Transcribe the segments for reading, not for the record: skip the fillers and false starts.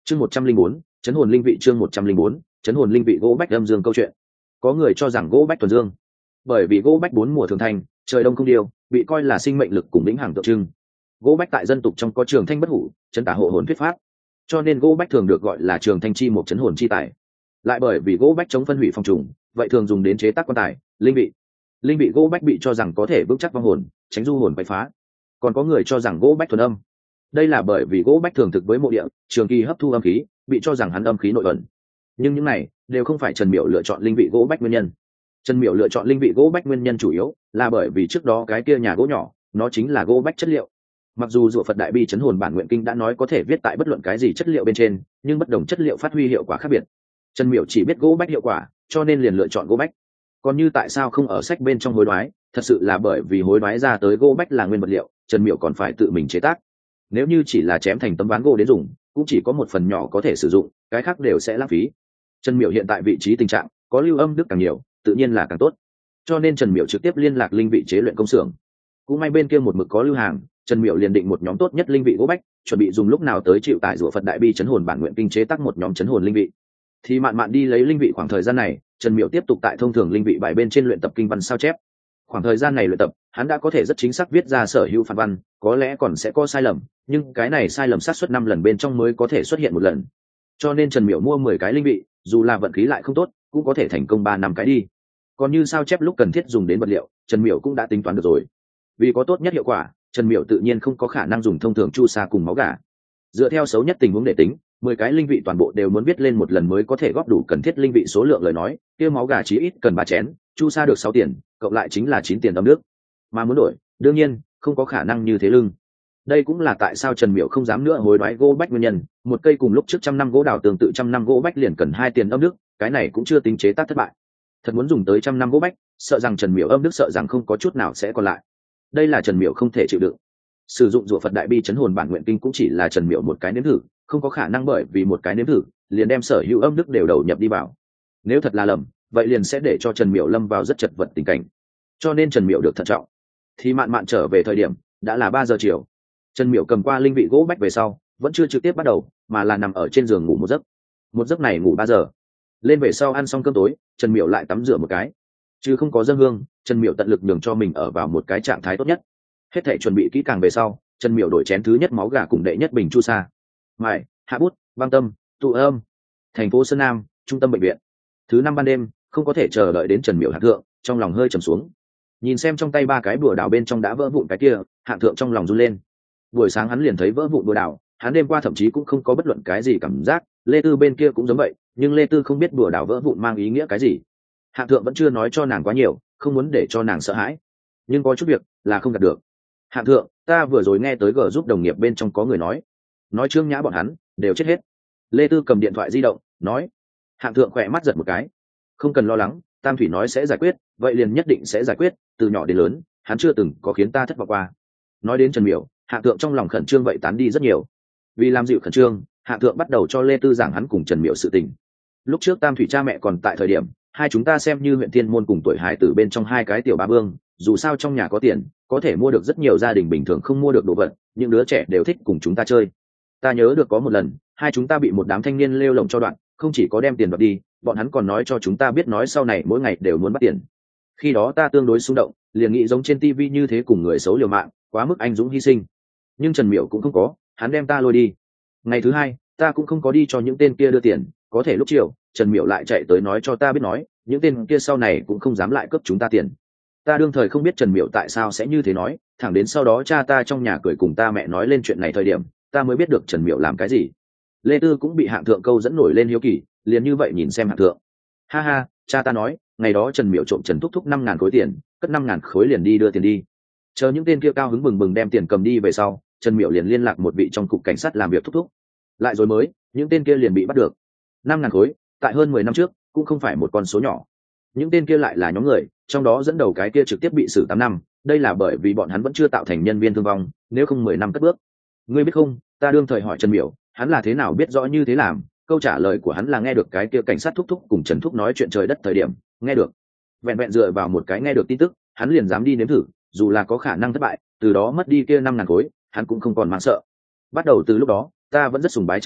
Chương 104, chấn hồn linh vị. Chương 104, chấn hồn linh vị. Gỗ bách âm dương câu chuyện. Có người cho rằng gỗ bách thuần dương, bởi vì gỗ bách bốn mùa thường thanh, trời đông không điều, bị coi là sinh mệnh lực cùng lĩnh hàng tượng trưng. Gỗ bách tại dân tục trong có trường thanh bất hủ, chấn tả hộ hồn thuyết pháp, cho nên gỗ bách thường được gọi là trường thanh chi một chấn hồn chi tài. Lại bởi vì gỗ bách chống phân hủy phong trùng, vậy thường dùng đến chế tác quan tài, linh vị. Linh vị gỗ bách bị cho rằng có thể vững chắc vong hồn, tránh du hồn bậy phá. Còn có người cho rằng gỗ bách thuần âm, đây là bởi vì gỗ bách thường thực với mộ địa, trường kỳ hấp thu âm khí, bị cho rằng hắn âm khí nội ẩn. Nhưng những này đều không phải Trần Miểu lựa chọn linh vị gỗ bách nguyên nhân. Trần Miểu lựa chọn linh vị gỗ bách nguyên nhân chủ yếu là bởi vì trước đó cái kia nhà gỗ nhỏ, nó chính là gỗ bách chất liệu. Mặc dù Dụ Phật Đại Bi chấn hồn bản nguyện kinh đã nói có thể viết tại bất luận cái gì chất liệu bên trên, nhưng bất đồng chất liệu phát huy hiệu quả khác biệt. Trần Miểu chỉ biết gỗ bách hiệu quả, cho nên liền lựa chọn gỗ bách. Còn như tại sao không ở sách bên trong hối đoái, thật sự là bởi vì hối đoái ra tới gỗ bách là nguyên vật liệu, Trần Miểu còn phải tự mình chế tác. Nếu như chỉ là chém thành tấm ván gỗ đến dùng, cũng chỉ có một phần nhỏ có thể sử dụng, cái khác đều sẽ lãng phí. Trần Miểu hiện tại vị trí tình trạng, có lưu âm đức càng nhiều, tự nhiên là càng tốt. Cho nên Trần Miểu trực tiếp liên lạc linh vị chế luyện công xưởng. Cũng may bên kia một mực có lưu hàng, Trần Miểu liền định một nhóm tốt nhất linh vị gỗ bách, chuẩn bị dùng lúc nào tới chịu tại Dụ Phật Đại Bi chấn hồn bản nguyện kinh chế tác một nhóm chấn hồn linh vị. Thì mạn mạn đi lấy linh vị. Khoảng thời gian này, Trần Miểu tiếp tục tại thông thường linh vị bài bên trên luyện tập kinh văn sao chép. Khoảng thời gian này luyện tập, hắn đã có thể rất chính xác viết ra sở hữu phản văn, có lẽ còn sẽ có sai lầm, nhưng cái này sai lầm xác suất 5 lần bên trong mới có thể xuất hiện một lần. Cho nên Trần Miểu mua 10 cái linh vị, dù là vận khí lại không tốt, cũng có thể thành công 3-5 cái đi. Còn như sao chép lúc cần thiết dùng đến vật liệu, Trần Miểu cũng đã tính toán được rồi. Vì có tốt nhất hiệu quả, Trần Miểu tự nhiên không có khả năng dùng thông thường chu sa cùng máu gà. Dựa theo xấu nhất tình huống để tính, 10 cái linh vị toàn bộ đều muốn viết lên một lần mới có thể góp đủ cần thiết linh vị số lượng lời nói, kia máu gà chí ít cần 3 chén, chu sa được 6 tiền, cộng lại chính là 9 tiền âm nước. Mà muốn đổi, đương nhiên không có khả năng như thế lưng. Đây cũng là tại sao Trần Miểu không dám nữa hối đoái gỗ bách nguyên nhân, một cây cùng lúc trước 100 năm gỗ đào tương tự 100 năm gỗ bách liền cần 2 tiền âm nước, cái này cũng chưa tính chế tác thất bại. Thật muốn dùng tới 100 năm gỗ bách, sợ rằng Trần Miểu âm nước sợ rằng không có chút nào sẽ còn lại. Đây là Trần Miểu không thể chịu đựng. Sử dụng Dụ Phật Đại Bi chấn hồn bản nguyện kinh cũng chỉ là Trần Miểu một cái nếm thử, không có khả năng bởi vì một cái nếm thử liền đem sở hữu âm đức đều đầu nhập đi vào. Nếu thật là lầm, vậy liền sẽ để cho Trần Miểu lâm vào rất chật vật tình cảnh. Cho nên Trần Miểu được thận trọng. Thì mạn mạn trở về thời điểm đã là 3 giờ chiều. Trần Miểu cầm qua linh vị gỗ bách về sau, vẫn chưa trực tiếp bắt đầu, mà là nằm ở trên giường ngủ một giấc. Một giấc này ngủ 3 giờ. Lên về sau ăn xong cơm tối, Trần Miểu lại tắm rửa một cái. Chứ không có dâng hương, Trần Miểu tận lực nhường cho mình ở vào một cái trạng thái tốt nhất. Hết thảy chuẩn bị kỹ càng về sau, Trần Miểu đổi chén thứ nhất máu gà cùng đệ nhất bình chu sa. Mại, hạ bút, băng tâm, tụ âm. Thành phố Sơn Nam, trung tâm bệnh viện. Thứ 5 ban đêm, không có thể chờ đợi đến Trần Miểu hạ thượng, trong lòng hơi trầm xuống. Nhìn xem trong tay 3 cái bùa đào bên trong đã vỡ vụn cái kia, hạ thượng trong lòng run lên. Buổi sáng hắn liền thấy vỡ vụn bùa đào, hắn đêm qua thậm chí cũng không có bất luận cái gì cảm giác, Lê Tư bên kia cũng giống vậy, nhưng Lê Tư không biết bùa đào vỡ vụn mang ý nghĩa cái gì. Hạ thượng vẫn chưa nói cho nàng quá nhiều, không muốn để cho nàng sợ hãi. Nhưng có chút việc là không đạt được. Hạ thượng, ta vừa rồi nghe tới G giúp đồng nghiệp bên trong có người nói Trương Nhã bọn hắn đều chết hết. Lê Tư cầm điện thoại di động nói. Hạ thượng khỏe mắt giật một cái. Không cần lo lắng, Tam Thủy nói sẽ giải quyết, vậy liền nhất định sẽ giải quyết, từ nhỏ đến lớn hắn chưa từng có khiến ta thất vọng qua. Nói đến Trần Miểu, Hạ thượng trong lòng khẩn trương vậy tán đi rất nhiều. Vì làm dịu khẩn trương, Hạ thượng bắt đầu cho Lê Tư giảng hắn cùng Trần Miểu sự tình. Lúc trước Tam Thủy cha mẹ còn tại thời điểm, hai chúng ta xem như huyện Thiên Môn cùng tuổi hải tử bên trong 2 cái tiểu ba vương, dù sao trong nhà có tiền, có thể mua được rất nhiều gia đình bình thường không mua được đồ vật, những đứa trẻ đều thích cùng chúng ta chơi. Ta nhớ được có một lần, hai chúng ta bị một đám thanh niên lêu lồng cho đoạn, không chỉ có đem tiền đoạt đi, bọn hắn còn nói cho chúng ta biết nói sau này mỗi ngày đều muốn bắt tiền. Khi đó ta tương đối xung động, liền nghĩ giống trên TV như thế cùng người xấu liều mạng, quá mức anh dũng hy sinh. Nhưng Trần Miểu cũng không có, hắn đem ta lôi đi. Ngày thứ 2, ta cũng không có đi cho những tên kia đưa tiền, có thể lúc chiều, Trần Miểu lại chạy tới nói cho ta biết nói, những tên kia sau này cũng không dám lại cướp chúng ta tiền. Ta đương thời không biết Trần Miểu tại sao sẽ như thế nói, thẳng đến sau đó cha ta trong nhà cười cùng ta mẹ nói lên chuyện này thời điểm, ta mới biết được Trần Miểu làm cái gì. Lê Tư cũng bị Hạng thượng câu dẫn nổi lên hiếu kỳ, liền như vậy nhìn xem Hạng thượng. Ha ha, cha ta nói, ngày đó Trần Miểu trộm Trần Thúc Thúc 5.000 khối tiền, cất 5.000 khối liền đi đưa tiền đi. Chờ những tên kia cao hứng bừng bừng đem tiền cầm đi về sau, Trần Miểu liền liên lạc một vị trong cục cảnh sát làm việc thúc thúc. Lại rồi mới, những tên kia liền bị bắt được. 5.000 khối, tại hơn 10 năm trước, cũng không phải một con số nhỏ. Những tên kia lại là nhóm người, trong đó dẫn đầu cái kia trực tiếp bị xử 8 năm, đây là bởi vì bọn hắn vẫn chưa tạo thành nhân viên thương vong, nếu không 10 năm cất bước. Ngươi biết không, ta đương thời hỏi Trần Miểu, hắn là thế nào biết rõ như thế làm, câu trả lời của hắn là nghe được cái kia cảnh sát thúc thúc cùng Trần Thúc nói chuyện trời đất thời điểm, nghe được. Vẹn vẹn dựa vào một cái nghe được tin tức, hắn liền dám đi nếm thử, dù là có khả năng thất bại, từ đó mất đi kia 5.000 khối, hắn cũng không còn mang sợ. Bắt đầu từ lúc đó, ta vẫn rất sùng bái Trần Miểu,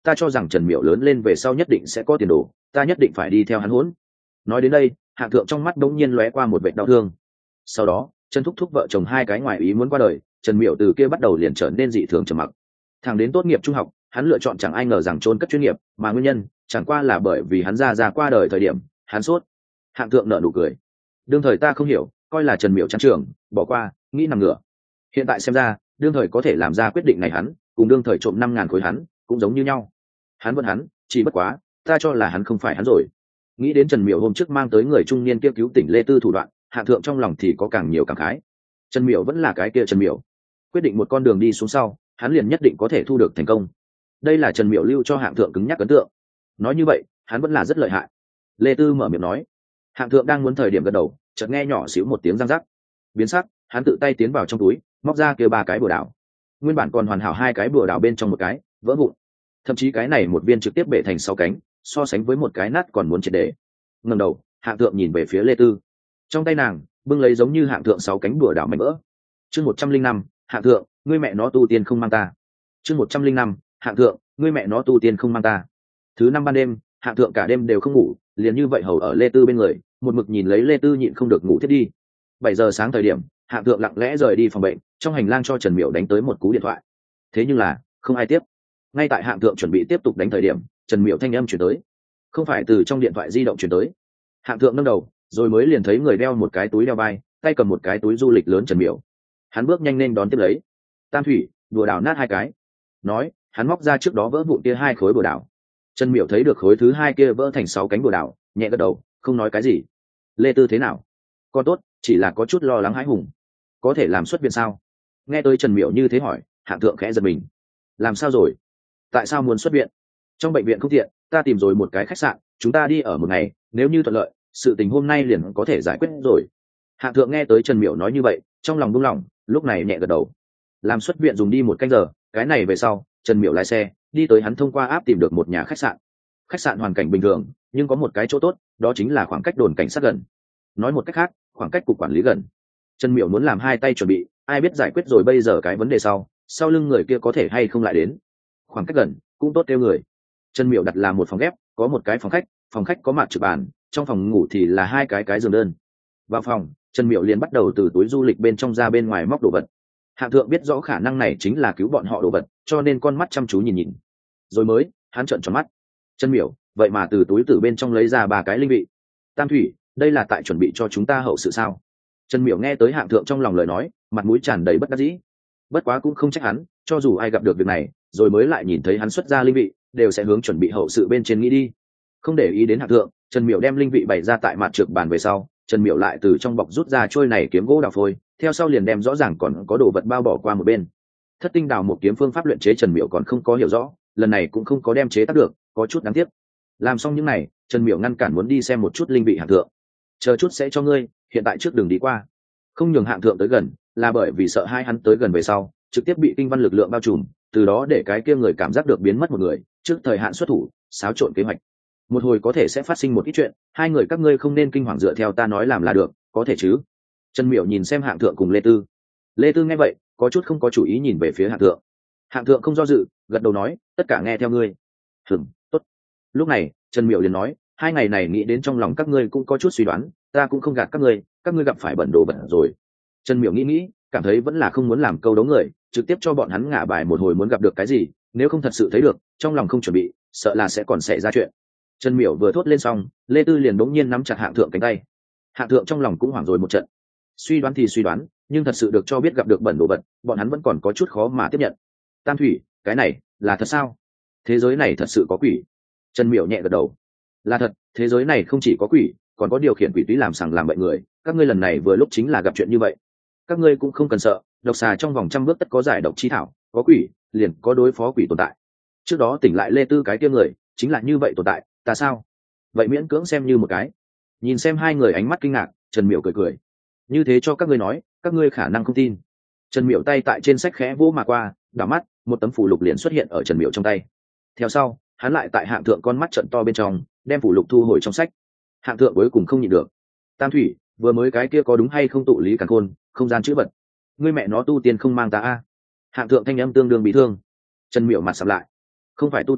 ta cho rằng Trần Miểu lớn lên về sau nhất định sẽ có tiền đồ, ta nhất định phải đi theo hắn hỗn. Nói đến đây, Hạng Thượng trong mắt đống nhiên lóe qua một vệt đau thương. Sau đó, Trần Thúc Thúc vợ chồng hai cái ngoài ý muốn qua đời, Trần Miểu từ kia bắt đầu liền trở nên dị thường trầm mặc. Thẳng đến tốt nghiệp trung học, hắn lựa chọn chẳng ai ngờ rằng chôn cất chuyên nghiệp, mà nguyên nhân chẳng qua là bởi vì hắn ra qua đời thời điểm, hắn sốt. Hạng Thượng nở nụ cười. Đương thời ta không hiểu, coi là Trần Miểu chán trường, bỏ qua, nghĩ nằm ngửa. Hiện tại xem ra, đương thời có thể làm ra quyết định này hắn, cùng đương thời trộm 5.000 khối hắn, cũng giống như nhau. Hắn vẫn hắn, chỉ bất quá, ta cho là hắn không phải hắn rồi. Nghĩ đến Trần Miểu hôm trước mang tới người trung niên kia cứu tỉnh Lê Tư thủ đoạn, Hạng Thượng trong lòng thì có càng nhiều cảm khái. Trần Miểu vẫn là cái kia Trần Miểu, quyết định một con đường đi xuống sau, hắn liền nhất định có thể thu được thành công. Đây là Trần Miểu lưu cho Hạng Thượng cứng nhắc ấn tượng. Nói như vậy, hắn vẫn là rất lợi hại. Lê Tư mở miệng nói. Hạng Thượng đang muốn thời điểm gật đầu, chợt nghe nhỏ xíu một tiếng răng rắc. Biến sắc, hắn tự tay tiến vào trong túi, móc ra kia 3 cái bùa đảo. Nguyên bản còn hoàn hảo 2 cái bùa đảo bên trong một cái vỡ vụn, thậm chí cái này một viên trực tiếp bể thành 6 cánh, so sánh với một cái nát còn muốn triệt để. Ngẩng đầu, Hạng Thượng nhìn về phía Lê Tư, trong tay nàng bưng lấy giống như Hạng Thượng 6 cánh bùa đảo mảnh vỡ. Chương 105, Hạng Thượng, ngươi mẹ nó tu tiên không mang ta. Chương 105, Hạng Thượng, ngươi mẹ nó tu tiên không mang ta. Thứ 5 ban đêm, Hạng Thượng cả đêm đều không ngủ, liền như vậy hầu ở Lê Tư bên người, một mực nhìn lấy Lê Tư nhịn không được ngủ thiết đi. 7 giờ sáng thời điểm, Hạng Thượng lặng lẽ rời đi phòng bệnh, trong hành lang cho Trần Miểu đánh tới một cú điện thoại. Thế nhưng là không ai tiếp. Ngay tại Hạng Thượng chuẩn bị tiếp tục đánh thời điểm, Trần Miểu thanh âm chuyển tới, không phải từ trong điện thoại di động chuyển tới. Hạng Thượng nâng đầu, rồi mới liền thấy người đeo một cái túi đeo vai, tay cầm một cái túi du lịch lớn Trần Miểu. Hắn bước nhanh lên đón tiếp lấy. Tam thủy, đùa đảo nát 2 cái. Nói, hắn móc ra trước đó vỡ vụn kia 2 khối bùa đảo. Trần Miểu thấy được khối thứ 2 kia vỡ thành 6 cánh bùa đảo, nhẹ gật đầu, không nói cái gì. Lê Tư thế nào? Con tốt, chỉ là có chút lo lắng hãi hùng. Có thể làm xuất viện sao? Nghe tới Trần Miểu như thế hỏi, Hạng Thượng khẽ giật mình. Làm sao rồi? Tại sao muốn xuất viện? Trong bệnh viện không tiện, ta tìm rồi một cái khách sạn, chúng ta đi ở một ngày, nếu như thuận lợi, sự tình hôm nay liền có thể giải quyết rồi. Hạng Thượng nghe tới Trần Miểu nói như vậy, trong lòng buông lỏng, lúc này nhẹ gật đầu. Làm xuất viện dùng đi 1 canh giờ, cái này về sau, Trần Miểu lái xe đi tới, hắn thông qua app tìm được một nhà khách sạn. Khách sạn hoàn cảnh bình thường, nhưng có một cái chỗ tốt, đó chính là khoảng cách đồn cảnh sát gần. Nói một cách khác, khoảng cách cục quản lý gần. Trần Miểu muốn làm 2 tay chuẩn bị, ai biết giải quyết rồi bây giờ cái vấn đề sau lưng người kia có thể hay không lại đến. Khoảng cách gần cũng tốt kêu người. Trần Miểu đặt là một phòng ghép, có một cái phòng khách có mặt trực bàn, trong phòng ngủ thì là 2 cái giường đơn. Vào phòng, Trần Miểu liền bắt đầu từ túi du lịch bên trong ra bên ngoài móc đồ vật. Hạng Thượng biết rõ khả năng này chính là cứu bọn họ đồ vật, cho nên con mắt chăm chú nhìn. Rồi mới, hắn trợn tròn mắt. Trần Miểu, vậy mà từ túi từ bên trong lấy ra 3 cái linh vị. Tam thủy, đây là tại chuẩn bị cho chúng ta hậu sự sao? Trần Miểu nghe tới Hạng Thượng trong lòng lời nói, mặt mũi tràn đầy bất đắc dĩ. Bất quá cũng không trách hắn, cho dù ai gặp được việc này, rồi mới lại nhìn thấy hắn xuất ra linh vị, đều sẽ hướng chuẩn bị hậu sự bên trên nghĩ đi. Không để ý đến Hạng Thượng, Trần Miểu đem linh vị bày ra tại mặt trược bàn về sau, Trần Miểu lại từ trong bọc rút ra trôi này kiếm gỗ đào phôi, theo sau liền đem rõ ràng còn có đồ vật bao bỏ qua một bên. Thất tinh đào một kiếm phương pháp luyện chế Trần Miểu còn không có hiểu rõ, lần này cũng không có đem chế tác được, có chút đáng tiếc. Làm xong những này, Trần Miểu ngăn cản muốn đi xem một chút linh vị Hạng Thượng. Chờ chút sẽ cho ngươi, hiện tại trước đường đi qua. Không nhường Hạng Thượng tới gần, là bởi vì sợ hai hắn tới gần về sau, trực tiếp bị kinh văn lực lượng bao trùm, từ đó để cái kia người cảm giác được biến mất một người, trước thời hạn xuất thủ, xáo trộn kế hoạch. Một hồi có thể sẽ phát sinh một ít chuyện, hai người các ngươi không nên kinh hoàng, dựa theo ta nói làm là được, có thể chứ? Trần Miểu nhìn xem Hạng Thượng cùng Lê Tư. Lê Tư nghe vậy, có chút không có chủ ý nhìn về phía Hạng Thượng. Hạng Thượng không do dự, gật đầu nói, tất cả nghe theo ngươi. Tốt. Lúc này, Trần Miểu liền nói, 2 ngày này nghĩ đến trong lòng các ngươi cũng có chút suy đoán, ta cũng không gạt các ngươi gặp phải bẩn đồ bẩn rồi. Trần Miểu nghĩ, cảm thấy vẫn là không muốn làm câu đấu người, trực tiếp cho bọn hắn ngả bài một hồi muốn gặp được cái gì, nếu không thật sự thấy được, trong lòng không chuẩn bị, sợ là sẽ còn xảy ra chuyện. Trần Miểu vừa thốt lên xong, Lê Tư liền bỗng nhiên nắm chặt Hạng Thượng cánh tay. Hạng Thượng trong lòng cũng hoảng rồi một trận. Suy đoán thì suy đoán, nhưng thật sự được cho biết gặp được bẩn đồ vật, bọn hắn vẫn còn có chút khó mà tiếp nhận. Tam thủy, cái này là thật sao? Thế giới này thật sự có quỷ? Trần Miểu nhẹ gật đầu. Là thật, thế giới này không chỉ có quỷ, còn có điều khiển quỷ túy làm sằng làm bậy người, các ngươi lần này vừa lúc chính là gặp chuyện như vậy. Các ngươi cũng không cần sợ, độc xà trong vòng 100 bước tất có giải độc chi thảo, có quỷ liền có đối phó quỷ tồn tại. Trước đó tỉnh lại Lê Tư cái kia người chính là như vậy tồn tại, ta sao? Vậy miễn cưỡng xem như một cái. Nhìn xem hai người ánh mắt kinh ngạc, Trần Miểu cười cười. Như thế cho các ngươi nói, các ngươi khả năng không tin. Trần Miểu tay tại trên sách khẽ vỗ mà qua, đảo mắt, một tấm phù lục liền xuất hiện ở Trần Miểu trong tay. Theo sau, hắn lại tại Hạng Thượng con mắt trận to bên trong, đem phù lục thu hồi trong sách. Hạng Thượng cuối cùng không nhịn được. Tam thủy, vừa mới cái kia có đúng hay không tụ lý càn khôn, không gian chữ vật? Ngươi mẹ nó tu tiên không mang ta a. Hạng Thượng thanh âm tương đương bị thương. Trần Miểu mặt sầm lại. Không phải tu tiên,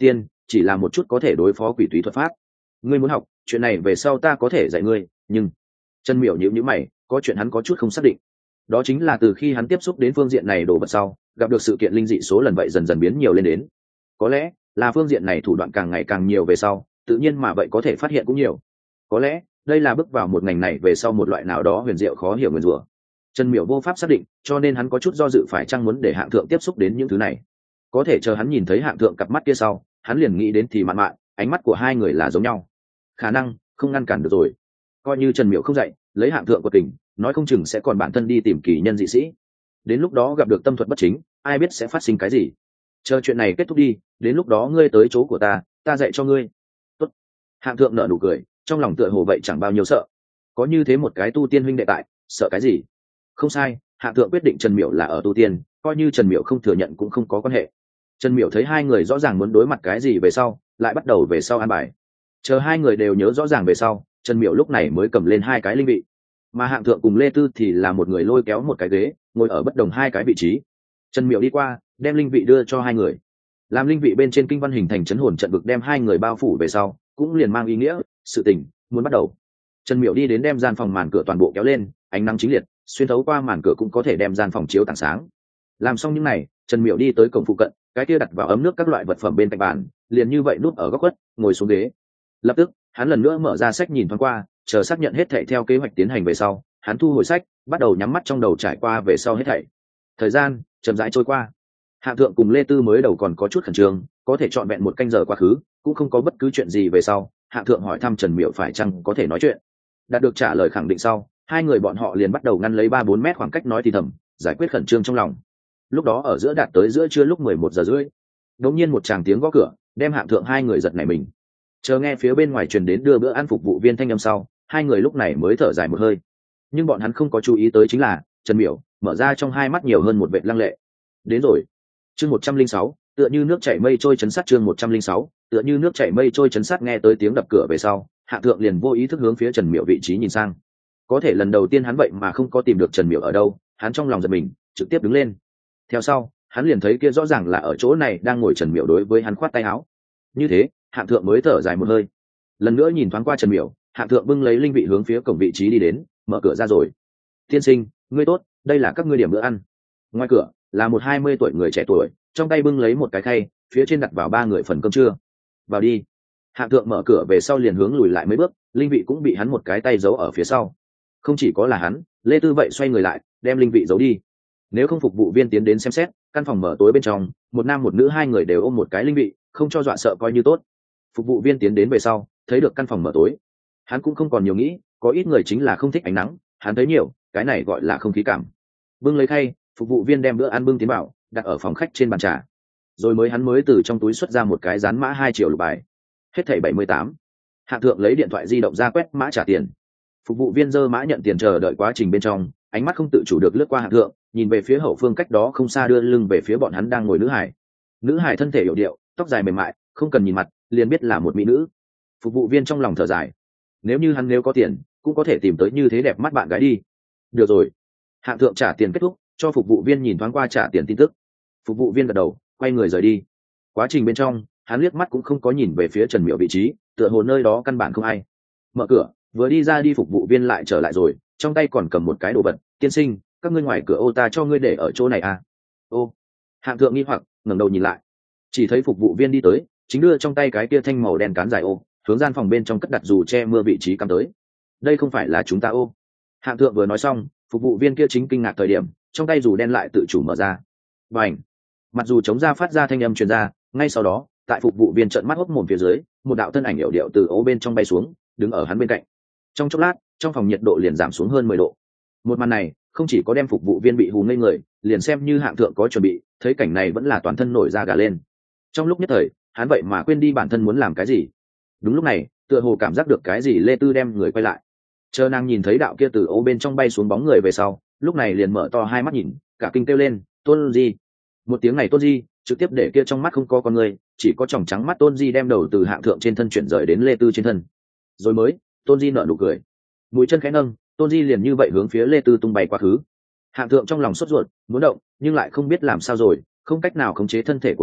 chỉ là một chút có thể đối phó quỷ túy thuật pháp. Ngươi muốn học chuyện này về sau ta có thể dạy ngươi, nhưng Trần Miểu nhíu mày, có chuyện hắn có chút không xác định. Đó chính là từ khi hắn tiếp xúc đến phương diện này đồ vật sau, gặp được sự kiện linh dị số lần vậy dần dần biến nhiều lên đến. Có lẽ là phương diện này thủ đoạn càng ngày càng nhiều về sau, tự nhiên mà vậy có thể phát hiện cũng nhiều. Có lẽ đây là bước vào một ngành này về sau một loại nào đó huyền diệu khó hiểu nguyên rủa. Trần Miểu vô pháp xác định, cho nên hắn có chút do dự phải chăng muốn để Hạng Thượng tiếp xúc đến những thứ này. Có thể chờ hắn nhìn thấy Hạng Thượng cặp mắt kia sau, hắn liền nghĩ đến thì mạn mạn, ánh mắt của hai người là giống nhau, khả năng không ngăn cản được rồi. Coi như Trần Miểu không dạy, lấy Hạng Thượng của tình, nói không chừng sẽ còn bản thân đi tìm kỳ nhân dị sĩ. Đến lúc đó gặp được tâm thuật bất chính, ai biết sẽ phát sinh cái gì. Chờ chuyện này kết thúc đi, đến lúc đó ngươi tới chỗ của ta dạy cho ngươi. Tốt. Hạng Thượng nở nụ cười, trong lòng tựa hồ vậy chẳng bao nhiêu sợ. Có như thế một cái tu tiên huynh đệ tại, sợ cái gì? Không sai, Hạng Thượng quyết định Trần Miểu là ở tu tiên, coi như Trần Miểu không thừa nhận cũng không có quan hệ. Trần Miểu thấy hai người rõ ràng muốn đối mặt cái gì về sau, lại bắt đầu về sau an bài. Chờ hai người đều nhớ rõ ràng về sau, Trần Miểu lúc này mới cầm lên hai cái linh vị, mà Hạng Thượng cùng Lê Tư thì là một người lôi kéo một cái ghế, ngồi ở bất đồng hai cái vị trí. Trần Miểu đi qua, đem linh vị đưa cho hai người. Làm linh vị bên trên kinh văn hình thành chấn hồn trận vực đem hai người bao phủ về sau, cũng liền mang ý nghĩa sự tình muốn bắt đầu. Trần Miểu đi đến đem gian phòng màn cửa toàn bộ kéo lên, ánh nắng chính liệt xuyên thấu qua màn cửa cũng có thể đem gian phòng chiếu tảng sáng. Làm xong những này, Trần Miểu đi tới cổng phụ cận, cái kia đặt vào ấm nước các loại vật phẩm bên cạnh bàn, liền như vậy núp ở góc khuất, ngồi xuống ghế. Lập tức, hắn lần nữa mở ra sách nhìn thoáng qua, chờ xác nhận hết thảy theo kế hoạch tiến hành về sau, hắn thu hồi sách, bắt đầu nhắm mắt trong đầu trải qua về sau hết thảy. Thời gian chậm rãi trôi qua. Hạng Thượng cùng Lê Tư mới đầu còn có chút khẩn trương, có thể trọn vẹn một canh giờ quá khứ, cũng không có bất cứ chuyện gì về sau. Hạng Thượng hỏi thăm Trần Miểu phải chăng có thể nói chuyện. Đạt được trả lời khẳng định sau, hai người bọn họ liền bắt đầu ngăn lấy 3-4 mét khoảng cách nói thì thầm, giải quyết khẩn trương trong lòng. Lúc đó ở giữa đạt tới giữa trưa lúc 11 giờ rưỡi, đột nhiên một tràng tiếng gõ cửa, đem Hạng Thượng hai người giật nảy mình. Chờ nghe phía bên ngoài truyền đến đưa bữa ăn phục vụ viên thanh âm sau, hai người lúc này mới thở dài một hơi. Nhưng bọn hắn không có chú ý tới chính là Trần Miểu mở ra trong hai mắt nhiều hơn một vệt lăng lệ. Đến rồi. Chương 106, tựa như nước chảy mây trôi chấn sát. Chương 106, tựa như nước chảy mây trôi chấn sát. Nghe tới tiếng đập cửa về sau, Hạng Thượng liền vô ý thức hướng phía Trần Miểu vị trí nhìn sang. Có thể lần đầu tiên hắn vậy mà không có tìm được Trần Miểu ở đâu, hắn trong lòng giật mình, trực tiếp đứng lên. Theo sau, hắn liền thấy kia rõ ràng là ở chỗ này đang ngồi Trần Miểu đối với hắn khoát tay áo. Như thế, Hạng Thượng mới thở dài một hơi. Lần nữa nhìn thoáng qua Trần Miểu, Hạng Thượng bưng lấy linh vị hướng phía cổng vị trí đi đến, mở cửa ra rồi. Tiên sinh, ngươi tốt, đây là các ngươi điểm bữa ăn. Ngoài cửa là một 20 tuổi người trẻ tuổi, trong tay bưng lấy một cái khay, phía trên đặt vào 3 người phần cơm trưa. Vào đi. Hạng Thượng mở cửa về sau liền hướng lùi lại mấy bước, linh vị cũng bị hắn một cái tay giấu ở phía sau. Không chỉ có là hắn, Lê Tư vậy xoay người lại, đem linh vị giấu đi. Nếu không phục vụ viên tiến đến xem xét, căn phòng mở tối bên trong, một nam một nữ hai người đều ôm một cái linh vị, không cho dọa sợ coi như tốt. Phục vụ viên tiến đến về sau, thấy được căn phòng mở tối, hắn cũng không còn nhiều nghĩ, có ít người chính là không thích ánh nắng, hắn thấy nhiều, cái này gọi là không khí cảm. Bưng lấy khay, phục vụ viên đem bữa ăn bưng tiến vào, đặt ở phòng khách trên bàn trà. Rồi hắn mới từ trong túi xuất ra một cái dán mã 2 triệu lục bài. Hết thảy 78. Hạng Thượng lấy điện thoại di động ra quét mã trả tiền. Phục vụ viên giơ mã nhận tiền chờ đợi quá trình bên trong, ánh mắt không tự chủ được lướt qua Hạng Thượng, nhìn về phía hậu phương cách đó không xa đưa lưng về phía bọn hắn đang ngồi nữ hải. Nữ hải thân thể hiểu điệu, tóc dài mềm mại, không cần nhìn mặt, liền biết là một mỹ nữ. Phục vụ viên trong lòng thở dài. Nếu có tiền, cũng có thể tìm tới như thế đẹp mắt bạn gái đi. Được rồi. Hạng Thượng trả tiền kết thúc, cho phục vụ viên nhìn thoáng qua trả tiền tin tức. Phục vụ viên gật đầu, quay người rời đi. Quá trình bên trong, hắn liếc mắt cũng không có nhìn về phía Trần Miểu vị trí, tựa hồ nơi đó căn bản không ai. Mở cửa, vừa đi ra đi phục vụ viên lại trở lại rồi, trong tay còn cầm một cái đồ vật. Tiên sinh, các ngươi ngoài cửa ô ta cho ngươi để ở chỗ này à? Ô. Hạng Thượng nghi hoặc ngẩng đầu nhìn lại, chỉ thấy phục vụ viên đi tới, chính đưa trong tay cái kia thanh màu đen cán dài ô, hướng gian phòng bên trong cất đặt dù che mưa vị trí cắm tới. Đây không phải là chúng ta ô. Hạng Thượng vừa nói xong, phục vụ viên kia chính kinh ngạc thời điểm, trong tay dù đen lại tự chủ mở ra. Bành! Mặc dù chống ra phát ra thanh âm truyền ra, ngay sau đó, tại phục vụ viên trợn mắt hốc mồm phía dưới, một đạo thân ảnh hiểu điệu từ ố bên trong bay xuống, đứng ở hắn bên cạnh. Trong chốc lát, trong phòng nhiệt độ liền giảm xuống hơn 10 độ. Một màn này, không chỉ có đem phục vụ viên bị hù ngây người, liền xem như Hạng Thượng có chuẩn bị, thấy cảnh này vẫn là toàn thân nổi da gà lên. Trong lúc nhất thời, hắn vậy mà quên đi bản thân muốn làm cái gì. Đúng lúc này, tựa hồ cảm giác được cái gì, Lê Tư đem người quay lại. Chờ nàng nhìn thấy đạo kia từ ố bên trong bay xuống bóng người về sau, lúc này liền mở to hai mắt nhìn, cả kinh kêu lên, Tôn Di. Một tiếng này Tôn Di, trực tiếp để kia trong mắt không có con người, chỉ có tròng trắng mắt Tôn Di đem đầu từ Hạng Thượng trên thân chuyển rời đến Lê Tư trên thân. Rồi mới, Tôn Di nở nụ cười. Mũi chân khẽ nâng, Tôn Di liền như vậy hướng phía Lê Tư tung bay quá khứ. Hạng Thượng trong lòng sốt ruột, muốn động, nhưng lại không biết làm sao rồi, không cách nào khống chế thân thể của mình,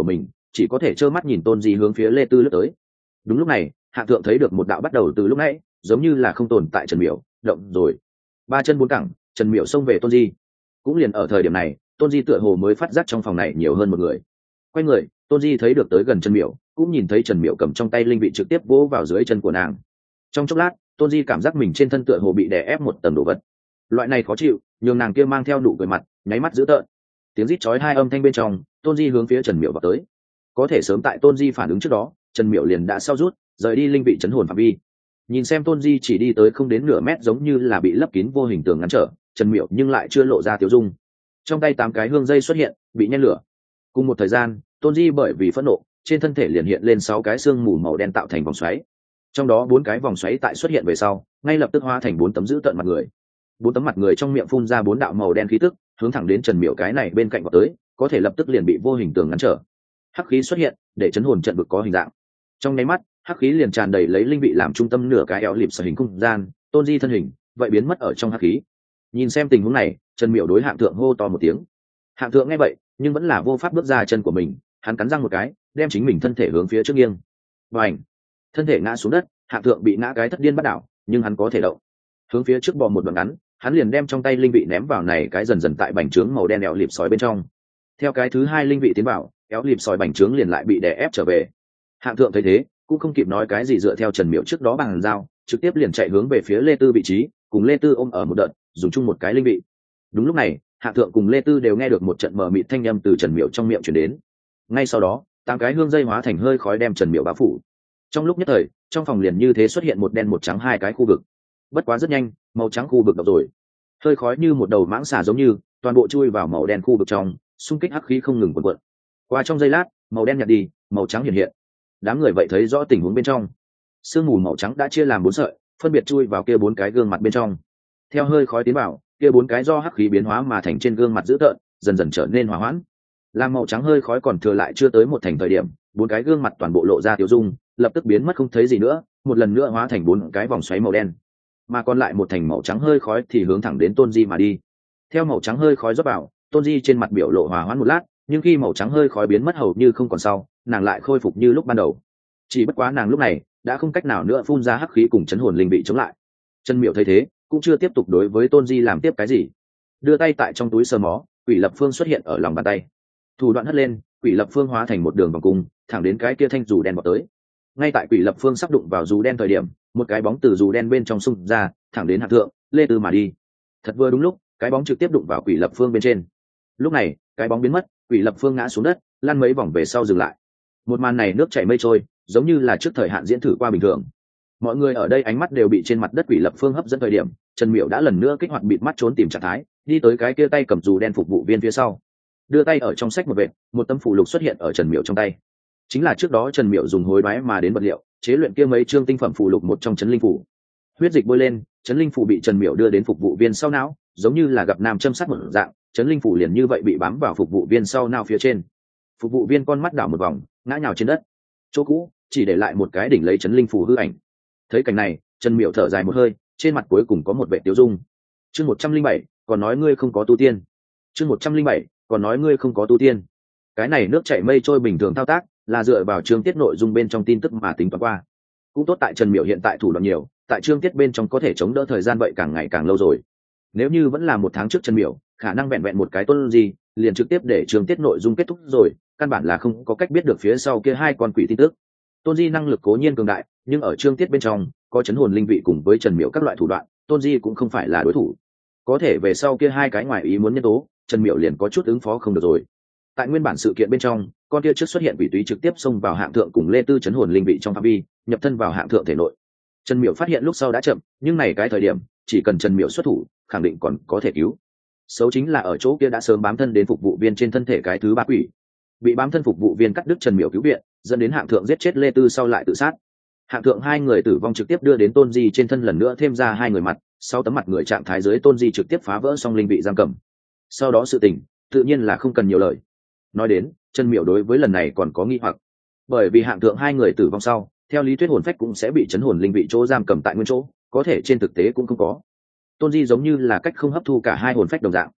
chỉ có thể trơ mắt nhìn tôn di hướng phía lê tư lướt tới. Đúng lúc này hạng thượng thấy được một đạo bắt đầu từ lúc nãy giống như là không tồn tại trần miểu động rồi, ba chân bốn cẳng trần miểu xông về tôn di. Cũng liền ở thời điểm này tôn di tựa hồ mới phát giác trong phòng này nhiều hơn một người. Quay người tôn di thấy được tới gần trần miểu, cũng nhìn thấy trần miểu cầm trong tay linh vị trực tiếp vỗ vào dưới chân của nàng. Trong chốc lát tôn di cảm giác mình trên thân tựa hồ bị đè ép một tầng đồ vật. Loại này khó chịu nhường nàng kia mang theo nụ cười mặt nháy mắt dữ tợn. Tiếng rít chói hai âm thanh bên trong tôn di hướng phía trần miểu vào tới. Có thể sớm tại tôn di phản ứng trước đó trần miểu liền đã sau rút rời đi linh vị chấn hồn phạm vi. Nhìn xem tôn di chỉ đi tới không đến nửa mét giống như là bị lấp kín vô hình tường ngăn trở, trần miểu nhưng lại chưa lộ ra tiêu dung. Trong tay 8 cái hương dây xuất hiện bị nhen lửa. Cùng một thời gian tôn di bởi vì phẫn nộ trên thân thể liền hiện lên 6 cái xương mù màu đen tạo thành vòng xoáy. Trong đó 4 cái vòng xoáy tại xuất hiện về sau ngay lập tức hóa thành 4 tấm dữ tợn mặt người. 4 tấm mặt người trong miệng phun ra 4 đạo màu đen khí tức hướng thẳng đến trần miểu cái này bên cạnh vào tới, có thể lập tức liền bị vô hình tường ngăn trở. Hắc khí xuất hiện để chấn hồn trận vực có hình dạng. Trong nháy mắt hắc khí liền tràn đầy lấy linh vị làm trung tâm nửa cái éo lịp sở hình không gian, tôn di thân hình vậy biến mất ở trong hắc khí. Nhìn xem tình huống này trần miểu đối hạng thượng hô to một tiếng. Hạng thượng nghe vậy nhưng vẫn là vô pháp bước ra chân của mình, hắn cắn răng một cái đem chính mình thân thể hướng phía trước nghiêng và ảnh thân thể ngã xuống đất. Hạng thượng bị ngã cái thất điên bắt đảo nhưng hắn có thể động, hướng phía trước bò một đoạn ngắn, hắn liền đem trong tay linh vị ném vào này cái dần dần tại bành trướng màu đen éo lịp sói bên trong. Theo cái thứ hai linh vị tiến vào éo lịp sói bành trướng liền lại bị đè ép trở về. Hạng thượng thấy thế cũng không kịp nói cái gì, dựa theo trần miểu trước đó bằng dao trực tiếp liền chạy hướng về phía lê tư vị trí, cùng lê tư ôm ở một đợt dùng chung một cái linh vị. Đúng lúc này hạng thượng cùng lê tư đều nghe được một trận mờ mịt thanh â m từ trần miểu trong miệng chuyển đến. Ngay sau đó 8 cái hương dây hóa thành hơi khói đem trần miểu bao phủ. Trong lúc nhất thời trong phòng liền như thế xuất hiện một đen một trắng 2 cái khu vực. Bất quá rất nhanh màu trắng khu vực đọc rồi, hơi khói như một đầu mãng xà giống như toàn bộ chui vào màu đen khu vực trong, xung kích hắc khí không ngừng quần quận. Qua trong giây lát màu đen nhạt đi, màu trắng hiện hiện. Đám người vậy thấy rõ tình huống bên trong, sương mù màu trắng đã chia làm 4 sợi phân biệt chui vào kia 4 cái gương mặt bên trong. Theo hơi khói tiến vào kia 4 cái do hắc khí biến hóa mà thành trên gương mặt dữ tợn dần dần trở nên hòa hoãn. Làm màu trắng hơi khói còn thừa lại chưa tới một thành thời điểm, 4 cái gương mặt toàn bộ lộ ra tiêu dung, lập tức biến mất không thấy gì nữa, một lần nữa hóa thành 4 cái vòng xoáy màu đen. Mà còn lại một thành màu trắng hơi khói thì hướng thẳng đến tôn di mà đi. Theo màu trắng hơi khói rót vào, tôn di trên mặt biểu lộ hòa hoãn một lát, nhưng khi màu trắng hơi khói biến mất hầu như không còn sau, nàng lại khôi phục như lúc ban đầu. Chỉ bất quá nàng lúc này đã không cách nào nữa phun ra hắc khí cùng chấn hồn linh bị chống lại. Trần Miểu thấy thế cũng chưa tiếp tục đối với tôn di làm tiếp cái gì, đưa tay tại trong túi sờ mó, quỷ lập phương xuất hiện ở lòng bàn tay, thủ đoạn hất lên, quỷ lập phương hóa thành một đường vòng cung thẳng đến cái kia thanh dù đen vào tới. Ngay tại quỷ lập phương sắp đụng vào dù đen thời điểm, một cái bóng từ dù đen bên trong xung ra thẳng đến hạng thượng lê tư mà đi. Thật vừa đúng lúc cái bóng trực tiếp đụng vào quỷ lập phương bên trên. Lúc này cái bóng biến mất, quỷ lập phương ngã xuống đất lăn mấy vòng về sau dừng lại. Một màn này nước chảy mây trôi, giống như là trước thời hạn diễn thử qua bình thường. Mọi người ở đây ánh mắt đều bị trên mặt đất quỷ lập phương hấp dẫn. Thời điểm Trần Miểu đã lần nữa kích hoạt bịt mắt trốn tìm trạng thái, đi tới cái kia tay cầm dù đen phục vụ viên phía sau, đưa tay ở trong sách một vệt, một tấm phù lục xuất hiện ở Trần Miểu trong tay. Chính là trước đó Trần Miểu dùng hối đoái mà đến vật liệu chế luyện kia mấy chương tinh phẩm phù lục một trong chấn linh phù. Huyết dịch bôi lên, chấn linh phù bị Trần Miểu đưa đến phục vụ viên sau não, giống như là gặp nam châm sát một dạng, chấn linh phù liền như vậy bị bám vào phục vụ viên sau não phía trên. Phục vụ viên con mắt đảo một vòng, ngã nhào trên đất. Chỗ cũ chỉ để lại một cái đỉnh lấy chấn linh phù hư ảnh. Thấy cảnh này, Trần Miểu thở dài một hơi, trên mặt cuối cùng có một vẻ tiêu dung. Chương 107, còn nói ngươi không có tu tiên. Chương 107, còn nói ngươi không có tu tiên. Cái này nước chảy mây trôi bình thường thao tác, là dựa vào chương tiết nội dung bên trong tin tức mà tính toán qua. Cũng tốt tại Trần Miểu hiện tại thủ đoạn nhiều, tại chương tiết bên trong có thể chống đỡ thời gian vậy càng ngày càng lâu rồi. Nếu như vẫn là 1 tháng trước Trần Miểu, khả năng vẹn vẹn một cái tuân gì, liền trực tiếp để chương tiết nội dung kết thúc rồi, căn bản là không có cách biết được phía sau kia 2 con quỷ tin tức. Tôn Di năng lực cố nhiên cường đại, nhưng ở chương tiết bên trong có chấn hồn linh vị cùng với Trần Miểu các loại thủ đoạn, Tôn Di cũng không phải là đối thủ. Có thể về sau kia 2 cái ngoài ý muốn nhân tố, Trần Miểu liền có chút ứng phó không được rồi. Tại nguyên bản sự kiện bên trong, con kia trước xuất hiện quỷ túy trực tiếp xông vào hạng thượng cùng lê tư chấn hồn linh vị trong phạm vi, nhập thân vào hạng thượng thể nội. Trần Miểu phát hiện lúc sau đã chậm, nhưng này cái thời điểm chỉ cần Trần Miểu xuất thủ, khẳng định còn có thể cứu. Xấu chính là ở chỗ kia đã sớm bám thân đến phục vụ viên trên thân thể cái thứ 3 quỷ, bị bám thân phục vụ viên cắt đứt Trần Miểu cứu viện, dẫn đến hạng thượng giết chết lê tư sau lại tự sát. Hạng thượng 2 người tử vong trực tiếp đưa đến Tôn Di trên thân lần nữa thêm ra 2 người mặt, 6 tấm mặt người trạng thái dưới Tôn Di trực tiếp phá vỡ xong linh vị giam cầm. Sau đó sự tình tự nhiên là không cần nhiều lời. Nói đến Trần Miểu đối với lần này còn có nghi hoặc, bởi vì hạng thượng 2 người tử vong sau, theo lý thuyết hồn phách cũng sẽ bị chấn hồn linh vị chỗ giam cầm tại nguyên chỗ, có thể trên thực tế cũng không có. Tôn Di giống như là cách không hấp thu cả 2 hồn phách đồng dạng.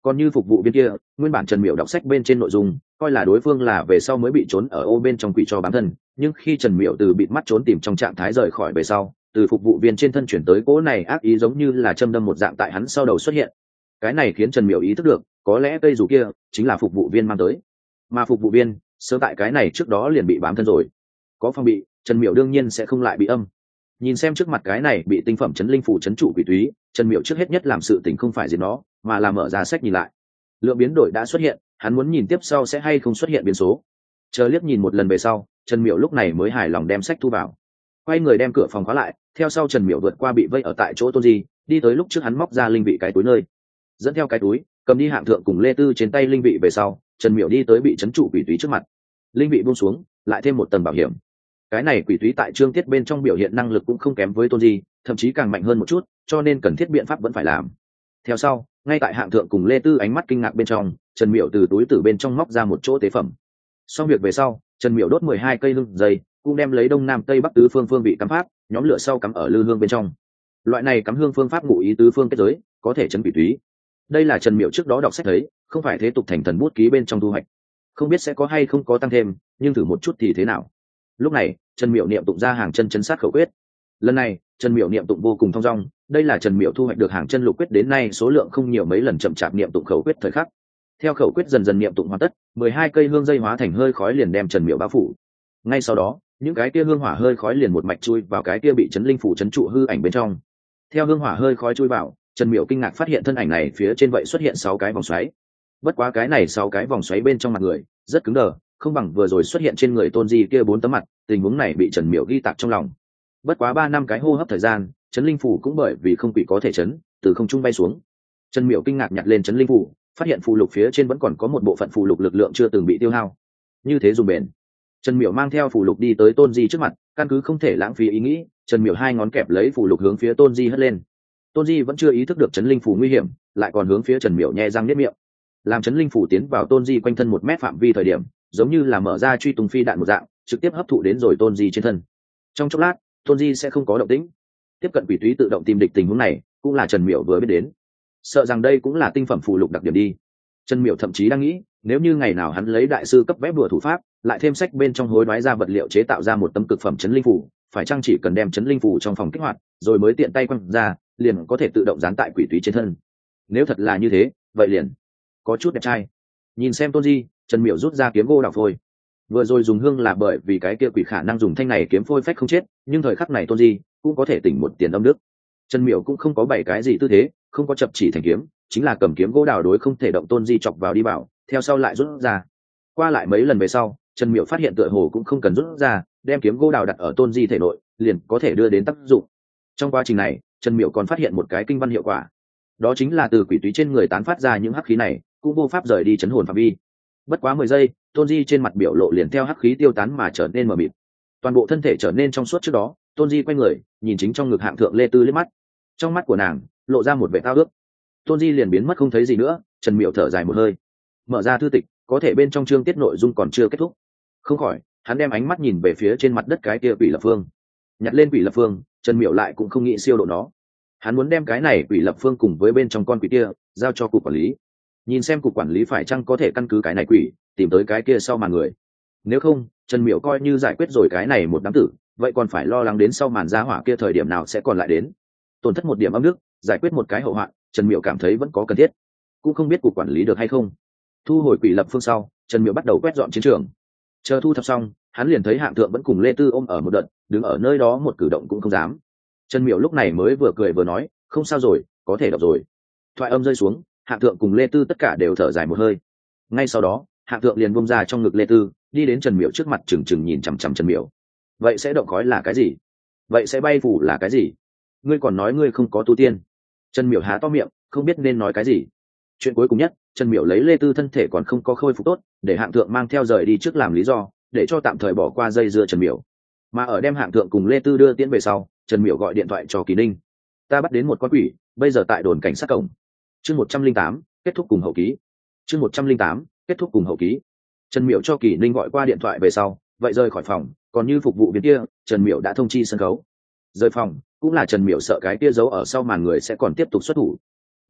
Còn như phục vụ viên kia, nguyên bản Trần Miểu đọc sách bên trên nội dung coi là đối phương là về sau mới bị trốn ở ô bên trong quỷ cho bám thân, nhưng khi Trần Miểu từ bịt mắt trốn tìm trong trạng thái rời khỏi về sau, từ phục vụ viên trên thân chuyển tới cỗ này ác ý giống như là châm đâm một dạng tại hắn sau đầu xuất hiện. Cái này khiến Trần Miểu ý thức được, có lẽ cây dù kia chính là phục vụ viên mang tới, mà phục vụ viên sớm tại cái này trước đó liền bị bám thân rồi. Có phòng bị, Trần Miểu đương nhiên sẽ không lại bị âm. Nhìn xem trước mặt cái này bị tinh phẩm chấn linh phủ chấn trụ quỷ túy, Trần Miểu trước hết nhất làm sự tình không phải diệt nó, mà là mở ra sách nhìn lại. Lượng biến đổi đã xuất hiện, hắn muốn nhìn tiếp sau sẽ hay không xuất hiện biến số. Chờ liếc nhìn một lần về sau, Trần Miểu lúc này mới hài lòng đem sách thu vào, quay người đem cửa phòng khóa lại. Theo sau Trần Miểu vượt qua bị vây ở tại chỗ Tôn Di, đi tới lúc trước hắn móc ra linh vị cái túi nơi, dẫn theo cái túi, cầm đi hạng thượng cùng Lê Tư trên tay linh vị về sau, Trần Miểu đi tới bị chấn trụ quỷ túy trước mặt. Linh vị buông xuống, lại thêm một tầng bảo hiểm. Cái này quỷ túy tại chương tiết bên trong biểu hiện năng lực cũng không kém với Tôn Di, thậm chí càng mạnh hơn một chút, cho nên cần thiết biện pháp vẫn phải làm. Theo sau, ngay tại hạng thượng cùng Lê Tư ánh mắt kinh ngạc bên trong, Trần Miểu từ túi từ bên trong móc ra một chỗ tế phẩm. Xong việc về sau, Trần Miểu đốt 12 cây lưng dây, cũng đem lấy đông nam tây bắc tứ phương vị cắm pháp, nhóm lửa sau cắm ở lư hương bên trong. Loại này cắm hương phương pháp ngụ ý tứ phương kết giới, có thể chấn quỷ túy. Đây là Trần Miểu trước đó đọc sách thấy, không phải thế tục thành thần bút ký bên trong thu hoạch. Không biết sẽ có hay không có tăng thêm, nhưng thử một chút thì thế nào. Lúc này, Trần Miểu niệm tụng ra hàng chân chấn sát khẩu quyết. Lần này, Trần Miểu niệm tụng vô cùng thong dong, đây là Trần Miểu thu hoạch được hàng chân lục quyết đến nay số lượng không nhiều mấy lần chậm chạp niệm tụng khẩu quyết thời khắc. Theo khẩu quyết dần dần niệm tụng hoàn tất, 12 cây hương dây hóa thành hơi khói liền đem Trần Miểu bao phủ. Ngay sau đó, những cái kia hương hỏa hơi khói liền một mạch chui vào cái kia bị chấn linh phủ chấn trụ hư ảnh bên trong. Theo hương hỏa hơi khói chui vào, Trần Miểu kinh ngạc phát hiện thân ảnh này phía trên vậy xuất hiện 6 cái vòng xoáy. Bất quá cái này 6 cái vòng xoáy bên trong mặt người rất cứng đờ, không bằng vừa rồi xuất hiện trên người Tôn Di kia 4 tấm mặt, tình huống này bị Trần Miểu ghi tạc trong lòng. Bất quá 3 năm cái hô hấp thời gian, chấn linh phủ cũng bởi vì không quỷ có thể chấn, từ không trung bay xuống. Trần Miểu kinh ngạc nhặt lên chấn linh phủ, phát hiện phù lục phía trên vẫn còn có một bộ phận phù lục lực lượng chưa từng bị tiêu hao. Như thế dùng bền. Trần Miểu mang theo phù lục đi tới Tôn Di trước mặt, căn cứ không thể lãng phí ý nghĩ, Trần Miểu 2 ngón kẹp lấy phù lục hướng phía Tôn Di hất lên. Tôn Di vẫn chưa ý thức được chấn linh phủ nguy hiểm, lại còn hướng phía Trần Miểu nhe răng niết miệng. Làm chấn linh phủ tiến vào Tôn Di quanh thân 1 mét phạm vi thời điểm, giống như là mở ra truy tung phi đạn một dạng, trực tiếp hấp thụ đến rồi Tôn Di trên thân. Trong chốc lát, Tôn Di sẽ không có động tĩnh. Tiếp cận quỷ túy tự động tìm địch tình huống này, cũng là Trần Miểu vừa biết đến. Sợ rằng đây cũng là tinh phẩm phù lục đặc điểm đi. Trần Miểu thậm chí đang nghĩ, nếu như ngày nào hắn lấy đại sư cấp vẽ bùa thủ pháp, lại thêm sách bên trong hối đoái ra vật liệu chế tạo ra một tấm cực phẩm chấn linh phủ, phải chăng chỉ cần đem chấn linh phủ trong phòng kích hoạt, rồi mới tiện tay quăng ra, liền có thể tự động dán tại quỷ túy trên thân. Nếu thật là như thế, vậy liền có chút đẹp trai. Nhìn xem Tôn Di, Trần Miểu rút ra kiếm gỗ đào phôi. Vừa rồi dùng hương là bởi vì cái kia quỷ khả năng dùng thanh này kiếm phôi phách không chết, nhưng thời khắc này Tôn Di cũng có thể tỉnh một tiền âm đức. Trần Miểu cũng không có bày cái gì tư thế, không có chập chỉ thành kiếm, chính là cầm kiếm gỗ đào đối không thể động Tôn Di chọc vào đi bảo, theo sau lại rút ra. Qua lại mấy lần về sau, Trần Miểu phát hiện tựa hồ cũng không cần rút ra, đem kiếm gỗ đào đặt ở Tôn Di thể nội, liền có thể đưa đến tác dụng. Trong quá trình này, Trần Miểu còn phát hiện một cái kinh văn hiệu quả, đó chính là từ quỷ túy trên người tán phát ra những hắc khí này, cũng vô pháp rời đi chấn hồn phạm vi. Bất quá 10 giây, Tôn Di trên mặt biểu lộ liền theo hắc khí tiêu tán mà trở nên mờ mịt. Toàn bộ thân thể trở nên trong suốt. Trước đó, Tôn Di quay người, nhìn chính trong ngực hạng thượng Lê Tư liếc mắt. Trong mắt của nàng lộ ra một vẻ tao ước. Tôn Di liền biến mất không thấy gì nữa. Trần Miểu thở dài một hơi, mở ra thư tịch, có thể bên trong chương tiết nội dung còn chưa kết thúc. Không khỏi, hắn đem ánh mắt nhìn về phía trên mặt đất cái kia quỷ lập phương. Nhặt lên quỷ lập phương, Trần Miểu lại cũng không nghĩ siêu độ nó. Hắn muốn đem cái này quỷ lập phương cùng với bên trong con quỷ kia giao cho cục quản lý, nhìn xem cục quản lý phải chăng có thể căn cứ cái này quỷ tìm tới cái kia sau màn người. Nếu không, Trần Miểu coi như giải quyết rồi cái này một đám tử, vậy còn phải lo lắng đến sau màn gia hỏa kia thời điểm nào sẽ còn lại đến. Tổn thất một điểm âm đức, giải quyết một cái hậu hoạn, Trần Miểu cảm thấy vẫn có cần thiết. Cũng không biết cục quản lý được hay không. Thu hồi quỷ lập phương sau, Trần Miểu bắt đầu quét dọn chiến trường. Chờ thu thập xong, hắn liền thấy hạng thượng vẫn cùng Lê Tư ôm ở một đợt, đứng ở nơi đó một cử động cũng không dám. Trần Miểu lúc này mới vừa cười vừa nói, không sao rồi, có thể đọc rồi. Thoại âm rơi xuống, hạng thượng cùng Lê Tư tất cả đều thở dài một hơi. Ngay sau đó, hạng thượng liền buông ra trong ngực Lê Tư, đi đến Trần Miểu trước mặt trừng trừng nhìn chằm chằm Trần Miểu. Vậy sẽ động khói là cái gì? Vậy sẽ bay phủ là cái gì? Ngươi còn nói ngươi không có tu tiên. Trần Miểu há to miệng, không biết nên nói cái gì. Chuyện cuối cùng nhất, Trần Miểu lấy Lê Tư thân thể còn không có khôi phục tốt, để hạng thượng mang theo rời đi trước làm lý do, để cho tạm thời bỏ qua dây dưa Trần Miểu. Mà ở đem hạng thượng cùng Lê Tư đưa tiễn về sau, Trần Miểu gọi điện thoại cho Kỳ Ninh. Ta bắt đến một con quỷ, bây giờ tại đồn cảnh sát cổng. Chương 108, kết thúc cùng hậu ký. Chương 108, kết thúc cùng hậu ký. Trần Miểu cho Kỳ Ninh gọi qua điện thoại về sau, vậy rời khỏi phòng, còn như phục vụ viên kia, Trần Miểu đã thông chi sân khấu. Rời phòng, cũng là Trần Miểu sợ cái kia giấu ở sau màn người sẽ còn tiếp tục xuất thủ.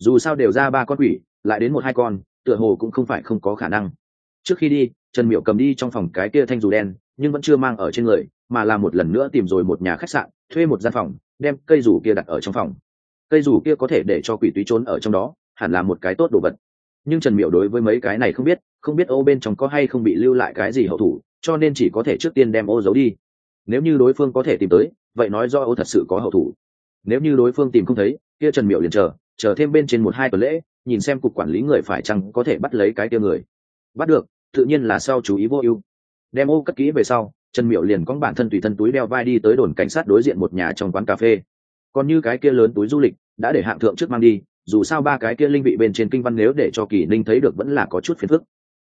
dù sao đều ra 3 con quỷ, lại đến 1-2 con, tựa hồ cũng không phải không có khả năng. Trước khi đi, Trần Miểu cầm đi trong phòng cái kia thanh dù đen, nhưng vẫn chưa mang ở trên người, mà là một lần nữa tìm rồi một nhà khách sạn, thuê một gian phòng, đem cây dù kia đặt ở trong phòng. Cây dù kia có thể để cho quỷ túy trốn ở trong đó, hẳn là một cái tốt đồ vật. Nhưng Trần Miểu đối với mấy cái này không biết ô bên trong có hay không bị lưu lại cái gì hậu thủ, cho nên chỉ có thể trước tiên đem ô giấu đi. Nếu như đối phương có thể tìm tới, vậy nói do ô thật sự có hậu thủ. Nếu như đối phương tìm không thấy, kia Trần Miểu liền chờ thêm bên trên 1-2 tuần lễ, nhìn xem cục quản lý người phải chăng có thể bắt lấy cái kia người. Bắt được, tự nhiên là sau chú ý vô ưu. Đem ô cất kỹ về sau, Trần Miểu liền cõng bản thân tùy thân túi đeo vai đi tới đồn cảnh sát đối diện một nhà trong quán cà phê. Còn như cái kia lớn túi du lịch đã để hạng thượng trước mang đi, dù sao 3 cái kia linh vị bên trên kinh văn nếu để cho Kỳ Ninh thấy được vẫn là có chút phiền phức.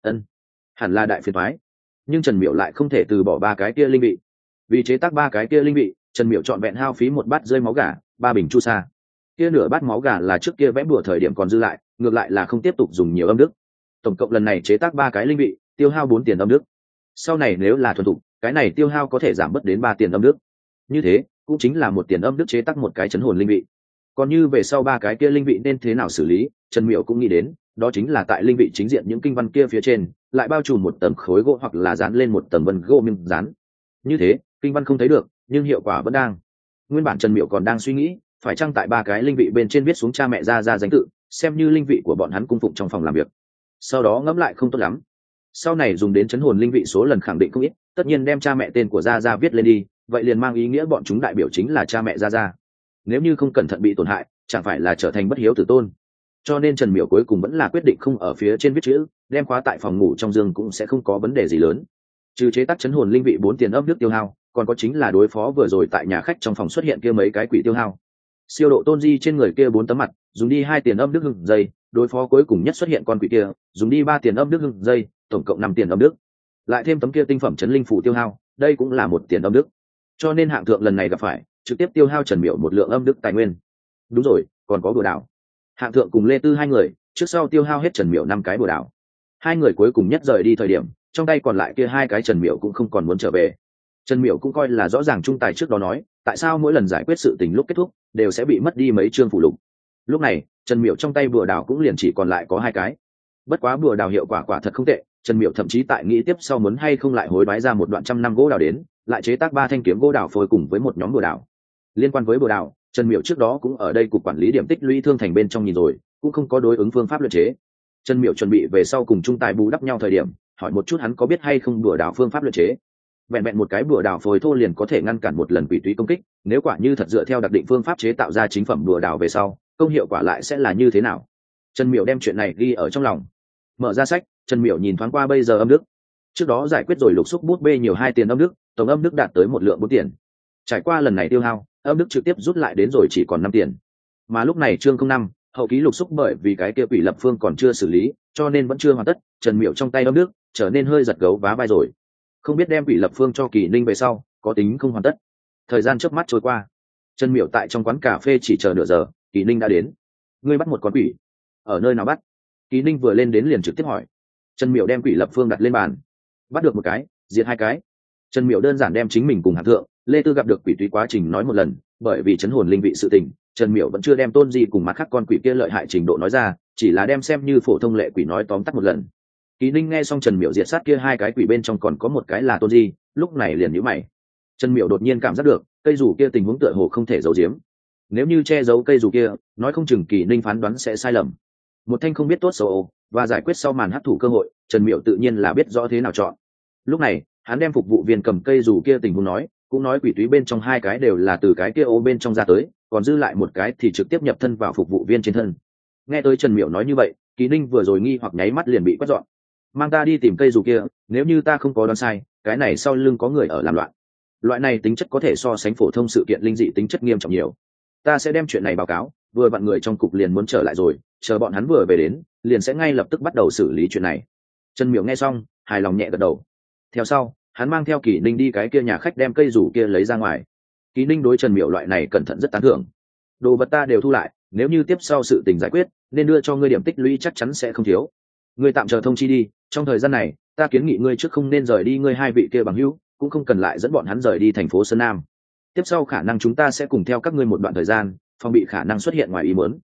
Hẳn là đại phiền toái. Nhưng Trần Miểu lại không thể từ bỏ 3 cái kia linh vị. Vì chế tác 3 cái kia linh vị, Trần Miểu chọn vẹn hao phí 1 bát rơi máu gà, 3 bình chu sa. Kia nửa bát máu gà là trước kia vẽ bùa thời điểm còn dư lại, ngược lại là không tiếp tục dùng nhiều âm đức. Tổng cộng lần này chế tác 3 cái linh vị, tiêu hao 4 tiền âm đức. Sau này nếu là thuần thục, cái này tiêu hao có thể giảm bớt đến 3 tiền âm đức. Như thế, cũng chính là 1 tiền âm đức chế tác một cái chấn hồn linh vị. Còn như về sau 3 cái kia linh vị nên thế nào xử lý, Trần Miểu cũng nghĩ đến, đó chính là tại linh vị chính diện những kinh văn kia phía trên, lại bao trùm một tầng khối gỗ hoặc là dán lên một tầng vân gỗ miếng dán. Như thế, kinh văn không thấy được, nhưng hiệu quả vẫn đang. Nguyên bản Trần Miểu còn đang suy nghĩ, phải chăng tại 3 cái linh vị bên trên viết xuống cha mẹ ra danh tự, xem như linh vị của bọn hắn cung phụng trong phòng làm việc. Sau đó ngẫm lại không tốt lắm. Sau này dùng đến chấn hồn linh vị số lần khẳng định không ít, tất nhiên đem cha mẹ tên của Gia viết lên đi, vậy liền mang ý nghĩa bọn chúng đại biểu chính là cha mẹ Gia. Nếu như không cẩn thận bị tổn hại, chẳng phải là trở thành bất hiếu tử tôn. Cho nên Trần Miểu cuối cùng vẫn là quyết định không ở phía trên viết chữ, đem khóa tại phòng ngủ trong giường cũng sẽ không có vấn đề gì lớn. Trừ chế tác chấn hồn linh vị 4 tiền âm đức tiêu hao, còn có chính là đối phó vừa rồi tại nhà khách trong phòng xuất hiện kia mấy cái quỷ tiêu hao. Siêu độ tôn di trên người kia 4 tấm mặt, dùng đi 2 tiền âm đức hưng dây, đối phó cuối cùng nhất xuất hiện con quỷ kia, dùng đi 3 tiền âm đức hưng dây, tổng cộng 5 tiền âm đức. Lại thêm tấm kia tinh phẩm chấn linh phủ tiêu hao, đây cũng là 1 tiền âm đức. Cho nên hạng thượng lần này gặp phải, trực tiếp tiêu hao Trần Miểu 1 lượng âm đức tài nguyên. Đúng rồi, còn có bùa đảo. Hạng thượng cùng Lê Tư 2 người, trước sau tiêu hao hết Trần Miểu 5 cái bùa đảo. 2 người cuối cùng nhất rời đi thời điểm, trong tay còn lại kia 2 cái Trần Miểu cũng không còn muốn trở về. Trần Miểu cũng coi là rõ ràng trung tài trước đó nói, tại sao mỗi lần giải quyết sự tình lúc kết thúc đều sẽ bị mất đi mấy chương phụ lục. Lúc này, Trần Miểu trong tay bùa đảo cũng liền chỉ còn lại có 2 cái. Bất quá bùa đảo hiệu quả quả thật không tệ, Trần Miểu thậm chí tại nghĩ tiếp sau muốn hay không lại hối đoái ra một đoạn trăm năm gỗ đào đến, lại chế tác 3 thanh kiếm gỗ đào phối cùng với một nhóm bùa đảo. Liên quan với bùa đảo, Trần Miểu trước đó cũng ở đây cục quản lý điểm tích lũy thương thành bên trong nhìn rồi, cũng không có đối ứng phương pháp luyện chế. Trần Miểu chuẩn bị về sau cùng trung tài bù đắp nhau thời điểm, hỏi một chút hắn có biết hay không bùa đảo phương pháp luyện chế. Vẹn một cái bùa đảo phối thô liền có thể ngăn cản một lần quỷ túy công kích, nếu quả như thật dựa theo đặc định phương pháp chế tạo ra chính phẩm bùa đảo về sau, công hiệu quả lại sẽ là như thế nào? Trần Miểu đem chuyện này ghi ở trong lòng. Mở ra sách, Trần Miểu nhìn thoáng qua bây giờ âm đức. Trước đó giải quyết rồi lục xúc bút bê nhiều 2 tiền âm đức, tổng âm đức đạt tới 1 lượng 4 tiền. Trải qua lần này tiêu hao, âm đức trực tiếp rút lại đến rồi chỉ còn 5 tiền. Mà lúc này chương 05, hậu ký lục xúc bởi vì cái kia quỷ lập phương còn chưa xử lý, cho nên vẫn chưa hoàn tất, Trần Miểu trong tay âm đức trở nên hơi giật gấu vá vai rồi. Không biết đem quỷ lập phương cho Kỳ Ninh về sau, có tính không hoàn tất. Thời gian chớp mắt trôi qua, Trần Miểu tại trong quán cà phê chỉ chờ nửa giờ, Kỳ Ninh đã đến. Ngươi bắt một con quỷ, ở nơi nào bắt? Kỳ Ninh vừa lên đến liền trực tiếp hỏi. Trần Miểu đem quỷ lập phương đặt lên bàn. Bắt được 1 cái, diệt 2 cái. Trần Miểu đơn giản đem chính mình cùng hạng thượng Lê Tư gặp được quỷ túy quá trình nói một lần, bởi vì chấn hồn linh vị sự tình, Trần Miểu vẫn chưa đem tôn di cùng mặt khác con quỷ kia lợi hại trình độ nói ra, chỉ là đem xem như phổ thông lệ quỷ nói tóm tắt một lần. Kỳ Ninh nghe xong Trần Miểu diệt sát kia 2 cái quỷ bên trong còn có 1 cái là tôn di, lúc này liền nhíu mày. Trần Miểu đột nhiên cảm giác được cây dù kia tình huống tựa hồ không thể giấu giếm. Nếu như che giấu cây dù kia, nói không chừng Kỳ Ninh phán đoán sẽ sai lầm. Một thanh không biết tốt xấu và giải quyết sau màn hấp thụ cơ hội, Trần Miểu tự nhiên là biết rõ thế nào chọn. Lúc này, hắn đem phục vụ viên cầm cây dù kia tình huống nói, cũng nói quỷ túy bên trong 2 cái đều là từ cái kia ô bên trong ra tới, còn dư lại 1 cái thì trực tiếp nhập thân vào phục vụ viên trên thân. Nghe tới Trần Miểu nói như vậy, Kỳ Ninh vừa rồi nghi hoặc nháy mắt liền bị quét dọn. Mang ta đi tìm cây dù kia, nếu như ta không có đoán sai, cái này sau lưng có người ở làm loạn. Loại này tính chất có thể so sánh phổ thông sự kiện linh dị tính chất nghiêm trọng nhiều. Ta sẽ đem chuyện này báo cáo, vừa vặn người trong cục liền muốn trở lại rồi, chờ bọn hắn vừa về đến, liền sẽ ngay lập tức bắt đầu xử lý chuyện này. Trần Miểu nghe xong, hài lòng nhẹ gật đầu. Theo sau, hắn mang theo Kỳ Ninh đi cái kia nhà khách đem cây dù kia lấy ra ngoài. Kỳ Ninh đối Trần Miểu loại này cẩn thận rất tán thưởng. Đồ vật ta đều thu lại, nếu như tiếp sau sự tình giải quyết, nên đưa cho ngươi điểm tích lũy chắc chắn sẽ không thiếu. Ngươi tạm chờ thông chi đi, trong thời gian này, ta kiến nghị ngươi trước không nên rời đi ngươi 2 vị kia bằng hữu, cũng không cần lại dẫn bọn hắn rời đi thành phố Sơn Nam. Tiếp sau khả năng chúng ta sẽ cùng theo các ngươi một đoạn thời gian, phòng bị khả năng xuất hiện ngoài ý muốn.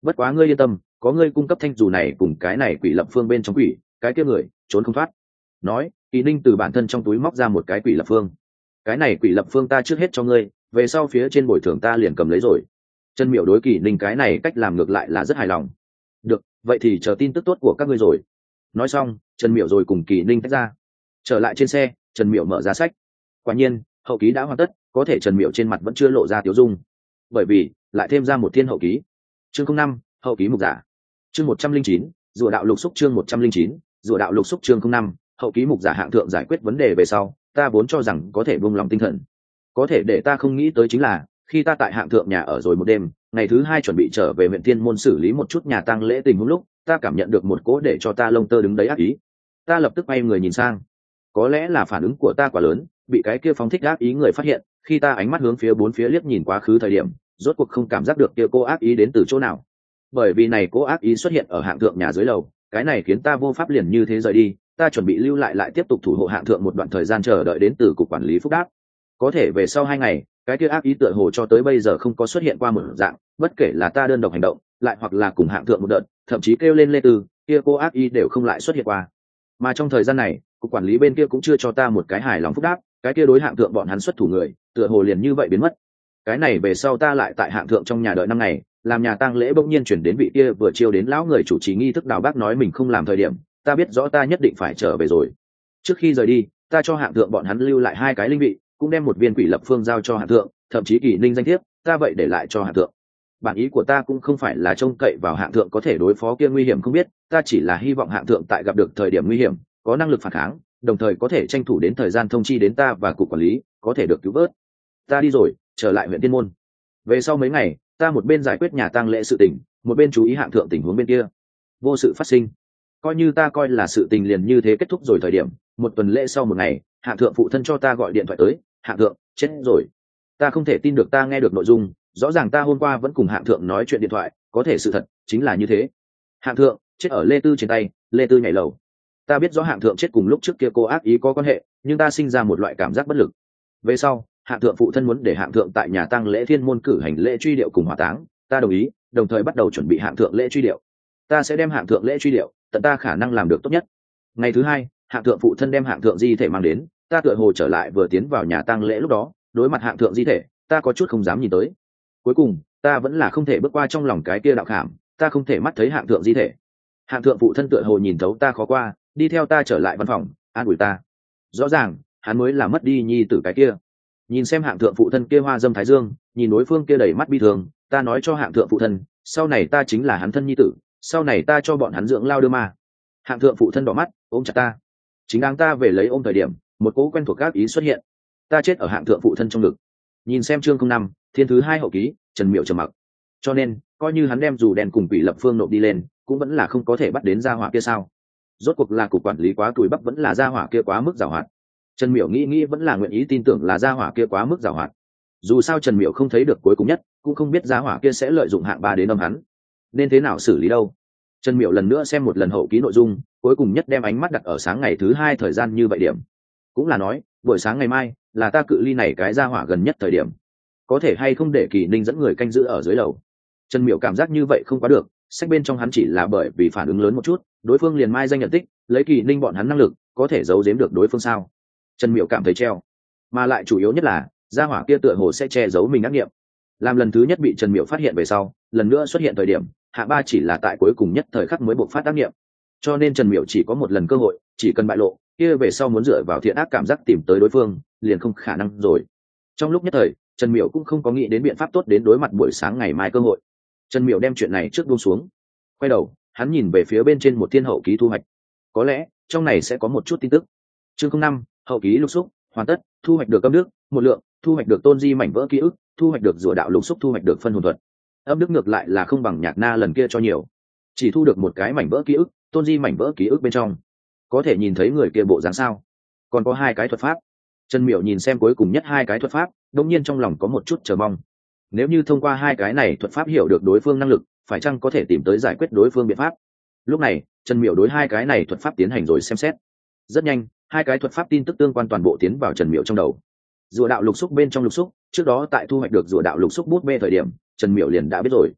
bất quá ngươi yên tâm, có ngươi cung cấp thanh dù này cùng cái này quỷ lập phương bên trong quỷ, cái kia người trốn không thoát. Nói, Kỳ Ninh từ bản thân trong túi móc ra một cái quỷ lập phương. Cái này quỷ lập phương ta trước hết cho ngươi, về sau phía trên bồi thường ta liền cầm lấy rồi. Trần Miểu đối Kỳ Ninh cái này cách làm ngược lại là rất hài lòng. Được, vậy thì chờ tin tức tốt của các ngươi rồi. Nói xong, Trần Miểu rồi cùng Kỳ Ninh tách ra. Trở lại trên xe, Trần Miểu mở ra sách. Quả nhiên, hậu ký đã hoàn tất, có thể Trần Miểu trên mặt vẫn chưa lộ ra tiêu dung, bởi vì lại thêm ra một thiên hậu ký. Chương 05, hậu ký mục giả. Chương 109, rùa đạo lục xúc. Chương 109, rùa đạo lục xúc. Chương 05, hậu ký mục giả. Hạng thượng giải quyết vấn đề về sau, ta vốn cho rằng có thể buông lòng tinh thần. Có thể để ta không nghĩ tới chính là, khi ta tại hạng thượng nhà ở rồi một đêm, ngày thứ hai chuẩn bị trở về huyện Thiên Môn xử lý một chút nhà tang lễ tình huống lúc, ta cảm nhận được một cỗ để cho ta lông tơ đứng đấy ác ý. Ta lập tức quay người nhìn sang. Có lẽ là phản ứng của ta quá lớn, bị cái kia phóng thích ác ý người phát hiện. Khi ta ánh mắt hướng phía bốn phía liếc nhìn quá khứ thời điểm, rốt cuộc không cảm giác được kia cô ác ý đến từ chỗ nào. Bởi vì này cô ác ý xuất hiện ở hạng thượng nhà dưới lầu, cái này khiến ta vô pháp liền như thế rời đi. Ta chuẩn bị lưu lại tiếp tục thủ hộ hạng thượng một đoạn thời gian, chờ đợi đến từ cục quản lý phúc đáp. Có thể về sau 2 ngày, cái kia ác ý tựa hồ cho tới bây giờ không có xuất hiện qua một dạng, bất kể là ta đơn độc hành động, lại hoặc là cùng hạng thượng một đợt, thậm chí kêu lên Lê Tư, kia cô ác ý đều không lại xuất hiện qua. Mà trong thời gian này, cục quản lý bên kia cũng chưa cho ta một cái hài lòng phúc đáp, cái kia đối hạng thượng bọn hắn xuất thủ người, tựa hồ liền như vậy biến mất. Cái này về sau ta lại tại hạng thượng trong nhà đợi 5 ngày, làm nhà tang lễ bỗng nhiên chuyển đến vị kia vừa chiêu đến lão người chủ trì nghi thức đào bác nói mình không làm thời điểm, ta biết rõ ta nhất định phải trở về rồi. Trước khi rời đi, ta cho hạng thượng bọn hắn lưu lại 2 cái linh vị, cũng đem một viên quỷ lập phương giao cho hạng thượng, thậm chí Kỳ Ninh danh thiếp ta vậy để lại cho hạng thượng. Bản ý của ta cũng không phải là trông cậy vào hạng thượng có thể đối phó kia nguy hiểm không biết, ta chỉ là hy vọng hạng thượng tại gặp được thời điểm nguy hiểm có năng lực phản kháng, đồng thời có thể tranh thủ đến thời gian thông chi đến ta và cục quản lý, có thể được cứu vớt. Ta đi rồi, trở lại huyện Thiên Môn. Về sau mấy ngày, ta một bên giải quyết nhà tang lễ sự tình, một bên chú ý hạng thượng tình huống bên kia. Vô sự phát sinh. Coi như ta coi là sự tình liền như thế kết thúc rồi thời điểm, một tuần lễ sau một ngày, hạng thượng phụ thân cho ta gọi điện thoại tới, hạng thượng chết rồi. Ta không thể tin được ta nghe được nội dung, rõ ràng ta hôm qua vẫn cùng hạng thượng nói chuyện điện thoại, có thể sự thật chính là như thế. Hạng thượng chết ở Lê Tư trên tay, Lê Tư nhảy lầu. Ta biết rõ hạng thượng chết cùng lúc trước kia cô ác ý có quan hệ, nhưng ta sinh ra một loại cảm giác bất lực. Về sau, hạng thượng phụ thân muốn để hạng thượng tại nhà tang lễ Thiên Môn cử hành lễ truy điệu cùng hỏa táng, ta đồng ý, đồng thời bắt đầu chuẩn bị hạng thượng lễ truy điệu. Ta sẽ đem hạng thượng lễ truy điệu tận ta khả năng làm được tốt nhất. Ngày thứ hai, hạng thượng phụ thân đem hạng thượng di thể mang đến, ta tựa hồ trở lại vừa tiến vào nhà tang lễ lúc đó, đối mặt hạng thượng di thể, ta có chút không dám nhìn tới. Cuối cùng, ta vẫn là không thể bước qua trong lòng cái kia đạo khảm, ta không thể mắt thấy hạng thượng di thể. Hạng thượng phụ thân tựa hồ nhìn thấu ta khó qua, đi theo ta trở lại văn phòng, an ủi ta. Rõ ràng, hắn mới là mất đi nhi tử cái kia. Nhìn xem hạng thượng phụ thân kia hoa dâm thái dương, nhìn đối phương kia đầy mắt bi thương, ta nói cho hạng thượng phụ thân, sau này ta chính là hắn thân nhi tử, sau này ta cho bọn hắn dưỡng lao đưa mà. Hạng thượng phụ thân đỏ mắt, ôm chặt ta. Chính đang ta về lấy ôm thời điểm, một cỗ quen thuộc các ý xuất hiện. Ta chết ở hạng thượng phụ thân trong ngực. Nhìn xem chương 05, thiên thứ 2 hậu ký, Trần Miểu trầm mặc. Cho nên, coi như hắn đem dù đèn cùng quỷ lập phương nộp đi lên, cũng vẫn là không có thể bắt đến gia hỏa kia sao? Rốt cuộc là cục quản lý quá tuổi bắp vẫn là gia hỏa kia quá mức giàu hoạt. Trần Miểu nghĩ vẫn là nguyện ý tin tưởng là gia hỏa kia quá mức giàu hoạt. Dù sao Trần Miểu không thấy được cuối cùng nhất, cũng không biết gia hỏa kia sẽ lợi dụng hạng 3 đến âm hắn. Nên thế nào xử lý đâu? Trần Miểu lần nữa xem một lần hậu ký nội dung, cuối cùng nhất đem ánh mắt đặt ở sáng ngày thứ 2 thời gian như vậy điểm. Cũng là nói, buổi sáng ngày mai là ta cự ly này cái gia hỏa gần nhất thời điểm. Có thể hay không để Kỳ Ninh dẫn người canh giữ ở dưới lầu? Trần Miểu cảm giác như vậy không quá được, sách bên trong hắn chỉ là bởi vì phản ứng lớn một chút, đối phương liền mai danh nhận tích, lấy Kỳ Ninh bọn hắn năng lực, có thể giấu giếm được đối phương sao? Trần Miểu cảm thấy treo, mà lại chủ yếu nhất là gia hỏa kia tựa hồ sẽ che giấu mình ác nghiệm. Làm lần thứ nhất bị Trần Miểu phát hiện về sau, lần nữa xuất hiện thời điểm, hạng 3 chỉ là tại cuối cùng nhất thời khắc mới bộc phát ác nghiệm. Cho nên Trần Miểu chỉ có một lần cơ hội, chỉ cần bại lộ, kia về sau muốn dựa vào thiện ác cảm giác tìm tới đối phương, liền không khả năng rồi. Trong lúc nhất thời, Trần Miểu cũng không có nghĩ đến biện pháp tốt đến đối mặt buổi sáng ngày mai cơ hội. Trần Miểu đem chuyện này trước buông xuống, quay đầu, hắn nhìn về phía bên trên một thiên hậu ký thu hoạch. Có lẽ trong này sẽ có một chút tin tức. Chương 05, hậu ký lục xúc hoàn tất, thu hoạch được âm đức một lượng, thu hoạch được tôn di mảnh vỡ ký ức, thu hoạch được rùa đạo lục xúc, thu hoạch được phân hồn thuật. Âm đức ngược lại là không bằng Nhạc Na lần kia cho nhiều, chỉ thu được một cái mảnh vỡ ký ức, tôn di mảnh vỡ ký ức bên trong có thể nhìn thấy người kia bộ dáng sao, còn có 2 cái thuật pháp. Trần Miểu nhìn xem cuối cùng nhất 2 cái thuật pháp, đột nhiên trong lòng có một chút chờ mong. Nếu như thông qua 2 cái này thuật pháp hiểu được đối phương năng lực, phải chăng có thể tìm tới giải quyết đối phương biện pháp. Lúc này Trần Miểu đối 2 cái này thuật pháp tiến hành rồi xem xét. Rất nhanh, 2 cái thuật pháp tin tức tương quan toàn bộ tiến vào Trần Miểu trong đầu. Rùa đạo lục xúc bên trong lục xúc, trước đó tại thu hoạch được rùa đạo lục xúc bút bê thời điểm, Trần Miểu liền đã biết rồi.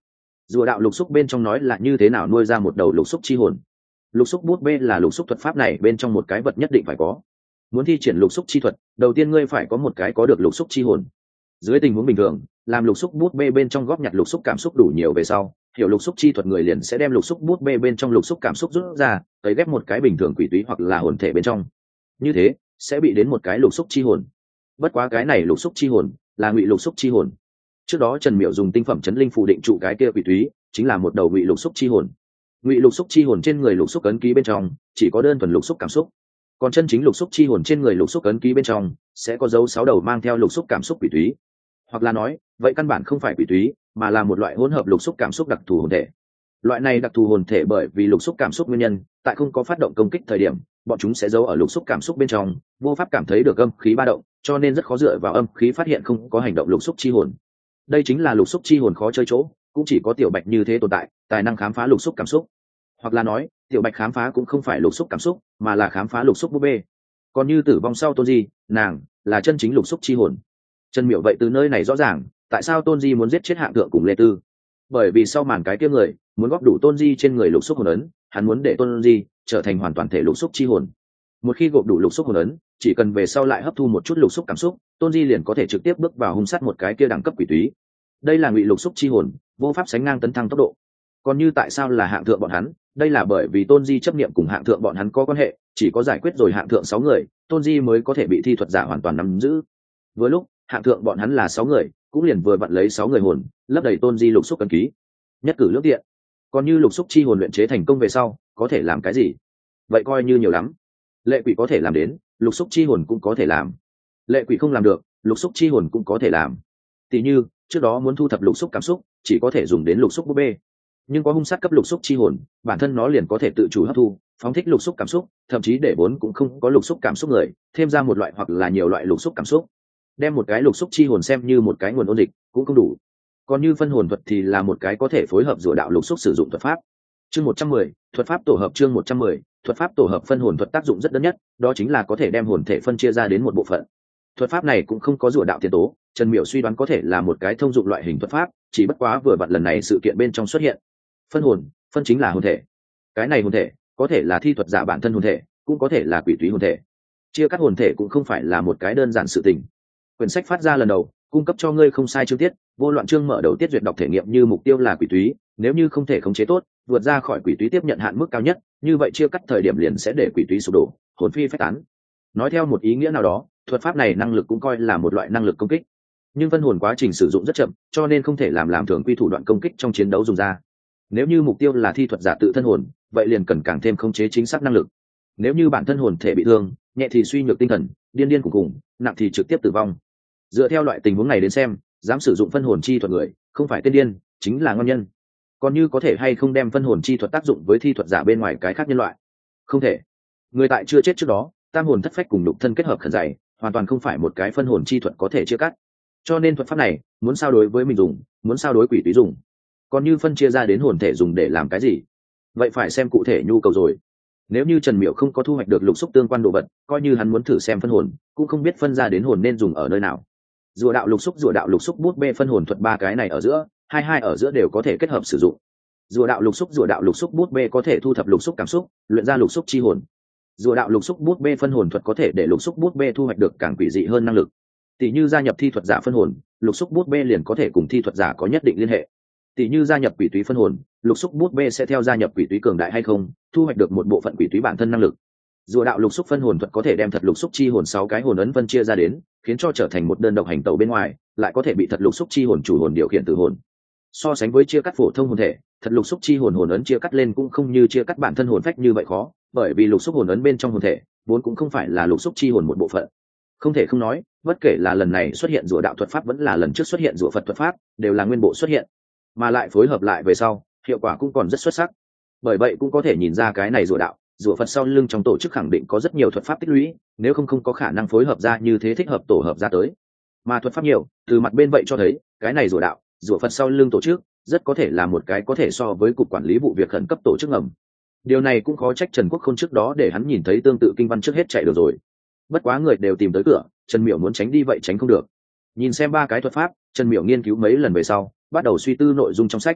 Rùa đạo lục xúc bên trong nói là như thế nào nuôi ra một đầu lục xúc chi hồn. Lục xúc bút bê là lục xúc thuật pháp này bên trong một cái vật nhất định phải có. Muốn thi triển lục xúc chi thuật, đầu tiên ngươi phải có một cái có được lục xúc chi hồn. Dưới tình huống bình thường, làm lục xúc bút bê bên trong góp nhặt lục xúc cảm xúc đủ nhiều về sau, hiểu lục xúc chi thuật người liền sẽ đem lục xúc bút bê bên trong lục xúc cảm xúc rút ra, tới ghép một cái bình thường quỷ túy hoặc là hồn thể bên trong. Như thế sẽ bị đến một cái lục xúc chi hồn. Bất quá cái này lục xúc chi hồn là ngụy lục xúc chi hồn. Trước đó Trần Miểu dùng tinh phẩm chấn linh phù định trụ cái kia quỷ túy, chính là một đầu ngụy lục xúc chi hồn. Ngụy lục xúc chi hồn trên người lục xúc ấn ký bên trong chỉ có đơn thuần lục xúc cảm xúc, còn chân chính lục xúc chi hồn trên người lục xúc ấn ký bên trong sẽ có dấu 6 đầu mang theo lục xúc cảm xúc quỷ túy. Hoặc là nói, vậy căn bản không phải quỷ túy, mà là một loại hỗn hợp lục xúc cảm xúc đặc thù hồn thể. Loại này đặc thù hồn thể bởi vì lục xúc cảm xúc nguyên nhân, tại không có phát động công kích thời điểm, bọn chúng sẽ giấu ở lục xúc cảm xúc bên trong, vô pháp cảm thấy được âm khí ba động, cho nên rất khó dựa vào âm khí phát hiện không có hành động lục xúc chi hồn. Đây chính là lục xúc chi hồn khó chơi chỗ, cũng chỉ có tiểu bạch như thế tồn tại, tài năng khám phá lục xúc cảm xúc. Hoặc là nói, tiểu bạch khám phá cũng không phải lục xúc cảm xúc, mà là khám phá lục xúc búp bê. Còn như tử vong sau Tôn Di, nàng là chân chính lục xúc chi hồn. Trần Miểu vậy từ nơi này rõ ràng, tại sao Tôn Di muốn giết chết Hạng Thượng cùng Lê Tư. Bởi vì sau màn cái kia người muốn góp đủ Tôn Di trên người lục xúc hồn ấn, hắn muốn để Tôn Di trở thành hoàn toàn thể lục xúc chi hồn. Một khi gộp đủ lục xúc hồn ấn, chỉ cần về sau lại hấp thu một chút lục xúc cảm xúc, Tôn Di liền có thể trực tiếp bước vào hung sát một cái kia đẳng cấp quỷ túy. Đây là ngụy lục xúc chi hồn, vô pháp sánh ngang tấn thăng tốc độ. Còn như tại sao là Hạng Thượng bọn hắn, đây là bởi vì Tôn Di chấp niệm cùng Hạng Thượng bọn hắn có quan hệ, chỉ có giải quyết rồi Hạng Thượng 6 người, Tôn Di mới có thể bị thi thuật giả hoàn toàn nắm giữ. Vừa lúc Hạng Thượng bọn hắn là 6 người, cũng liền vừa vặn lấy 6 người hồn lấp đầy Tôn Di lục xúc ấn ký, nhất cử lưỡng tiện. Còn như lục xúc chi hồn luyện chế thành công về sau có thể làm cái gì, vậy coi như nhiều lắm. Lệ quỷ có thể làm đến, lục xúc chi hồn cũng có thể làm. Lệ quỷ không làm được, lục xúc chi hồn cũng có thể làm. Tỷ như trước đó muốn thu thập lục xúc cảm xúc, chỉ có thể dùng đến lục xúc búp bê, nhưng có hung sát cấp lục xúc chi hồn, bản thân nó liền có thể tự chủ hấp thu phóng thích lục xúc cảm xúc, thậm chí để vốn cũng không có lục xúc cảm xúc người thêm ra một loại hoặc là nhiều loại lục xúc cảm xúc, đem một cái lục xúc chi hồn xem như một cái nguồn ôn dịch cũng không đủ. Còn như phân hồn thuật thì là một cái có thể phối hợp rùa đạo lục xúc sử dụng thuật pháp. Chương 110, thuật pháp tổ hợp. Chương 110, thuật pháp tổ hợp. Phân hồn thuật tác dụng rất đơn nhất, đó chính là có thể đem hồn thể phân chia ra đến một bộ phận. Thuật pháp này cũng không có rùa đạo tiền tố, Trần Miểu suy đoán có thể là một cái thông dụng loại hình thuật pháp, chỉ bất quá vừa vặn lần này sự kiện bên trong xuất hiện. Phân hồn, phân chính là hồn thể. Cái này hồn thể có thể là thi thuật giả bản thân hồn thể, cũng có thể là quỷ túy hồn thể. Chia cắt hồn thể cũng không phải là một cái đơn giản sự tình. Quyển sách phát ra lần đầu cung cấp cho ngươi không sai chương tiết, vô loạn chương mở đầu tiết duyệt đọc thể nghiệm như mục tiêu là quỷ túy, nếu như không thể khống chế tốt, vượt ra khỏi quỷ túy tiếp nhận hạn mức cao nhất, như vậy chia cắt thời điểm liền sẽ để quỷ túy sụp đổ, hồn phi phách tán. Nói theo một ý nghĩa nào đó, thuật pháp này năng lực cũng coi là một loại năng lực công kích, nhưng phân hồn quá trình sử dụng rất chậm, cho nên không thể làm thường quy thủ đoạn công kích trong chiến đấu dùng ra. Nếu như mục tiêu là thi thuật giả tự thân hồn, vậy liền cần càng thêm khống chế chính xác năng lực. Nếu như bản thân hồn thể bị thương, nhẹ thì suy nhược tinh thần, điên điên cùng, nặng thì trực tiếp tử vong. Dựa theo loại tình huống này đến xem, dám sử dụng phân hồn chi thuật người không phải tên điên, chính là ngon nhân. Còn như có thể hay không đem phân hồn chi thuật tác dụng với thi thuật giả bên ngoài cái khác nhân loại, không thể. Người tại chưa chết trước đó, tam hồn thất phách cùng nhục thân kết hợp khẩn dày, hoàn toàn không phải một cái phân hồn chi thuật có thể chia cắt. Cho nên thuật pháp này muốn sao đối với mình dùng, muốn sao đối quỷ túy dùng. Còn như phân chia ra đến hồn thể dùng để làm cái gì, vậy phải xem cụ thể nhu cầu rồi. Nếu như Trần Miểu không có thu hoạch được lục xúc tương quan đồ vật, coi như hắn muốn thử xem phân hồn, cũng không biết phân ra đến hồn nên dùng ở nơi nào. Rùa đạo lục xúc bút bê phân hồn thuật ba cái này ở giữa, hai ở giữa đều có thể kết hợp sử dụng. Rùa đạo lục xúc bút bê có thể thu thập lục xúc cảm xúc, luyện ra lục xúc chi hồn. Rùa đạo lục xúc bút bê phân hồn thuật có thể để lục xúc bút bê thu hoạch được càng quỷ dị hơn năng lực. Tỷ như gia nhập thi thuật giả phân hồn, lục xúc bút bê liền có thể cùng thi thuật giả có nhất định liên hệ. Tỷ như gia nhập quỷ túy phân hồn, lục xúc bút bê sẽ theo gia nhập quỷ túy cường đại hay không, thu hoạch được một bộ phận quỷ túy bản thân năng lực. Rùa đạo lục xúc phân hồn thuật có thể đem thật lục xúc chi hồn 6 cái hồn ấn phân chia ra đến, khiến cho trở thành một đơn độc hành tẩu bên ngoài, lại có thể bị thật lục xúc chi hồn chủ hồn điều khiển tử hồn. So sánh với chia cắt phổ thông hồn thể, thật lục xúc chi hồn hồn ấn chia cắt lên cũng không như chia cắt bản thân hồn phách như vậy khó, bởi vì lục xúc hồn ấn bên trong hồn thể vốn cũng không phải là lục xúc chi hồn một bộ phận. Không thể không nói, bất kể là lần này xuất hiện rùa đạo thuật pháp vẫn là lần trước xuất hiện rùa Phật thuật pháp, đều là nguyên bộ xuất hiện, mà lại phối hợp lại về sau, hiệu quả cũng còn rất xuất sắc. Bởi vậy cũng có thể nhìn ra cái này rùa đạo, rùa Phật sau lưng trong tổ chức khẳng định có rất nhiều thuật pháp tích lũy, nếu không có khả năng phối hợp ra như thế thích hợp tổ hợp ra tới. Mà thuật pháp nhiều, từ mặt bên vậy cho thấy, cái này rùa đạo, rùa Phật sau lưng tổ chức, rất có thể là một cái có thể so với cục quản lý vụ việc khẩn cấp tổ chức ngầm. Điều này cũng khó trách Trần Quốc Khôn trước đó để hắn nhìn thấy tương tự kinh văn trước hết chạy được rồi. Bất quá người đều tìm tới cửa, Trần Miểu muốn tránh đi vậy tránh không được. Nhìn xem ba cái thuật pháp, Trần Miểu nghiên cứu mấy lần về sau, bắt đầu suy tư nội dung trong sách.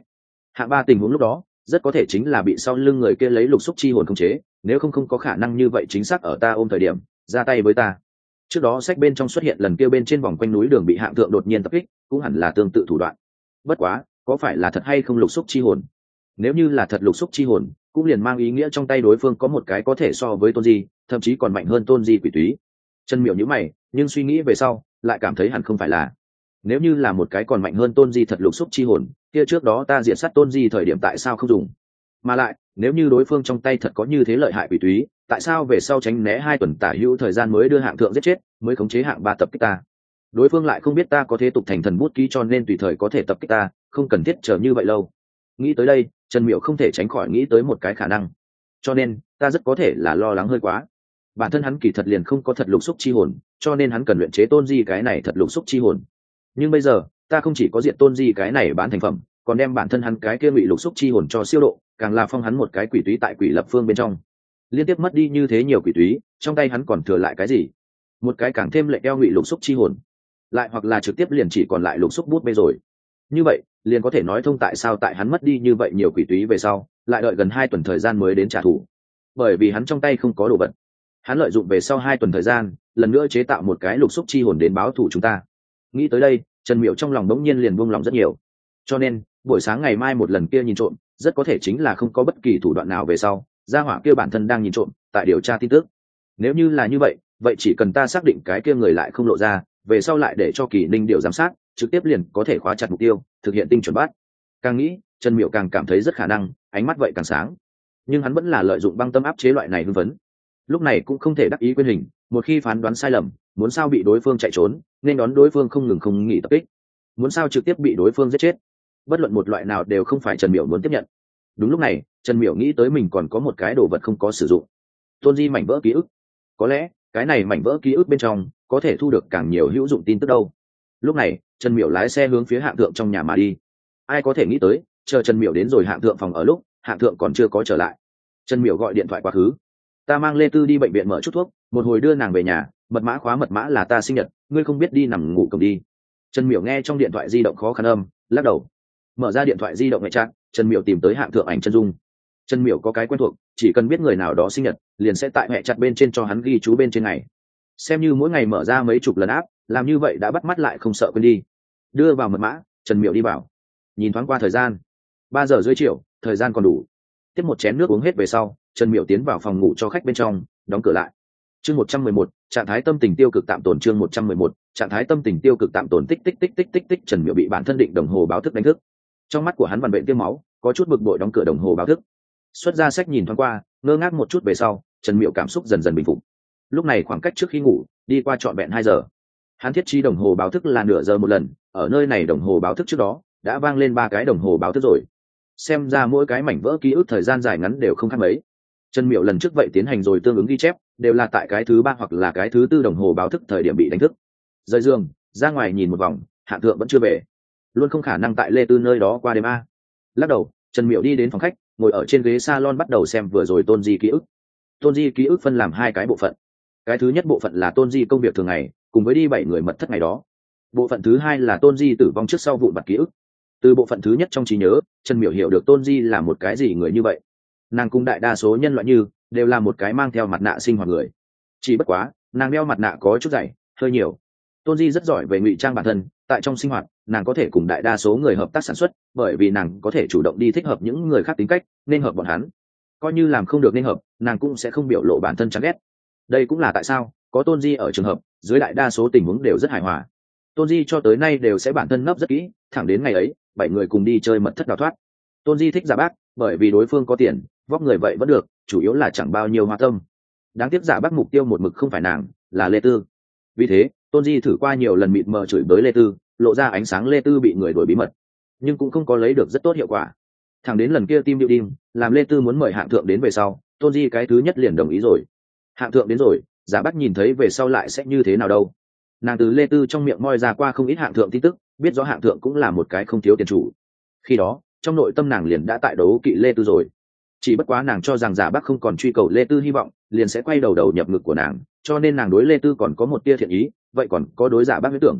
hạng ba tình huống lúc đó rất có thể chính là bị sau lưng người kia lấy lục xúc chi hồn khống chế, nếu không có khả năng như vậy chính xác ở ta ôm thời điểm ra tay với ta. Trước đó sách bên trong xuất hiện lần kia bên trên vòng quanh núi đường bị hạng thượng đột nhiên tập kích, cũng hẳn là tương tự thủ đoạn. Bất quá có phải là thật hay không lục xúc chi hồn? Nếu như là thật lục xúc chi hồn, cũng liền mang ý nghĩa trong tay đối phương có một cái có thể so với tôn di, thậm chí còn mạnh hơn tôn di quỷ túy. Chân miểu nhíu mày, nhưng suy nghĩ về sau lại cảm thấy hẳn không phải là. Nếu như là một cái còn mạnh hơn tôn di thật lục xúc chi hồn, kia trước đó ta diệt sát tôn di thời điểm tại sao không dùng? Mà lại nếu như đối phương trong tay thật có như thế lợi hại quỷ túy, tại sao về sau tránh né 2 tuần tả hữu thời gian mới đưa hạng thượng giết chết, mới khống chế hạng ba tập kích ta? Đối phương lại không biết ta có thế tục thành thần bút ký, cho nên tùy thời có thể tập kích ta, không cần thiết chờ như vậy lâu. Nghĩ tới đây, Trần Miểu không thể tránh khỏi nghĩ tới một cái khả năng, cho nên ta rất có thể là lo lắng hơi quá. Bản thân hắn kỳ thật liền không có thật lục xúc chi hồn, cho nên hắn cần luyện chế tôn di cái này thật lục xúc chi hồn. Nhưng bây giờ ta không chỉ có diện tôn di cái này bán thành phẩm, còn đem bản thân hắn cái kia bị lục xúc chi hồn cho siêu độ, càng là phong hắn một cái quỷ túy tại quỷ lập phương bên trong. Liên tiếp mất đi như thế nhiều quỷ túy, trong tay hắn còn thừa lại cái gì? Một cái càng thêm lệ eo ngụy lục xúc chi hồn, lại hoặc là trực tiếp liền chỉ còn lại lục xúc bút bê rồi. Như vậy liền có thể nói thông tại sao tại hắn mất đi như vậy nhiều quỷ túy về sau lại đợi gần 2 tuần thời gian mới đến trả thù. Bởi vì hắn trong tay không có đồ vật, hắn lợi dụng về sau 2 tuần thời gian lần nữa chế tạo một cái lục xúc chi hồn đến báo thù chúng ta. Nghĩ tới đây, Trần Miểu trong lòng đống nhiên liền buông lòng rất nhiều. Cho nên buổi sáng ngày mai một lần kia nhìn trộm rất có thể chính là không có bất kỳ thủ đoạn nào về sau gia hỏa kia bản thân đang nhìn trộm tại điều tra tin tức. Nếu như là như vậy, vậy chỉ cần ta xác định cái kia người lại không lộ ra, về sau lại để cho Kỳ Ninh điều giám sát, trực tiếp liền có thể khóa chặt mục tiêu, thực hiện tinh chuẩn bắt. Càng nghĩ, Trần Miểu càng cảm thấy rất khả năng, ánh mắt vậy càng sáng. Nhưng hắn vẫn là lợi dụng băng tâm áp chế loại này hưng phấn. Lúc này cũng không thể đắc ý quên hình, một khi phán đoán sai lầm, muốn sao bị đối phương chạy trốn, nên đón đối phương không ngừng không nghỉ tập kích. Muốn sao trực tiếp bị đối phương giết chết. Bất luận một loại nào đều không phải Trần Miểu muốn tiếp nhận. Đúng lúc này, Trần Miểu nghĩ tới mình còn có một cái đồ vật không có sử dụng. Tôn di mảnh vỡ ký ức. Có lẽ cái này mảnh vỡ ký ức bên trong có thể thu được càng nhiều hữu dụng tin tức đâu. Lúc này Trần Miểu lái xe hướng phía hạng thượng trong nhà mà đi. Ai có thể nghĩ tới, chờ Trần Miểu đến rồi hạng thượng phòng ở lúc hạng thượng còn chưa có trở lại. Trần Miểu gọi điện thoại quá khứ: ta mang Lê Tư đi bệnh viện mở chút thuốc, một hồi đưa nàng về nhà, mật mã là ta sinh nhật, ngươi không biết đi nằm ngủ cầm đi. Trần Miểu nghe trong điện thoại di động khó khăn âm, lắc đầu. Mở ra điện thoại di động ngoại trạng, Trần Miểu tìm tới hạng thượng ảnh chân dung. Trần Miểu có cái quen thuộc, chỉ cần biết người nào đó sinh nhật liền sẽ tại hệ chặt bên trên cho hắn ghi chú bên trên ngày, xem như mỗi ngày mở ra mấy chục lần áp, làm như vậy đã bắt mắt lại không sợ quên đi. Đưa vào mật mã, Trần Miểu đi vào. Nhìn thoáng qua thời gian, 3 giờ rưỡi chiều, thời gian còn đủ. Tiếp một chén nước uống hết về sau, Trần Miểu tiến vào phòng ngủ cho khách bên trong, đóng cửa lại. Chương 111, trạng thái tâm tình tiêu cực tạm tổn. Chương 111, trạng thái tâm tình tiêu cực tạm tổn. Tích tích tích tích tích tích. Trần Miểu bị bản thân định đồng hồ báo thức đánh thức. Trong mắt của hắn vằn vện tiêm máu, có chút bực bội đóng cửa đồng hồ báo thức. Xuất ra sách nhìn thoáng qua, ngơ ngác một chút về sau, Trần Miểu cảm xúc dần dần bình phục. Lúc này khoảng cách trước khi ngủ đi qua trọn vẹn 2 giờ. Hắn thiết trí đồng hồ báo thức là nửa giờ một lần, ở nơi này đồng hồ báo thức trước đó đã vang lên 3 cái đồng hồ báo thức rồi. Xem ra mỗi cái mảnh vỡ ký ức thời gian dài ngắn đều không khác mấy. Trần Miểu lần trước vậy tiến hành rồi tương ứng ghi chép, đều là tại cái thứ 3 hoặc là cái thứ 4 đồng hồ báo thức thời điểm bị đánh thức. Rời giường ra ngoài nhìn một vòng, hạng thượng vẫn chưa về, luôn không khả năng tại Lê Tư nơi đó qua đêm a. Lắc đầu, Trần Miểu đi đến phòng khách, ngồi ở trên ghế salon bắt đầu xem vừa rồi tôn di ký ức. Tôn di ký ức phân làm 2 cái bộ phận. Cái thứ nhất bộ phận là tôn di công việc thường ngày, cùng với đi 7 người mật thất ngày đó. Bộ phận thứ 2 là tôn di tử vong trước sau vụn vặt ký ức. Từ bộ phận thứ nhất trong trí nhớ, Trần Miểu hiểu được tôn di là một cái gì người như vậy. Nàng cùng đại đa số nhân loại như đều là một cái mang theo mặt nạ sinh hoạt người, chỉ bất quá nàng đeo mặt nạ có chút dày, hơi nhiều. Tôn di rất giỏi về ngụy trang bản thân, tại trong sinh hoạt nàng có thể cùng đại đa số người hợp tác sản xuất, bởi vì nàng có thể chủ động đi thích hợp những người khác tính cách, nên hợp bọn hắn. Coi như làm không được nên hợp, nàng cũng sẽ không biểu lộ bản thân chán ghét. Đây cũng là tại sao có tôn di ở trường hợp dưới đại đa số tình huống đều rất hài hòa. Tôn di cho tới nay đều sẽ bản thân nấp rất kỹ, thẳng đến ngày ấy 7 người cùng đi chơi mật thất đào thoát. Tôn di thích Giả Bác, bởi vì đối phương có tiền, vóc người vậy vẫn được, chủ yếu là chẳng bao nhiêu hoa tâm. Đáng tiếc Giả Bác mục tiêu một mực không phải nàng, là Lê Tư. Vì thế tôn di thử qua nhiều lần mịt mờ chửi bới Lê Tư, lộ ra ánh sáng Lê Tư bị người đuổi bí mật, nhưng cũng không có lấy được rất tốt hiệu quả. Thẳng đến lần kia team building làm Lê Tư muốn mời hạng thượng đến về sau, tôn di cái thứ nhất liền đồng ý rồi. Hạng thượng đến rồi, Giả Bác nhìn thấy về sau lại sẽ như thế nào đâu. Nàng từ Lê Tư trong miệng moi ra qua không ít hạng thượng tin tức, biết rõ hạng thượng cũng là một cái không thiếu tiền chủ. Khi đó trong nội tâm nàng liền đã tại đấu kỵ Lê Tư rồi. Chỉ bất quá nàng cho rằng Giả Bác không còn truy cầu Lê Tư hy vọng, liền sẽ quay đầu nhập ngực của nàng, cho nên nàng đối Lê Tư còn có một tia thiện ý, vậy còn có đối Giả Bác huyết tưởng.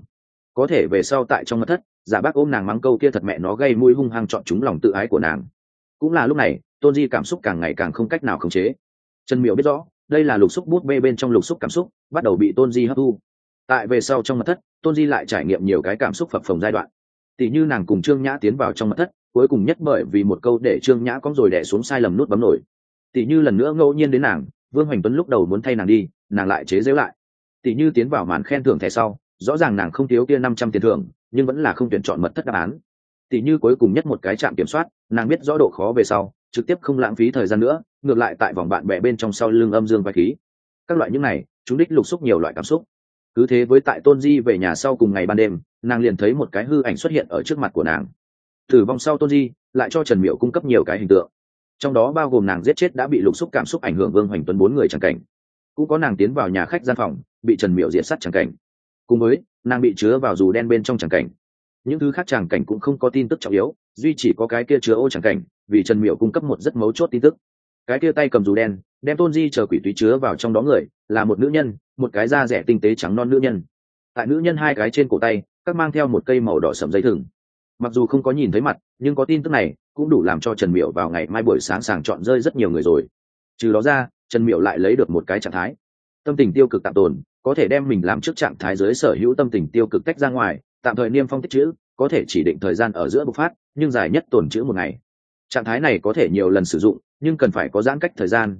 có thể về sau tại trong mật thất giả bác ôm nàng mắng câu kia thật mẹ nó gây mũi hung hăng chọn chúng lòng tự ái của nàng. Cũng là lúc này tôn di cảm xúc càng ngày càng không cách nào khống chế. Trần Miểu biết rõ đây là lục xúc bút bê bên trong lục xúc cảm xúc bắt đầu bị tôn di hấp thu. Tại về sau trong mật thất tôn di lại trải nghiệm nhiều cái cảm xúc phập phồng giai đoạn, tỷ như nàng cùng Trương Nhã tiến vào trong mật thất, cuối cùng nhất bởi vì một câu để Trương Nhã cong rồi đè xuống sai lầm nút bấm nổi. Tỷ như lần nữa ngẫu nhiên đến nàng, Vương Hoành Tuấn lúc đầu muốn thay nàng đi, nàng lại chế giễu lại. Tỷ như tiến vào màn khen thưởng thẻ sau, rõ ràng nàng không thiếu kia 500 tiền thưởng, nhưng vẫn là không tuyển chọn mật thất đáp án. Tỷ như cuối cùng nhất một cái trạm kiểm soát, nàng biết rõ độ khó về sau, trực tiếp không lãng phí thời gian nữa, ngược lại tại vòng bạn bè bên trong sau lưng âm dương vai khí. Các loại những này, chúng đích lục xúc nhiều loại cảm xúc. Cứ thế với tại Tôn Di về nhà sau cùng ngày ban đêm, nàng liền thấy một cái hư ảnh xuất hiện ở trước mặt của nàng. Tử vong sau Tôn Di lại cho Trần Miểu cung cấp nhiều cái hình tượng, trong đó bao gồm nàng giết chết đã bị lục xúc cảm xúc ảnh hưởng Vương Hoành Tuấn 4 người chẳng cảnh, cũng có nàng tiến vào nhà khách gian phòng bị Trần Miểu diệt sát chẳng cảnh, cùng với nàng bị chứa vào dù đen bên trong chẳng cảnh. Những thứ khác chẳng cảnh cũng không có tin tức trọng yếu, duy chỉ có cái kia chứa ô chẳng cảnh, vì Trần Miểu cung cấp một rất mấu chốt tin tức. Cái kia tay cầm dù đen đem Tôn Di chờ quỷ túy chứa vào trong đó người là một nữ nhân, một cái da rẻ tinh tế trắng non nữ nhân. Tại nữ nhân hai cái trên cổ tay các mang theo một cây màu đỏ sẫm dây thừng. Mặc dù không có nhìn thấy mặt, nhưng có tin tức này cũng đủ làm cho Trần Miểu vào ngày mai buổi sáng sàng chọn rơi rất nhiều người rồi. Trừ đó ra, Trần Miểu lại lấy được một cái trạng thái tâm tình tiêu cực tạm tồn, có thể đem mình làm trước trạng thái dưới sở hữu tâm tình tiêu cực tách ra ngoài, tạm thời niêm phong tích chữ, có thể chỉ định thời gian ở giữa bộc phát, nhưng dài nhất tồn chữ 1 ngày. Trạng thái này có thể nhiều lần sử dụng, nhưng cần phải có giãn cách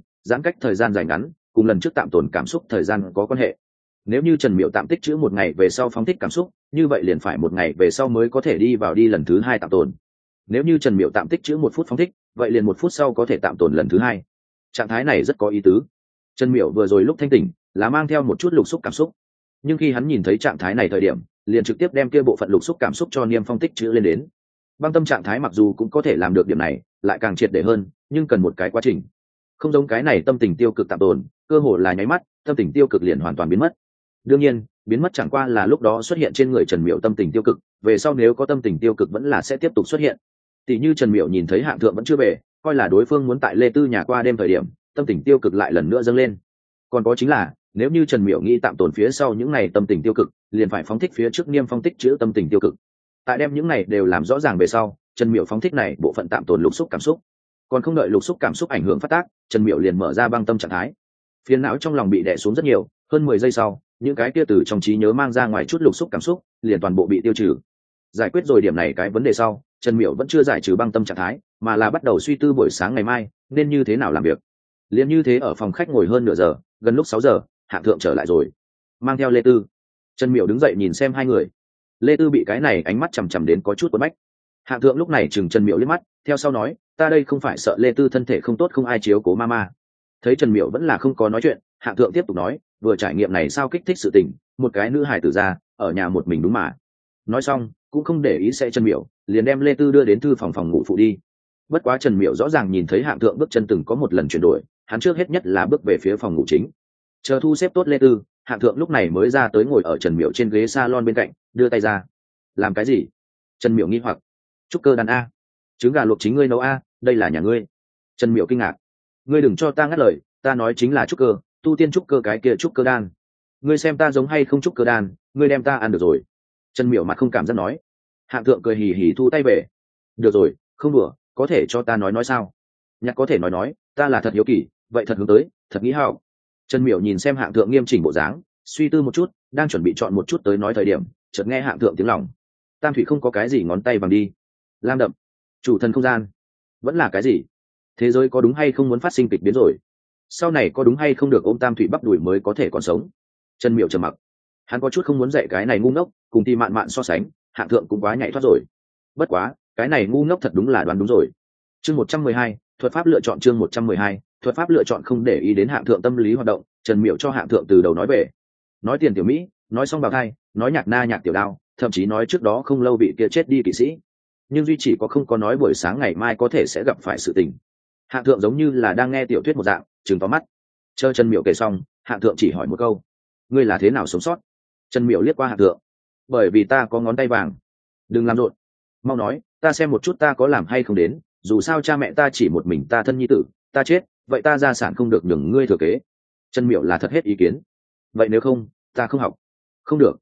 thời gian dài ngắn, cùng lần trước tạm tồn cảm xúc thời gian có quan hệ. Nếu như Trần Miểu tạm tích chữ 1 ngày về sau phóng thích cảm xúc, như vậy liền phải 1 ngày về sau mới có thể đi vào đi lần thứ 2 tạm tồn. Nếu như Trần Miểu tạm tích chữ 1 phút phóng thích, vậy liền 1 phút sau có thể tạm tồn lần thứ 2. Trạng thái này rất có ý tứ. Trần Miểu vừa rồi lúc thanh tỉnh là mang theo một chút lục xúc cảm xúc, nhưng khi hắn nhìn thấy trạng thái này thời điểm, liền trực tiếp đem kia bộ phận lục xúc cảm xúc cho niêm phong tích chữ lên đến. Băng tâm trạng thái mặc dù cũng có thể làm được điểm này, lại càng triệt để hơn, nhưng cần một cái quá trình. Không giống cái này tâm tình tiêu cực tạm tồn, cơ hồ là nháy mắt, tâm tình tiêu cực liền hoàn toàn biến mất. Đương nhiên, biến mất chẳng qua là lúc đó xuất hiện trên người Trần Miểu tâm tình tiêu cực, về sau nếu có tâm tình tiêu cực vẫn là sẽ tiếp tục xuất hiện. Tỷ như Trần Miểu nhìn thấy Hạng Thượng vẫn chưa về, coi là đối phương muốn tại Lê Tư nhà qua đêm thời điểm, tâm tình tiêu cực lại lần nữa dâng lên. Còn có chính là, nếu như Trần Miểu nghĩ tạm tồn phía sau những ngày tâm tình tiêu cực, liền phải phóng thích phía trước niêm phong tích chữ tâm tình tiêu cực. Tại đem những này đều làm rõ ràng về sau, Trần Miểu phóng thích này bộ phận tạm tồn lục xúc cảm xúc. Còn không đợi lục xúc cảm xúc ảnh hưởng phát tác, Trần Miểu liền mở ra băng tâm trạng thái. Phiền não trong lòng bị đè xuống rất nhiều, hơn 10 giây sau, những cái kia từ trong trí nhớ mang ra ngoài chút lục xúc cảm xúc, liền toàn bộ bị tiêu trừ. Giải quyết rồi điểm này cái vấn đề sau, Trần Miểu vẫn chưa giải trừ băng tâm trạng thái, mà là bắt đầu suy tư buổi sáng ngày mai nên như thế nào làm việc. Liền như thế ở phòng khách ngồi hơn nửa giờ, gần lúc 6 giờ, Hạng Thượng trở lại rồi, mang theo Lê Tư. Trần Miểu đứng dậy nhìn xem hai người. Lê Tư bị cái này ánh mắt chằm chằm đến có chút quấn bách. Hạng Thượng lúc này chừng Trần Miểu liếc mắt, theo sau nói, ta đây không phải sợ Lê Tư thân thể không tốt không ai chiếu cố mama. Thấy Trần Miểu vẫn là không có nói chuyện, Hạng Thượng tiếp tục nói, vừa trải nghiệm này sao kích thích sự tình, một cái nữ hài tử ra, ở nhà một mình đúng mà. Nói xong, cũng không để ý sẽ Trần Miểu, liền đem Lê Tư đưa đến thư phòng ngủ phụ đi. Bất quá Trần Miểu rõ ràng nhìn thấy Hạng Thượng bước chân từng có một lần chuyển đổi, hắn trước hết nhất là bước về phía phòng ngủ chính. Chờ thu xếp tốt Lê Tư, Hạng Thượng lúc này mới ra tới ngồi ở Trần Miểu trên ghế salon bên cạnh, đưa tay ra. Làm cái gì? Trần Miểu nghi hoặc. Trúc cơ đàn a. Trứng gà luộc chính ngươi nấu a, đây là nhà ngươi. Trần Miểu kinh ngạc. Ngươi đừng cho ta ngắt lời, ta nói chính là trúc cơ, tu tiên trúc cơ cái kia trúc cơ đan. Ngươi xem ta giống hay không trúc cơ đan, ngươi đem ta ăn được rồi. Trần Miểu mặt không cảm giác nói. Hạng Thượng cười hì hì thu tay về. Được rồi, không đùa, có thể cho ta nói sao? Nhạc có thể nói, ta là thật hiếu kỳ, vậy thật hướng tới, thật nghĩ hao. Trần Miểu nhìn xem Hạng Thượng nghiêm chỉnh bộ dáng, suy tư một chút, đang chuẩn bị chọn một chút tới nói thời điểm, chợt nghe Hạng Thượng tiếng lòng. Tam thủy không có cái gì ngón tay vàng đi. Lam đậm, chủ thần không gian, vẫn là cái gì? Thế giới có đúng hay không muốn phát sinh kịch biến rồi? Sau này có đúng hay không được ôm Tam thủy bắp đuổi mới có thể còn sống? Trần Miểu trầm mặc. Hắn có chút không muốn dạy cái này ngu ngốc, cùng Ti Mạn Mạn so sánh, Hạng Thượng cũng quá nhảy thoát rồi. Bất quá, cái này ngu ngốc thật đúng là đoán đúng rồi. Chương 112, thuật pháp lựa chọn chương 112, thuật pháp lựa chọn không để ý đến Hạng Thượng tâm lý hoạt động, Trần Miểu cho Hạng Thượng từ đầu nói về. Nói tiền tiểu mỹ, nói xong bào thai, nói nhạc na nhạc tiểu đao, thậm chí nói trước đó không lâu vị kia chết đi kỵ sĩ. Nhưng duy chỉ có không có nói buổi sáng ngày mai có thể sẽ gặp phải sự tình. Hạng Thượng giống như là đang nghe tiểu thuyết một dạng, trừng to mắt. Chờ Trần Miểu kể xong, Hạng Thượng chỉ hỏi một câu: ngươi là thế nào sống sót? Trần Miểu liếc qua Hạng Thượng. Bởi vì ta có ngón tay vàng. Đừng làm rộn, mau nói, ta xem một chút ta có làm hay không đến, dù sao cha mẹ ta chỉ một mình ta thân nhi tử, ta chết, vậy ta gia sản không được nhường ngươi thừa kế. Trần Miểu là thật hết ý kiến. Vậy nếu không, ta không học. Không được.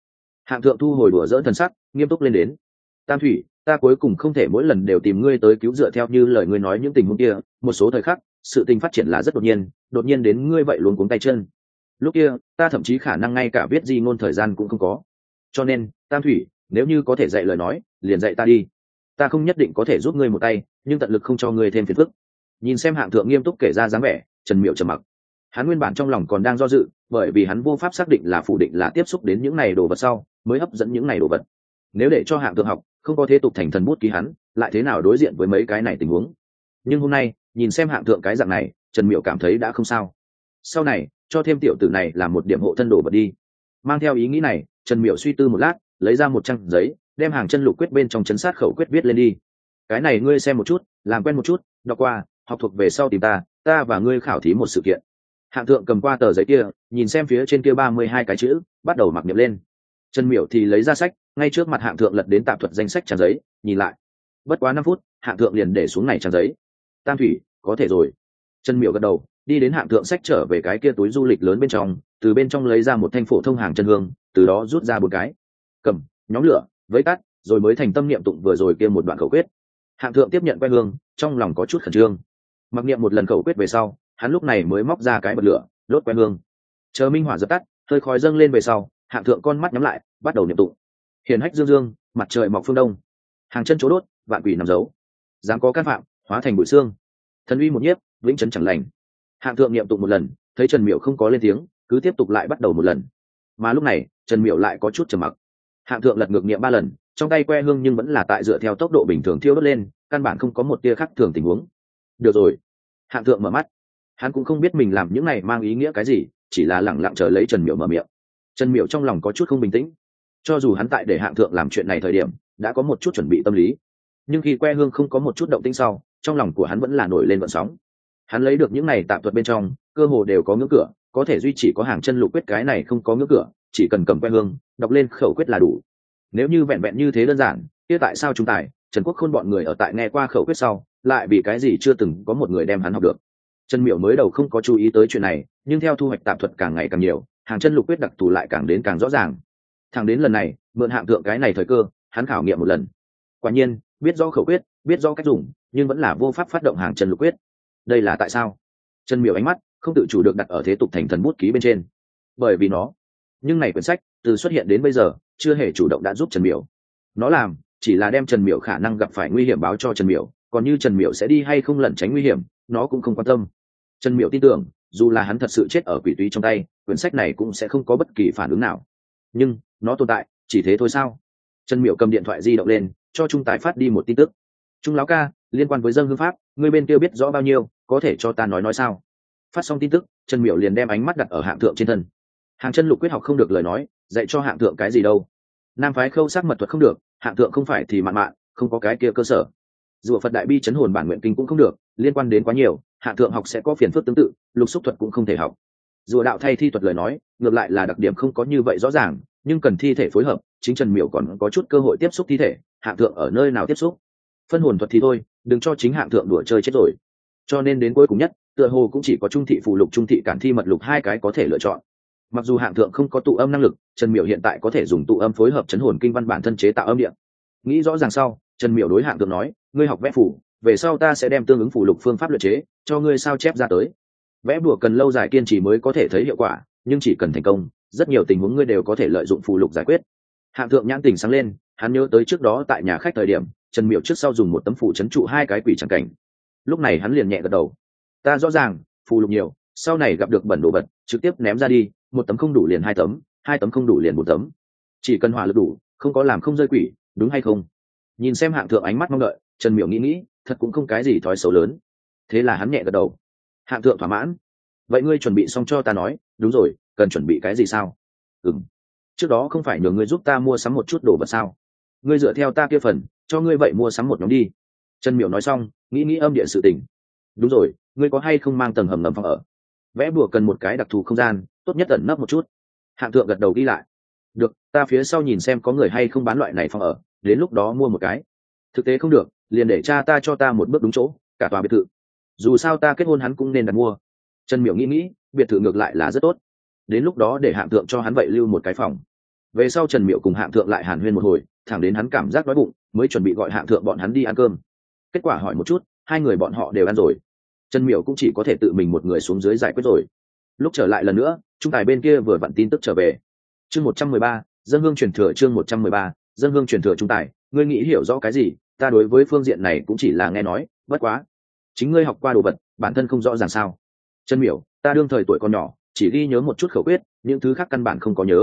Hạng thượng thu hồi đùa dỡ thần sắc, nghiêm túc lên đến. Tam thủy, ta cuối cùng không thể mỗi lần đều tìm ngươi tới cứu dựa theo như lời ngươi nói những tình huống kia, một số thời khắc sự tình phát triển là rất đột nhiên đến ngươi vậy luôn cuống tay chân. Lúc kia ta thậm chí khả năng ngay cả viết di ngôn thời gian cũng không có. Cho nên Tam thủy, nếu như có thể dạy lời nói liền dạy ta đi, ta không nhất định có thể giúp ngươi một tay, nhưng tận lực không cho ngươi thêm phiền phức. Nhìn xem Hạng thượng nghiêm túc kể ra dáng vẻ, Trần Miểu trầm mặc. Hắn nguyên bản trong lòng còn đang do dự, bởi vì hắn vô pháp xác định là phủ định là tiếp xúc đến những này đồ vật sau mới hấp dẫn những này đồ vật. Nếu để cho Hạng thượng học không có thế tục thành thần bút ký hắn lại thế nào đối diện với mấy cái này tình huống. Nhưng hôm nay nhìn xem Hạng thượng cái dạng này, Trần Miểu cảm thấy đã không sao. Sau này cho thêm tiểu tử này là một điểm hộ thân đồ vật đi. Mang theo ý nghĩ này, Trần Miểu suy tư một lát, lấy ra một trang giấy, đem hàng chân lục quyết bên trong chấn sát khẩu quyết viết lên đi. Cái này ngươi xem một chút, làm quen một chút, đọc qua, học thuộc về sau tìm ta và ngươi khảo thí một sự kiện. Hạng thượng cầm qua tờ giấy kia, nhìn xem phía trên kia 32 cái chữ, bắt đầu mặc niệm lên. Trần Miểu thì lấy ra sách, ngay trước mặt Hạng thượng lật đến tạp thuật danh sách trang giấy, nhìn lại. Bất quá 5 phút, Hạng thượng liền để xuống này trang giấy. Tam thủy, có thể rồi. Trần Miểu gật đầu, đi đến Hạng thượng sách trở về cái kia túi du lịch lớn bên trong, từ bên trong lấy ra một thanh phổ thông hàng chân hương, từ đó rút ra 4 cái. Cầm, nhóm lửa, với tắt, rồi mới thành tâm niệm tụng vừa rồi kia một đoạn khẩu quyết. Hạng thượng tiếp nhận que hương, trong lòng có chút khẩn trương. Mặc niệm một lần khẩu quyết về sau, hắn lúc này mới móc ra cái bật lửa, đốt que hương. Chờ minh hỏa dập tắt, hơi khói dâng lên về sau, Hạng thượng con mắt nhắm lại, bắt đầu niệm tụng. Hiển hách dương dương, mặt trời mọc phương đông. Hàng chân chỗ đốt, vạn quỷ nằm giấu. Dám có can phạm, hóa thành bụi xương. Thần uy một nhiếp, vĩnh chấn chẳng lành. Hạng thượng niệm tụng một lần, thấy Trần Miểu không có lên tiếng, cứ tiếp tục lại bắt đầu một lần. Mà lúc này, Trần Miểu lại có chút trầm mặc. Hạng thượng lật ngược niệm 3 lần, trong tay que hương nhưng vẫn là tại dựa theo tốc độ bình thường thiêu đốt lên, căn bản không có một tia khác thường tình huống. Được rồi. Hạng thượng mở mắt. Hắn cũng không biết mình làm những này mang ý nghĩa cái gì, chỉ là lẳng lặng chờ lấy Trần Miểu mở miệng. Trần Miểu trong lòng có chút không bình tĩnh. Cho dù hắn tại để Hạng thượng làm chuyện này thời điểm đã có một chút chuẩn bị tâm lý, nhưng khi que hương không có một chút động tĩnh sau, trong lòng của hắn vẫn là nổi lên vận sóng. Hắn lấy được những này tạp thuật bên trong, cơ hồ đều có ngưỡng cửa, có thể duy chỉ có hàng chân lục quyết cái này không có ngưỡng cửa, chỉ cần cầm que hương, đọc lên khẩu quyết là đủ. Nếu như vẹn vẹn như thế đơn giản, kia tại sao chúng tài, Trần Quốc Khôn bọn người ở tại nghe qua khẩu quyết sau, lại vì cái gì chưa từng có một người đem hắn học được. Trần Miểu mới đầu không có chú ý tới chuyện này, nhưng theo thu hoạch tạp thuật càng ngày càng nhiều, hàng chân lục quyết đặc thù lại càng đến càng rõ ràng. Thẳng đến lần này, mượn Hạng thượng cái này thời cơ, hắn khảo nghiệm một lần. Quả nhiên, biết rõ khẩu quyết, biết rõ cách dùng, nhưng vẫn là vô pháp phát động hàng chân lục quyết. Đây là tại sao? Trần Miểu ánh mắt không tự chủ được đặt ở thế tục thành thần bút ký bên trên. Bởi vì nó, nhưng này quyển sách từ xuất hiện đến bây giờ, chưa hề chủ động đã giúp Trần Miểu. Nó làm chỉ là đem Trần Miểu khả năng gặp phải nguy hiểm báo cho Trần Miểu, còn như Trần Miểu sẽ đi hay không lẩn tránh nguy hiểm, nó cũng không quan tâm. Trần Miểu tin tưởng, dù là hắn thật sự chết ở quỷ túy trong tay, quyển sách này cũng sẽ không có bất kỳ phản ứng nào. Nhưng nó tồn tại, chỉ thế thôi sao? Trần Miểu cầm điện thoại di động lên, cho Trung Tài phát đi một tin tức. Trung lão ca, liên quan với dâng hương pháp, người bên kia biết rõ bao nhiêu, có thể cho ta nói sao? Phát xong tin tức, Trần Miểu liền đem ánh mắt đặt ở Hạng thượng trên thân. Hàng chân lục quyết học không được lời nói, dạy cho Hạng thượng cái gì đâu? Nam phái khâu sắc mật thuật không được, Hạng thượng không phải thì mạn mạn, không có cái kia cơ sở. Rùa Phật đại bi chấn hồn bản nguyện kinh cũng không được, liên quan đến quá nhiều, Hạng thượng học sẽ có phiền phức tương tự, lục xúc thuật cũng không thể học. Rùa đạo thay thi thuật lời nói, ngược lại là đặc điểm không có như vậy rõ ràng, nhưng cần thi thể phối hợp, chính Trần Miểu còn có chút cơ hội tiếp xúc thi thể, Hạng thượng ở nơi nào tiếp xúc. Phân hồn thuật thì thôi, đừng cho chính Hạng thượng đùa chơi chết rồi. Cho nên đến cuối cùng nhất, tựa hồ cũng chỉ có trung thị phù lục, trung thị cản thi mật lục 2 cái có thể lựa chọn. Mặc dù Hạng thượng không có tụ âm năng lực, Trần Miểu hiện tại có thể dùng tụ âm phối hợp chấn hồn kinh văn bản thân chế tạo âm điện. Nghĩ rõ ràng sau, Trần Miểu đối Hạng thượng nói, ngươi học vẽ phù, về sau ta sẽ đem tương ứng phù lục phương pháp luyện chế cho ngươi sao chép ra tới. Vẽ bùa cần lâu dài kiên trì mới có thể thấy hiệu quả, nhưng chỉ cần thành công, rất nhiều tình huống ngươi đều có thể lợi dụng phù lục giải quyết. Hạng thượng nhãn tỉnh sáng lên, hắn nhớ tới trước đó tại nhà khách thời điểm, Trần Miểu trước sau dùng một tấm phù trấn trụ 2 cái quỷ chẳng cảnh. Lúc này hắn liền nhẹ gật đầu. Ta rõ ràng, phù lục nhiều, sau này gặp được bẩn đồ vật, trực tiếp ném ra đi, 1 tấm không đủ liền 2 tấm, 2 tấm không đủ liền 1 tấm. Chỉ cần hỏa lực đủ, không có làm không rơi quỷ, đúng hay không? Nhìn xem Hạng thượng ánh mắt mong đợi, Trần Miểu nghĩ, thật cũng không cái gì thói xấu lớn. Thế là hắn nhẹ gật đầu. Hạng thượng thỏa mãn. Vậy ngươi chuẩn bị xong cho ta nói, đúng rồi, cần chuẩn bị cái gì sao? Trước đó không phải nhờ ngươi giúp ta mua sắm một chút đồ vật sao? Ngươi dựa theo ta kia phần, cho ngươi vậy mua sắm một nhóm đi. Trần Miểu nói xong, nghĩ âm địa sự tình. Đúng rồi, ngươi có hay không mang tầng hầm ngầm phòng ở? Vẽ bùa cần một cái đặc thù không gian, tốt nhất ẩn nấp một chút. Hạng thượng gật đầu đi lại. Được, ta phía sau nhìn xem có người hay không bán loại này phòng ở, đến lúc đó mua một cái. Thực tế không được, liền để cha ta cho ta một bước đúng chỗ, cả tòa biệt thự. Dù sao ta kết hôn hắn cũng nên đặt mua. Trần Miểu nghĩ, biệt thự ngược lại là rất tốt. Đến lúc đó để Hạng thượng cho hắn vậy lưu một cái phòng. Về sau Trần Miểu cùng Hạng Thượng lại hàn huyên một hồi, thẳng đến hắn cảm giác đói bụng mới chuẩn bị gọi Hạng Thượng bọn hắn đi ăn cơm. Kết quả hỏi một chút, hai người bọn họ đều ăn rồi. Trần Miểu cũng chỉ có thể tự mình một người xuống dưới giải quyết rồi. Lúc trở lại lần nữa, trung tài bên kia vừa vặn tin tức trở về. Chương 113, dân hương truyền thừa. Chương 113, dân hương truyền thừa. Trung tài, ngươi nghĩ hiểu rõ cái gì? Ta đối với phương diện này cũng chỉ là nghe nói, bất quá chính ngươi học qua đồ vật, bản thân không rõ ràng sao? Trần Miểu, ta đương thời tuổi còn nhỏ, chỉ ghi nhớ một chút khẩu quyết, những thứ khác căn bản không có nhớ.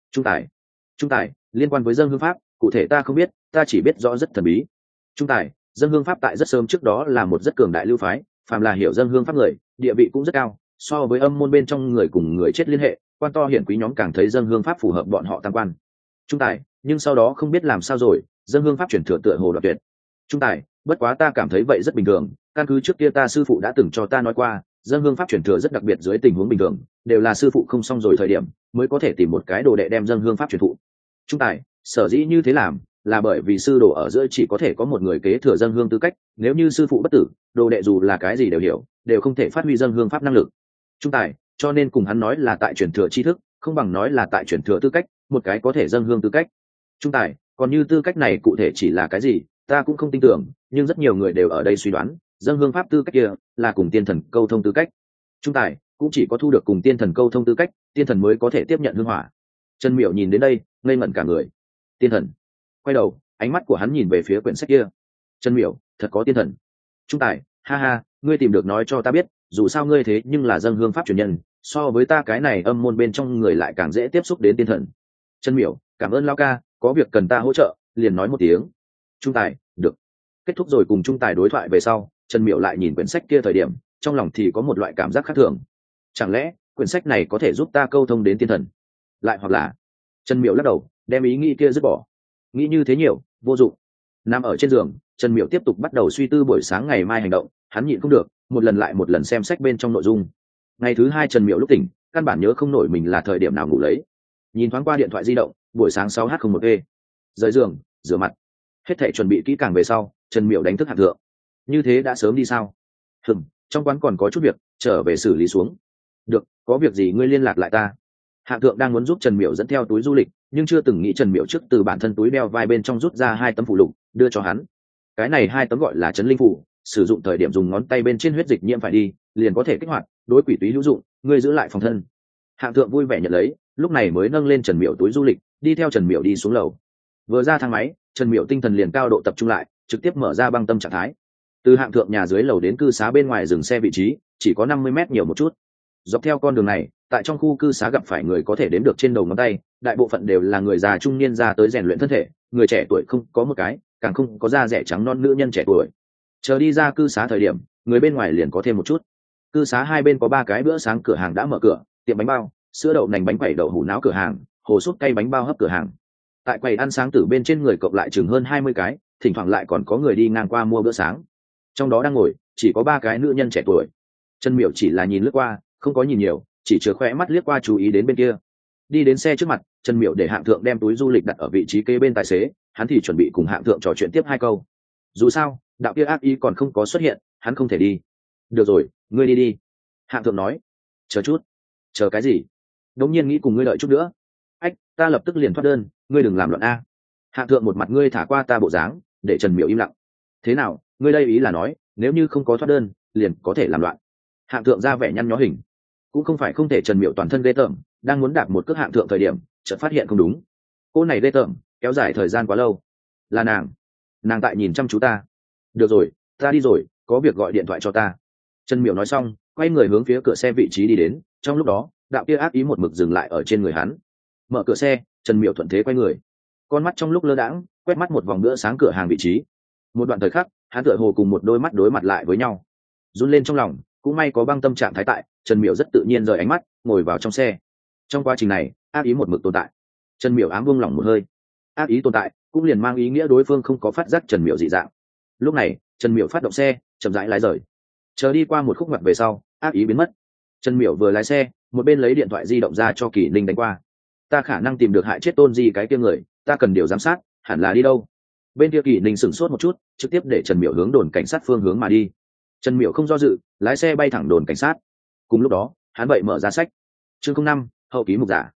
Trung tài, liên quan với dân hương pháp, cụ thể ta không biết, ta chỉ biết rõ rất thần bí. Trung tài, dân hương pháp tại rất sớm trước đó là một rất cường đại lưu phái, phàm là hiểu dân hương pháp người, địa vị cũng rất cao, so với âm môn bên trong người cùng người chết liên hệ, quan to hiển quý nhóm càng thấy dân hương pháp phù hợp bọn họ tam quan. Trung tài, nhưng sau đó không biết làm sao rồi, dân hương pháp chuyển thừa tựa hồ đoạn tuyệt. Trung tài, bất quá ta cảm thấy vậy rất bình thường, căn cứ trước kia ta sư phụ đã từng cho ta nói qua, dân hương pháp chuyển thừa rất đặc biệt, dưới tình huống bình thường đều là sư phụ không xong rồi thời điểm mới có thể tìm một cái đồ đệ đem dân hương pháp truyền thụ. Trung tài, sở dĩ như thế làm là bởi vì sư đồ ở giữa chỉ có thể có một người kế thừa dân hương tư cách, nếu như sư phụ bất tử, đồ đệ dù là cái gì đều hiểu, đều không thể phát huy dân hương pháp năng lực. Trung tài, cho nên cùng hắn nói là tại truyền thừa tri thức, không bằng nói là tại truyền thừa tư cách, một cái có thể dân hương tư cách. Trung tài, còn như tư cách này cụ thể chỉ là cái gì, ta cũng không tin tưởng, nhưng rất nhiều người đều ở đây suy đoán, dân hương pháp tư cách kia là cùng tiên thần câu thông tư cách. Trung tài, cũng chỉ có thu được cùng tiên thần câu thông tư cách, tiên thần mới có thể tiếp nhận hương hỏa. Trần Miểu nhìn đến đây, ngây ngẩn cả người. Tiên thần? Quay đầu, ánh mắt của hắn nhìn về phía quyển sách kia. Trần Miểu, thật có tiên thần? Trung tài, ha ha, ngươi tìm được nói cho ta biết, dù sao ngươi thế nhưng là dân hương pháp truyền nhân, so với ta cái này âm môn bên trong người lại càng dễ tiếp xúc đến tiên thần. Trần Miểu, cảm ơn lão ca, có việc cần ta hỗ trợ liền nói một tiếng. Trung tài, được. Kết thúc rồi cùng Trung tài đối thoại về sau, Trần Miểu lại nhìn quyển sách kia thời điểm, trong lòng thì có một loại cảm giác khác thường. Chẳng lẽ quyển sách này có thể giúp ta câu thông đến tiên thần? Lại hoặc là... Trần Miểu lắc đầu, đem ý nghĩ kia dứt bỏ. Nghĩ như thế nhiều, vô dụng. Nằm ở trên giường, Trần Miểu tiếp tục bắt đầu suy tư buổi sáng ngày mai hành động. Hắn nhịn không được, một lần lại một lần xem sách bên trong nội dung. Ngày thứ hai Trần Miểu lúc tỉnh, căn bản nhớ không nổi mình là thời điểm nào ngủ lấy. Nhìn thoáng qua điện thoại di động, buổi sáng 6h01. Rời giường, rửa mặt, hết thảy chuẩn bị kỹ càng về sau, Trần Miểu đánh thức Hạng Thượng. Như thế đã sớm đi sao? Trong quán còn có chút việc, trở về xử lý xuống. Được, có việc gì ngươi liên lạc lại ta. Hạng Thượng đang muốn giúp Trần Miểu dẫn theo túi du lịch, nhưng chưa từng nghĩ Trần Miểu trước từ bản thân túi đeo vai bên trong rút ra 2 tấm phù lục, đưa cho hắn. Cái này 2 tấm gọi là trấn linh phù, sử dụng thời điểm dùng ngón tay bên trên huyết dịch nhiễm phải đi, liền có thể kích hoạt, đối quỷ túy hữu dụng, ngươi giữ lại phòng thân. Hạng Thượng vui vẻ nhận lấy, lúc này mới nâng lên Trần Miểu túi du lịch, đi theo Trần Miểu đi xuống lầu. Vừa ra thang máy, Trần Miểu tinh thần liền cao độ tập trung lại, trực tiếp mở ra băng tâm trạng thái. Từ Hạng Thượng nhà dưới lầu đến cư xá bên ngoài dừng xe vị trí chỉ có 50 mét nhiều một chút. Dọc theo con đường này, tại trong khu cư xá gặp phải người có thể đếm được trên đầu ngón tay, đại bộ phận đều là người già trung niên ra tới rèn luyện thân thể, người trẻ tuổi không có một cái, càng không có da rẻ trắng non nữ nhân trẻ tuổi. Chờ đi ra cư xá thời điểm, người bên ngoài liền có thêm một chút. Cư xá hai bên có 3 cái bữa sáng cửa hàng đã mở cửa, tiệm bánh bao, sữa đậu nành bánh quẩy đậu hũ náo cửa hàng, hồ súp cay bánh bao hấp cửa hàng. Tại quầy ăn sáng tử bên trên người cộng lại chừng hơn 20 cái, thỉnh thoảng lại còn có người đi ngang qua mua bữa sáng. Trong đó đang ngồi chỉ có 3 cái nữ nhân trẻ tuổi. Trần Miểu chỉ là nhìn lướt qua, không có nhìn nhiều, chỉ chứa khỏe mắt liếc qua chú ý đến bên kia. Đi đến xe trước mặt, Trần Miểu để Hạng Thượng đem túi du lịch đặt ở vị trí kế bên tài xế, hắn thì chuẩn bị cùng Hạng Thượng trò chuyện tiếp 2 câu. Dù sao đạo kia ác ý còn không có xuất hiện, hắn không thể đi. Được rồi, ngươi đi đi. Hạng Thượng nói. Chờ chút. Chờ cái gì? Đống nhiên nghĩ cùng ngươi đợi chút nữa. Ách, ta lập tức liền thoát đơn, ngươi đừng làm loạn a. Hạng Thượng một mặt ngươi thả qua ta bộ dáng, để Trần Miểu im lặng. Thế nào, ngươi đây ý là nói nếu như không có thoát đơn liền có thể làm loạn? Hạng Thượng ra vẻ nhăn nhó hình. Cũng không phải không thể. Trần Miểu toàn thân ghê tởm, đang muốn đạp một cước Hạng Thượng thời điểm chợt phát hiện không đúng. Cô này ghê tởm, kéo dài thời gian quá lâu. Là nàng tại nhìn chăm chú ta. Được rồi, ta đi rồi, có việc gọi điện thoại cho ta. Trần Miểu nói xong, quay người hướng phía cửa xe vị trí đi đến. Trong lúc đó, đạo kia ác ý một mực dừng lại ở trên người hắn. Mở cửa xe, Trần Miểu thuận thế quay người, con mắt trong lúc lơ đãng quét mắt một vòng bữa sáng cửa hàng vị trí. Một đoạn thời khắc, hắn tựa hồ cùng một đôi mắt đối mặt lại với nhau, run lên trong lòng. Cũng may có băng tâm trạng thái tại, Trần Miểu rất tự nhiên rời ánh mắt, ngồi vào trong xe. Trong quá trình này, ác ý một mực tồn tại. Trần Miểu ám buông lỏng một hơi. Ác ý tồn tại cũng liền mang ý nghĩa đối phương không có phát giác Trần Miểu dị dạng. Lúc này, Trần Miểu phát động xe, chậm rãi lái rời. Chờ đi qua một khúc ngoặt về sau, ác ý biến mất. Trần Miểu vừa lái xe, một bên lấy điện thoại di động ra cho Kỷ Ninh đánh qua. Ta khả năng tìm được hại chết Tôn Di cái kia người, ta cần điều giám sát, hẳn là đi đâu? Bên kia Kỷ Ninh sửng sốt một chút, trực tiếp để Trần Miểu hướng đồn cảnh sát phương hướng mà đi. Trần Miểu không do dự, lái xe bay thẳng đồn cảnh sát. Cùng lúc đó, hắn vậy mở ra sách. Chương 05, hậu ký mục giả.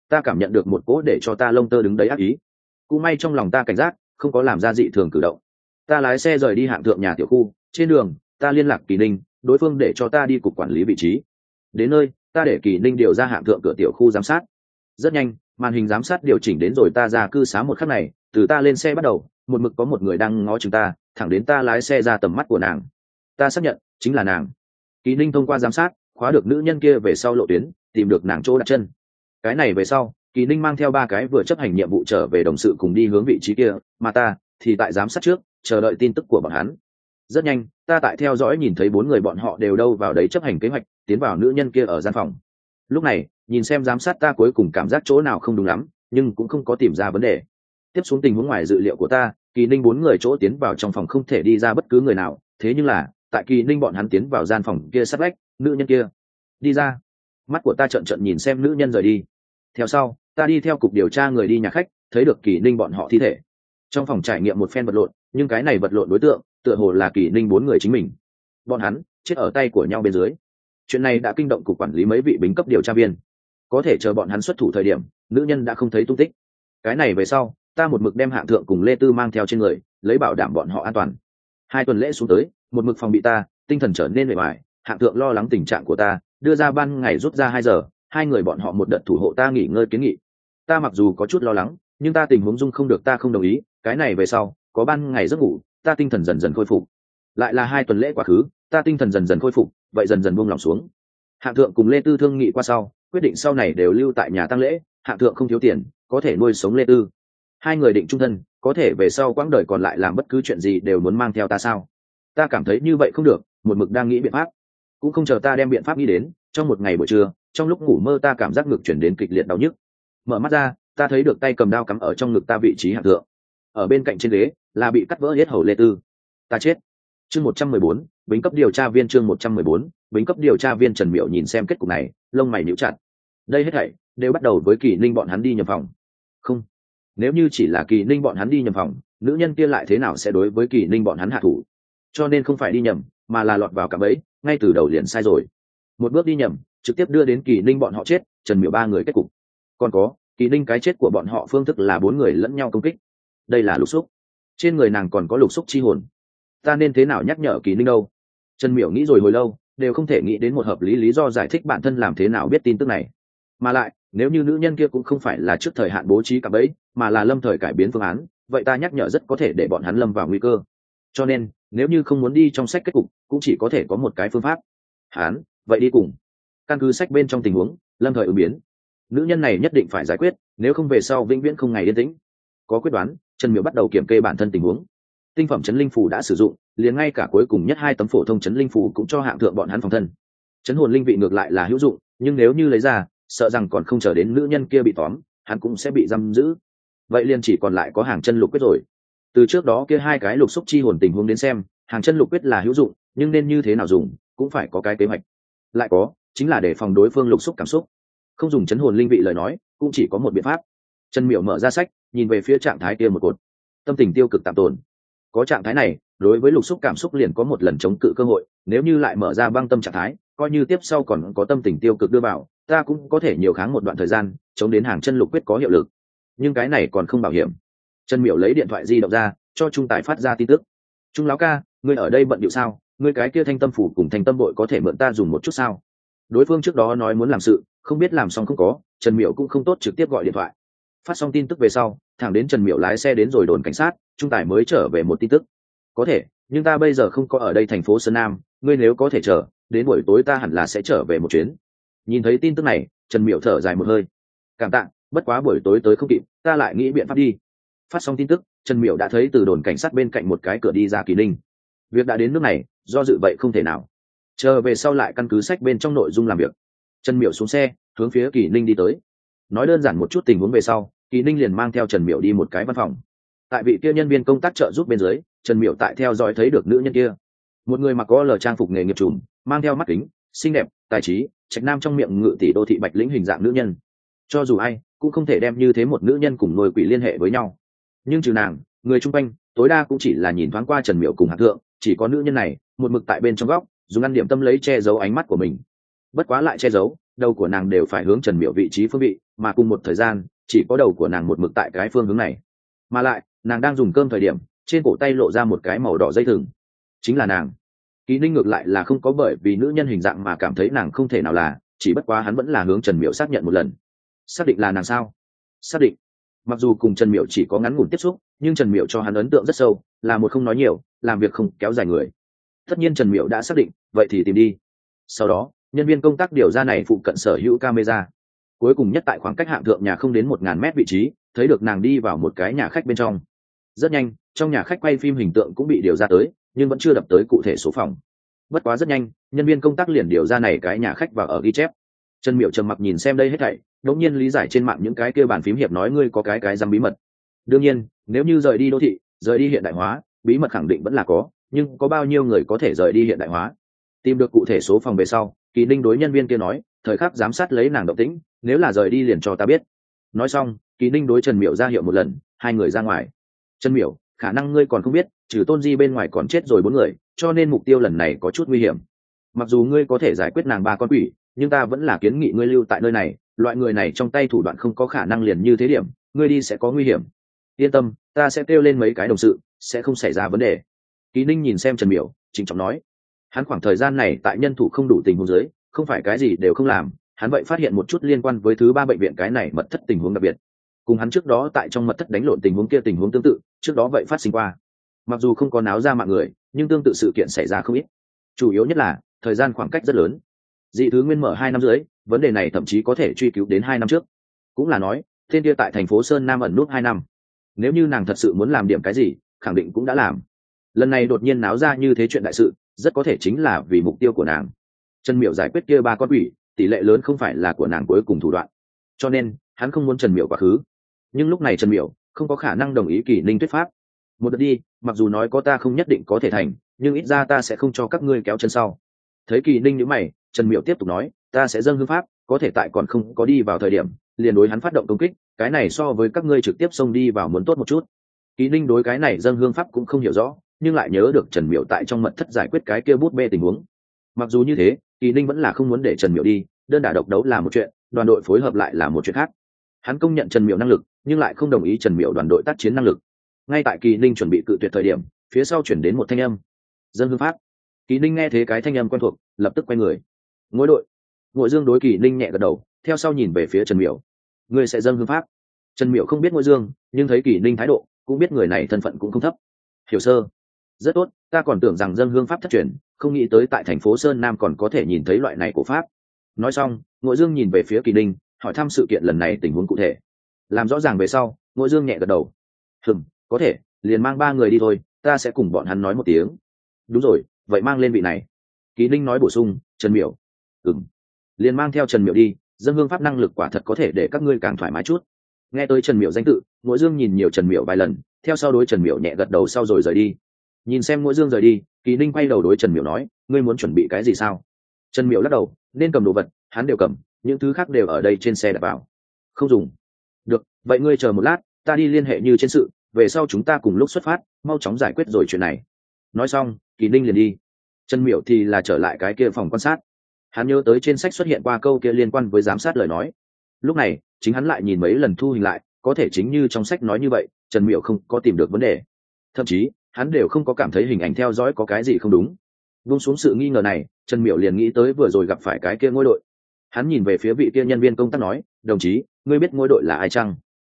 ta cảm nhận được một cỗ để cho ta lông tơ đứng đấy ác ý. Cũng may trong lòng ta cảnh giác, không có làm ra dị thường cử động. Ta lái xe rời đi hạng thượng nhà tiểu khu. Trên đường ta liên lạc Kỳ Ninh, đối phương để cho ta đi cục quản lý vị trí. Đến nơi ta để Kỳ Ninh điều ra hạng thượng cửa tiểu khu giám sát. Rất nhanh màn hình giám sát điều chỉnh đến rồi ta ra cư xá một khắc này, từ ta lên xe bắt đầu một mực có một người đang ngó chừng ta, thẳng đến ta lái xe ra tầm mắt của nàng. Ta xác nhận chính là nàng. Kỳ Ninh thông qua giám sát khóa được nữ nhân kia về sau lộ tuyến, tìm được nàng chỗ đặt chân. Cái này về sau Kỳ Ninh mang theo 3 cái vừa chấp hành nhiệm vụ trở về đồng sự cùng đi hướng vị trí kia, mà ta thì tại giám sát trước chờ đợi tin tức của bọn hắn. Rất nhanh ta tại theo dõi nhìn thấy 4 người bọn họ đều đâu vào đấy chấp hành kế hoạch, tiến vào nữ nhân kia ở gian phòng. Lúc này nhìn xem giám sát ta cuối cùng cảm giác chỗ nào không đúng lắm, nhưng cũng không có tìm ra vấn đề. Tiếp xuống tình huống ngoài dự liệu của ta, Kỳ Ninh 4 người chỗ tiến vào trong phòng không thể đi ra bất cứ người nào, thế nhưng là tại Kỳ Ninh bọn hắn tiến vào gian phòng kia sát vách, nữ nhân kia đi ra. Mắt của ta trợn trợn nhìn xem nữ nhân rời đi. Theo sau ta đi theo cục điều tra người đi nhà khách, thấy được Kỳ Ninh bọn họ thi thể. Trong phòng trải nghiệm một phen vật lộn, nhưng cái này vật lộn đối tượng tựa hồ là Kỳ Ninh 4 người chính mình. Bọn hắn chết ở tay của nhau bên dưới. Chuyện này đã kinh động cục quản lý mấy vị bính cấp điều tra viên. Có thể chờ bọn hắn xuất thủ thời điểm, nữ nhân đã không thấy tung tích. Cái này về sau ta một mực đem hạng thượng cùng Lê Tư mang theo trên người, lấy bảo đảm bọn họ an toàn. 2 tuần lễ xuống tới, một mực phòng bị ta tinh thần trở nên mệt mỏi. Hạng thượng lo lắng tình trạng của ta, đưa ra ban ngày rút ra 2 giờ, 2 người bọn họ một đợt thủ hộ ta nghỉ ngơi kiến nghị. Ta mặc dù có chút lo lắng, nhưng ta tình huống dung không được ta không đồng ý. Cái này về sau có ban ngày giấc ngủ, ta tinh thần dần dần khôi phục. Lại là 2 tuần lễ quá khứ, ta tinh thần dần dần khôi phục, vậy dần dần buông lòng xuống. Hạng thượng cùng Lê Tư thương nghị qua sau, quyết định sau này đều lưu tại nhà tang lễ. Hạng thượng không thiếu tiền, có thể nuôi sống Lê Tư. 2 người định chung thân, có thể về sau quãng đời còn lại làm bất cứ chuyện gì đều muốn mang theo ta sao? Ta cảm thấy như vậy không được, một mực đang nghĩ biện pháp. Cũng không chờ ta đem biện pháp nghĩ đến, trong một ngày buổi trưa, trong lúc ngủ mơ ta cảm giác ngực chuyển đến kịch liệt đau nhức. Mở mắt ra, ta thấy được tay cầm dao cắm ở trong ngực ta vị trí Hạng thượng. Ở bên cạnh trên ghế là bị cắt vỡ hết hầu Lê Tư. Ta chết. Chương 114, bính cấp điều tra viên. Chương 114, bính cấp điều tra viên. Trần Miệu nhìn xem kết cục này, lông mày nhíu chặt. Đây hết thảy đều bắt đầu với Kỳ Ninh bọn hắn đi nhầm phòng. Không, nếu như chỉ là Kỳ Ninh bọn hắn đi nhầm phòng, nữ nhân kia lại thế nào sẽ đối với Kỳ Ninh bọn hắn hạ thủ? Cho nên không phải đi nhầm, mà là lọt vào cạm bẫy, ngay từ đầu liền sai rồi. Một bước đi nhầm, trực tiếp đưa đến Kỳ Ninh bọn họ chết, Trần Miệu 3 người kết cục. Còn có, Kỳ Ninh cái chết của bọn họ phương thức là 4 người lẫn nhau công kích. Đây là lục xúc. Trên người nàng còn có lục xúc chi hồn. Ta nên thế nào nhắc nhở Kỳ Ninh đâu? Trần Miểu nghĩ rồi hồi lâu, đều không thể nghĩ đến một hợp lý lý do giải thích bản thân làm thế nào biết tin tức này. Mà lại, nếu như nữ nhân kia cũng không phải là trước thời hạn bố trí cạm bẫy, mà là lâm thời cải biến phương án, vậy ta nhắc nhở rất có thể để bọn hắn lâm vào nguy cơ. Cho nên, nếu như không muốn đi trong sách kết cục, cũng chỉ có thể có một cái phương pháp. Hắn, vậy đi cùng. Căn cứ sách bên trong tình huống, lâm thời ứng biến. Nữ nhân này nhất định phải giải quyết, nếu không về sau vĩnh viễn không ngày yên tĩnh. Có quyết đoán, Trần Miểu bắt đầu kiểm kê bản thân tình huống. Tinh phẩm chấn linh phù đã sử dụng, liền ngay cả cuối cùng nhất 2 tấm phổ thông chấn linh phù cũng cho Hạng thượng bọn hắn phòng thân. Chấn hồn linh vị ngược lại là hữu dụng, nhưng nếu như lấy ra, sợ rằng còn không chờ đến nữ nhân kia bị tóm, hắn cũng sẽ bị giam giữ. Vậy liền chỉ còn lại có hàng chân lục quyết rồi. Từ trước đó kia 2 cái lục xúc chi hồn tình huống đến xem, hàng chân lục quyết là hữu dụng, nhưng nên như thế nào dùng, cũng phải có cái kế hoạch. Lại có, chính là để phòng đối phương lục xúc cảm xúc. Không dùng chấn hồn linh vị lời nói, cũng chỉ có một biện pháp. Trần Miểu mở ra sách, nhìn về phía trạng thái kia một cột. Tâm tình tiêu cực tạm tồn. Có trạng thái này, đối với lục xúc cảm xúc liền có một lần chống cự cơ hội, nếu như lại mở ra băng tâm trạng thái, coi như tiếp sau còn có tâm tình tiêu cực đưa vào, ta cũng có thể nhiều kháng một đoạn thời gian, chống đến hàng chân lục quyết có hiệu lực. Nhưng cái này còn không bảo hiểm. Trần Miểu lấy điện thoại di động ra, cho Trung Tài phát ra tin tức. Trung lão ca, ngươi ở đây bận điệu sao? Ngươi cái kia thanh tâm phủ cùng thanh tâm bội có thể mượn ta dùng một chút sao? Đối phương trước đó nói muốn làm sự, không biết làm xong không có, Trần Miểu cũng không tốt trực tiếp gọi điện thoại. Phát xong tin tức về sau, thẳng đến Trần Miểu lái xe đến rồi đồn cảnh sát, Trung Tài mới trở về một tin tức. Có thể, nhưng ta bây giờ không có ở đây thành phố Sơn Nam, ngươi nếu có thể chờ, đến buổi tối ta hẳn là sẽ trở về một chuyến. Nhìn thấy tin tức này, Trần Miểu thở dài một hơi. Cảm tạ, bất quá buổi tối tới không kịp, ta lại nghĩ biện pháp đi. Phát xong tin tức, Trần Miểu đã thấy từ đồn cảnh sát bên cạnh một cái cửa đi ra Kỳ Ninh. Việc đã đến nước này, do dự vậy không thể nào. Chờ về sau lại căn cứ sách bên trong nội dung làm việc. Trần Miểu xuống xe, hướng phía Kỳ Ninh đi tới. Nói đơn giản một chút tình huống về sau, Kỳ Ninh liền mang theo Trần Miểu đi một cái văn phòng. Tại vị kia nhân viên công tác trợ giúp bên dưới, Trần Miểu tại theo dõi thấy được nữ nhân kia. Một người mặc có lờ trang phục nghề nghiệp trùm, mang theo mắt kính, xinh đẹp, tài trí, trạch nam trong miệng ngự tỷ đô thị bạch lĩnh hình dạng nữ nhân. Cho dù ai cũng không thể đem như thế một nữ nhân cùng nuôi quỷ liên hệ với nhau. Nhưng trừ nàng, người chung quanh tối đa cũng chỉ là nhìn thoáng qua Trần Miểu cùng Hạng thượng, chỉ có nữ nhân này một mực tại bên trong góc, dùng ăn điểm tâm lấy che giấu ánh mắt của mình. Bất quá lại che giấu, đầu của nàng đều phải hướng Trần Miểu vị trí phương vị, mà cùng một thời gian chỉ có đầu của nàng một mực tại cái phương hướng này, mà lại nàng đang dùng cơm thời điểm trên cổ tay lộ ra một cái màu đỏ dây thừng, chính là nàng. Kỳ Ninh ngược lại là không có bởi vì nữ nhân hình dạng mà cảm thấy nàng không thể nào là, chỉ bất quá hắn vẫn là hướng Trần Miểu xác nhận một lần. Xác định là nàng sao? Xác định. Mặc dù cùng Trần Miểu chỉ có ngắn ngủn tiếp xúc, nhưng Trần Miểu cho hắn ấn tượng rất sâu, là một không nói nhiều, làm việc không kéo dài người. Tất nhiên Trần Miểu đã xác định, vậy thì tìm đi. Sau đó, nhân viên công tác điều ra này phụ cận sở hữu camera. Cuối cùng nhất tại khoảng cách hạng thượng nhà không đến 1000 mét vị trí, thấy được nàng đi vào một cái nhà khách bên trong. Rất nhanh, trong nhà khách quay phim hình tượng cũng bị điều ra tới, nhưng vẫn chưa đập tới cụ thể số phòng. Bất quá rất nhanh, nhân viên công tác liền điều ra này cái nhà khách vào ở ghi chép. Trần Miểu trầm mặc nhìn xem đây hết thảy, đột nhiên lý giải trên mạng những cái kia bàn phím hiệp nói ngươi có cái dám bí mật. Đương nhiên, nếu như rời đi đô thị, rời đi hiện đại hóa, bí mật khẳng định vẫn là có, nhưng có bao nhiêu người có thể rời đi hiện đại hóa? Tìm được cụ thể số phòng về sau, Kỳ Ninh đối nhân viên kia nói, thời khắc giám sát lấy nàng động tĩnh, nếu là rời đi liền cho ta biết. Nói xong, Kỳ Ninh đối Trần Miểu ra hiệu một lần, hai người ra ngoài. Trần Miểu, khả năng ngươi còn không biết, trừ Tôn Di bên ngoài còn chết rồi 4 người, cho nên mục tiêu lần này có chút nguy hiểm. Mặc dù ngươi có thể giải quyết nàng 3 con quỷ, nhưng ta vẫn là kiến nghị ngươi lưu tại nơi này, loại người này trong tay thủ đoạn không có khả năng liền như thế điểm, ngươi đi sẽ có nguy hiểm. Yên tâm, ta sẽ kêu lên mấy cái đồng sự, sẽ không xảy ra vấn đề. Kỳ Ninh nhìn xem Trần Miểu, trịnh trọng nói. Hắn khoảng thời gian này tại nhân thủ không đủ tình huống dưới, không phải cái gì đều không làm, hắn vậy phát hiện một chút liên quan với thứ 3 bệnh viện cái này mật thất tình huống đặc biệt. Cùng hắn trước đó tại trong mật thất đánh lộn tình huống kia tình huống tương tự, trước đó vậy phát sinh qua. Mặc dù không có náo ra mạng người, nhưng tương tự sự kiện xảy ra không ít. Chủ yếu nhất là thời gian khoảng cách rất lớn. Dị thứ nguyên mở 2 năm dưới, vấn đề này thậm chí có thể truy cứu đến 2 năm trước. Cũng là nói, tên kia tại thành phố Sơn Nam ẩn nút 2 năm. Nếu như nàng thật sự muốn làm điểm cái gì, khẳng định cũng đã làm. Lần này đột nhiên náo ra như thế chuyện đại sự, rất có thể chính là vì mục tiêu của nàng. Trần Miểu giải quyết kia 3 con quỷ, tỷ lệ lớn không phải là của nàng cuối cùng thủ đoạn. Cho nên, hắn không muốn Trần Miểu quá khứ. Nhưng lúc này Trần Miểu không có khả năng đồng ý Kỳ Ninh thuyết pháp. Một đợt đi, mặc dù nói có ta không nhất định có thể thành, nhưng ít ra ta sẽ không cho các ngươi kéo chân sau. Thấy Kỳ Ninh nhíu mày, Trần Miểu tiếp tục nói, ta sẽ dâng hương pháp, có thể tại còn không có đi vào thời điểm, liền đối hắn phát động công kích, cái này so với các ngươi trực tiếp xông đi vào muốn tốt một chút. Kỳ Ninh đối cái này dâng hương pháp cũng không hiểu rõ, nhưng lại nhớ được Trần Miểu tại trong mật thất giải quyết cái kia bút bê tình huống. Mặc dù như thế, Kỳ Ninh vẫn là không muốn để Trần Miểu đi, đơn đả độc đấu là một chuyện, đoàn đội phối hợp lại là một chuyện khác. Hắn công nhận Trần Miểu năng lực, nhưng lại không đồng ý Trần Miểu đoàn đội tác chiến năng lực. Ngay tại Kỳ Ninh chuẩn bị cự tuyệt thời điểm, phía sau chuyển đến một thanh âm. Dâng hương pháp. Kỳ Ninh nghe thấy cái thanh âm quen thuộc, lập tức quay người. Ngôi đội. Ngụy Dương đối Kỳ Ninh nhẹ gật đầu, theo sau nhìn về phía Trần Miểu. Ngươi sẽ dâng hương pháp. Trần Miểu không biết Ngụy Dương, nhưng thấy Kỳ Ninh thái độ, cũng biết người này thân phận cũng không thấp. Hiểu sơ. Rất tốt, ta còn tưởng rằng dâng hương pháp thất truyền, không nghĩ tới tại thành phố Sơn Nam còn có thể nhìn thấy loại này của pháp. Nói xong, Ngụy Dương nhìn về phía Kỳ Ninh, hỏi thăm sự kiện lần này tình huống cụ thể. Làm rõ ràng về sau, Ngụy Dương nhẹ gật đầu. Có thể, liền mang 3 người đi thôi, ta sẽ cùng bọn hắn nói một tiếng. Đúng rồi, vậy mang lên vị này. Kỳ Ninh nói bổ sung, Trần Miểu. Liền mang theo Trần Miểu đi, dâng hương pháp năng lực quả thật có thể để các ngươi càng thoải mái chút. Nghe tới Trần Miểu danh tự, Ngụy Dương nhìn nhiều Trần Miểu vài lần, theo sau đối Trần Miểu nhẹ gật đầu sau rồi rời đi. Nhìn xem Ngụy Dương rời đi, Kỳ Ninh quay đầu đối Trần Miểu nói, ngươi muốn chuẩn bị cái gì sao? Trần Miểu lắc đầu, nên cầm đồ vật, hắn đều cầm, những thứ khác đều ở đây trên xe đặt vào. Không dùng. Được, vậy ngươi chờ một lát, ta đi liên hệ Như trên sự, về sau chúng ta cùng lúc xuất phát, mau chóng giải quyết rồi chuyện này. Nói xong, Kỳ Ninh liền đi. Trần Miểu thì là trở lại cái kia phòng quan sát. Hắn nhớ tới trên sách xuất hiện qua câu kia liên quan với giám sát lời nói. Lúc này, chính hắn lại nhìn mấy lần thu hình lại, có thể chính như trong sách nói như vậy, Trần Miểu không có tìm được vấn đề. Thậm chí, hắn đều không có cảm thấy hình ảnh theo dõi có cái gì không đúng. Buông xuống sự nghi ngờ này, Trần Miểu liền nghĩ tới vừa rồi gặp phải cái kia ngôi đội. Hắn nhìn về phía vị kia nhân viên công tác nói, đồng chí, ngươi biết ngôi đội là ai chăng?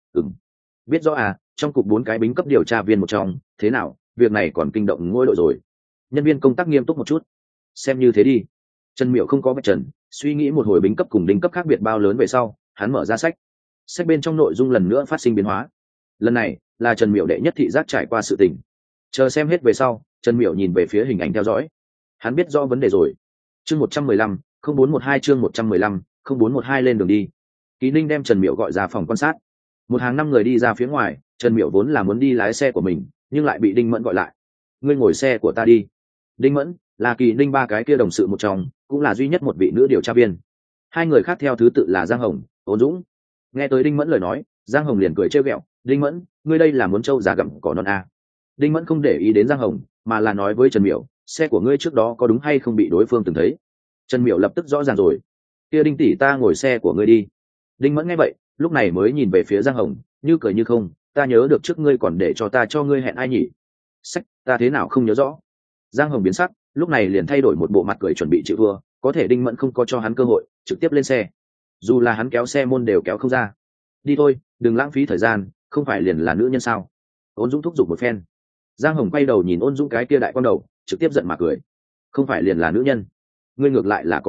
Biết rõ à, trong cục 4 cái bính cấp điều tra viên một trong, thế nào, việc này còn kinh động ngôi đội rồi. Nhân viên công tác nghiêm túc một chút. Xem như thế đi. Trần Miểu không có vạch trần, suy nghĩ một hồi bính cấp cùng đính cấp khác biệt bao lớn về sau, hắn mở ra sách. Sách bên trong nội dung lần nữa phát sinh biến hóa. Lần này là Trần Miểu đệ nhất thị giác trải qua sự tình. Chờ xem hết về sau, Trần Miểu nhìn về phía hình ảnh theo dõi. Hắn biết rõ vấn đề rồi. Chương 115, 0412 chương 115, 0412 lên đường đi. Kỳ Ninh đem Trần Miểu gọi ra phòng quan sát. Một hàng 5 người đi ra phía ngoài, Trần Miểu vốn là muốn đi lái xe của mình, nhưng lại bị Đinh Mẫn gọi lại. Ngươi ngồi xe của ta đi. Đinh Mẫn là Kỳ Ninh 3 cái kia đồng sự một trong, cũng là duy nhất một vị nữ điều tra viên. 2 người khác theo thứ tự là Giang Hồng, Ôn Dũng. Nghe tới Đinh Mẫn lời nói, Giang Hồng liền cười trêu ghẹo, "Đinh Mẫn, ngươi đây là muốn trâu già gặm cỏ non à?" Đinh Mẫn không để ý đến Giang Hồng, mà là nói với Trần Miểu, "Xe của ngươi trước đó có đúng hay không bị đối phương từng thấy?" Trần Miểu lập tức rõ ràng rồi. "Kia Đinh tỷ, ta ngồi xe của ngươi đi." Đinh Mẫn nghe vậy, lúc này mới nhìn về phía Giang Hồng, như cười như không, ta nhớ được trước ngươi còn để cho ta cho ngươi hẹn ai nhỉ? Sách, ta thế nào không nhớ rõ. Giang Hồng biến sắc, lúc này liền thay đổi một bộ mặt cười chuẩn bị chịu thua, có thể Đinh Mẫn không có cho hắn cơ hội, trực tiếp lên xe. Dù là hắn kéo xe môn đều kéo không ra. Đi thôi, đừng lãng phí thời gian, không phải liền là nữ nhân sao? Ôn Dũng thúc giục một phen. Giang Hồng quay đầu nhìn Ôn Dũng cái kia đại con đầu, trực tiếp giận mà cười. Không phải liền là nữ nhân, ngươi ngược lại là có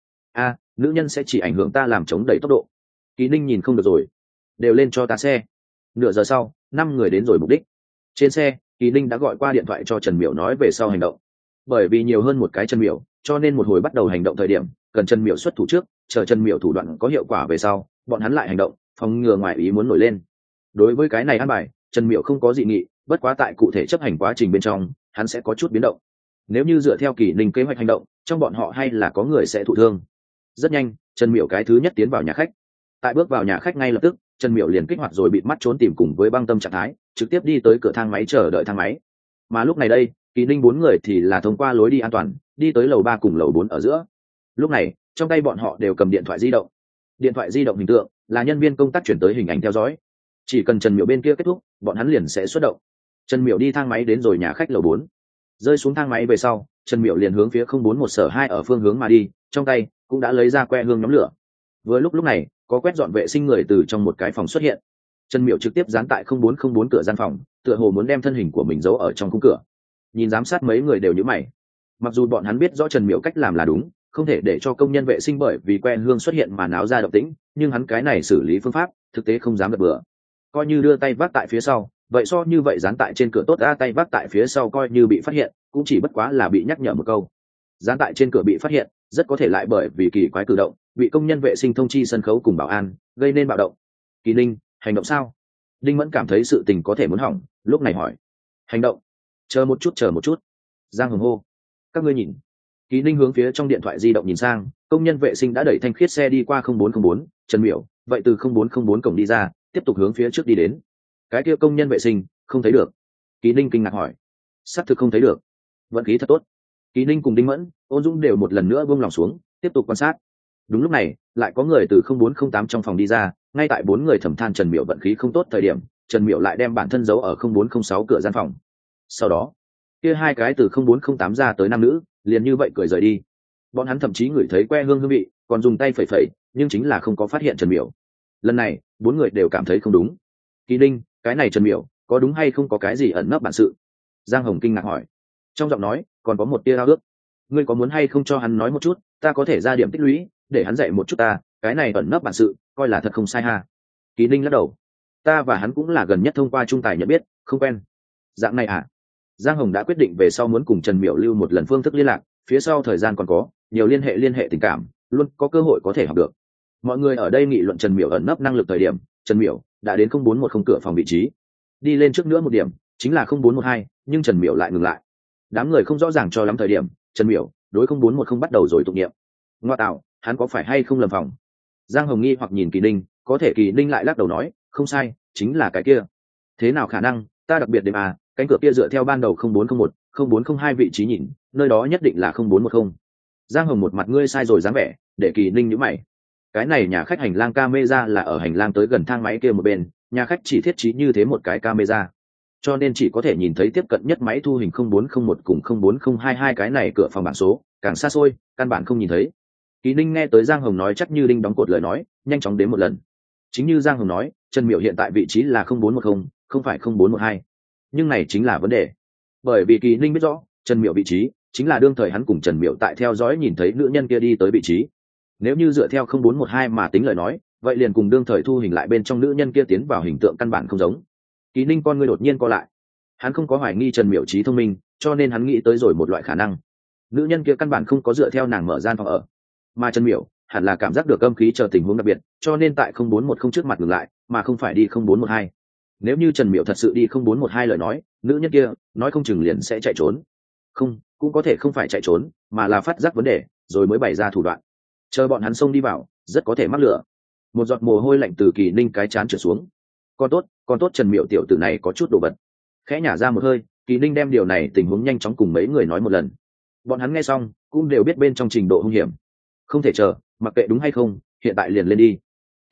a, nữ nhân sẽ chỉ ảnh hưởng ta làm chống đẩy tốc độ. Kỳ Ninh nhìn không được rồi, đều lên cho ta xe. Nửa giờ sau, 5 người đến rồi mục đích. Trên xe, Kỳ Ninh đã gọi qua điện thoại cho Trần Miểu nói về sau hành động. Bởi vì nhiều hơn một cái Trần Miểu, cho nên một hồi bắt đầu hành động thời điểm, cần Trần Miểu xuất thủ trước, chờ Trần Miểu thủ đoạn có hiệu quả về sau, bọn hắn lại hành động, phòng ngừa ngoài ý muốn nổi lên. Đối với cái này ăn bài, Trần Miểu không có dị nghị, bất quá tại cụ thể chấp hành quá trình bên trong, hắn sẽ có chút biến động. Nếu như dựa theo Kỳ Ninh kế hoạch hành động, trong bọn họ hay là có người sẽ thụ thương. Rất nhanh, Trần Miểu cái thứ nhất tiến vào nhà khách. Tại bước vào nhà khách ngay lập tức, Trần Miểu liền kích hoạt rồi bịt mắt trốn tìm cùng với băng tâm trạng thái, trực tiếp đi tới cửa thang máy chờ đợi thang máy. Mà lúc này đây, Kỳ Ninh 4 người thì là thông qua lối đi an toàn, đi tới lầu 3 cùng lầu 4 ở giữa. Lúc này, trong tay bọn họ đều cầm điện thoại di động. Điện thoại di động hình tượng là nhân viên công tác chuyển tới hình ảnh theo dõi. Chỉ cần Trần Miểu bên kia kết thúc, bọn hắn liền sẽ xuất động. Trần Miểu đi thang máy đến rồi nhà khách lầu 4. Rơi xuống thang máy về sau, Trần Miểu liền hướng phía 041 sở 2 ở phương hướng mà đi, trong tay cũng đã lấy ra que hương nhóm lửa. Vừa lúc này, có quét dọn vệ sinh người từ trong một cái phòng xuất hiện. Trần Miểu trực tiếp dán tại 0404 cửa gian phòng, tựa hồ muốn đem thân hình của mình giấu ở trong khung cửa. Nhìn giám sát mấy người đều nhíu mày. Mặc dù bọn hắn biết rõ Trần Miểu cách làm là đúng, không thể để cho công nhân vệ sinh bởi vì que hương xuất hiện mà náo ra động tĩnh, nhưng hắn cái này xử lý phương pháp, thực tế không dám gật bừa. Coi như đưa tay vác tại phía sau, vậy so như vậy dán tại trên cửa tốt, tay vác tại phía sau coi như bị phát hiện, cũng chỉ bất quá là bị nhắc nhở một câu. Dán tại trên cửa bị phát hiện, rất có thể lại bởi vì kỳ quái cử động, bị công nhân vệ sinh thông chi sân khấu cùng bảo an, gây nên bạo động. Kỳ Ninh, hành động sao? Đinh Mẫn cảm thấy sự tình có thể muốn hỏng, lúc này hỏi. Hành động? Chờ một chút. Giang Hồng hô. Các ngươi nhìn. Kỳ Ninh hướng phía trong điện thoại di động nhìn sang, công nhân vệ sinh đã đẩy thanh khiết xe đi qua 0404, Trần Miểu, vậy từ 0404 cổng đi ra, tiếp tục hướng phía trước đi đến. Cái kia công nhân vệ sinh, không thấy được. Kỳ Ninh kinh ngạc hỏi. Xác thực không thấy được. Vận khí thật tốt. Kỳ Ninh cùng Đinh Mẫn, Ôn Dũng đều một lần nữa buông lòng xuống, tiếp tục quan sát. Đúng lúc này, lại có người từ 0408 trong phòng đi ra, ngay tại 4 người thầm than Trần Miểu vận khí không tốt thời điểm, Trần Miểu lại đem bản thân giấu ở 0406 cửa gian phòng. Sau đó, kia hai cái từ 0408 ra tới nam nữ, liền như vậy cười rời đi. Bọn hắn thậm chí ngửi thấy que hương hương vị, còn dùng tay phẩy phẩy, nhưng chính là không có phát hiện Trần Miểu. Lần này, 4 người đều cảm thấy không đúng. Kỳ Ninh, cái này Trần Miểu, có đúng hay không có cái gì ẩn nấp bản sự? Giang Hồng kinh ngạc hỏi. Trong giọng nói, còn có một tia ao ước. Ngươi có muốn hay không cho hắn nói một chút, ta có thể ra điểm tích lũy, để hắn dạy một chút ta, cái này ẩn nấp bản sự, coi là thật không sai ha. Kỳ Ninh lắc đầu. Ta và hắn cũng là gần nhất thông qua trung tài nhận biết, không quen. Dạng này à? Giang Hồng đã quyết định về sau muốn cùng Trần Miểu lưu một lần phương thức liên lạc, phía sau thời gian còn có, nhiều liên hệ tình cảm, luôn có cơ hội có thể học được. Mọi người ở đây nghị luận Trần Miểu ẩn nấp năng lực thời điểm, Trần Miểu đã đến 0410 cửa phòng vị trí. Đi lên trước nữa một điểm, chính là 0412, nhưng Trần Miểu lại ngừng lại. Đám người không rõ ràng cho lắm thời điểm, Trần Miểu đối 0410 bắt đầu rồi tụng niệm. Ngoa tạo, hắn có phải hay không lầm phòng? Giang Hồng nghi hoặc nhìn Kỳ Ninh, có thể Kỳ Ninh lại lắc đầu nói, không sai, chính là cái kia. Thế nào khả năng, ta đặc biệt đếm cánh cửa kia dựa theo ban đầu 0401, 0402 vị trí nhìn, nơi đó nhất định là 0410. Giang Hồng một mặt ngươi sai rồi dáng vẻ, để Kỳ Ninh nhíu mày. Cái này nhà khách hành lang camera là ở hành lang tới gần thang máy kia một bên, nhà khách chỉ thiết trí như thế một cái camera, cho nên chỉ có thể nhìn thấy tiếp cận nhất máy thu hình 0401 cùng 04022 cái này cửa phòng bảng số, càng xa xôi, căn bản không nhìn thấy. Kỳ Ninh nghe tới Giang Hồng nói chắc như đinh đóng cột lời nói, nhanh chóng đến một lần. Chính như Giang Hồng nói, Trần Miểu hiện tại vị trí là 0410, không phải 0412. Nhưng này chính là vấn đề. Bởi vì Kỳ Ninh biết rõ, Trần Miểu vị trí chính là đương thời hắn cùng Trần Miểu tại theo dõi nhìn thấy nữ nhân kia đi tới vị trí. Nếu như dựa theo 0412 mà tính lời nói, vậy liền cùng đương thời thu hình lại bên trong nữ nhân kia tiến vào hình tượng căn bản không giống. Kỳ Ninh con ngươi đột nhiên co lại. Hắn không có hoài nghi Trần Miểu trí thông minh, cho nên hắn nghĩ tới rồi một loại khả năng. Nữ nhân kia căn bản không có dựa theo nàng mở gian phòng ở, mà Trần Miểu hẳn là cảm giác được âm khí chờ tình huống đặc biệt, cho nên tại 0410 trước mặt ngừng lại, mà không phải đi 0412. Nếu như Trần Miểu thật sự đi 0412 lời nói, nữ nhân kia nói không chừng liền sẽ chạy trốn. Không, cũng có thể không phải chạy trốn, mà là phát giác vấn đề, rồi mới bày ra thủ đoạn. Chờ bọn hắn xông đi vào, rất có thể mắc lửa. Một giọt mồ hôi lạnh từ Kỳ Ninh cái trán trượt xuống. Con tốt Trần Miểu tiểu tử này có chút đồ vật. Khẽ nhả ra một hơi, Kỳ Ninh đem điều này tình huống nhanh chóng cùng mấy người nói một lần. Bọn hắn nghe xong cũng đều biết bên trong trình độ hung hiểm. Không thể chờ, mặc kệ đúng hay không, hiện tại liền lên đi.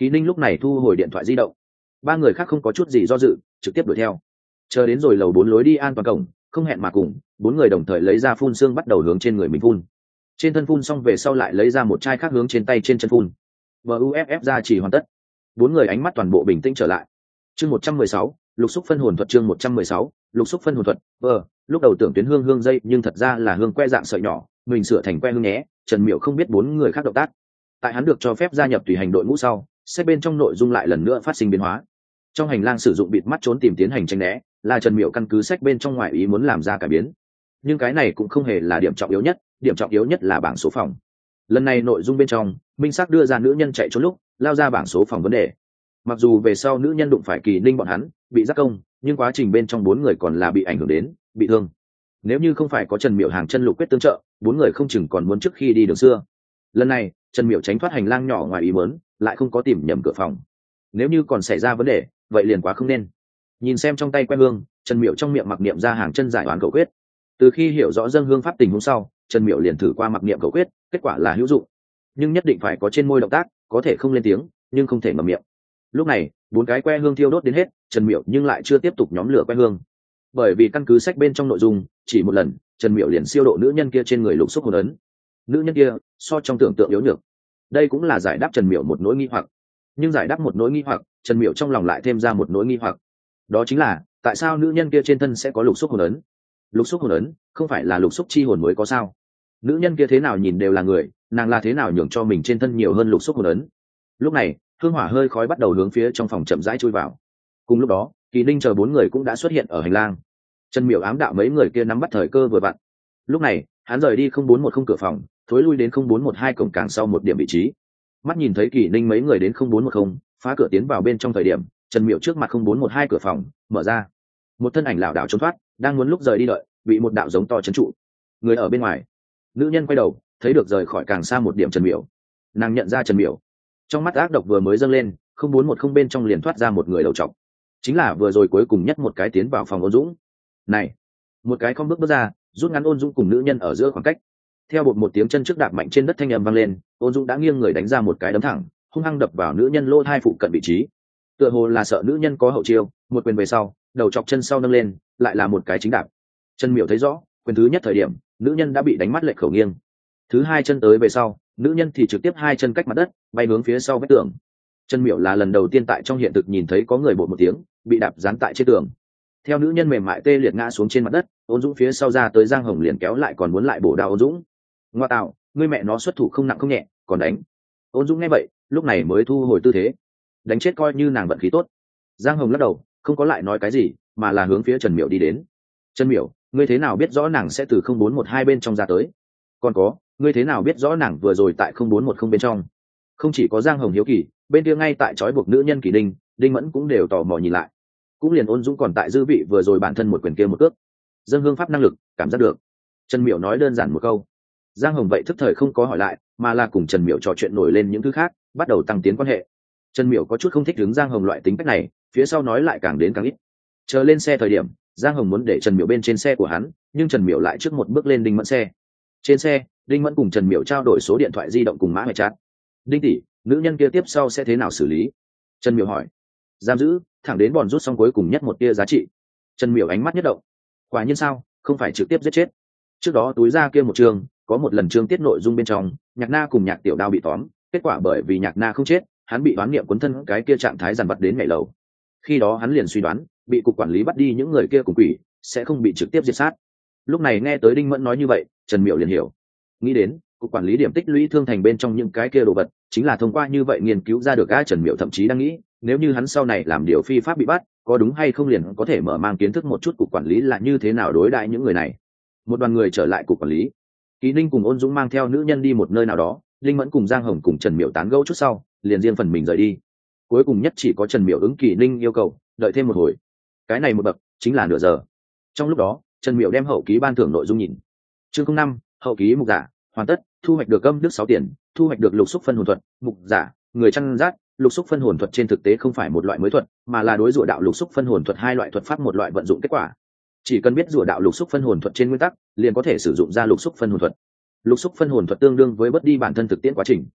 Kỳ Ninh lúc này thu hồi điện thoại di động, ba người khác không có chút gì do dự, trực tiếp đuổi theo. Chờ đến rồi lầu 4 lối đi an toàn cổng, không hẹn mà cùng, bốn người đồng thời lấy ra phun xương bắt đầu hướng trên người mình phun. Trên thân phun xong về sau lại lấy ra một chai khác hướng trên tay trên chân phun. VUFF ra chỉ hoàn tất. Bốn người ánh mắt toàn bộ bình tĩnh trở lại. Chương 116, lục xúc phân hồn thuật. Chương 116, lục xúc phân hồn thuật. Lúc đầu tưởng tuyến hương dây nhưng thật ra là hương que dạng sợi nhỏ, mình sửa thành que hương nhé. Trần Miểu không biết bốn người khác động tác. Tại hắn được cho phép gia nhập tùy hành đội ngũ sau, xét bên trong nội dung lại lần nữa phát sinh biến hóa. Trong hành lang sử dụng bịt mắt trốn tìm tiến hành tránh né, là Trần Miểu căn cứ sách bên trong ngoài ý muốn làm ra cải biến. Nhưng cái này cũng không hề là điểm trọng yếu nhất, điểm trọng yếu nhất là bảng số phòng. Lần này nội dung bên trong, minh xác đưa ra nữ nhân chạy trốn lúc lao ra bảng số phòng vấn đề. Mặc dù về sau nữ nhân đụng phải Kỳ Ninh bọn hắn bị giác công, nhưng quá trình bên trong bốn người còn là bị ảnh hưởng đến, bị thương. Nếu như không phải có Trần Miểu hàng chân lục quyết tương trợ, bốn người không chừng còn muốn trước khi đi đường xưa. Lần này Trần Miểu tránh thoát hành lang nhỏ ngoài ý muốn, lại không có tìm nhầm cửa phòng. Nếu như còn xảy ra vấn đề, vậy liền quá không nên. Nhìn xem trong tay que hương, Trần Miểu trong miệng mặc niệm ra hàng chân giải oán cầu quyết. Từ khi hiểu rõ dâng hương pháp tình huống sau, Trần Miểu liền thử qua mặc niệm cầu quyết, kết quả là hữu dụng, nhưng nhất định phải có trên môi động tác, có thể không lên tiếng nhưng không thể mở miệng. Lúc này bốn cái que hương thiêu đốt đến hết, Trần Miểu nhưng lại chưa tiếp tục nhóm lửa que hương, bởi vì căn cứ sách bên trong nội dung, chỉ một lần Trần Miểu liền siêu độ nữ nhân kia trên người lục xúc hồn ấn. Nữ nhân kia so trong tưởng tượng yếu nhược, đây cũng là giải đáp Trần Miểu một nỗi nghi hoặc. Nhưng giải đáp một nỗi nghi hoặc, Trần Miểu trong lòng lại thêm ra một nỗi nghi hoặc, đó chính là tại sao nữ nhân kia trên thân sẽ có lục xúc hồn ấn? Lục xúc hồn ấn không phải là lục xúc chi hồn mới có sao? Nữ nhân kia thế nào nhìn đều là người, nàng là thế nào nhường cho mình trên thân nhiều hơn lục xúc hồn ấn? Lúc này hương hỏa hơi khói bắt đầu hướng phía trong phòng chậm rãi chui vào. Cùng lúc đó Kỳ Ninh chờ bốn người cũng đã xuất hiện ở hành lang. Trần Miểu ám đạo mấy người kia nắm bắt thời cơ vừa vặn. Lúc này hắn rời đi 0410 cửa phòng, thối lui đến 0412 cổng càng sau một điểm vị trí. Mắt nhìn thấy Kỳ Ninh mấy người đến 0410, phá cửa tiến vào bên trong thời điểm, Trần Miểu trước mặt 0412 cửa phòng mở ra, một thân ảnh lảo đảo trốn thoát, đang muốn lúc rời đi đợi, bị một đạo giống to trấn trụ. Người ở bên ngoài. Nữ nhân quay đầu, thấy được rời khỏi càng xa một điểm Trần Miểu. Nàng nhận ra Trần Miểu, trong mắt ác độc vừa mới dâng lên, 0410 bên trong liền thoát ra một người đầu trọc, chính là vừa rồi cuối cùng nhất một cái tiến vào phòng Ôn Dũng. Này, một cái không bước ra, rút ngắn Ôn Dũng cùng nữ nhân ở giữa khoảng cách. Theo bột một tiếng chân trước đạp mạnh trên đất thanh âm vang lên, Ôn Dũng đã nghiêng người đánh ra một cái đấm thẳng, hung hăng đập vào nữ nhân lỗ thai phụ cận vị trí. Tựa hồ là sợ nữ nhân có hậu chiêu, một quyền về sau, đầu chọc chân sau nâng lên, lại là một cái chính đạp. Trần Miểu thấy rõ, quyền thứ nhất thời điểm, nữ nhân đã bị đánh mắt lệch khẩu nghiêng. Thứ hai chân tới về sau, nữ nhân thì trực tiếp hai chân cách mặt đất, bay hướng phía sau vách tường. Trần Miểu là lần đầu tiên tại trong hiện thực nhìn thấy có người bột một tiếng, bị đạp dán tại trên tường. Theo nữ nhân mềm mại tê liệt ngã xuống trên mặt đất, Ôn Dũng phía sau ra tới Giang Hồng liền kéo lại còn muốn lại bổ đao Ôn Dũng. Ngoa tạo, ngươi mẹ nó xuất thủ không nặng không nhẹ, còn đánh. Ôn Dũng nghe vậy, lúc này mới thu hồi tư thế. Đánh chết coi như nàng vận khí tốt. Giang Hồng lắc đầu, không có lại nói cái gì, mà là hướng phía Trần Miểu đi đến. Trần Miểu, ngươi thế nào biết rõ nàng sẽ từ 0412 bên trong ra tới? Còn có, ngươi thế nào biết rõ nàng vừa rồi tại 0410 bên trong? Không chỉ có Giang Hồng hiếu kỳ, bên kia ngay tại trói buộc nữ nhân Kỳ Đinh, Đinh Mẫn cũng đều tò mò nhìn lại. Cũng liền Ôn Dũng còn tại dư vị vừa rồi bản thân một quyền kia một cước. Dâng hương pháp năng lực, cảm giác được. Trần Miểu nói đơn giản một câu. Giang Hồng vậy thức thời không có hỏi lại, mà là cùng Trần Miểu trò chuyện nổi lên những thứ khác, bắt đầu tăng tiến quan hệ. Trần Miểu có chút không thích đứng Giang Hồng loại tính cách này, phía sau nói lại càng đến càng ít. Chờ lên xe thời điểm, Giang Hồng muốn để Trần Miểu bên trên xe của hắn, nhưng Trần Miểu lại trước một bước lên Đinh Mẫn xe. Trên xe, Đinh Mẫn cùng Trần Miểu trao đổi số điện thoại di động cùng mã hệ chat. Đinh tỷ, nữ nhân kia tiếp sau sẽ thế nào xử lý? Trần Miểu hỏi. Giam giữ, thẳng đến bòn rút xong cuối cùng nhất một tia giá trị. Trần Miểu ánh mắt nhất động. Quả nhiên sao, không phải trực tiếp giết chết. Trước đó túi ra kia một trường, có một lần chương tiết nội dung bên trong, Nhạc Na cùng Nhạc Tiểu Đao bị tóm, kết quả bởi vì Nhạc Na không chết, hắn bị đoán niệm cuốn thân cái kia trạng thái dằn vặt đến ngày lầu. Khi đó hắn liền suy đoán, bị cục quản lý bắt đi những người kia cùng quỷ sẽ không bị trực tiếp diệt sát. Lúc này nghe tới Đinh Mẫn nói như vậy, Trần Miểu liền hiểu, nghĩ đến cục quản lý điểm tích lũy thương thành bên trong những cái kia đồ vật chính là thông qua như vậy nghiên cứu ra được. Trần Miểu thậm chí đang nghĩ, nếu như hắn sau này làm điều phi pháp bị bắt, có đúng hay không liền có thể mở mang kiến thức một chút cục quản lý là như thế nào đối đãi những người này. Một đoàn người trở lại cục quản lý, Kỳ Ninh cùng Ôn Dũng mang theo nữ nhân đi một nơi nào đó, Linh Mẫn cùng Giang Hồng cùng Trần Miểu tán gẫu chút sau, liền riêng phần mình rời đi. Cuối cùng nhất chỉ có Trần Miểu ứng Kỳ Ninh yêu cầu đợi thêm một hồi, cái này một bậc chính là nửa giờ. Trong lúc đó Trần Miểu đem hậu ký ban thưởng nội dung nhìn. Chương 05, hậu ký mục giả hoàn tất, thu hoạch được âm đức 6 tiền, thu hoạch được lục xúc phân hồn thuật. Mục giả, người chăn rát. Lục xúc phân hồn thuật trên thực tế không phải một loại mới thuật, mà là đối rùa đạo lục xúc phân hồn thuật hai loại thuật pháp một loại vận dụng kết quả. Chỉ cần biết rùa đạo lục xúc phân hồn thuật trên nguyên tắc, liền có thể sử dụng ra lục xúc phân hồn thuật. Lục xúc phân hồn thuật tương đương với bất đi bản thân thực tiễn quá trình.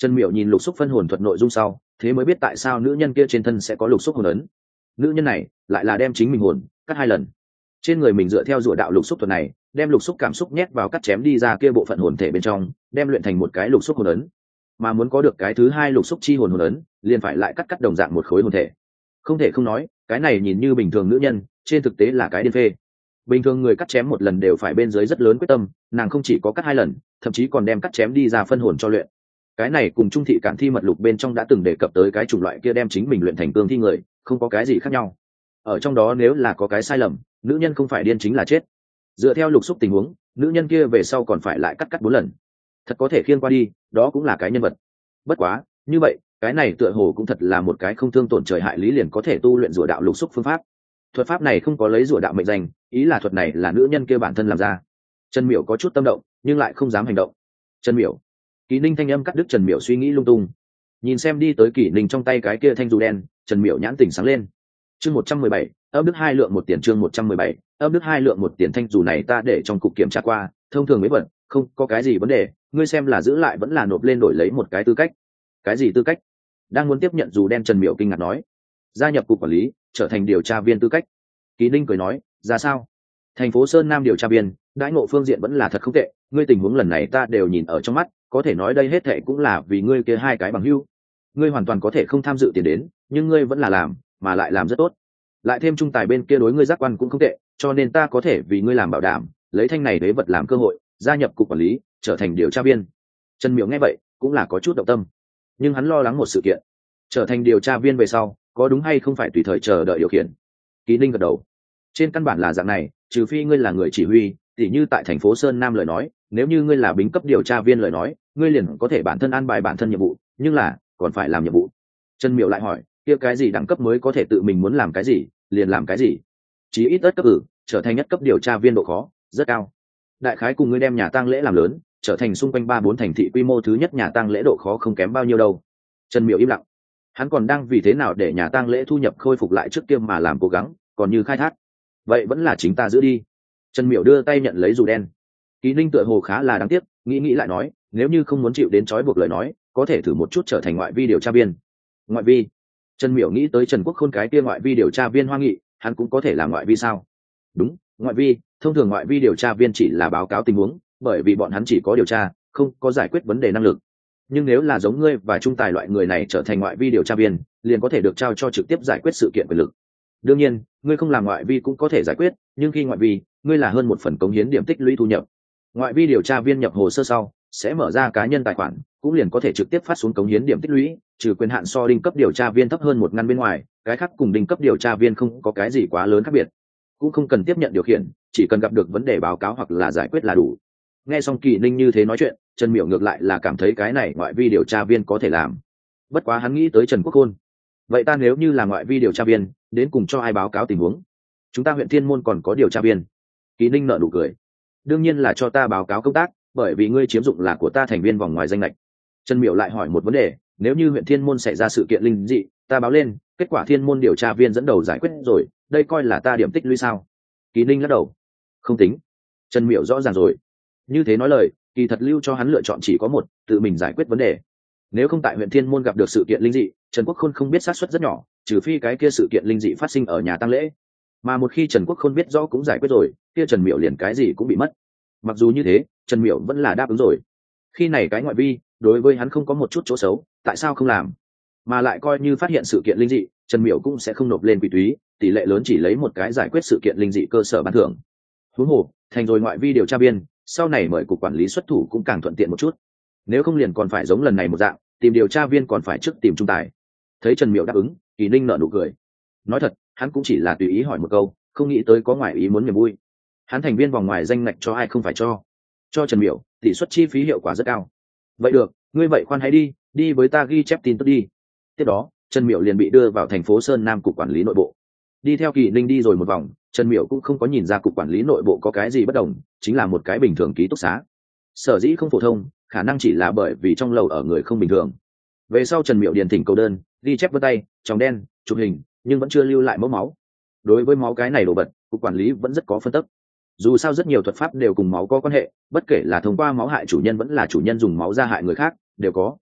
Trần Miểu nhìn lục xúc phân hồn thuật nội dung sau, thế mới biết tại sao nữ nhân kia trên thân sẽ có lục xúc hồn ấn. Nữ nhân này lại là đem chính mình hồn cắt 2 lần. Trên người mình dựa theo rùa đạo lục xúc thuật này, đem lục xúc cảm xúc nhét vào cắt chém đi ra kia bộ phận hồn thể bên trong, đem luyện thành một cái lục xúc hồn ấn. Mà muốn có được cái thứ hai lục xúc chi hồn hồn ấn, liền phải lại cắt đồng dạng một khối hồn thể. Không thể không nói, cái này nhìn như bình thường nữ nhân, trên thực tế là cái điên phê. Bình thường người cắt chém một lần đều phải bên dưới rất lớn quyết tâm, nàng không chỉ có cắt 2 lần, thậm chí còn đem cắt chém đi ra phân hồn cho luyện. Cái này cùng Trung thị cản thi mật lục bên trong đã từng đề cập tới cái chủng loại kia đem chính mình luyện thành cương thi người, không có cái gì khác nhau. Ở trong đó nếu là có cái sai lầm, nữ nhân không phải điên chính là chết. Dựa theo lục xúc tình huống, nữ nhân kia về sau còn phải lại cắt 4 lần. Thật có thể khiêng qua đi, đó cũng là cái nhân vật. Bất quá, như vậy, cái này tựa hồ cũng thật là một cái không thương tổn trời hại lý liền có thể tu luyện rùa đạo lục xúc phương pháp. Thuật pháp này không có lấy rùa đạo mệnh danh, ý là thuật này là nữ nhân kia bản thân làm ra. Trần Miểu có chút tâm động, nhưng lại không dám hành động. Trần Miểu. Kỷ Ninh thanh âm cắt đứt Trần Miểu suy nghĩ lung tung. Nhìn xem đi tới Kỷ Ninh trong tay cái kia thanh dù đen, Trần Miểu nhãn tỉnh sáng lên. Chương 117, âm đức 2 lượng 1 tiền. Chương 117, âm đức 2 lượng 1 tiền. Thanh dù này ta để trong cục kiểm tra qua, thông thường mấy vật, không có cái gì vấn đề, ngươi xem là giữ lại vẫn là nộp lên đổi lấy một cái tư cách. Cái gì tư cách? Đang muốn tiếp nhận dù đen Trần Miểu kinh ngạc nói. Gia nhập cục quản lý, trở thành điều tra viên tư cách. Kỷ Ninh cười nói, ra sao? Thành phố Sơn Nam điều tra viên, đãi ngộ phương diện vẫn là thật không tệ, ngươi tình huống lần này ta đều nhìn ở trong mắt, có thể nói đây hết thệ cũng là vì ngươi kia 2 cái bằng hữu. Ngươi hoàn toàn có thể không tham dự tiền đến, nhưng ngươi vẫn là làm, mà lại làm rất tốt. Lại thêm trung tài bên kia đối ngươi giác quan cũng không tệ, cho nên ta có thể vì ngươi làm bảo đảm, lấy thanh này đế vật làm cơ hội, gia nhập cục quản lý, trở thành điều tra viên. Trần Miểu nghe vậy, cũng là có chút động tâm, nhưng hắn lo lắng một sự kiện, trở thành điều tra viên về sau, có đúng hay không phải tùy thời chờ đợi điều khiển. Kỷ Ninh gật đầu. Trên căn bản là dạng này, trừ phi ngươi là người chỉ huy, tỉ như tại thành phố Sơn Nam lời nói, nếu như ngươi là bính cấp điều tra viên lời nói, ngươi liền có thể bản thân an bài bản thân nhiệm vụ, nhưng là còn phải làm nhiệm vụ. Trần Miểu lại hỏi, kia cái gì đẳng cấp mới có thể tự mình muốn làm cái gì liền làm cái gì? Chí ít ớt cấp trở thành nhất cấp điều tra viên độ khó rất cao. Đại khái cùng ngươi đem nhà tang lễ làm lớn, trở thành xung quanh 3-4 thành thị quy mô thứ nhất nhà tang lễ độ khó không kém bao nhiêu đâu. Trần Miểu im lặng. Hắn còn đang vì thế nào để nhà tang lễ thu nhập khôi phục lại trước kia mà làm cố gắng, còn như khai thác. Vậy vẫn là chính ta giữ đi. Trần Miểu đưa tay nhận lấy dù đen. Kỷ Ninh tựa hồ khá là đáng tiếc, nghĩ lại nói, nếu như không muốn chịu đến trói buộc lời nói, có thể thử một chút trở thành ngoại vi điều tra viên. Ngoại vi? Trần Miểu nghĩ tới Trần Quốc Khôn cái kia ngoại vi điều tra viên Hoa Nghị, hắn cũng có thể làm ngoại vi sao? Đúng, ngoại vi, thông thường ngoại vi điều tra viên chỉ là báo cáo tình huống, bởi vì bọn hắn chỉ có điều tra, không có giải quyết vấn đề năng lực. Nhưng nếu là giống ngươi và trung tài loại người này trở thành ngoại vi điều tra viên, liền có thể được trao cho trực tiếp giải quyết sự kiện quyền lực. Đương nhiên, ngươi không làm ngoại vi cũng có thể giải quyết, nhưng khi ngoại vi, ngươi là hơn 1 phần cống hiến điểm tích lũy thu nhập. Ngoại vi điều tra viên nhập hồ sơ sau, sẽ mở ra cá nhân tài khoản, cũng liền có thể trực tiếp phát xuống cống hiến điểm tích lũy, trừ quyền hạn so đinh cấp điều tra viên thấp hơn 1 ngăn bên ngoài, cái khác cùng đinh cấp điều tra viên không có cái gì quá lớn khác biệt. Cũng không cần tiếp nhận điều khiển, chỉ cần gặp được vấn đề báo cáo hoặc là giải quyết là đủ. Nghe xong Kỷ Ninh như thế nói chuyện, Trần Miểu ngược lại là cảm thấy cái này ngoại vi điều tra viên có thể làm. Bất quá hắn nghĩ tới Trần Quốc Khôn. Vậy ta nếu như là ngoại vi điều tra viên, đến cùng cho ai báo cáo tình huống? Chúng ta huyện Thiên Môn còn có điều tra viên. Kỷ Ninh nở nụ cười. Đương nhiên là cho ta báo cáo công tác, bởi vì ngươi chiếm dụng là của ta thành viên vòng ngoài danh lệch. Trần Miểu lại hỏi một vấn đề, nếu như huyện Thiên Môn xảy ra sự kiện linh dị, ta báo lên, kết quả Thiên Môn điều tra viên dẫn đầu giải quyết rồi, đây coi là ta điểm tích lũy sao? Kỷ Ninh lắc đầu. Không tính. Trần Miểu rõ ràng rồi. Như thế nói lời, kỳ thật lưu cho hắn lựa chọn chỉ có một, tự mình giải quyết vấn đề. Nếu không tại huyện Thiên Môn gặp được sự kiện linh dị, Trần Quốc Khôn không biết xác suất rất nhỏ, trừ phi cái kia sự kiện linh dị phát sinh ở nhà tang lễ. Mà một khi Trần Quốc Khôn biết rõ cũng giải quyết rồi, kia Trần Miểu liền cái gì cũng bị mất. Mặc dù như thế, Trần Miểu vẫn là đáp ứng rồi. Khi này cái ngoại vi, đối với hắn không có một chút chỗ xấu, tại sao không làm? Mà lại coi như phát hiện sự kiện linh dị, Trần Miểu cũng sẽ không nộp lên quỹ túy, tỷ lệ lớn chỉ lấy một cái giải quyết sự kiện linh dị cơ sở ban thưởng. Huống hồ, thành rồi ngoại vi điều tra viên, sau này mời cục quản lý xuất thủ cũng càng thuận tiện một chút. Nếu không liền còn phải giống lần này một dạng, tìm điều tra viên còn phải trước tìm trung tài. Thấy Trần Miểu đáp ứng, Kỷ Ninh nở nụ cười. Nói thật, hắn cũng chỉ là tùy ý hỏi một câu, không nghĩ tới có ngoại ý muốn niềm vui. Hắn thành viên vòng ngoài danh ngạch cho ai không phải cho Trần Miểu, tỷ suất chi phí hiệu quả rất cao. Vậy được, ngươi vậy khoan hãy đi với ta ghi chép tin tức đi. Tiếp đó, Trần Miểu liền bị đưa vào thành phố Sơn Nam cục quản lý nội bộ. Đi theo Kỷ Ninh đi rồi một vòng, Trần Miểu cũng không có nhìn ra cục quản lý nội bộ có cái gì bất đồng, chính là một cái bình thường ký túc xá. Sở dĩ không phổ thông, khả năng chỉ là bởi vì trong lầu ở người không bình thường. Về sau Trần Miểu điền thỉnh câu đơn, ghi chép vân tay, tròng đen, chụp hình, nhưng vẫn chưa lưu lại mẫu máu. Đối với máu cái này đồ vật, cục quản lý vẫn rất có phân tích. Dù sao rất nhiều thuật pháp đều cùng máu có quan hệ, bất kể là thông qua máu hại chủ nhân vẫn là chủ nhân dùng máu ra hại người khác, đều có.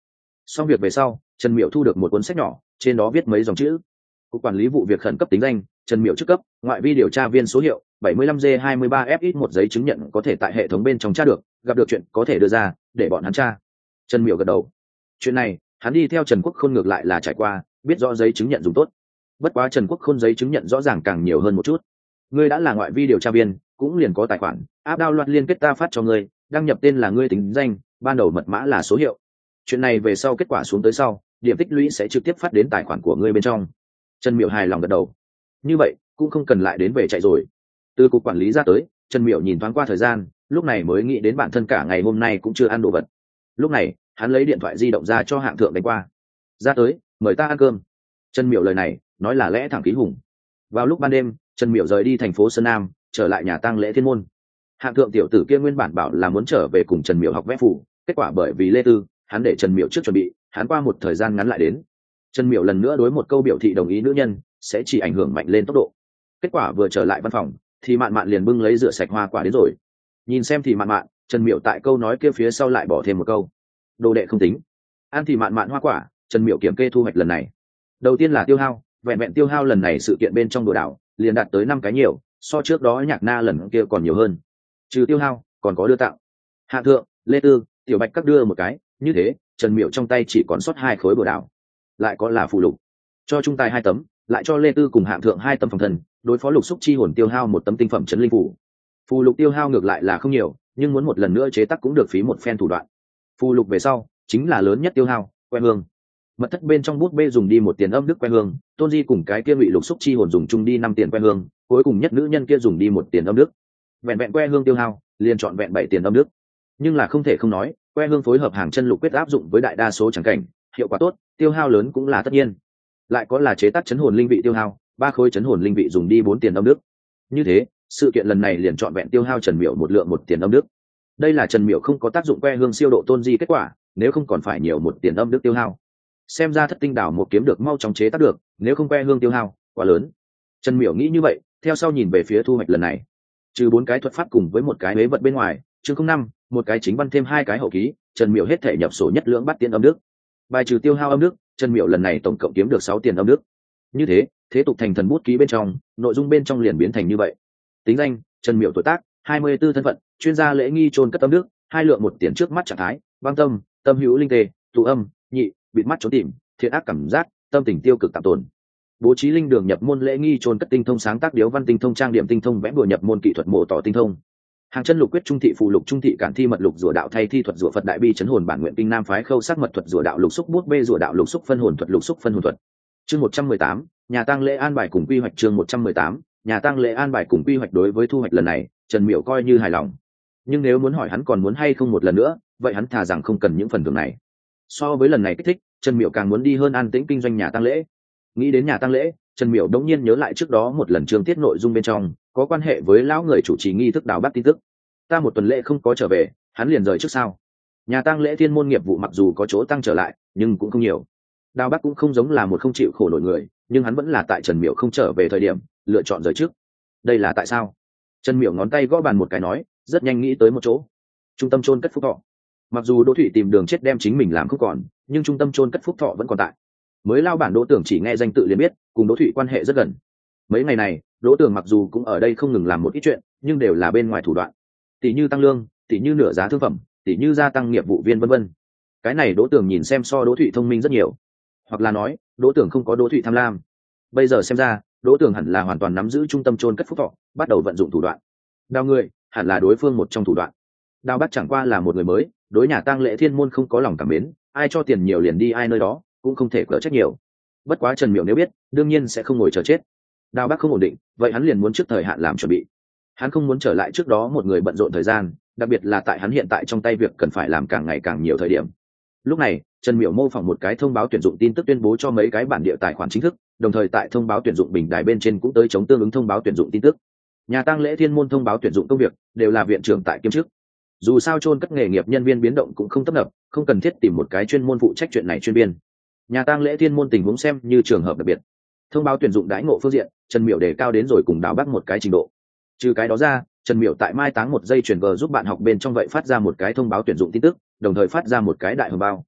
Xong việc về sau, Trần Miểu thu được một cuốn sách nhỏ, trên đó viết mấy dòng chữ. Cục quản lý vụ việc khẩn cấp tính danh, Trần Miểu chức cấp, ngoại vi điều tra viên số hiệu 75G23FX, một giấy chứng nhận có thể tại hệ thống bên trong tra được, gặp được chuyện có thể đưa ra để bọn hắn tra. Trần Miểu gật đầu. Chuyện này, hắn đi theo Trần Quốc Khôn ngược lại là trải qua, biết rõ giấy chứng nhận dùng tốt. Bất quá Trần Quốc Khôn giấy chứng nhận rõ ràng càng nhiều hơn một chút. Ngươi đã là ngoại vi điều tra viên, cũng liền có tài khoản, áp đao loạt liên kết ta phát cho ngươi, đăng nhập tên là ngươi tính danh, ban đầu mật mã là số hiệu. Chuyện này về sau kết quả xuống tới sau, điểm tích lũy sẽ trực tiếp phát đến tài khoản của ngươi bên trong. Trần Miểu hài lòng gật đầu. Như vậy cũng không cần lại đến về chạy rồi. Từ cục quản lý ra tới, Trần Miểu nhìn thoáng qua thời gian, lúc này mới nghĩ đến bản thân cả ngày hôm nay cũng chưa ăn đồ vật. Lúc này hắn lấy điện thoại di động ra cho Hạng Thượng đánh qua. Ra tới, mời ta ăn cơm. Trần Miểu lời này nói là lẽ thẳng khí hùng. Vào lúc ban đêm, Trần Miểu rời đi thành phố Sơn Nam, trở lại nhà tang lễ Thiên Môn. Hạng Thượng tiểu tử kia nguyên bản bảo là muốn trở về cùng Trần Miểu học vẽ phù, kết quả bởi vì Lê Tư, hắn để Trần Miểu trước chuẩn bị, hắn qua một thời gian ngắn lại đến. Trần Miểu lần nữa đối một câu biểu thị đồng ý nữ nhân sẽ chỉ ảnh hưởng mạnh lên tốc độ. Kết quả vừa trở lại văn phòng thì Mạn Mạn liền bưng lấy rửa sạch hoa quả đến rồi. Nhìn xem thì Mạn Mạn, Trần Miểu tại câu nói kia phía sau lại bỏ thêm một câu: đồ đệ không tính. Ăn thì Mạn Mạn hoa quả, Trần Miểu kiểm kê thu hoạch lần này. Đầu tiên là tiêu hao, vẹn vẹn tiêu hao lần này sự kiện bên trong đồ đảo liền đạt tới 5 cái nhiều, so trước đó Nhạc Na lần kia còn nhiều hơn. Trừ tiêu hao, còn có đưa tặng. Hạ Thượng, Lê Tư, Tiểu Bạch các đưa một cái, như thế Trần Miểu trong tay chỉ còn sót 2 khối bồ đảo. Lại có là phù lục, cho trung tài 2 tấm, lại cho Lê Tư cùng Hạng Thượng 2 tấm phòng thần, đối phó lục xúc chi hồn tiêu hao 1 tấm tinh phẩm trấn linh phù. Phù lục tiêu hao ngược lại là không nhiều, nhưng muốn một lần nữa chế tác cũng được phí một phen thủ đoạn. Phù lục về sau chính là lớn nhất tiêu hao, que hương. Mật thất bên trong bút bê dùng đi 1 tiền âm đức que hương, Tôn Di cùng cái kia Ngụy lục xúc chi hồn dùng chung đi 5 tiền que hương, cuối cùng nhất nữ nhân kia dùng đi 1 tiền âm đức. Vẹn vẹn que hương tiêu hao liền trọn vẹn 7 tiền âm đức. Nhưng là không thể không nói, que hương phối hợp hàng chân lục quyết áp dụng với đại đa số chẳng cảnh, hiệu quả tốt, tiêu hao lớn cũng là tất nhiên. Lại có là chế tác chấn hồn linh vị tiêu hao, 3 khối chấn hồn linh vị dùng đi 4 tiền âm đức. Như thế sự kiện lần này liền trọn vẹn tiêu hao Trần Miểu một lượng 1 tiền âm đức. Đây là Trần Miểu không có tác dụng que hương siêu độ Tôn Di kết quả, nếu không còn phải nhiều 1 tiền âm đức tiêu hao. Xem ra thất tinh đảo một kiếm được mau chóng chế tác được, nếu không que hương tiêu hao quá lớn. Trần Miểu nghĩ như vậy, theo sau nhìn về phía thu hoạch lần này. Trừ 4 cái thuật pháp cùng với một cái huế vật bên ngoài, chương 05, một cái chính văn thêm 2 cái hậu ký, Trần Miểu hết thể nhập sổ nhất lưỡng bắt tiền âm đức. Bài trừ tiêu hao âm đức, Trần Miểu lần này tổng cộng kiếm được 6 tiền âm đức. Như thế thế tục thành thần bút ký bên trong, nội dung bên trong liền biến thành như vậy. Tính danh: Trần Miểu, tuổi tác 24, thân phận chuyên gia lễ nghi chôn cất âm đức, 2 lượng 1 tiền trước mắt trạng thái: băng tâm, tâm hữu linh tê, tụ âm, nhị, bịt mắt trốn tìm, thiện ác cảm giác, tâm tình tiêu cực tạm tồn. Bố trí linh đường nhập môn lễ nghi chôn cất tinh thông, sáng tác điếu văn tinh thông, trang điểm tinh thông, vẽ bùa nhập môn kỹ thuật mổ tỏ tinh thông. Hàng chân lục quyết trung thị phụ lục trung thị cản thi mật lục rùa đạo thay thi thuật rùa Phật đại bi chấn hồn bản nguyện kinh nam phái khâu sắc mật thuật rùa đạo lục xúc bút bê rùa đạo lục xúc phân hồn thuật lục xúc phân hồn thuật. Chương 118, nhà tang lễ an bài cùng quy hoạch. Chương 118, nhà tang lễ an bài cùng quy hoạch. Đối với thu hoạch lần này, Trần Miểu coi như hài lòng. Nhưng nếu muốn hỏi hắn còn muốn hay không một lần nữa, vậy hắn thà rằng không cần những phần thưởng này. So với lần này kích thích, Trần Miểu càng muốn đi hơn an tĩnh kinh doanh nhà tang lễ. Nghĩ đến nhà tang lễ, Trần Miểu đống nhiên nhớ lại trước đó một lần chương tiết nội dung bên trong có quan hệ với lão người chủ trì nghi thức đào bắt tin tức. Ta một tuần lễ không có trở về, hắn liền rời trước sao? Nhà tang lễ Thiên Môn nghiệp vụ mặc dù có chỗ tăng trở lại, nhưng cũng không nhiều. Đào Bắc cũng không giống là một không chịu khổ nổi người, nhưng hắn vẫn là tại Trần Miểu không trở về thời điểm lựa chọn rời trước. Đây là tại sao? Trần Miểu ngón tay gõ bàn một cái nói, rất nhanh nghĩ tới một chỗ. Trung tâm chôn cất phúc thọ. Mặc dù Đỗ Thụy tìm đường chết đem chính mình làm không còn, nhưng trung tâm chôn cất phúc thọ vẫn còn tại. Mới lao bản Đỗ Tưởng chỉ nghe danh tự liền biết, cùng Đỗ Thụy quan hệ rất gần. Mấy ngày này, Đỗ Tưởng mặc dù cũng ở đây không ngừng làm một ít chuyện, nhưng đều là bên ngoài thủ đoạn. Tỷ như tăng lương, tỷ như nửa giá thương phẩm, tỷ như gia tăng nghiệp vụ viên, vân vân. Cái này Đỗ Tưởng nhìn xem so Đỗ Thụy thông minh rất nhiều, hoặc là nói, Đỗ Tưởng không có Đỗ Thụy tham lam. Bây giờ xem ra, Đỗ Tưởng hẳn là hoàn toàn nắm giữ trung tâm chôn cất phúc thọ, bắt đầu vận dụng thủ đoạn. Đào người, hẳn là đối phương một trong thủ đoạn. Đào Bắc chẳng qua là một người mới, đối nhà tang lễ Thiên Môn không có lòng cảm mến, ai cho tiền nhiều liền đi ai nơi đó, cũng không thể cỡ trách nhiều. Bất quá Trần Miểu nếu biết, đương nhiên sẽ không ngồi chờ chết. Đào Bắc không ổn định, vậy hắn liền muốn trước thời hạn làm chuẩn bị. Hắn không muốn trở lại trước đó một người bận rộn thời gian, đặc biệt là tại hắn hiện tại trong tay việc cần phải làm càng ngày càng nhiều thời điểm. Lúc này, Trần Miểu mô phỏng một cái thông báo tuyển dụng tin tức tuyên bố cho mấy cái bản địa tài khoản chính thức, đồng thời tại thông báo tuyển dụng bình đài bên trên cũng tới chống tương ứng thông báo tuyển dụng tin tức. Nhà tang lễ Thiên Môn thông báo tuyển dụng công việc đều là viện trưởng tại kiêm chức. Dù sao chôn cất nghề nghiệp nhân viên biến động cũng không tấp nập, không cần thiết tìm một cái chuyên môn phụ trách chuyện này chuyên viên. Nhà tang lễ Thiên Môn tình huống xem như trường hợp đặc biệt. Thông báo tuyển dụng đãi ngộ phương diện, Trần Miểu đề cao đến rồi cùng Đào Bắc một cái trình độ. Trừ cái đó ra, Trần Miểu tại mai táng một giây chuyển g giúp bạn học bên trong vậy phát ra một cái thông báo tuyển dụng tin tức, đồng thời phát ra một cái đại hồng bao.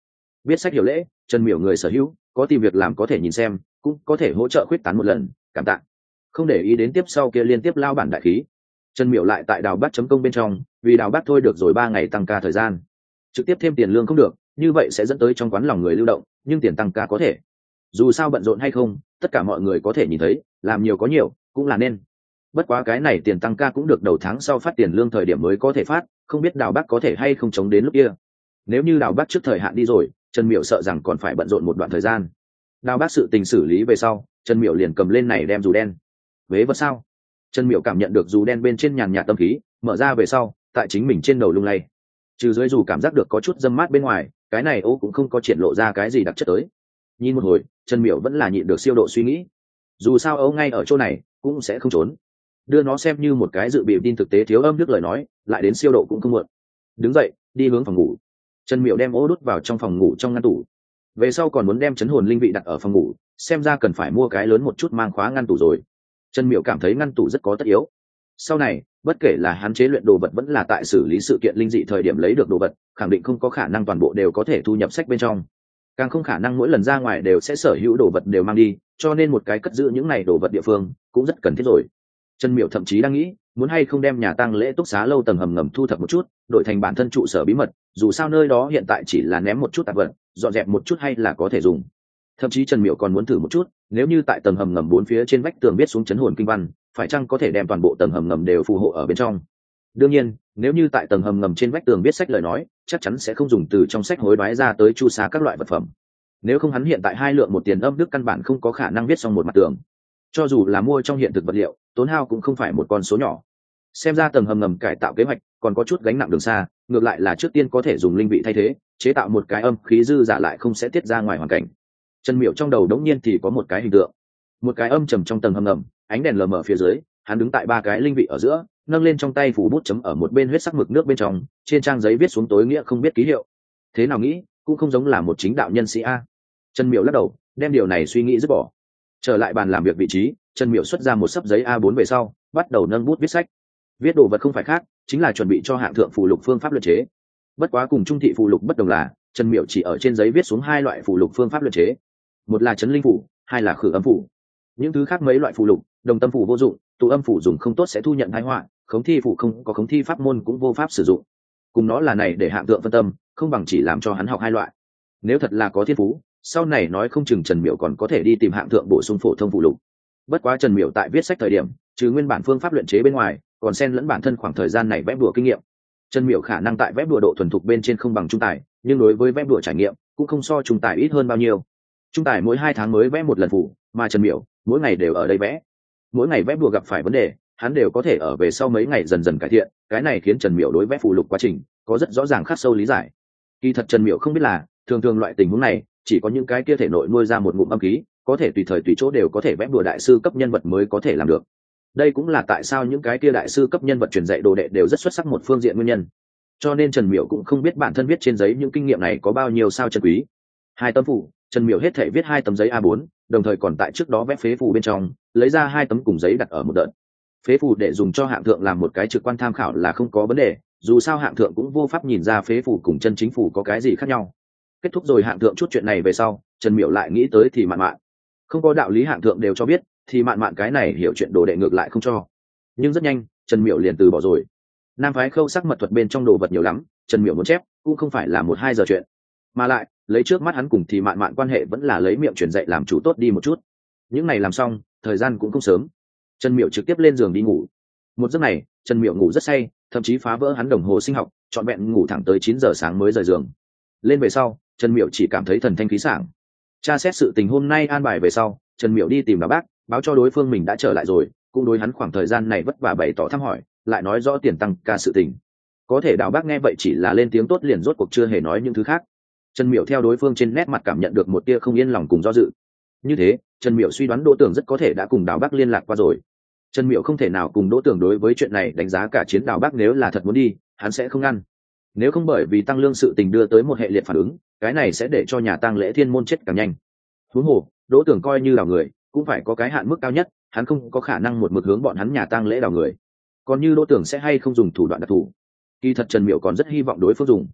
Biết sách hiểu lễ, Trần Miểu người sở hữu, có tìm việc làm có thể nhìn xem, cũng có thể hỗ trợ khuyết tán một lần, cảm tạ. Không để ý đến tiếp sau kia liên tiếp lao bản đại khí. Trần Miểu lại tại đào bát chấm công bên trong, vì đào bát thôi được rồi 3 ngày tăng ca thời gian. Trực tiếp thêm tiền lương không được, như vậy sẽ dẫn tới trong quán lòng người lưu động, nhưng tiền tăng ca có thể. Dù sao bận rộn hay không, tất cả mọi người có thể nhìn thấy, làm nhiều có nhiều, cũng là nên. Bất quá cái này tiền tăng ca cũng được đầu tháng sau phát tiền lương thời điểm mới có thể phát, không biết đào bác có thể hay không chống đến lúc kia. Nếu như đào bác trước thời hạn đi rồi, Trần Miểu sợ rằng còn phải bận rộn một đoạn thời gian. Đào bác sự tình xử lý về sau, Trần Miểu liền cầm lên này đem dù đen. Vế vật sao? Trần Miểu cảm nhận được dù đen bên trên nhàn nhạt tâm khí, mở ra về sau, tại chính mình trên đầu lung lay. Trừ dưới dù cảm giác được có chút dâm mát bên ngoài, cái này ô cũng không có triển lộ ra cái gì đặc chất tới. Nhìn một hồi, Trần Miểu vẫn là nhịn được siêu độ suy nghĩ. Dù sao ấu ngay ở chỗ này, cũng sẽ không trốn. Đưa nó xem như một cái dự bị tin thực tế thiếu âm đức lời nói, lại đến siêu độ cũng không muộn. Đứng dậy, đi hướng phòng ngủ. Trần Miểu đem ô đút vào trong phòng ngủ trong ngăn tủ. Về sau còn muốn đem chấn hồn linh vị đặt ở phòng ngủ, xem ra cần phải mua cái lớn một chút mang khóa ngăn tủ rồi. Trần Miểu cảm thấy ngăn tủ rất có tất yếu. Sau này, bất kể là hắn chế luyện đồ vật vẫn là tại xử lý sự kiện linh dị thời điểm lấy được đồ vật, khẳng định không có khả năng toàn bộ đều có thể thu nhập sách bên trong. Càng không khả năng mỗi lần ra ngoài đều sẽ sở hữu đồ vật đều mang đi, cho nên một cái cất giữ những này đồ vật địa phương cũng rất cần thiết rồi. Trần Miểu thậm chí đang nghĩ, muốn hay không đem nhà tang lễ túc xá lâu tầng hầm ngầm thu thập một chút, đổi thành bản thân trụ sở bí mật, dù sao nơi đó hiện tại chỉ là ném một chút tạp vật, dọn dẹp một chút hay là có thể dùng. Thậm chí Trần Miểu còn muốn thử một chút, nếu như tại tầng hầm ngầm 4 phía trên vách tường viết xuống chấn hồn kinh văn, phải chăng có thể đem toàn bộ tầng hầm ngầm đều phù hộ ở bên trong. Đương nhiên, nếu như tại tầng hầm ngầm trên vách tường viết sách lời nói, chắc chắn sẽ không dùng từ trong sách hối đoái ra tới chu sa các loại vật phẩm. Nếu không hắn hiện tại 2 lượng một tiền âm đức căn bản không có khả năng viết xong một mặt tường. Cho dù là mua trong hiện thực vật liệu, tốn hao cũng không phải một con số nhỏ. Xem ra tầng hầm ngầm cải tạo kế hoạch còn có chút gánh nặng đường xa, ngược lại là trước tiên có thể dùng linh vị thay thế, chế tạo một cái âm khí dư giả lại không sẽ tiết ra ngoài hoàn cảnh. Trần Miểu trong đầu đống nhiên thì có một cái hình tượng, một cái âm trầm trong tầng hầm ngầm, ánh đèn lờ mờ phía dưới, hắn đứng tại 3 cái linh vị ở giữa, nâng lên trong tay phủ bút chấm ở một bên huyết sắc mực nước bên trong, trên trang giấy viết xuống tối nghĩa không biết ký hiệu. Thế nào nghĩ, cũng không giống là một chính đạo nhân sĩ a. Trần Miểu lắc đầu, đem điều này suy nghĩ dứt bỏ. Trở lại bàn làm việc vị trí, Trần Miểu xuất ra một xấp giấy A4 về sau, bắt đầu nâng bút viết sách. Viết đồ vật không phải khác, chính là chuẩn bị cho hạng thượng phù lục phương pháp luyện chế. Bất quá cùng trung thị phù lục bất đồng là, Trần Miểu chỉ ở trên giấy viết xuống 2 loại phù lục phương pháp luyện chế. Một là chấn linh phù, 2 là khử âm phù. Những thứ khác mấy loại phù lục, đồng tâm phù vô dụng, tụ âm phù dùng không tốt sẽ thu nhận tai họa, khống thi phù không có khống thi pháp môn cũng vô pháp sử dụng. Cùng nó là này để hạng thượng phân tâm, không bằng chỉ làm cho hắn học 2 loại. Nếu thật là có thiên phú, sau này nói không chừng Trần Miểu còn có thể đi tìm hạng thượng bổ sung phổ thông phù lục. Bất quá Trần Miểu tại viết sách thời điểm, trừ nguyên bản phương pháp luyện chế bên ngoài, còn xen lẫn bản thân khoảng thời gian này vẽ đùa kinh nghiệm. Trần Miểu khả năng tại vẽ đùa độ thuần thục bên trên không bằng trung tài, nhưng đối với vẽ đùa trải nghiệm cũng không so trung tài ít hơn bao nhiêu. Trung tài mỗi 2 tháng mới vẽ một lần phù, mà Trần Miểu mỗi ngày đều ở đây vẽ. Mỗi ngày vẽ đùa gặp phải vấn đề, hắn đều có thể ở về sau mấy ngày dần dần cải thiện, cái này khiến Trần Miểu đối vẽ phù lục quá trình có rất rõ ràng khắc sâu lý giải. Kỳ thật Trần Miểu không biết là, thường thường loại tình huống này, chỉ có những cái kia thể nội nuôi ra một ngụm âm khí, có thể tùy thời tùy chỗ đều có thể vẽ đùa đại sư cấp nhân vật mới có thể làm được. Đây cũng là tại sao những cái kia đại sư cấp nhân vật truyền dạy đồ đệ đều rất xuất sắc một phương diện nguyên nhân. Cho nên Trần Miểu cũng không biết bản thân viết trên giấy những kinh nghiệm này có bao nhiêu sao chân quý. 2 tấm phù, Trần Miểu hết thể viết 2 tấm giấy A4, đồng thời còn tại trước đó vẽ phế phù bên trong, lấy ra 2 tấm cùng giấy đặt ở một đợt. Phế phù để dùng cho hạng thượng làm một cái trực quan tham khảo là không có vấn đề, dù sao hạng thượng cũng vô pháp nhìn ra phế phù cùng chân chính phù có cái gì khác nhau. Kết thúc rồi hạng thượng chút chuyện này về sau, Trần Miểu lại nghĩ tới thì mạn mạn. Không có đạo lý hạng thượng đều cho biết, thì mạn mạn cái này hiểu chuyện đồ đệ ngược lại không cho. Nhưng rất nhanh, Trần Miểu liền từ bỏ rồi. Nam phái khâu sắc mật thuật bên trong đồ vật nhiều lắm, Trần Miểu muốn chép cũng không phải là 1-2 giờ chuyện. Mà lại, lấy trước mắt hắn cùng thì mạn mạn quan hệ vẫn là lấy miệng truyền dạy làm chủ tốt đi một chút. Những này làm xong, thời gian cũng không sớm. Trần Miểu trực tiếp lên giường đi ngủ. Một giấc này, Trần Miểu ngủ rất say, thậm chí phá vỡ hắn đồng hồ sinh học, trọn vẹn ngủ thẳng tới 9 giờ sáng mới rời giường. Lên về sau, Trần Miểu chỉ cảm thấy thần thanh khí sảng. Tra xét sự tình hôm nay an bài về sau, Trần Miểu đi tìm bà bác, báo cho đối phương mình đã trở lại rồi, cũng đối hắn khoảng thời gian này vất vả bày tỏ thăm hỏi, lại nói rõ tiền tăng ca sự tình. Có thể Đào Bác nghe vậy chỉ là lên tiếng tốt liền rốt cuộc chưa hề nói những thứ khác. Trần Miểu theo đối phương trên nét mặt cảm nhận được một tia không yên lòng cùng do dự. Như thế, Trần Miểu suy đoán Đỗ Tưởng rất có thể đã cùng Đào Bác liên lạc qua rồi. Trần Miểu không thể nào cùng Đỗ Tưởng đối với chuyện này đánh giá cả chiến. Đào Bác nếu là thật muốn đi, hắn sẽ không ngăn. Nếu không bởi vì tăng lương sự tình đưa tới một hệ liệt phản ứng, cái này sẽ để cho nhà tang lễ thiên môn chết càng nhanh. Huống hồ, Đỗ Tưởng coi như đào người, cũng phải có cái hạn mức cao nhất, hắn không có khả năng một mực hướng bọn hắn nhà tang lễ đào người. Còn như Đỗ Tưởng sẽ hay không dùng thủ đoạn đặc thù, kỳ thật Trần Miểu còn rất hy vọng đối phương dùng.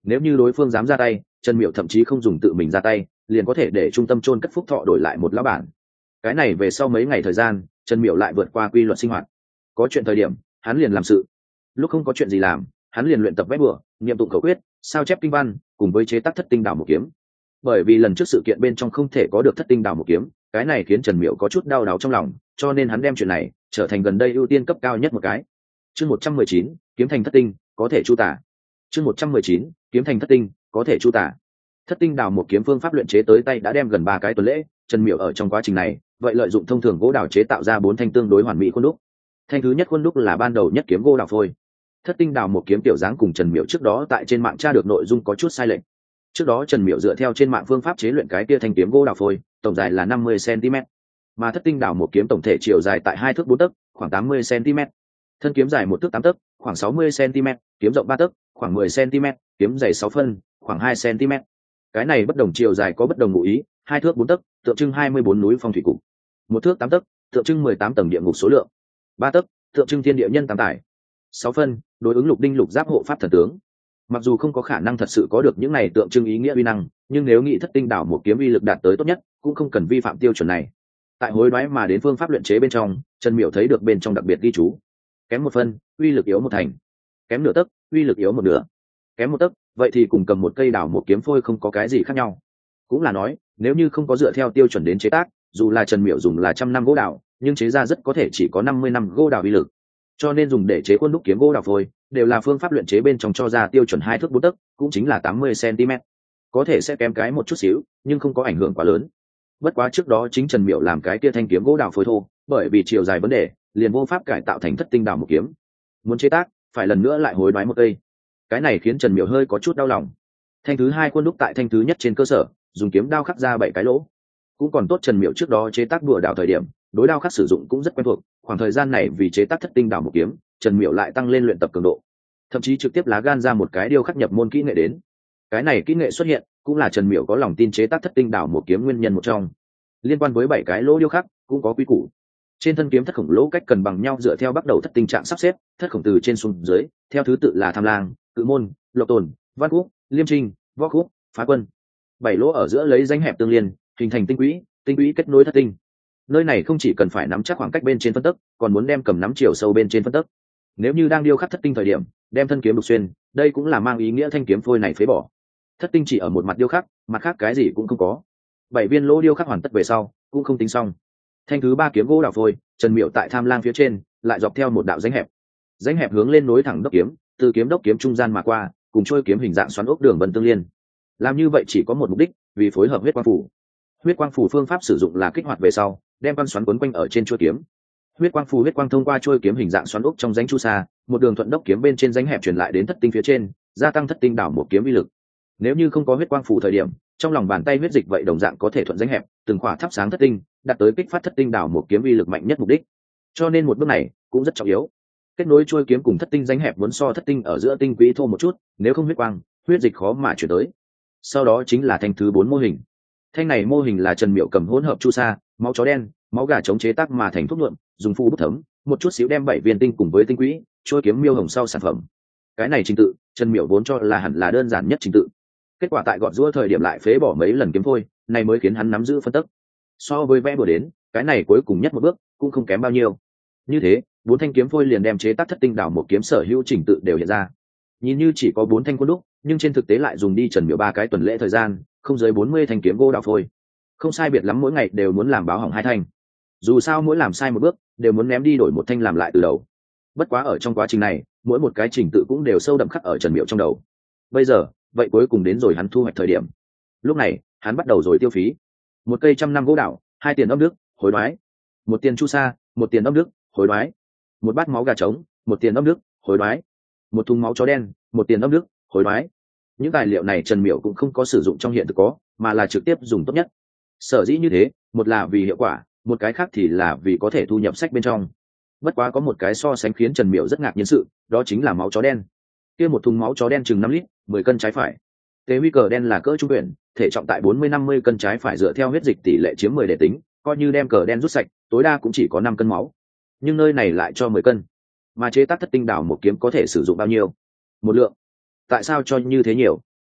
Nếu như đối phương dám ra tay, Trần Miểu thậm chí không dùng tự mình ra tay, liền có thể để trung tâm chôn cất phúc thọ đổi lại một lão bản. Cái này về sau mấy ngày thời gian, Trần Miểu lại vượt qua quy luật sinh hoạt. Có chuyện thời điểm, hắn liền làm sự. Lúc không có chuyện gì làm, hắn liền luyện tập vẽ bừa, niệm tụng khẩu quyết, sao chép kinh văn, cùng với chế tác thất tinh đảo một kiếm. Bởi vì lần trước sự kiện bên trong không thể có được thất tinh đảo một kiếm, cái này khiến Trần Miểu có chút đau đáu trong lòng, cho nên hắn đem chuyện này trở thành gần đây ưu tiên cấp cao nhất một cái. Chương 119, kiếm thành thất tinh, có thể chu tả. Chương 119, kiếm thành thất tinh, có thể chu tả. Thất tinh đào một kiếm phương pháp luyện chế tới tay đã đem gần 3 cái tuần lễ. Trần Miểu ở trong quá trình này, vậy lợi dụng thông thường gỗ đào chế tạo ra 4 thanh tương đối hoàn mỹ khuôn đúc. Thanh thứ nhất khuôn đúc là ban đầu nhất kiếm gỗ đào phôi. Thất tinh đào một kiếm tiểu dáng cùng Trần Miểu trước đó tại trên mạng tra được nội dung có chút sai lệch. Trước đó Trần Miểu dựa theo trên mạng phương pháp chế luyện cái kia thanh kiếm gỗ đào phôi, tổng dài là 50 cm, mà thất tinh đào một kiếm tổng thể chiều dài tại 2 thước 4 tấc, khoảng 80 cm. Thân kiếm dài 1 thước 8 tấc, khoảng 60 cm, kiếm rộng 3 tấc, khoảng 10 cm, kiếm dày 6 phân, khoảng 2 cm. Cái này bất đồng chiều dài có bất đồng ngụ ý, 2 thước 4 tấc, tượng trưng 24 núi phong thủy cục. 1 thước 8 tấc, tượng trưng 18 tầng địa ngục số lượng. 3 tấc, tượng trưng thiên địa nhân tam tài. 6 phân, đối ứng lục đinh lục giáp hộ pháp thần tướng. Mặc dù không có khả năng thật sự có được những này tượng trưng ý nghĩa uy năng, nhưng nếu nghĩ thất tinh đảo một kiếm uy lực đạt tới tốt nhất, cũng không cần vi phạm tiêu chuẩn này. Tại hối đoái mà đến phương pháp luyện chế bên trong, Trần Miểu thấy được bên trong đặc biệt ghi chú: kém 1 phân, uy lực yếu 1 thành; kém nửa tấc, uy lực yếu 1 nửa; kém 1 tấc, vậy thì cùng cầm một cây đảo một kiếm phôi không có cái gì khác nhau. Cũng là nói, nếu như không có dựa theo tiêu chuẩn đến chế tác, dù là Trần Miểu dùng là 100 năm gỗ đào, nhưng chế ra rất có thể chỉ có 50 năm gỗ đào uy lực. Cho nên dùng để chế khuôn đúc kiếm gỗ đào phôi, đều là phương pháp luyện chế bên trong cho ra tiêu chuẩn 2 thước 4 tấc, cũng chính là 80 cm. Có thể sẽ kém cái một chút xíu, nhưng không có ảnh hưởng quá lớn. Bất quá trước đó chính Trần Miểu làm cái kia thanh kiếm gỗ đào phôi thô, bởi vì chiều dài vấn đề, liền vô pháp cải tạo thành thất tinh đào một kiếm. Muốn chế tác, phải lần nữa lại hối đoái một cây. Cái này khiến Trần Miểu hơi có chút đau lòng. Thanh thứ hai khuôn đúc tại thanh thứ nhất trên cơ sở, dùng kiếm đao khắc ra 7 cái lỗ. Cũng còn tốt Trần Miểu trước đó chế tác đùa đào thời điểm, đối đao khắc sử dụng cũng rất quen thuộc, khoảng thời gian này vì chế tác thất tinh đào một kiếm, Trần Miểu lại tăng lên luyện tập cường độ, thậm chí trực tiếp lá gan ra một cái điêu khắc nhập môn kỹ nghệ đến. Cái này kỹ nghệ xuất hiện, cũng là Trần Miểu có lòng tin chế tác thất tinh đào một kiếm nguyên nhân một trong. Liên quan với 7 cái lỗ điêu khắc, cũng có quy củ. Trên thân kiếm thất khổng lỗ cách cần bằng nhau dựa theo bắt đầu thất tinh trạng sắp xếp, thất khổng từ trên xuống dưới, theo thứ tự là Tham Lang, Cự Môn, Lộc Tồn, Văn Quốc, Liêm Trinh, Võ Khúc, Phá Quân. 7 lỗ ở giữa lấy rãnh hẹp tương liên, hình thành tinh quỹ kết nối thất tinh. Nơi này không chỉ cần phải nắm chắc khoảng cách bên trên phân tấc, còn muốn đem cầm nắm chiều sâu bên trên phân tấc. Nếu như đang điêu khắc thất tinh thời điểm, đem thân kiếm đục xuyên, đây cũng là mang ý nghĩa thanh kiếm phôi này phế bỏ. Thất tinh chỉ ở một mặt điêu khắc, mặt khác cái gì cũng không có. 7 viên lỗ điêu khắc hoàn tất về sau, cũng không tính xong. Thanh thứ 3 kiếm gỗ đào phôi, Trần Miểu tại Tham Lang phía trên, lại dọc theo một đạo rãnh hẹp hướng lên nối thẳng đốc kiếm, từ kiếm đốc kiếm trung gian mà qua, cùng trôi kiếm hình dạng xoắn ốc đường vân tương liên. Làm như vậy chỉ có một mục đích, vì phối hợp huyết quang phủ. Huyết quang phủ phương pháp sử dụng là kích hoạt về sau, đem văn xoắn quấn quanh ở trên chuôi kiếm. Huyết quang thông qua chuôi kiếm hình dạng xoắn ốc trong rãnh chu sa, một đường thuận đốc kiếm bên trên rãnh hẹp truyền lại đến thất tinh phía trên, gia tăng thất tinh đảo một kiếm uy lực. Nếu như không có huyết quang phủ thời điểm, trong lòng bàn tay huyết dịch vậy đồng dạng có thể thuận rãnh hẹp, từng khỏa thắp sáng thất tinh, đạt tới kích phát thất tinh đảo một kiếm uy lực mạnh nhất mục đích. Cho nên một bước này cũng rất trọng yếu. Kết nối chuôi kiếm cùng thất tinh rãnh hẹp muốn so thất tinh ở giữa tinh quỹ thô một chút, nếu không huyết dịch khó mà chuyển tới. Sau đó chính là thanh thứ 4 mô hình. Thanh này mô hình là Trần Miểu cầm hỗn hợp chu sa, máu chó đen, máu gà chống chế tác mà thành thuốc nhuộm, dùng phu bút thấm, một chút xíu đem 7 viên tinh cùng với tinh quỹ, trôi kiếm miêu hồng sau sản phẩm. Cái này trình tự, Trần Miểu vốn cho là hẳn là đơn giản nhất trình tự. Kết quả tại gọt giũa thời điểm lại phế bỏ mấy lần kiếm phôi, này mới khiến hắn nắm giữ phân tấc. So với vẽ bừa đến, cái này cuối cùng nhất một bước, cũng không kém bao nhiêu. Như thế, 4 thanh kiếm phôi liền đem chế tác thất tinh đảo một kiếm sở hữu trình tự đều hiện ra. Nhìn như chỉ có 4 thanh khuôn đúc, nhưng trên thực tế lại dùng đi Trần Miểu 3 cái tuần lễ thời gian, không dưới 40 thanh kiếm gỗ đào phôi. Không sai biệt lắm mỗi ngày đều muốn làm báo hỏng 2 thanh. Dù sao mỗi làm sai một bước, đều muốn ném đi đổi một thanh làm lại từ đầu. Bất quá ở trong quá trình này, mỗi một cái trình tự cũng đều sâu đậm khắc ở Trần Miểu trong đầu. Bây giờ, vậy cuối cùng đến rồi hắn thu hoạch thời điểm. Lúc này, hắn bắt đầu rồi tiêu phí. Một cây 100 năm gỗ đào, 2 tiền âm đức, hối đoái. 1 tiền chu sa, 1 tiền âm đức, hối đoái. 1 bát máu gà trống, 1 tiền âm đức, hối đoái. 1 thùng máu chó đen, 1 tiền âm đức, hối đoái. Những tài liệu này Trần Miểu cũng không có sử dụng trong hiện thực có, mà là trực tiếp dùng tốt nhất. Sở dĩ như thế, một là vì hiệu quả, một cái khác thì là vì có thể thu nhập sách bên trong. Bất quá có một cái so sánh khiến Trần Miểu rất ngạc nhiên sự, đó chính là máu chó đen. Kia một thùng máu chó đen chừng 5 lít, 10 cân trái phải. Tế huy cờ đen là cỡ trung tuyển, thể trọng tại 40-50 cân trái phải dựa theo huyết dịch tỷ lệ chiếm 10 để tính, coi như đem cờ đen rút sạch, tối đa cũng chỉ có 5 cân máu. Nhưng nơi này lại cho 10 cân. Mà chế tác thất tinh đảo một kiếm có thể sử dụng bao nhiêu? 1 lượng. Tại sao cho như thế nhiều?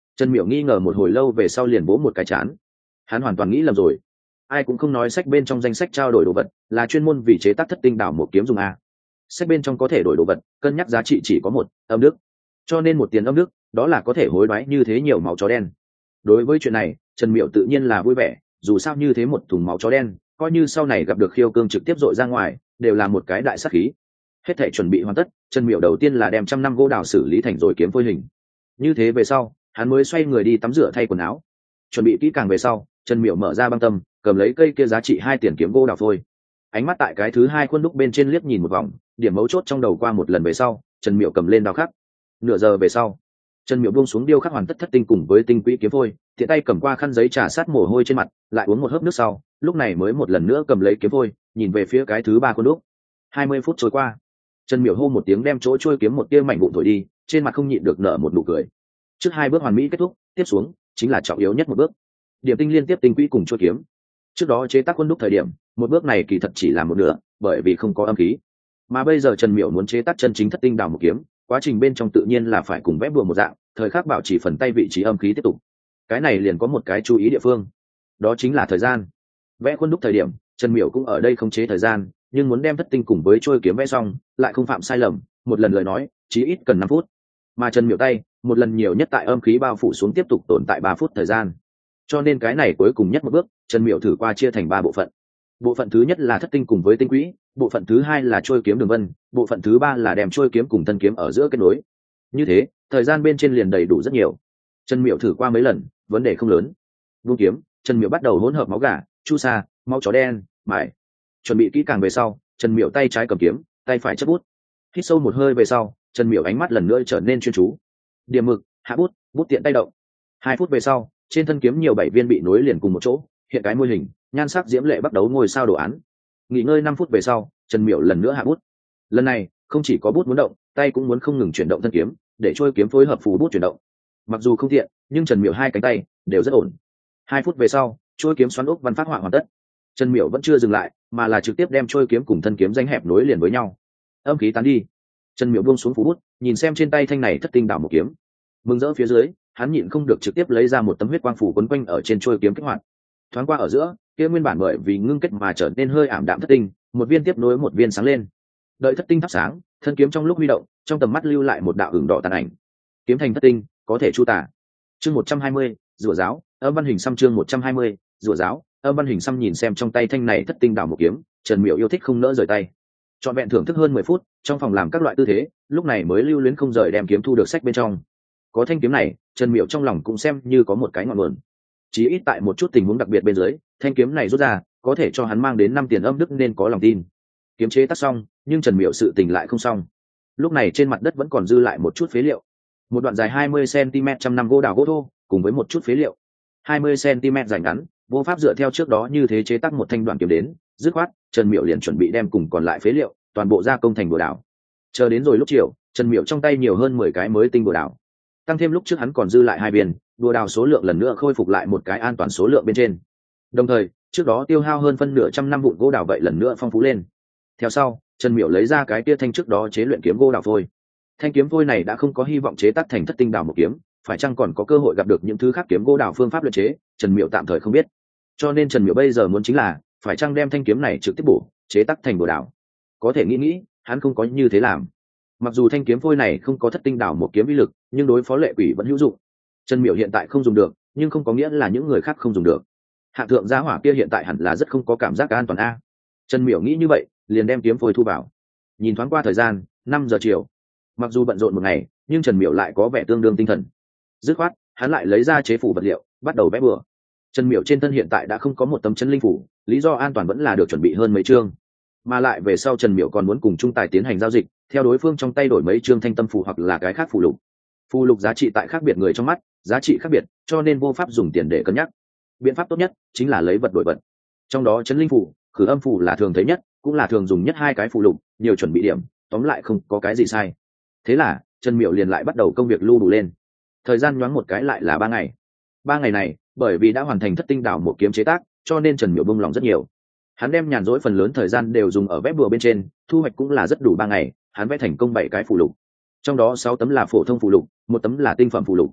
Trần Miểu nghi ngờ một hồi lâu về sau liền vỗ một cái chán. Hắn hoàn toàn nghĩ lầm rồi. Ai cũng không nói sách bên trong danh sách trao đổi đồ vật là chuyên môn vì chế tác thất tinh đảo một kiếm dùng a. Sách bên trong có thể đổi đồ vật, cân nhắc giá trị chỉ có một âm đức, cho nên một tiền âm đức đó là có thể hối đoái như thế nhiều máu chó đen. Đối với chuyện này Trần Miểu tự nhiên là vui vẻ, dù sao như thế một thùng máu chó đen coi như sau này gặp được khiêu cương trực tiếp dội ra ngoài đều là một cái đại sát khí. Hết thể chuẩn bị hoàn tất, Trần Miểu đầu tiên là đem 100 năm gỗ đào xử lý thành rồi kiếm phôi hình. Như thế về sau hắn mới xoay người đi tắm rửa thay quần áo. Chuẩn bị kỹ càng về sau, Trần Miểu mở ra băng tâm, cầm lấy cây kia giá trị 2 tiền kiếm gỗ đào phôi. Ánh mắt tại cái thứ hai khuôn đúc bên trên liếc nhìn một vòng, điểm mấu chốt trong đầu qua một lần về sau, Trần Miểu cầm lên đao khắc. Nửa giờ về sau, Trần Miểu buông xuống điêu khắc hoàn tất thất tinh cùng với tinh quỹ kiếm phôi, tiện tay cầm qua khăn giấy trà sát mồ hôi trên mặt, lại uống một hớp nước sau, lúc này mới một lần nữa cầm lấy kiếm phôi, nhìn về phía cái thứ ba khuôn đúc. 20 phút trôi qua, Trần Miểu hô một tiếng đem chỗ trôi kiếm một tia mảnh vụn thổi đi, trên mặt không nhịn được nở một nụ cười. Trước hai bước hoàn mỹ kết thúc, tiếp xuống chính là trọng yếu nhất một bước. Điểm tinh liên tiếp tinh quỹ cùng trôi kiếm. Trước đó chế tác khuôn đúc thời điểm, một bước này kỳ thật chỉ là một nửa, bởi vì không có âm khí. Mà bây giờ Trần Miểu muốn chế tác chân chính thất tinh đào một kiếm, quá trình bên trong tự nhiên là phải cùng vẽ bùa một dạng, thời khắc bảo trì phần tay vị trí âm khí tiếp tục. Cái này liền có một cái chú ý địa phương, đó chính là thời gian. Vẽ khuôn đúc thời điểm, Trần Miểu cũng ở đây khống chế thời gian, nhưng muốn đem thất tinh cùng với trôi kiếm vẽ xong, lại không phạm sai lầm, một lần lời nói, chí ít cần 5 phút. Mà Trần Miểu tay, một lần nhiều nhất tại âm khí bao phủ xuống tiếp tục tồn tại 3 phút thời gian. Cho nên cái này cuối cùng nhất một bước, Trần Miểu thử qua chia thành 3 bộ phận. Bộ phận thứ nhất là thất tinh cùng với tinh quỹ, bộ phận thứ hai là trôi kiếm đường vân, bộ phận thứ ba là đem trôi kiếm cùng thân kiếm ở giữa kết nối. Như thế, thời gian bên trên liền đầy đủ rất nhiều. Trần Miểu thử qua mấy lần, vấn đề không lớn. Vung kiếm, Trần Miểu bắt đầu hỗn hợp máu gà, chu sa, máu chó đen, mài. Chuẩn bị kỹ càng về sau, Trần Miểu tay trái cầm kiếm, tay phải chấp bút. Hít sâu một hơi về sau, Trần Miểu ánh mắt lần nữa trở nên chuyên chú. Điểm mực, hạ bút, bút tiện tay động. 2 phút về sau, trên thân kiếm nhiều 7 viên bị nối liền cùng một chỗ, hiện cái mô hình, nhan sắc diễm lệ bắt đầu ngôi sao đồ án. Nghỉ ngơi 5 phút về sau, Trần Miểu lần nữa hạ bút. Lần này, không chỉ có bút muốn động, tay cũng muốn không ngừng chuyển động thân kiếm, để trôi kiếm phối hợp phù bút chuyển động. Mặc dù không tiện, nhưng Trần Miểu hai cánh tay đều rất ổn. 2 phút về sau, trôi kiếm xoắn ốc văn phát họa hoàn tất. Trần Miểu vẫn chưa dừng lại, mà là trực tiếp đem trôi kiếm cùng thân kiếm rãnh hẹp nối liền với nhau. Âm khí tán đi, Trần Miểu buông xuống phù bút, nhìn xem trên tay thanh này thất tinh đảo một kiếm. Mừng rỡ phía dưới, hắn nhịn không được trực tiếp lấy ra một tấm huyết quang phủ quấn quanh ở trên trôi kiếm kích hoạt. Thoáng qua ở giữa, kia nguyên bản bởi vì ngưng kết mà trở nên hơi ảm đạm thất tinh, một viên tiếp nối một viên sáng lên. Đợi thất tinh thắp sáng, thân kiếm trong lúc huy động, trong tầm mắt lưu lại một đạo hưởng đỏ tàn ảnh. Kiếm thành thất tinh, có thể chu tả. Chương 120, rủa giáo, âm văn hình xăm chương 120, rủa giáo, âm văn hình xăm nhìn xem trong tay thanh này thất tinh đảo một kiếm, Trần Miểu yêu thích không nỡ rời tay. Trọn vẹn thưởng thức hơn 10 phút, trong phòng làm các loại tư thế, lúc này mới lưu luyến không rời đem kiếm thu được sách bên trong. Có thanh kiếm này, Trần Miểu trong lòng cũng xem như có một cái ngọn nguồn. Chỉ ít tại một chút tình huống đặc biệt bên dưới, thanh kiếm này rút ra, có thể cho hắn mang đến 5 tiền âm đức nên có lòng tin. Kiếm chế tác xong, nhưng Trần Miểu sự tình lại không xong. Lúc này trên mặt đất vẫn còn dư lại một chút phế liệu. Một đoạn dài 20 cm 100 năm gỗ đào gỗ thô, cùng với một chút phế liệu. 20 cm dài ngắn, vô pháp dựa theo trước đó như thế chế tác một thanh đoạn kiếm đến, dứt khoát, Trần Miểu liền chuẩn bị đem cùng còn lại phế liệu, toàn bộ gia công thành bùa đào. Chờ đến rồi lúc chiều, Trần Miểu trong tay nhiều hơn 10 cái mới tinh bùa đào. Tăng thêm lúc trước hắn còn dư lại 2 viên, bùa đào số lượng lần nữa khôi phục lại một cái an toàn số lượng bên trên. Đồng thời, trước đó tiêu hao hơn phân nửa trăm năm vụn gỗ đào vậy lần nữa phong phú lên. Theo sau, Trần Miểu lấy ra cái tia thanh trước đó chế luyện kiếm gỗ đào phôi. Thanh kiếm phôi này đã không có hy vọng chế tác thành thất tinh đào một kiếm, phải chăng còn có cơ hội gặp được những thứ khác kiếm gỗ đào phương pháp luyện chế, Trần Miểu tạm thời không biết. Cho nên Trần Miểu bây giờ muốn chính là phải chăng đem thanh kiếm này trực tiếp bổ chế tác thành bùa đào. Có thể nghĩ, hắn không có như thế làm. Mặc dù thanh kiếm phôi này không có thất tinh đào một kiếm uy lực, nhưng đối phó lệ quỷ vẫn hữu dụng. Trần Miểu hiện tại không dùng được, nhưng không có nghĩa là những người khác không dùng được. Hạng thượng gia hỏa kia hiện tại hẳn là rất không có cảm giác an toàn a. Trần Miểu nghĩ như vậy, liền đem kiếm phôi thu vào. Nhìn thoáng qua thời gian, 5 giờ chiều. Mặc dù bận rộn một ngày, nhưng Trần Miểu lại có vẻ tương đương tinh thần. Dứt khoát, hắn lại lấy ra chế phủ vật liệu, bắt đầu vẽ bừa. Trần Miểu trên thân hiện tại đã không có một tấm chân linh phủ, lý do an toàn vẫn là được chuẩn bị hơn mấy chương. Mà lại về sau Trần Miểu còn muốn cùng trung tài tiến hành giao dịch, theo đối phương trong tay đổi mấy chương thanh tâm phù hoặc là cái khác phù lục. Phù lục giá trị tại khác biệt người trong mắt, giá trị khác biệt, cho nên vô pháp dùng tiền để cân nhắc. Biện pháp tốt nhất chính là lấy vật đổi vật. Trong đó chấn linh phù, khử âm phù là thường thấy nhất, cũng là thường dùng nhất 2 cái phù lục, nhiều chuẩn bị điểm, tóm lại không có cái gì sai. Thế là Trần Miểu liền lại bắt đầu công việc lưu đủ lên. Thời gian nhoáng một cái lại là 3 ngày. 3 ngày này, bởi vì đã hoàn thành thất tinh đảo một kiếm chế tác, cho nên Trần Miểu bông lòng rất nhiều. Hắn đem nhàn rỗi phần lớn thời gian đều dùng ở vẽ bùa bên trên, thu hoạch cũng là rất đủ 3 ngày, hắn vẽ thành công 7 cái phù lục. Trong đó 6 tấm là phổ thông phù lục, 1 tấm là tinh phẩm phù lục.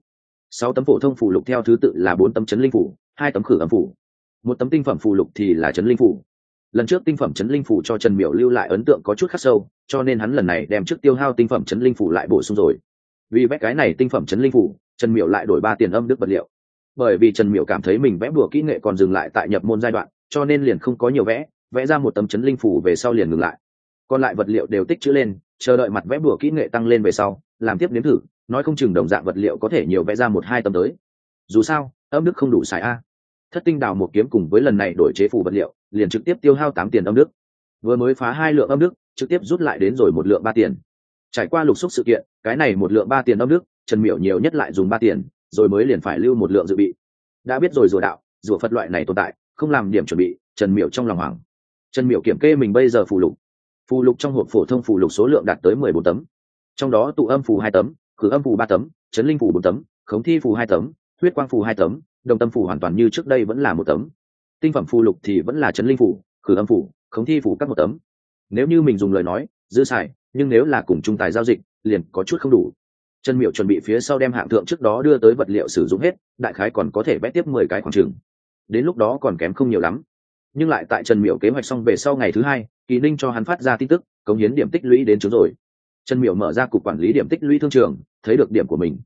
6 tấm phổ thông phù lục theo thứ tự là 4 tấm chấn linh phủ, 2 tấm khử âm phủ, 1 tấm tinh phẩm phù lục thì là chấn linh phủ. Lần trước tinh phẩm chấn linh phủ cho Trần Miểu lưu lại ấn tượng có chút khắc sâu, cho nên hắn lần này đem trước tiêu hao tinh phẩm chấn linh phủ lại bổ sung rồi. Vì vẽ cái này tinh phẩm chấn linh phủ, Trần Miểu lại đổi 3 tiền âm đức vật liệu. Bởi vì Trần Miểu cảm thấy mình vẽ bùa kỹ nghệ còn dừng lại tại nhập môn giai đoạn, cho nên liền không có nhiều vẽ ra 1 tấm chấn linh phủ về sau liền ngừng lại. Còn lại vật liệu đều tích trữ lên, chờ đợi mặt vẽ bùa kỹ nghệ tăng lên về sau, làm tiếp nếm thử, nói không chừng đồng dạng vật liệu có thể nhiều vẽ ra 1-2 tấm tới. Dù sao, âm đức không đủ xài a. Thất tinh đào một kiếm cùng với lần này đổi chế phủ vật liệu, liền trực tiếp tiêu hao 8 tiền âm đức. Vừa mới phá 2 lượng âm đức, trực tiếp rút lại đến rồi 1 lượng 3 tiền. Trải qua lục xúc sự kiện, cái này 1 lượng 3 tiền âm đức, Trần Miểu nhiều nhất lại dùng 3 tiền, rồi mới liền phải lưu 1 lượng dự bị. Đã biết rồi rùa đạo, rùa Phật loại này tồn tại, không làm điểm chuẩn bị, Trần Miểu trong lòng hoảng. Trần Miểu kiểm kê mình bây giờ phù lục trong hộp phổ thông phù lục số lượng đạt tới 14 tấm. Trong đó tụ âm phù 2 tấm, khử âm phù 3 tấm, chấn linh phù 4 tấm, khống thi phù 2 tấm, huyết quang phù 2 tấm, đồng tâm phù hoàn toàn như trước đây vẫn là 1 tấm. Tinh phẩm phù lục thì vẫn là chấn linh phù, khử âm phù, khống thi phù các 1 tấm. Nếu như mình dùng lời nói, dư xài, nhưng nếu là cùng trung tài giao dịch, liền có chút không đủ. Trần Miểu chuẩn bị phía sau đem hạng thượng trước đó đưa tới vật liệu sử dụng hết, đại khái còn có thể vẽ tiếp 10 cái khoảng chừng. Đến lúc đó còn kém không nhiều lắm. Nhưng lại tại Trần Miểu kế hoạch xong về sau ngày thứ 2, Kỳ Ninh cho hắn phát ra tin tức, cống hiến điểm tích lũy đến trước rồi. Trần Miểu mở ra cục quản lý điểm tích lũy thương trường, thấy được điểm của mình.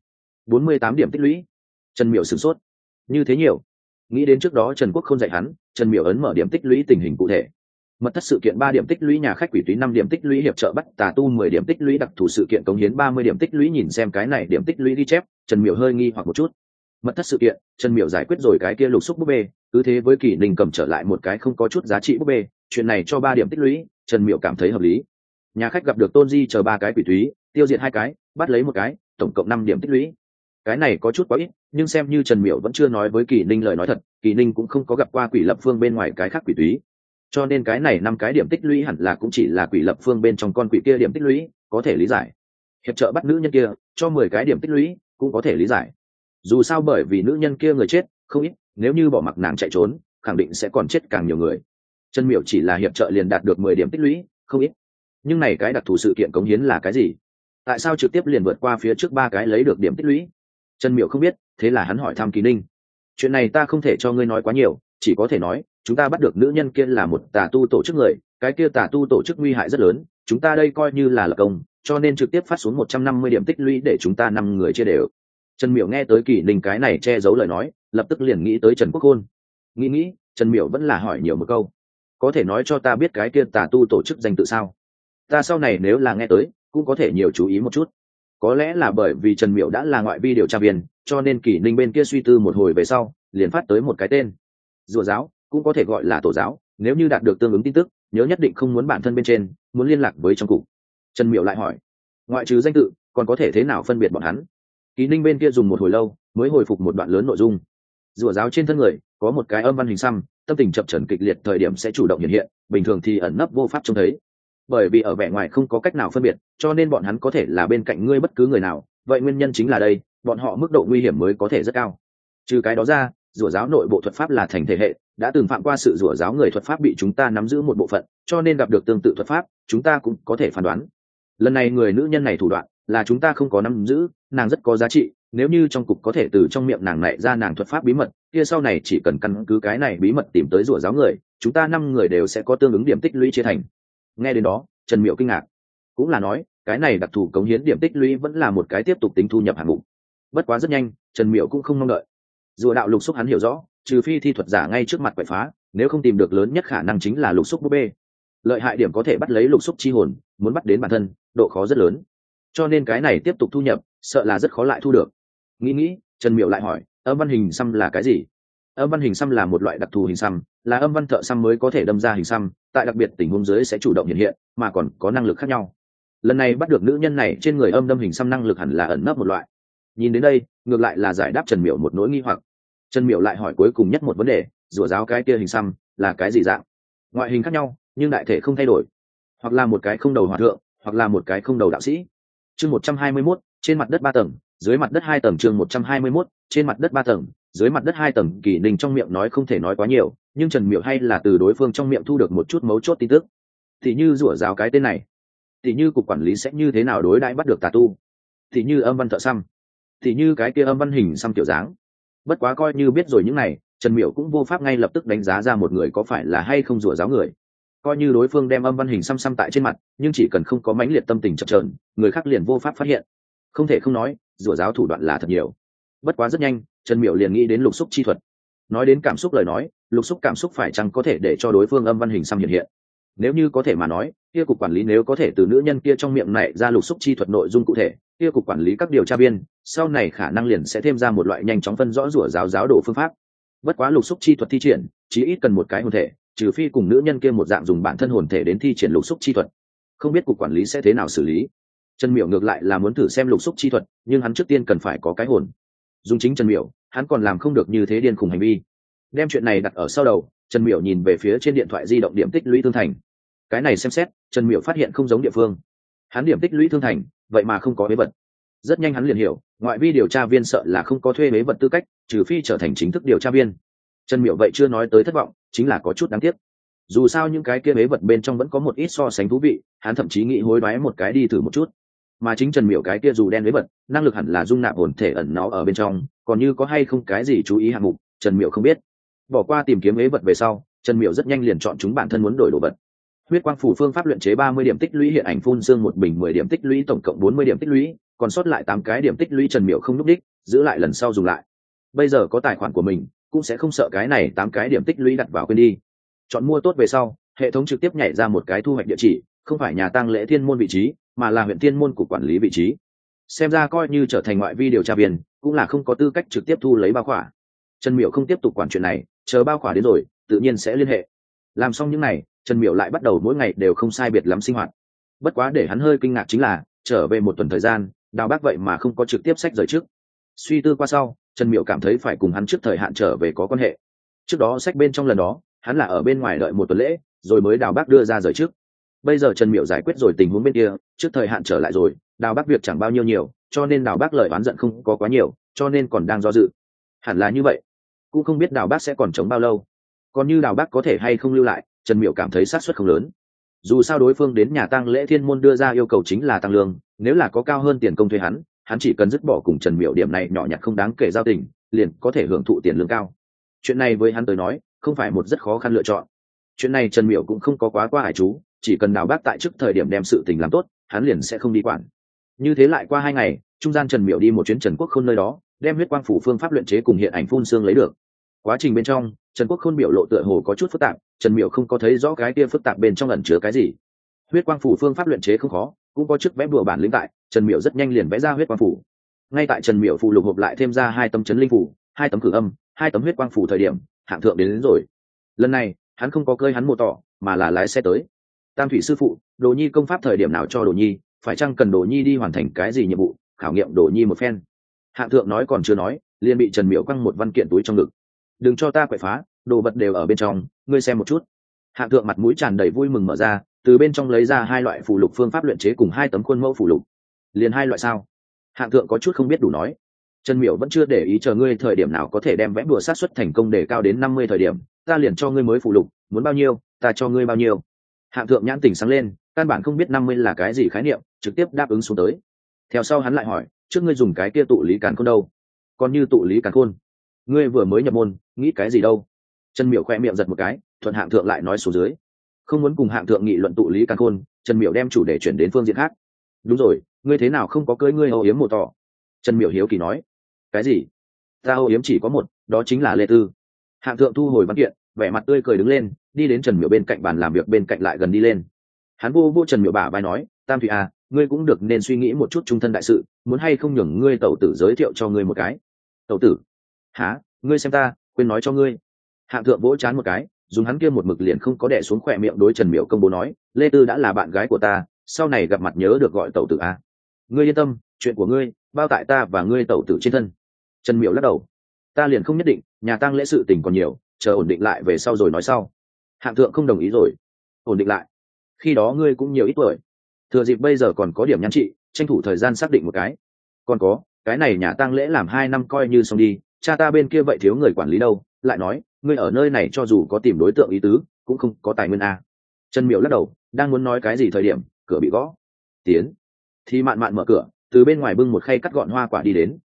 48 điểm tích lũy. Trần Miểu sửng sốt. Như thế nhiều. Nghĩ đến trước đó Trần Quốc không dạy hắn, Trần Miểu ấn mở điểm tích lũy tình hình cụ thể. Mật thất sự kiện 3 điểm tích lũy, nhà khách quỷ túy 5 điểm tích lũy, hiệp trợ bắt tà tu 10 điểm tích lũy, đặc thù sự kiện cống hiến 30 điểm tích lũy. Nhìn xem cái này điểm tích lũy ghi chép, Trần Miểu hơi nghi hoặc một chút. Mật thất sự kiện, Trần Miểu giải quyết rồi cái kia lục xúc búp bê, cứ thế với Kỳ Ninh cầm trở lại một cái không có chút giá trị búp bê, chuyện này cho 3 điểm tích lũy, Trần Miểu cảm thấy hợp lý. Nhà khách gặp được Tôn Di chờ 3 cái quỷ túy, tiêu diệt 2 cái, bắt lấy 1 cái, tổng cộng 5 điểm tích lũy. Cái này có chút quá ít, nhưng xem như Trần Miểu vẫn chưa nói với Kỳ Ninh lời nói thật, Kỳ Ninh cũng không có gặp qua quỷ lập phương bên ngoài cái khác quỷ túy, cho nên cái này 5 cái điểm tích lũy hẳn là cũng chỉ là quỷ lập phương bên trong con quỷ kia điểm tích lũy, có thể lý giải. Hiệp trợ bắt nữ nhân kia, cho 10 cái điểm tích lũy, cũng có thể lý giải. Dù sao bởi vì nữ nhân kia người chết không ít, nếu như bỏ mặc nàng chạy trốn, khẳng định sẽ còn chết càng nhiều người. Trần Miểu chỉ là hiệp trợ liền đạt được 10 điểm tích lũy, không ít. Nhưng này cái đặc thù sự kiện cống hiến là cái gì? Tại sao trực tiếp liền vượt qua phía trước 3 cái lấy được điểm tích lũy? Trần Miểu không biết, thế là hắn hỏi thăm Kỳ Ninh. Chuyện này ta không thể cho ngươi nói quá nhiều, chỉ có thể nói, chúng ta bắt được nữ nhân kia là một tà tu tổ chức người, cái kia tà tu tổ chức nguy hại rất lớn, chúng ta đây coi như là lập công, cho nên trực tiếp phát xuống 150 điểm tích lũy để chúng ta 5 người chia đều. Trần Miểu nghe tới Kỳ Ninh cái này che giấu lời nói, lập tức liền nghĩ tới Trần Quốc Khôn. Nghĩ, Trần Miểu vẫn là hỏi nhiều một câu. Có thể nói cho ta biết cái kia tà tu tổ chức danh tự sao? Ta sau này nếu là nghe tới, cũng có thể nhiều chú ý một chút. Có lẽ là bởi vì Trần Miểu đã là ngoại vi điều tra viên, cho nên Kỳ Ninh bên kia suy tư một hồi về sau, liền phát tới một cái tên. Rùa giáo, cũng có thể gọi là tổ giáo, nếu như đạt được tương ứng tin tức, nhớ nhất định không muốn bản thân bên trên, muốn liên lạc với trong cục. Trần Miểu lại hỏi, ngoại trừ danh tự, còn có thể thế nào phân biệt bọn hắn? Kỳ Ninh bên kia dùng một hồi lâu, mới hồi phục một đoạn lớn nội dung. Rùa giáo trên thân người có một cái âm văn hình xăm, tâm tình chập chờn kịch liệt thời điểm sẽ chủ động hiện hiện, bình thường thì ẩn nấp vô pháp trông thấy. Bởi vì ở vẻ ngoài không có cách nào phân biệt, cho nên bọn hắn có thể là bên cạnh ngươi bất cứ người nào, vậy nguyên nhân chính là đây, bọn họ mức độ nguy hiểm mới có thể rất cao. Trừ cái đó ra, rùa giáo nội bộ thuật pháp là thành thể hệ, đã từng phạm qua sự rùa giáo người thuật pháp bị chúng ta nắm giữ một bộ phận, cho nên gặp được tương tự thuật pháp, chúng ta cũng có thể phán đoán. Lần này người nữ nhân này thủ đoạn là chúng ta không có nắm giữ, nàng rất có giá trị, nếu như trong cục có thể từ trong miệng nàng này ra nàng thuật pháp bí mật, kia sau này chỉ cần căn cứ cái này bí mật tìm tới rùa giáo người, chúng ta 5 người đều sẽ có tương ứng điểm tích lũy chia thành. Nghe đến đó, Trần Miểu kinh ngạc, cũng là nói, cái này đặc thù cống hiến điểm tích lũy vẫn là một cái tiếp tục tính thu nhập hạng mục. Bất quá rất nhanh, Trần Miểu cũng không mong đợi. Rùa đạo lục xúc hắn hiểu rõ, trừ phi thi thuật giả ngay trước mặt quậy phá, nếu không tìm được lớn nhất khả năng chính là lục xúc búp bê. Lợi hại điểm có thể bắt lấy lục xúc chi hồn, muốn bắt đến bản thân, độ khó rất lớn. Cho nên cái này tiếp tục thu nhập, sợ là rất khó lại thu được. Nghĩ, Trần Miểu lại hỏi, âm văn hình xăm là cái gì? Âm văn hình xăm là một loại đặc thù hình xăm, là âm văn thợ xăm mới có thể đâm ra hình xăm, tại đặc biệt tình huống dưới sẽ chủ động hiện hiện, mà còn có năng lực khác nhau. Lần này bắt được nữ nhân này trên người âm đâm hình xăm năng lực hẳn là ẩn nấp một loại. Nhìn đến đây, ngược lại là giải đáp Trần Miểu một nỗi nghi hoặc. Trần Miểu lại hỏi cuối cùng nhất một vấn đề, rùa giáo cái kia hình xăm là cái gì dạng? Ngoại hình khác nhau, nhưng đại thể không thay đổi, hoặc là một cái không đầu hòa thượng, hoặc là một cái không đầu đạo sĩ. Chương 121, trên mặt đất 3 tầng, dưới mặt đất 2 tầng. Chương 121, trên mặt đất 3 tầng, dưới mặt đất 2 tầng. Kỳ Ninh trong miệng nói không thể nói quá nhiều, nhưng Trần Miểu hay là từ đối phương trong miệng thu được một chút mấu chốt tin tức. Thì như rùa giáo cái tên này, thì như cục quản lý sẽ như thế nào đối đãi bắt được tà tu, thì như âm văn thợ xăm, thì như cái kia âm văn hình xăm kiểu dáng. Bất quá coi như biết rồi những này, Trần Miểu cũng vô pháp ngay lập tức đánh giá ra một người có phải là hay không rủa giáo người. Coi như đối phương đem âm văn hình xăm tại trên mặt, nhưng chỉ cần không có mãnh liệt tâm tình chập chờn, người khác liền vô pháp phát hiện. Không thể không nói, rủa giáo thủ đoạn là thật nhiều. Bất quá rất nhanh, Trần Miểu liền nghĩ đến lục xúc chi thuật. Nói đến cảm xúc lời nói, lục xúc cảm xúc phải chăng có thể để cho đối phương âm văn hình xăm hiện hiện? Nếu như có thể mà nói, kia cục quản lý nếu có thể từ nữ nhân kia trong miệng này ra lục xúc chi thuật nội dung cụ thể, kia cục quản lý các điều tra viên sau này khả năng liền sẽ thêm ra một loại nhanh chóng phân rõ rủa giáo giáo đồ phương pháp. Bất quá lục xúc chi thuật thi triển, chí ít cần một cái hồn thể, trừ phi cùng nữ nhân kia một dạng dùng bản thân hồn thể đến thi triển lục xúc chi thuật. Không biết cục quản lý sẽ thế nào xử lý. Trần Miểu ngược lại là muốn thử xem lục xúc chi thuật, nhưng hắn trước tiên cần phải có cái hồn. Dùng chính Trần Miểu, hắn còn làm không được như thế điên khùng hành vi. Đem chuyện này đặt ở sau đầu, Trần Miểu nhìn về phía trên điện thoại di động điểm tích lũy thương thành. Cái này xem xét, Trần Miểu phát hiện không giống địa phương. Hắn điểm tích lũy thương thành, vậy mà không có bế vật. Rất nhanh hắn liền hiểu, ngoại vi điều tra viên sợ là không có thuê bế vật tư cách, trừ phi trở thành chính thức điều tra viên. Trần Miểu vậy chưa nói tới thất vọng, chính là có chút đáng tiếc. Dù sao những cái kia bế vật bên trong vẫn có một ít so sánh thú vị, hắn thậm chí nghĩ hối đoái một cái đi thử một chút. Mà chính Trần Miểu cái kia dù đen bế vật, năng lực hẳn là dung nạp hồn thể ẩn nó ở bên trong, còn như có hay không cái gì chú ý hạng mục, Trần Miểu không biết. Bỏ qua tìm kiếm bế vật về sau, Trần Miểu rất nhanh liền chọn chúng bản thân muốn đổi đồ vật. Huyết quang phủ phương pháp luyện chế 30 điểm tích lũy, hiện ảnh phun xương một bình 10 điểm tích lũy, tổng cộng 40 điểm tích lũy, còn sót lại 8 cái điểm tích lũy Trần Miểu không núp đích, giữ lại lần sau dùng lại. Bây giờ có tài khoản của mình, cũng sẽ không sợ cái này 8 cái điểm tích lũy đặt vào quên đi. Chọn mua tốt về sau, hệ thống trực tiếp nhảy ra một cái thu hoạch địa chỉ, không phải nhà tang lễ thiên môn vị trí, mà là huyện thiên môn của quản lý vị trí. Xem ra coi như trở thành ngoại vi điều tra viên, cũng là không có tư cách trực tiếp thu lấy bao khỏa. Trần Miểu không tiếp tục quản chuyện này, chờ bao khỏa đến rồi, tự nhiên sẽ liên hệ. Làm xong những này, Trần Miểu lại bắt đầu mỗi ngày đều không sai biệt lắm sinh hoạt. Bất quá để hắn hơi kinh ngạc chính là, trở về một tuần thời gian, Đào Bác vậy mà không có trực tiếp sách rời trước. Suy tư qua sau, Trần Miểu cảm thấy phải cùng hắn trước thời hạn trở về có quan hệ. Trước đó sách bên trong lần đó, hắn là ở bên ngoài đợi một tuần lễ, rồi mới Đào Bác đưa ra rời trước. Bây giờ Trần Miểu giải quyết rồi tình huống bên kia, trước thời hạn trở lại rồi, Đào Bác việc chẳng bao nhiêu nhiều, cho nên Đào Bác lời oán giận không có quá nhiều, cho nên còn đang do dự. Hẳn là như vậy. Cũng không biết Đào Bác sẽ còn chống bao lâu. Còn như Đào Bác có thể hay không lưu lại, Trần Miểu cảm thấy xác suất không lớn. Dù sao đối phương đến nhà tang lễ thiên môn đưa ra yêu cầu chính là tăng lương, nếu là có cao hơn tiền công thuê hắn chỉ cần dứt bỏ cùng Trần Miểu điểm này nhỏ nhặt không đáng kể giao tình, liền có thể hưởng thụ tiền lương cao. Chuyện này với hắn tới nói, không phải một rất khó khăn lựa chọn. Chuyện này Trần Miểu cũng không có quá qua hải chú, chỉ cần Đào Bác tại trước thời điểm đem sự tình làm tốt, hắn liền sẽ không đi quản. Như thế lại qua 2 ngày, trung gian Trần Miểu đi một chuyến Trần Quốc Khôn nơi đó, đem huyết quang phủ phương pháp luyện chế cùng hiện ảnh phun xương lấy được. Quá trình bên trong, Trần Quốc Khôn biểu lộ tựa hồ có chút phức tạp, Trần Miểu không có thấy rõ cái kia phức tạp bên trong ẩn chứa cái gì. Huyết quang phủ phương pháp luyện chế không khó, cũng có chức vẽ bùa bản lĩnh tại, Trần Miểu rất nhanh liền vẽ ra huyết quang phủ. Ngay tại Trần Miểu phụ lục hộp lại thêm ra 2 tấm chấn linh phủ, 2 tấm cử âm, 2 tấm huyết quang phủ thời điểm, hạng thượng đến rồi. Lần này, hắn không có cơi hắn mô tỏ, mà là lái xe tới. Tam thủy sư phụ, Đồ Nhi công pháp thời điểm nào cho Đồ Nhi, phải chăng cần Đồ Nhi đi hoàn thành cái gì nhiệm vụ, khảo nghiệm Đồ Nhi một phen. Hạng thượng nói còn chưa nói, liền bị Trần Miểu quăng một văn kiện túi trong ngực. Đừng cho ta quậy phá, đồ vật đều ở bên trong, ngươi xem một chút. Hạng thượng mặt mũi tràn đầy vui mừng mở ra, từ bên trong lấy ra 2 loại phù lục phương pháp luyện chế cùng 2 tấm khuôn mẫu phù lục. Liền 2 loại sao? Hạng thượng có chút không biết đủ nói. Trần Miểu vẫn chưa để ý chờ ngươi thời điểm nào có thể đem vẽ đùa sát suất thành công để cao đến 50 thời điểm, ta liền cho ngươi mới phù lục, muốn bao nhiêu, ta cho ngươi bao nhiêu. Hạng thượng nhãn tỉnh sáng lên, căn bản không biết 50 là cái gì khái niệm, trực tiếp đáp ứng xuống tới. Theo sau hắn lại hỏi, trước ngươi dùng cái kia tụ lý càn khôn đâu? Còn như tụ lý càn khôn, ngươi vừa mới nhập môn, nghĩ cái gì đâu? Trần Miểu khoe miệng giật một cái, thuận Hạng thượng lại nói xuống dưới. Không muốn cùng Hạng thượng nghị luận tụ lý càn khôn, Trần Miểu đem chủ đề chuyển đến phương diện khác. Đúng rồi, ngươi thế nào không có cưới ngươi âu yếm một tỏ? Trần Miểu hiếu kỳ nói. Cái gì? Ta âu yếm chỉ có một, đó chính là Lê Tư. Hạng thượng thu hồi văn kiện, vẻ mặt tươi cười đứng lên, đi đến Trần Miểu bên cạnh bàn làm việc bên cạnh lại gần đi lên. Hắn vô Trần Miểu bả vai nói, Tam Thủy à, ngươi cũng được nên suy nghĩ một chút trung thân đại sự, muốn hay không nhường ngươi tẩu tử giới thiệu cho ngươi một cái. Tẩu tử? Hả? Ngươi xem ta, quên nói cho ngươi. Hạng thượng vỗ chán một cái, dùng hắn kia một mực liền không có đè xuống khỏe miệng đối Trần Miểu công bố nói, Lê Tư đã là bạn gái của ta, sau này gặp mặt nhớ được gọi tẩu tử à. Ngươi yên tâm, chuyện của ngươi bao tại ta và ngươi tẩu tử trên thân. Trần Miểu lắc đầu, ta liền không nhất định, nhà tang lễ sự tình còn nhiều, chờ ổn định lại về sau rồi nói sau. Hạng thượng không đồng ý rồi. Ổn định lại? Khi đó ngươi cũng nhiều ít tuổi, thừa dịp bây giờ còn có điểm nhắn trị, tranh thủ thời gian xác định một cái. Còn có, cái này nhà tang lễ làm 2 năm coi như xong đi, cha ta bên kia vậy thiếu người quản lý đâu, lại nói, ngươi ở nơi này cho dù có tìm đối tượng ý tứ, cũng không có tài nguyên a. Trần Miểu lắc đầu, đang muốn nói cái gì thời điểm, cửa bị gõ. Tiến. Thì Mạn Mạn mở cửa, từ bên ngoài bưng một khay cắt gọn hoa quả đi đến,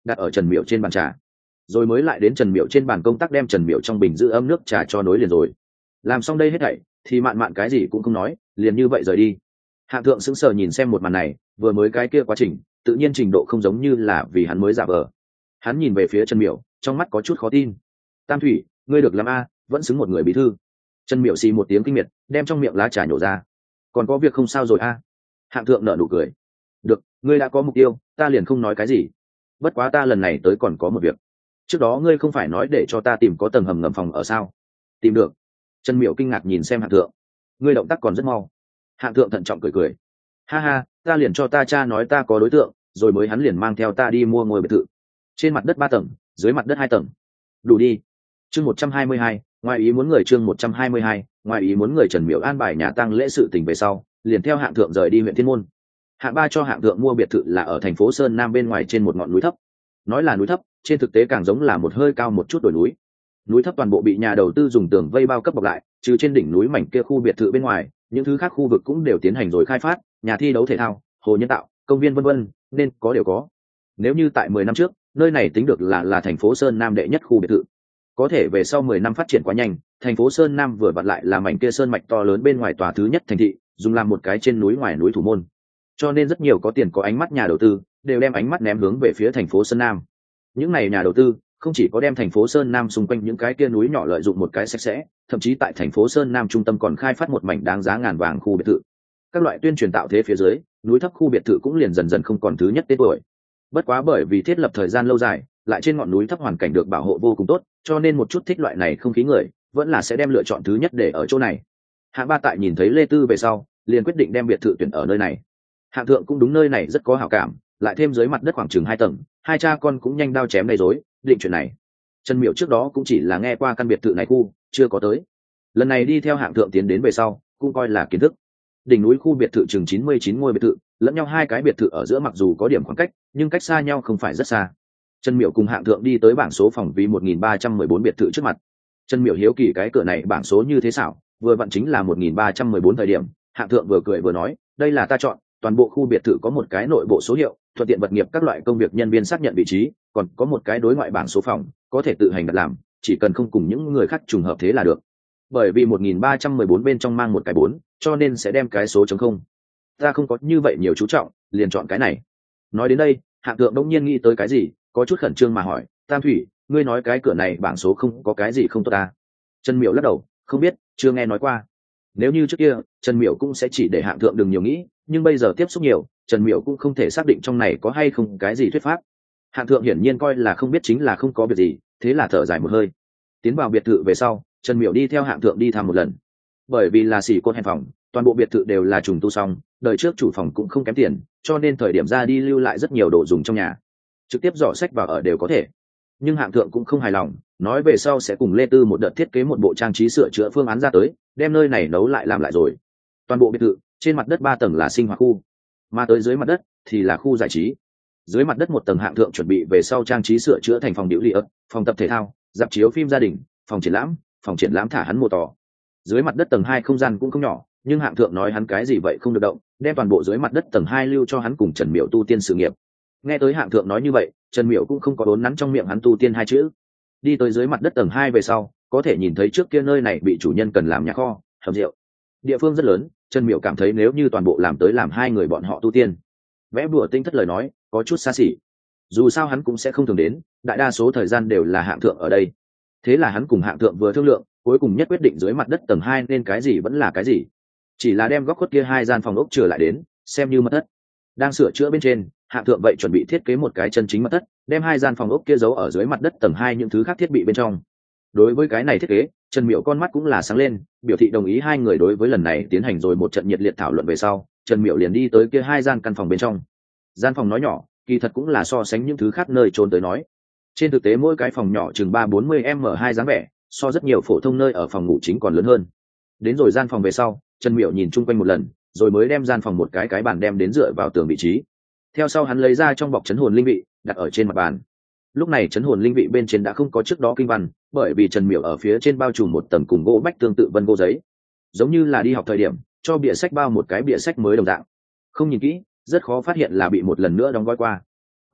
đặt ở Trần Miểu trên bàn trà, rồi mới lại đến Trần Miểu trên bàn công tác đem Trần Miểu trong bình giữ ấm nước trà cho nối liền rồi. Làm xong đây hết thảy thì mạn mạn cái gì cũng không nói, liền như vậy rời đi. Hạng Thượng sững sờ nhìn xem một màn này, vừa mới cái kia quá trình tự nhiên trình độ không giống như là vì hắn mới giả vờ. Hắn nhìn về phía Trần Miểu, trong mắt có chút khó tin. Tam Thủy, ngươi được làm a, vẫn xứng một người bí thư. Trần Miểu xì một tiếng kinh miệt, đem trong miệng lá trà nhổ ra. Còn có việc không sao rồi a? Hạng Thượng nở nụ cười. Được, ngươi đã có mục tiêu, ta liền không nói cái gì. Bất quá ta lần này tới còn có một việc. Trước đó ngươi không phải nói để cho ta tìm có tầng hầm ngầm phòng ở sao? Tìm được. Trần Miểu kinh ngạc nhìn xem Hạng Thượng. Ngươi động tác còn rất mau. Hạng Thượng thận trọng cười cười. Ha ha, ta liền cho ta cha nói ta có đối tượng, rồi mới hắn liền mang theo ta đi mua ngôi biệt thự. Trên mặt đất 3 tầng, dưới mặt đất 2 tầng. Đủ đi. Chương 122, ngoài ý muốn người chương 122, ngoài ý muốn người. Trần Miểu an bài nhà tang lễ sự tình về sau, liền theo Hạng Thượng rời đi huyện Thiên Môn. Hạng Ba cho Hạng Thượng mua biệt thự là ở thành phố Sơn Nam bên ngoài trên một ngọn núi thấp. Nói là núi thấp, trên thực tế càng giống là một hơi cao một chút đồi núi. Núi thấp toàn bộ bị nhà đầu tư dùng tường vây bao cấp bọc lại, trừ trên đỉnh núi mảnh kia khu biệt thự bên ngoài, những thứ khác khu vực cũng đều tiến hành rồi khai phát, nhà thi đấu thể thao, hồ nhân tạo, công viên vân vân, nên có đều có. Nếu như tại 10 năm trước, nơi này tính được là thành phố Sơn Nam đệ nhất khu biệt thự. Có thể về sau 10 năm phát triển quá nhanh, thành phố Sơn Nam vừa vặn lại là mảnh kia sơn mạch to lớn bên ngoài tòa thứ nhất thành thị, dùng làm một cái trên núi ngoài núi thủ môn. Cho nên rất nhiều có tiền có ánh mắt nhà đầu tư đều đem ánh mắt ném hướng về phía thành phố Sơn Nam. Những này nhà đầu tư không chỉ có đem thành phố Sơn Nam xung quanh những cái kia núi nhỏ lợi dụng một cái sạch sẽ, thậm chí tại thành phố Sơn Nam trung tâm còn khai phát một mảnh đáng giá ngàn vàng khu biệt thự. Các loại tuyên truyền tạo thế phía dưới, núi thấp khu biệt thự cũng liền dần dần không còn thứ nhất tên tuổi. Bất quá bởi vì thiết lập thời gian lâu dài, lại trên ngọn núi thấp hoàn cảnh được bảo hộ vô cùng tốt, cho nên một chút thích loại này không khí người, vẫn là sẽ đem lựa chọn thứ nhất để ở chỗ này. Hạng Ba tại nhìn thấy Lê Tư về sau, liền quyết định đem biệt thự tuyển ở nơi này. Hạng Thượng cũng đúng nơi này rất có hảo cảm, lại thêm dưới mặt đất khoảng chừng 2 tầng, hai cha con cũng nhanh đao chém đầy rối, định chuyện này. Trần Miểu trước đó cũng chỉ là nghe qua căn biệt thự này khu, chưa có tới. Lần này đi theo Hạng Thượng tiến đến về sau, cũng coi là kiến thức. Đỉnh núi khu biệt thự chừng 99 ngôi biệt thự, lẫn nhau hai cái biệt thự ở giữa mặc dù có điểm khoảng cách, nhưng cách xa nhau không phải rất xa. Trần Miểu cùng Hạng Thượng đi tới bảng số phòng vì 1314 biệt thự trước mặt. Trần Miểu hiếu kỳ cái cửa này bảng số như thế xảo, vừa vặn chính là 1314 thời điểm, Hạng Thượng vừa cười vừa nói, đây là ta chọn, toàn bộ khu biệt thự có một cái nội bộ số hiệu, thuận tiện vật nghiệp các loại công việc nhân viên xác nhận vị trí, còn có một cái đối ngoại bảng số phòng, có thể tự hành đặt làm, chỉ cần không cùng những người khác trùng hợp thế là được. Bởi vì 1314 bên trong mang một cái 4, cho nên sẽ đem cái số trống không. Ta không có như vậy nhiều chú trọng, liền chọn cái này. Nói đến đây, Hạng Thượng đông nhiên nghĩ tới cái gì, có chút khẩn trương mà hỏi, Tam Thủy, ngươi nói cái cửa này bảng số không có cái gì không tốt ta? Trần Miểu lắc đầu, không biết, chưa nghe nói qua. Nếu như trước kia, Trần Miểu cũng sẽ chỉ để Hạng Thượng đừng nhiều nghĩ, nhưng bây giờ tiếp xúc nhiều, Trần Miểu cũng không thể xác định trong này có hay không cái gì thuyết pháp. Hạng Thượng hiển nhiên coi là không biết chính là không có việc gì, thế là thở dài một hơi. Tiến vào biệt thự về sau, Trần Miểu đi theo Hạng Thượng đi thăm một lần. Bởi vì là xỉ cốt hèn phòng, toàn bộ biệt thự đều là trùng tu xong, đời trước chủ phòng cũng không kém tiền, cho nên thời điểm ra đi lưu lại rất nhiều đồ dùng trong nhà, trực tiếp dọn sách vào ở đều có thể. Nhưng Hạng Thượng cũng không hài lòng, nói về sau sẽ cùng Lê Tư một đợt thiết kế một bộ trang trí sửa chữa phương án ra tới, đem nơi này nấu lại làm lại rồi. Toàn bộ biệt thự trên mặt đất 3 tầng là sinh hoạt khu, mà tới dưới mặt đất thì là khu giải trí. Dưới mặt đất 1 tầng Hạng Thượng chuẩn bị về sau trang trí sửa chữa thành phòng điệu lịa, phòng tập thể thao, dạp chiếu phim gia đình, phòng triển lãm thả hắn mô tỏ. Dưới mặt đất tầng 2 không gian cũng không nhỏ, nhưng Hạng Thượng nói hắn cái gì vậy không được động, đem toàn bộ dưới mặt đất tầng 2 lưu cho hắn cùng Trần Miểu tu tiên sự nghiệp. Nghe tới Hạng Thượng nói như vậy, Trần Miểu cũng không có đốn nắn trong miệng hắn tu tiên 2 chữ. Đi tới dưới mặt đất tầng 2 về sau, có thể nhìn thấy trước kia nơi này bị chủ nhân cần làm nhà kho, hầm rượu. Địa phương rất lớn, Trần Miểu cảm thấy nếu như toàn bộ làm tới làm 2 người bọn họ tu tiên. Vẽ bùa tinh thất lời nói, có chút xa xỉ. Dù sao hắn cũng sẽ không thường đến, đại đa số thời gian đều là Hạng Thượng ở đây. Thế là hắn cùng Hạng Thượng vừa thương lượng, cuối cùng nhất quyết định dưới mặt đất tầng 2 nên cái gì vẫn là cái gì. Chỉ là đem góc khuất kia 2 gian phòng ốc trở lại đến, xem như mật thất. Đang sửa chữa bên trên, Hạng Thượng vậy chuẩn bị thiết kế một cái chân chính mật thất, đem 2 gian phòng ốc kia giấu ở dưới mặt đất tầng 2 những thứ khác thiết bị bên trong. Đối với cái này thiết kế, Trần Miểu con mắt cũng là sáng lên, biểu thị đồng ý. 2 người đối với lần này tiến hành rồi một trận nhiệt liệt thảo luận về sau, Trần Miểu liền đi tới kia 2 gian căn phòng bên trong. Gian phòng nói nhỏ, kỳ thật cũng là so sánh những thứ khác nơi trốn tới nói. Trên thực tế mỗi cái phòng nhỏ chừng 340m2 dáng vẻ, so rất nhiều phổ thông nơi ở phòng ngủ chính còn lớn hơn. Đến rồi gian phòng về sau, Trần Miểu nhìn chung quanh một lần, rồi mới đem gian phòng một cái bàn đem đến dựa vào tường vị trí. Theo sau hắn lấy ra trong bọc chấn hồn linh vị, đặt ở trên mặt bàn. Lúc này chấn hồn linh vị bên trên đã không có trước đó kinh văn, bởi vì Trần Miểu ở phía trên bao trùm một tầng cùng gỗ bách tương tự vân gỗ giấy, giống như là đi học thời điểm cho bìa sách bao một cái bìa sách mới đồng dạng. Không nhìn kỹ, rất khó phát hiện là bị một lần nữa đóng gói qua.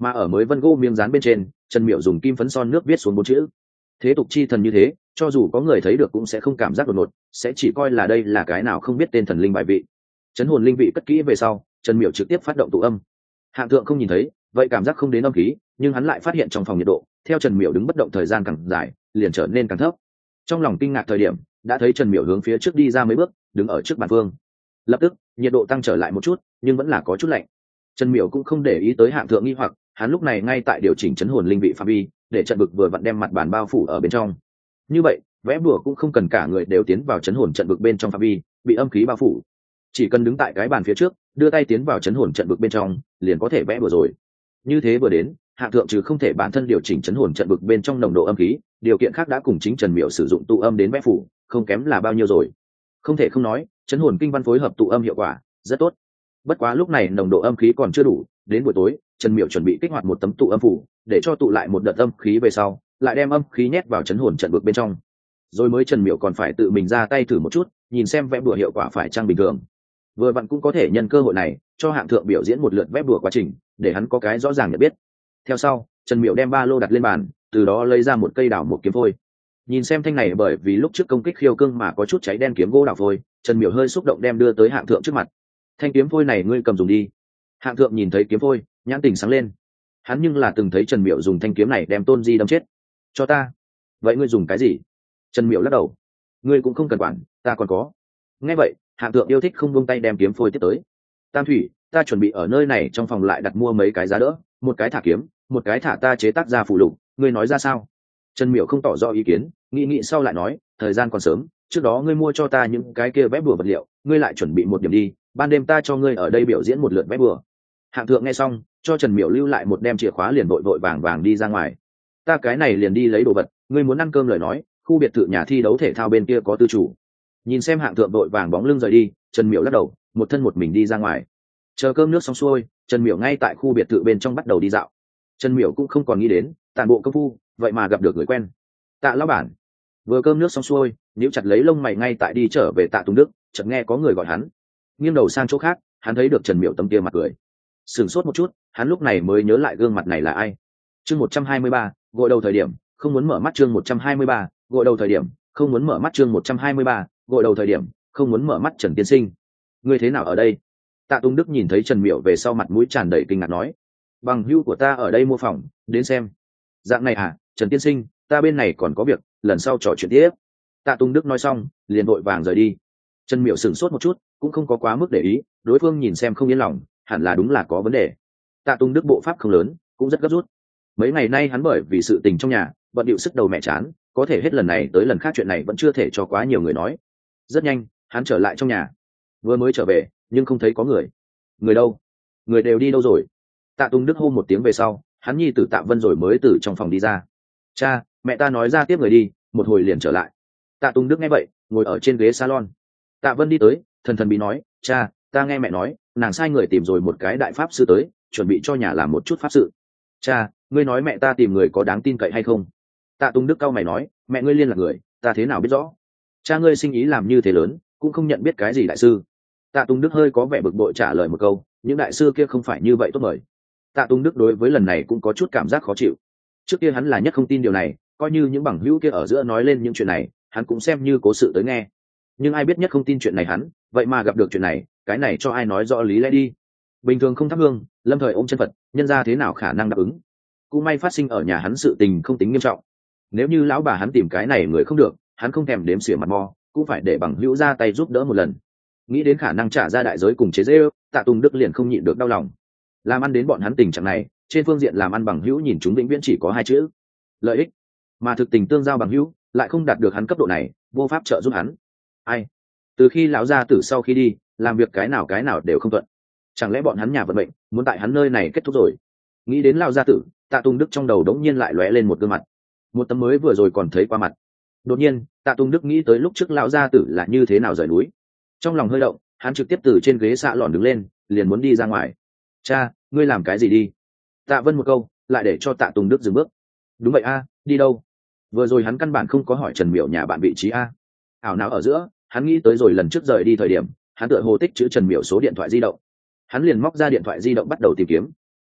mà ở mới vân gỗ miếng dán bên trên, Trần Miểu dùng kim phấn son nước viết xuống 4 chữ: thế tục chi thần. như thế, cho dù có người thấy được cũng sẽ không cảm giác đột ngột, sẽ chỉ coi là đây là cái nào không biết tên thần linh bài vị. Chấn hồn linh vị cất kỹ về sau, Trần Miểu trực tiếp phát động tụ âm. Hạng Thượng không nhìn thấy, vậy cảm giác không đến âm khí, nhưng hắn lại phát hiện trong phòng nhiệt độ theo Trần Miểu đứng bất động thời gian càng dài liền trở nên càng thấp. Trong lòng kinh ngạc thời điểm, đã thấy Trần Miểu hướng phía trước đi ra mấy bước, đứng ở trước bàn phương. Lập tức nhiệt độ tăng trở lại một chút, nhưng vẫn là có chút lạnh. Trần Miểu cũng không để ý tới Hạng Thượng nghi hoặc, hắn lúc này ngay tại điều chỉnh chấn hồn linh vị phạm vi, để trận vực vừa vặn đem mặt bàn bao phủ ở bên trong. Như vậy vẽ bùa cũng không cần cả người đều tiến vào chấn hồn trận vực bên trong phạm vi bị âm khí bao phủ, chỉ cần đứng tại cái bàn phía trước, đưa tay tiến vào chấn hồn trận vực bên trong, liền có thể vẽ bùa rồi. Như thế vừa đến, Hạng Thượng trừ không thể bản thân điều chỉnh chấn hồn trận vực bên trong nồng độ âm khí, điều kiện khác đã cùng chính Trần Miểu sử dụng tụ âm đến vẽ phủ, không kém là bao nhiêu rồi. Không thể không nói, chấn hồn kinh văn phối hợp tụ âm hiệu quả rất tốt. Bất quá lúc này nồng độ âm khí còn chưa đủ, đến buổi tối, Trần Miểu chuẩn bị kích hoạt một tấm tụ âm phủ, để cho tụ lại một đợt âm khí về sau, lại đem âm khí nhét vào chấn hồn trận vực bên trong. Rồi mới Trần Miểu còn phải tự mình ra tay thử một chút, nhìn xem vẽ bùa hiệu quả phải chăng bình thường. Vừa vặn cũng có thể nhân cơ hội này cho Hạng Thượng biểu diễn một lượt vẽ bùa quá trình, để hắn có cái rõ ràng nhận biết. Theo sau, Trần Miểu đem ba lô đặt lên bàn, từ đó lấy ra một cây đào một kiếm phôi. Nhìn xem thanh này bởi vì lúc trước công kích khiêu cương mà có chút cháy đen kiếm gỗ đào phôi, Trần Miểu hơi xúc động đem đưa tới Hạng Thượng trước mặt. Thanh kiếm phôi này ngươi cầm dùng đi. Hạng Thượng nhìn thấy kiếm phôi, nhãn tình sáng lên. Hắn nhưng là từng thấy Trần Miểu dùng thanh kiếm này đem Tôn Di đâm chết. Cho ta. Vậy ngươi dùng cái gì? Trần Miểu lắc đầu. Ngươi cũng không cần quản, ta còn có. Nghe vậy, Hạng Thượng yêu thích không buông tay đem kiếm phôi tiếp tới. Tam Thủy, ta chuẩn bị ở nơi này trong phòng lại đặt mua mấy cái giá đỡ, một cái thả kiếm, một cái thả ta chế tác ra phụ lục, ngươi nói ra sao? Trần Miểu không tỏ rõ ý kiến, nghĩ sau lại nói, thời gian còn sớm, trước đó ngươi mua cho ta những cái kia vẽ bùa vật liệu, ngươi lại chuẩn bị một điểm đi, ban đêm ta cho ngươi ở đây biểu diễn một lượt vẽ bùa. Hạng Thượng nghe xong, cho Trần Miểu lưu lại một đem chìa khóa, liền vội vàng đi ra ngoài. Ta cái này liền đi lấy đồ vật, ngươi muốn ăn cơm lời nói, khu biệt thự nhà thi đấu thể thao bên kia có tư chủ. Nhìn xem Hạng Thượng vội vàng bóng lưng rời đi, Trần Miểu lắc đầu, một thân một mình đi ra ngoài. Chờ cơm nước xong xuôi, Trần Miểu ngay tại khu biệt thự bên trong bắt đầu đi dạo. Trần Miểu cũng không còn nghĩ đến tản bộ công phu vậy mà gặp được người quen. Tạ lão bản. Vừa cơm nước xong xuôi, níu chặt lấy lông mày ngay tại đi trở về Tạ Tùng Đức, chợt nghe có người gọi hắn. Nghiêng đầu sang chỗ khác, hắn thấy được Trần Miểu tấm kia mặt cười. Sửng sốt một chút, hắn lúc này mới nhớ lại gương mặt này là ai. Chương 123, gội đầu thời điểm, không muốn mở mắt. Chương 123, gội đầu thời điểm, không muốn mở mắt. Chương 123, gội đầu thời điểm, không muốn mở mắt. Trần tiên sinh, ngươi thế nào ở đây? Tạ Tùng Đức nhìn thấy Trần Miểu về sau mặt mũi tràn đầy kinh ngạc nói: bằng hữu của ta ở đây mua phòng, đến xem. Dạng này à, Trần tiên sinh, ta bên này còn có việc, lần sau trò chuyện tiếp. Tạ Tùng Đức nói xong, liền vội vàng rời đi. Trần Miểu sửng sốt một chút, cũng không có quá mức để ý, đối phương nhìn xem không yên lòng, hẳn là đúng là có vấn đề. Tạ Tùng Đức bộ pháp không lớn, cũng rất gấp rút. Mấy ngày nay hắn bởi vì sự tình trong nhà, bận điệu sức đầu mẹ chán, có thể hết lần này tới lần khác chuyện này vẫn chưa thể cho quá nhiều người nói. Rất nhanh, hắn trở lại trong nhà. Vừa mới trở về, nhưng không thấy có người. Người đâu? Người đều đi đâu rồi? Tạ Tùng Đức hô một tiếng về sau, hắn nhi tử Tạ Vân rồi mới từ trong phòng đi ra. Cha, mẹ ta nói ra tiếp người đi, một hồi liền trở lại. Tạ Tùng Đức nghe vậy, ngồi ở trên ghế salon. Tạ Vân đi tới, thần bí nói: cha, ta nghe mẹ nói, nàng sai người tìm rồi một cái đại pháp sư tới, chuẩn bị cho nhà làm một chút pháp sự. Cha, ngươi nói mẹ ta tìm người có đáng tin cậy hay không? Tạ Tùng Đức cau mày nói: mẹ ngươi liên lạc người, ta thế nào biết rõ? Cha ngươi sinh ý làm như thế lớn, cũng không nhận biết cái gì đại sư. Tạ Tùng Đức hơi có vẻ bực bội trả lời một câu: những đại sư kia không phải như vậy tốt mời. Tạ Tùng Đức đối với lần này cũng có chút cảm giác khó chịu. Trước kia hắn là nhất không tin điều này, coi như những bằng hữu kia ở giữa nói lên những chuyện này, hắn cũng xem như cố sự tới nghe. Nhưng ai biết nhất không tin chuyện này hắn, vậy mà gặp được chuyện này, cái này cho ai nói rõ lý lẽ đi. Bình thường không thắp hương, lâm thời ôm chân Phật, nhân ra thế nào khả năng đáp ứng. Cũng may phát sinh ở nhà hắn sự tình không tính nghiêm trọng. Nếu như lão bà hắn tìm cái này người không được, hắn không thèm đếm xỉa mặt mò, cũng phải để bằng hữu ra tay giúp đỡ một lần. Nghĩ đến khả năng trả ra đại giới cùng chế giễu, Tạ Tùng Đức liền không nhịn được đau lòng. Làm ăn đến bọn hắn tình trạng này, trên phương diện làm ăn bằng hữu nhìn chúng vĩnh viễn chỉ có hai chữ: lợi ích. Mà thực tình tương giao bằng hữu lại không đạt được hắn cấp độ này, vô pháp trợ giúp hắn. Ai? Từ khi lão gia tử sau khi đi, làm việc cái nào đều không thuận. Chẳng lẽ bọn hắn nhà vận mệnh muốn tại hắn nơi này kết thúc rồi? Nghĩ đến lão gia tử, Tạ Tùng Đức trong đầu đống nhiên lại lóe lên một gương mặt, một tấm mới vừa rồi còn thấy qua mặt. Đột nhiên, Tạ Tùng Đức nghĩ tới lúc trước lão gia tử là như thế nào rời núi. Trong lòng hơi động, hắn trực tiếp từ trên ghế xạ lòn đứng lên, liền muốn đi ra ngoài. Cha, ngươi làm cái gì đi? Tạ Vân một câu, lại để cho Tạ Tùng Đức dừng bước. Đúng vậy a, đi đâu? Vừa rồi hắn căn bản không có hỏi Trần Miểu nhà bạn vị trí a. Ảo não ở giữa, hắn nghĩ tới rồi lần trước rời đi thời điểm, hắn tựa hồ tích chữ Trần Miểu số điện thoại di động. Hắn liền móc ra điện thoại di động bắt đầu tìm kiếm.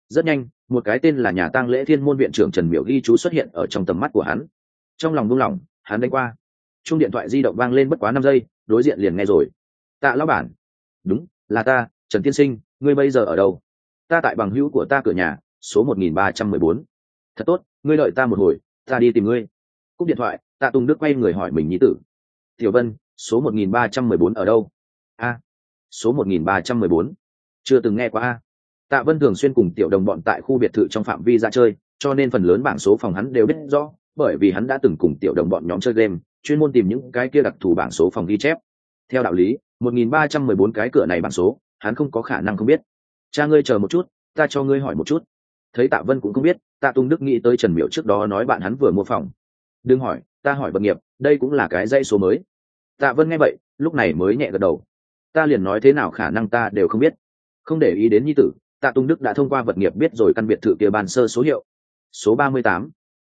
Rất nhanh, một cái tên là nhà tang lễ thiên môn viện trưởng Trần Miểu ghi chú xuất hiện ở trong tầm mắt của hắn. Trong lòng buông lỏng, hắn đánh qua. Chuông điện thoại di động vang lên bất quá 5 giây, đối diện liền nghe rồi. Tạ lão bản. Đúng, là ta, Trần tiên sinh, ngươi bây giờ ở đâu? Ta tại bằng hữu của ta cửa nhà, số 1314. Thật tốt, ngươi đợi ta một hồi, ta đi tìm ngươi. Cúp điện thoại, Tạ Tùng Đức quay người hỏi mình nhi tử. Tiểu Vân, số 1314 ở đâu? A, số 1314. Chưa từng nghe qua a. Tạ Vân thường xuyên cùng tiểu đồng bọn tại khu biệt thự trong phạm vi ra chơi, cho nên phần lớn bảng số phòng hắn đều biết rõ, bởi vì hắn đã từng cùng tiểu đồng bọn nhóm chơi game, chuyên môn tìm những cái kia đặc thù bảng số phòng ghi chép. Theo đạo lý, 1314 cái cửa này bảng số, hắn không có khả năng không biết. Cha ngươi chờ một chút, ta cho ngươi hỏi một chút. Thấy Tạ Vân cũng không biết, Tạ Tung Đức nghĩ tới Trần Miểu trước đó nói bạn hắn vừa mua phòng. Đừng hỏi, ta hỏi vật nghiệp, đây cũng là cái dãy số mới. Tạ Vân nghe vậy, lúc này mới nhẹ gật đầu. Ta liền nói thế nào khả năng ta đều không biết. Không để ý đến nhi tử, Tạ Tung Đức đã thông qua vật nghiệp biết rồi căn biệt thự kia ban sơ số hiệu. Số 38.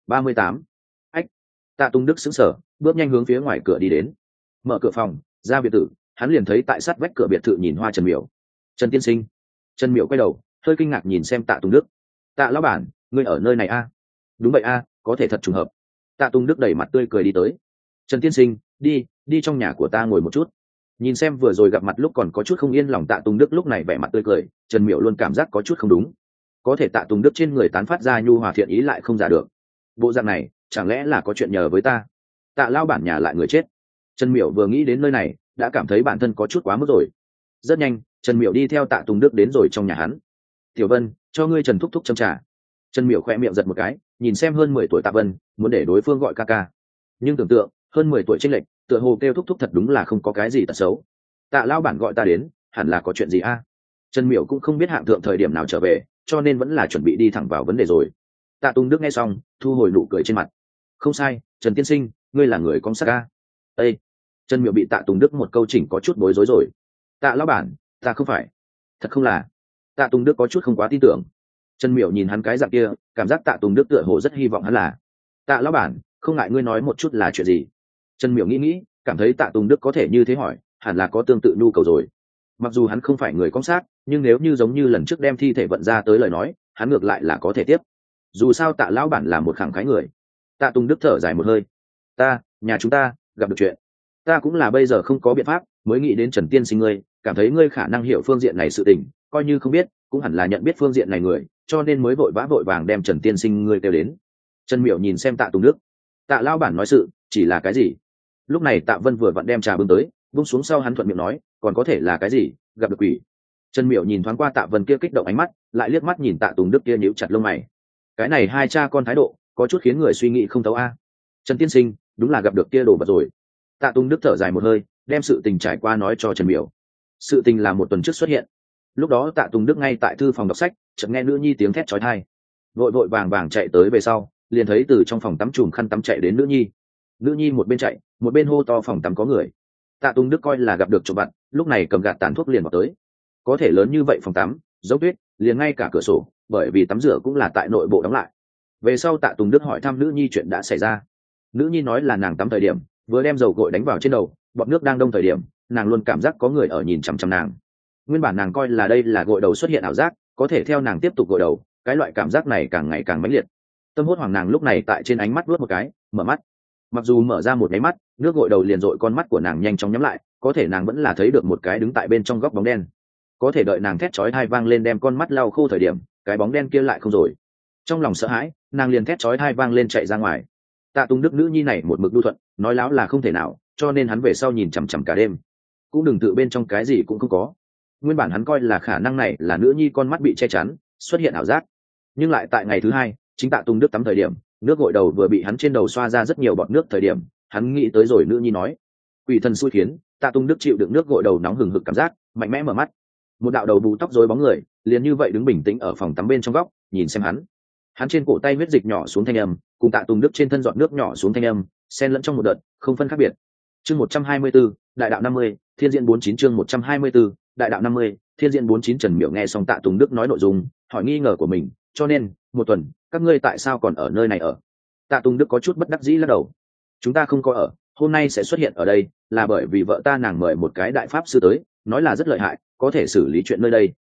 38. Ách. Tạ Tung Đức sững sờ, bước nhanh hướng phía ngoài cửa đi đến. Mở cửa phòng, ra biệt thự, hắn liền thấy tại sát vách cửa biệt thự nhìn hoa Trần Miểu. Trần tiên sinh. Trần Miểu quay đầu, hơi kinh ngạc nhìn xem Tạ Tung Đức. Tạ lão bản, ngươi ở nơi này a? Đúng vậy a, có thể thật trùng hợp. Tạ Tung Đức đẩy mặt tươi cười đi tới. Trần tiên sinh, đi trong nhà của ta ngồi một chút. Nhìn xem vừa rồi gặp mặt lúc còn có chút không yên lòng Tạ Tung Đức lúc này vẻ mặt tươi cười, Trần Miểu luôn cảm giác có chút không đúng. Có thể Tạ Tung Đức trên người tán phát ra nhu hòa thiện ý lại không giả được. Bộ dạng này, chẳng lẽ là có chuyện nhờ với ta? Tạ lao bản nhà lại người chết. Trần Miểu vừa nghĩ đến nơi này, đã cảm thấy bản thân có chút quá mức rồi. Rất nhanh, Trần Miểu đi theo Tạ Tung Đức đến rồi trong nhà hắn. Tiểu Vân, cho ngươi Trần thúc thúc châm trà. Trần Miểu khẽ miệng giật một cái, nhìn xem hơn 10 tuổi Tạ Vân, muốn để đối phương gọi ca ca. Nhưng tưởng tượng, hơn 10 tuổi chênh lệch, tựa hồ kêu thúc thúc thật đúng là không có cái gì tật xấu. Tạ lao bản gọi ta đến, hẳn là có chuyện gì a? Trần Miểu cũng không biết hạng thượng thời điểm nào trở về, cho nên vẫn là chuẩn bị đi thẳng vào vấn đề rồi. Tạ Tung Đức nghe xong, thu hồi nụ cười trên mặt. Không sai, Trần tiên sinh, ngươi là người con sắc a. Ê! Trần Miểu bị Tạ Tung Đức một câu chỉnh có chút bối rối rồi. Tạ lão bản, ta không phải. Thật không là. Tạ Tung Đức có chút không quá tin tưởng. Trần Miểu nhìn hắn cái dạng kia, cảm giác Tạ Tung Đức tựa hồ rất hy vọng hắn là. Tạ lão bản, không ngại ngươi nói một chút là chuyện gì. Trần Miểu nghĩ, cảm thấy Tạ Tung Đức có thể như thế hỏi, hẳn là có tương tự nhu cầu rồi. Mặc dù hắn không phải người con sát, nhưng nếu như giống như lần trước đem thi thể vận ra tới lời nói, hắn ngược lại là có thể tiếp. Dù sao Tạ lão bản là một khẳng khái người. Tạ Tung Đức thở dài một hơi. Nhà chúng ta gặp được chuyện. Ta cũng là bây giờ không có biện pháp, mới nghĩ đến Trần tiên sinh ngươi, cảm thấy ngươi khả năng hiểu phương diện này sự tình, coi như không biết, cũng hẳn là nhận biết phương diện này người, cho nên mới vội vàng đem Trần tiên sinh ngươi kêu đến. Trần Miểu nhìn xem Tạ Tung Đức. Tạ lão bản nói sự, chỉ là cái gì? Lúc này Tạ Vân vừa vặn đem trà bưng tới, buông xuống sau hắn thuận miệng nói, còn có thể là cái gì? Gặp được quỷ. Trần Miểu nhìn thoáng qua Tạ Vân kia kích động ánh mắt, lại liếc mắt nhìn Tạ Tung Đức kia nhíu chặt lông mày. Cái này hai cha con thái độ, có chút khiến người suy nghĩ không thấu a. Trần tiên sinh, đúng là gặp được kia đồ vật rồi. Tạ Tung Đức thở dài một hơi, đem sự tình trải qua nói cho Trần Miểu. Sự tình là một tuần trước xuất hiện. Lúc đó Tạ Tung Đức ngay tại thư phòng đọc sách, chợt nghe nữ nhi tiếng thét chói tai. Vội vàng chạy tới về sau, liền thấy từ trong phòng tắm chùm khăn tắm chạy đến nữ nhi. Nữ nhi một bên chạy, một bên hô to phòng tắm có người. Tạ Tung Đức coi là gặp được trộm vặt, lúc này cầm gạt tàn thuốc liền vào tới. Có thể lớn như vậy phòng tắm, dấu tuyết, liền ngay cả cửa sổ, bởi vì tắm rửa cũng là tại nội bộ đóng lại. Về sau Tạ Tung Đức hỏi thăm nữ nhi chuyện đã xảy ra. Nữ nhi nói là nàng tắm thời điểm, vừa đem dầu gội đánh vào trên đầu, bọt nước đang đông thời điểm, nàng luôn cảm giác có người ở nhìn chằm chằm nàng. Nguyên bản nàng coi là đây là gội đầu xuất hiện ảo giác, có thể theo nàng tiếp tục gội đầu, cái loại cảm giác này càng ngày càng mãnh liệt. Tâm hốt hoảng nàng lúc này tại trên ánh mắt vuốt một cái, mở mắt. Mặc dù mở ra một cái mắt, nước gội đầu liền dội con mắt của nàng nhanh chóng nhắm lại, có thể nàng vẫn là thấy được một cái đứng tại bên trong góc bóng đen. Có thể đợi nàng thét chói tai vang lên đem con mắt lau khô thời điểm, cái bóng đen kia lại không rồi. Trong lòng sợ hãi, nàng liền thét chói tai vang lên chạy ra ngoài. Tạ Tung Đức nữ nhi này một mực đu thuận, nói láo là không thể nào, cho nên hắn về sau nhìn chằm chằm cả đêm, cũng đừng tự bên trong cái gì cũng không có. Nguyên bản hắn coi là khả năng này là nữ nhi con mắt bị che chắn, xuất hiện ảo giác, nhưng lại tại ngày thứ hai, chính Tạ Tung Đức tắm thời điểm, nước gội đầu vừa bị hắn trên đầu xoa ra rất nhiều bọt nước thời điểm, hắn nghĩ tới rồi nữ nhi nói, quỷ thần xui khiến, Tạ Tung Đức chịu đựng nước gội đầu nóng hừng hực cảm giác, mạnh mẽ mở mắt. Một đạo đầu bù tóc rối bóng người, liền như vậy đứng bình tĩnh ở phòng tắm bên trong góc, nhìn xem hắn. Hắn trên cổ tay huyết dịch nhỏ xuống thanh âm, cùng Tạ Tung Đức trên thân giọt nước nhỏ xuống thanh âm, xen lẫn trong một đợt, không phân khác biệt. Chương 124, Đại đạo 50, Thiên Diễn 49 chương 124, Đại đạo 50, Thiên Diễn 49 Trần Miểu nghe xong Tạ Tung Đức nói nội dung, hỏi nghi ngờ của mình, cho nên, một tuần, các ngươi tại sao còn ở nơi này ở? Tạ Tung Đức có chút bất đắc dĩ lắc đầu. Chúng ta không có ở, hôm nay sẽ xuất hiện ở đây, là bởi vì vợ ta nàng mời một cái đại pháp sư tới, nói là rất lợi hại, có thể xử lý chuyện nơi đây.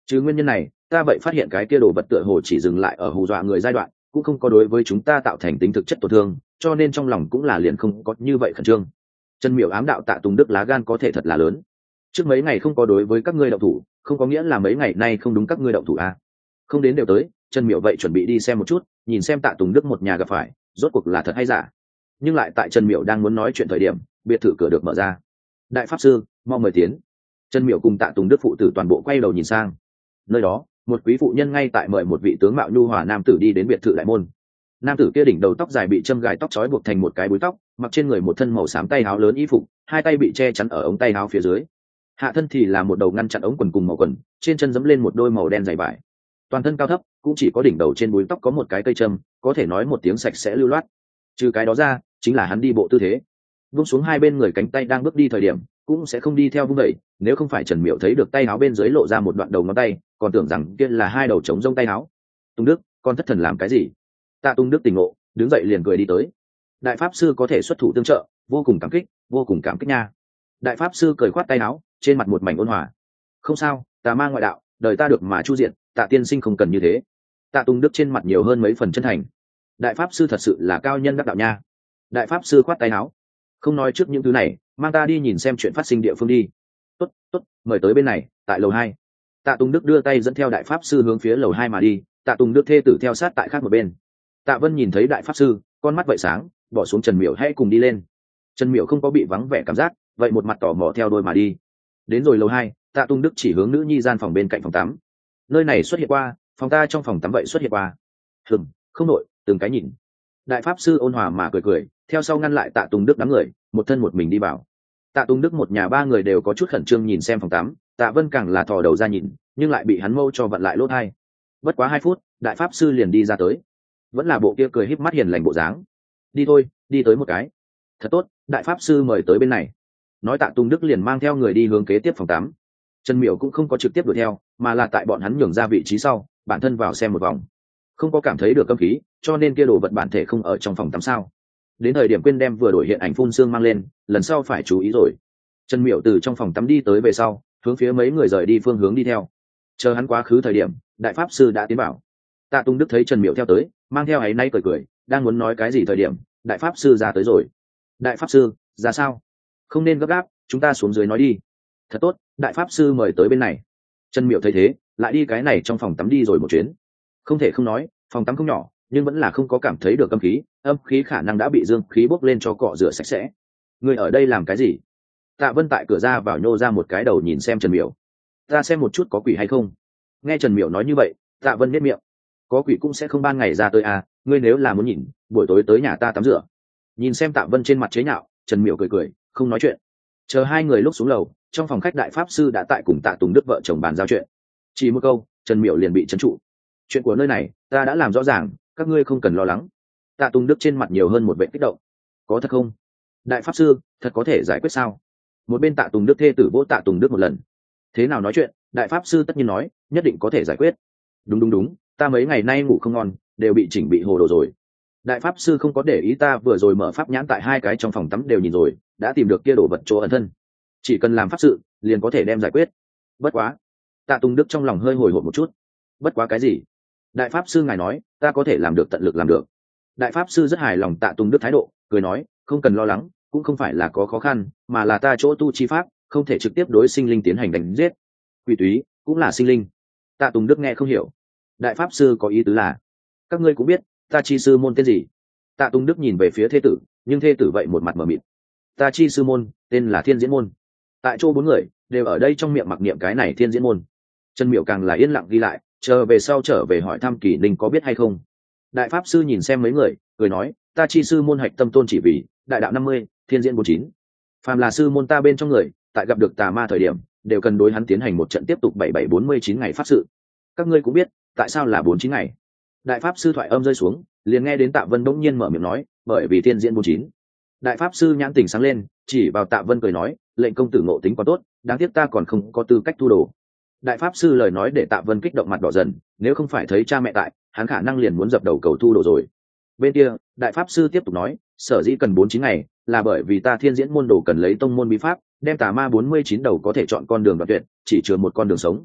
Chứ nguyên nhân này ta vậy phát hiện cái kia đồ vật tựa hồ chỉ dừng lại ở hù dọa người giai đoạn, cũng không có đối với chúng ta tạo thành tính thực chất tổn thương, cho nên trong lòng cũng là liền không có như vậy khẩn trương. Trần Miểu ám đạo Tạ Tùng Đức lá gan có thể thật là lớn. Trước mấy ngày không có đối với các ngươi động thủ, không có nghĩa là mấy ngày nay không đúng các ngươi động thủ à? Không đến đều tới, Trần Miểu vậy chuẩn bị đi xem một chút, nhìn xem Tạ Tùng Đức một nhà gặp phải rốt cuộc là thật hay giả. Nhưng lại tại Trần Miểu đang muốn nói chuyện thời điểm, biệt thự cửa được mở ra. Đại pháp sư, mau mời tiến. Trần Miểu cùng Tạ Tùng Đức phụ tử toàn bộ quay đầu nhìn sang. Nơi đó, một quý phụ nhân ngay tại mời một vị tướng mạo nhu hòa nam tử đi đến biệt thự đại môn. Nam tử kia đỉnh đầu tóc dài bị châm gài tóc trói buộc thành một cái búi tóc, mặc trên người một thân màu xám tay áo lớn y phục, hai tay bị che chắn ở ống tay áo phía dưới. Hạ thân thì là một đầu ngăn chặn ống quần cùng màu quần, trên chân giẫm lên một đôi màu đen dày vải. Toàn thân cao thấp, cũng chỉ có đỉnh đầu trên búi tóc có một cái cây châm, có thể nói một tiếng sạch sẽ lưu loát. Trừ cái đó ra, chính là hắn đi bộ tư thế. Vung xuống hai bên người cánh tay đang bước đi thời điểm, cũng sẽ không đi theo vung đẩy, nếu không phải Trần Miểu thấy được tay áo bên dưới lộ ra một đoạn đầu ngón tay, còn tưởng rằng kia là hai đầu trống rông tay áo. Tùng Đức, con thất thần làm cái gì? Tạ Tùng Đức tỉnh ngộ, đứng dậy liền cười đi tới. Đại pháp sư có thể xuất thủ tương trợ, vô cùng cảm kích nha. Đại pháp sư cười khoát tay áo, trên mặt một mảnh ôn hòa. Không sao, tà ma ngoại đạo, đời ta được mà chu diện, Tạ tiên sinh không cần như thế. Tạ Tùng Đức trên mặt nhiều hơn mấy phần chân thành. Đại pháp sư thật sự là cao nhân đắc đạo nha. Đại pháp sư khoát tay áo. Không nói trước những thứ này, mang ta đi nhìn xem chuyện phát sinh địa phương đi. Tốt, mời tới bên này, tại lầu 2. Tạ Tùng Đức đưa tay dẫn theo đại pháp sư hướng phía lầu 2 mà đi, Tạ Tùng Đức thê tử theo sát tại khác một bên. Tạ Vân nhìn thấy đại pháp sư, con mắt vậy sáng, bỏ xuống Trần Miểu hãy cùng đi lên. Trần Miểu không có bị vắng vẻ cảm giác, vậy một mặt tò mò theo đôi mà đi. Đến rồi lầu 2, Tạ Tùng Đức chỉ hướng nữ nhi gian phòng bên cạnh phòng tắm. Nơi này xuất hiện qua, phòng ta trong phòng tắm vậy xuất hiện qua. Không nội, từng cái nhìn. Đại pháp sư ôn hòa mà cười, theo sau ngăn lại Tạ Tùng Đức đám người, một thân một mình đi vào. Tạ Tùng Đức một nhà ba người đều có chút khẩn trương nhìn xem phòng tắm, Tạ Vân càng là thò đầu ra nhìn, nhưng lại bị hắn mâu cho vặn lại lỗ tai. Bất quá 2 phút, đại pháp sư liền đi ra tới, vẫn là bộ kia cười híp mắt hiền lành bộ dáng. Đi thôi, đi tới một cái. Thật tốt, đại pháp sư mời tới bên này. Nói Tạ Tùng Đức liền mang theo người đi hướng kế tiếp phòng tắm. Trần Miểu cũng không có trực tiếp đuổi theo, mà là tại bọn hắn nhường ra vị trí sau, bản thân vào xem một vòng. Không có cảm thấy được cấm khí, cho nên kia đồ vật bản thể không ở trong phòng tắm sao. Đến thời điểm quên đem vừa đổi hiện ảnh phun xương mang lên, lần sau phải chú ý rồi. Trần Miểu từ trong phòng tắm đi tới về sau, hướng phía mấy người rời đi phương hướng đi theo. Chờ hắn quá khứ thời điểm, đại pháp sư đã tiến bảo. Tạ Tùng Đức thấy Trần Miểu theo tới, mang theo áy náy cười, đang muốn nói cái gì thời điểm, đại pháp sư ra tới rồi. Đại pháp sư, ra sao? Không nên gấp gáp, chúng ta xuống dưới nói đi. Thật tốt, đại pháp sư mời tới bên này. Trần Miểu thấy thế, lại đi cái này trong phòng tắm đi rồi một chuyến. Không thể không nói, phòng tắm không nhỏ, nhưng vẫn là không có cảm thấy được âm khí khả năng đã bị dương khí bốc lên cho cọ rửa sạch sẽ. Người ở đây làm cái gì? Tạ Vân tại cửa ra vào nhô ra một cái đầu nhìn xem Trần Miểu. Ta xem một chút có quỷ hay không. Nghe Trần Miểu nói như vậy, Tạ Vân nhếch miệng. Có quỷ cũng sẽ không ban ngày ra tới à, ngươi nếu là muốn nhìn, buổi tối tới nhà ta tắm rửa. Nhìn xem Tạ Vân trên mặt chế nhạo, Trần Miểu cười, không nói chuyện. Chờ hai người lúc xuống lầu, trong phòng khách đại pháp sư đã tại cùng Tạ Tùng Đức vợ chồng bàn giao chuyện. Chỉ một câu, Trần Miểu liền bị trấn trụ. Chuyện của nơi này, ta đã làm rõ ràng, các ngươi không cần lo lắng. Tạ Tùng Đức trên mặt nhiều hơn một vẻ kích động. Có thật không? Đại pháp sư, thật có thể giải quyết sao? Một bên Tạ Tùng Đức thê tử vỗ Tạ Tùng Đức một lần. Thế nào nói chuyện, đại pháp sư tất nhiên nói, nhất định có thể giải quyết. Đúng, ta mấy ngày nay ngủ không ngon, đều bị chỉnh bị hồ đồ rồi. Đại pháp sư không có để ý ta vừa rồi mở pháp nhãn tại hai cái trong phòng tắm đều nhìn rồi, đã tìm được kia đồ vật chỗ ẩn thân. Chỉ cần làm pháp sự, liền có thể đem giải quyết. Bất quá, Tạ Tùng Đức trong lòng hơi hồi hộp một chút. Bất quá cái gì? Đại pháp sư ngài nói, ta có thể làm được, tận lực làm được. Đại pháp sư rất hài lòng Tạ Tùng Đức thái độ, cười nói, không cần lo lắng, cũng không phải là có khó khăn, mà là ta chỗ tu chi pháp không thể trực tiếp đối sinh linh tiến hành đánh giết. Quỷ túy cũng là sinh linh. Tạ Tùng Đức nghe không hiểu. Đại pháp sư có ý tứ là, các ngươi cũng biết ta chi sư môn tên gì? Tạ Tùng Đức nhìn về phía thê tử, nhưng thê tử vậy một mặt mờ mịt. Ta chi sư môn tên là Thiên Diễn môn. Tại chỗ 4 người đều ở đây trong miệng mặc niệm cái này Thiên Diễn môn. Trần Miểu càng là yên lặng ghi lại, chờ về sau trở về hỏi thăm Kỳ Ninh có biết hay không. Đại pháp sư nhìn xem mấy người, cười nói, ta chi sư môn hạch tâm tôn chỉ vì đại đạo 50, Thiên Diễn 49. Phàm là sư môn ta bên trong người, tại gặp được tà ma thời điểm, đều cần đối hắn tiến hành một trận tiếp tục 7749 ngày pháp sự. Các ngươi cũng biết, tại sao là 49 ngày? Đại pháp sư thoại âm rơi xuống, liền nghe đến Tạ Vân bỗng nhiên mở miệng nói, bởi vì Thiên Diễn 49. Đại pháp sư nhãn tỉnh sáng lên, chỉ vào Tạ Vân cười nói, lệnh công tử ngộ tính quá tốt, đáng tiếc ta còn không có tư cách thu đồ. Đại pháp sư lời nói để Tạ Vân kích động mặt đỏ dần, nếu không phải thấy cha mẹ tại, hắn khả năng liền muốn dập đầu cầu thu đồ rồi. Bên kia, đại pháp sư tiếp tục nói, sở dĩ cần 49 ngày, là bởi vì ta Thiên Diễn môn đồ cần lấy tông môn bí pháp, đem tà ma 49 đầu có thể chọn con đường đoạn tuyệt, chỉ chừa một con đường sống.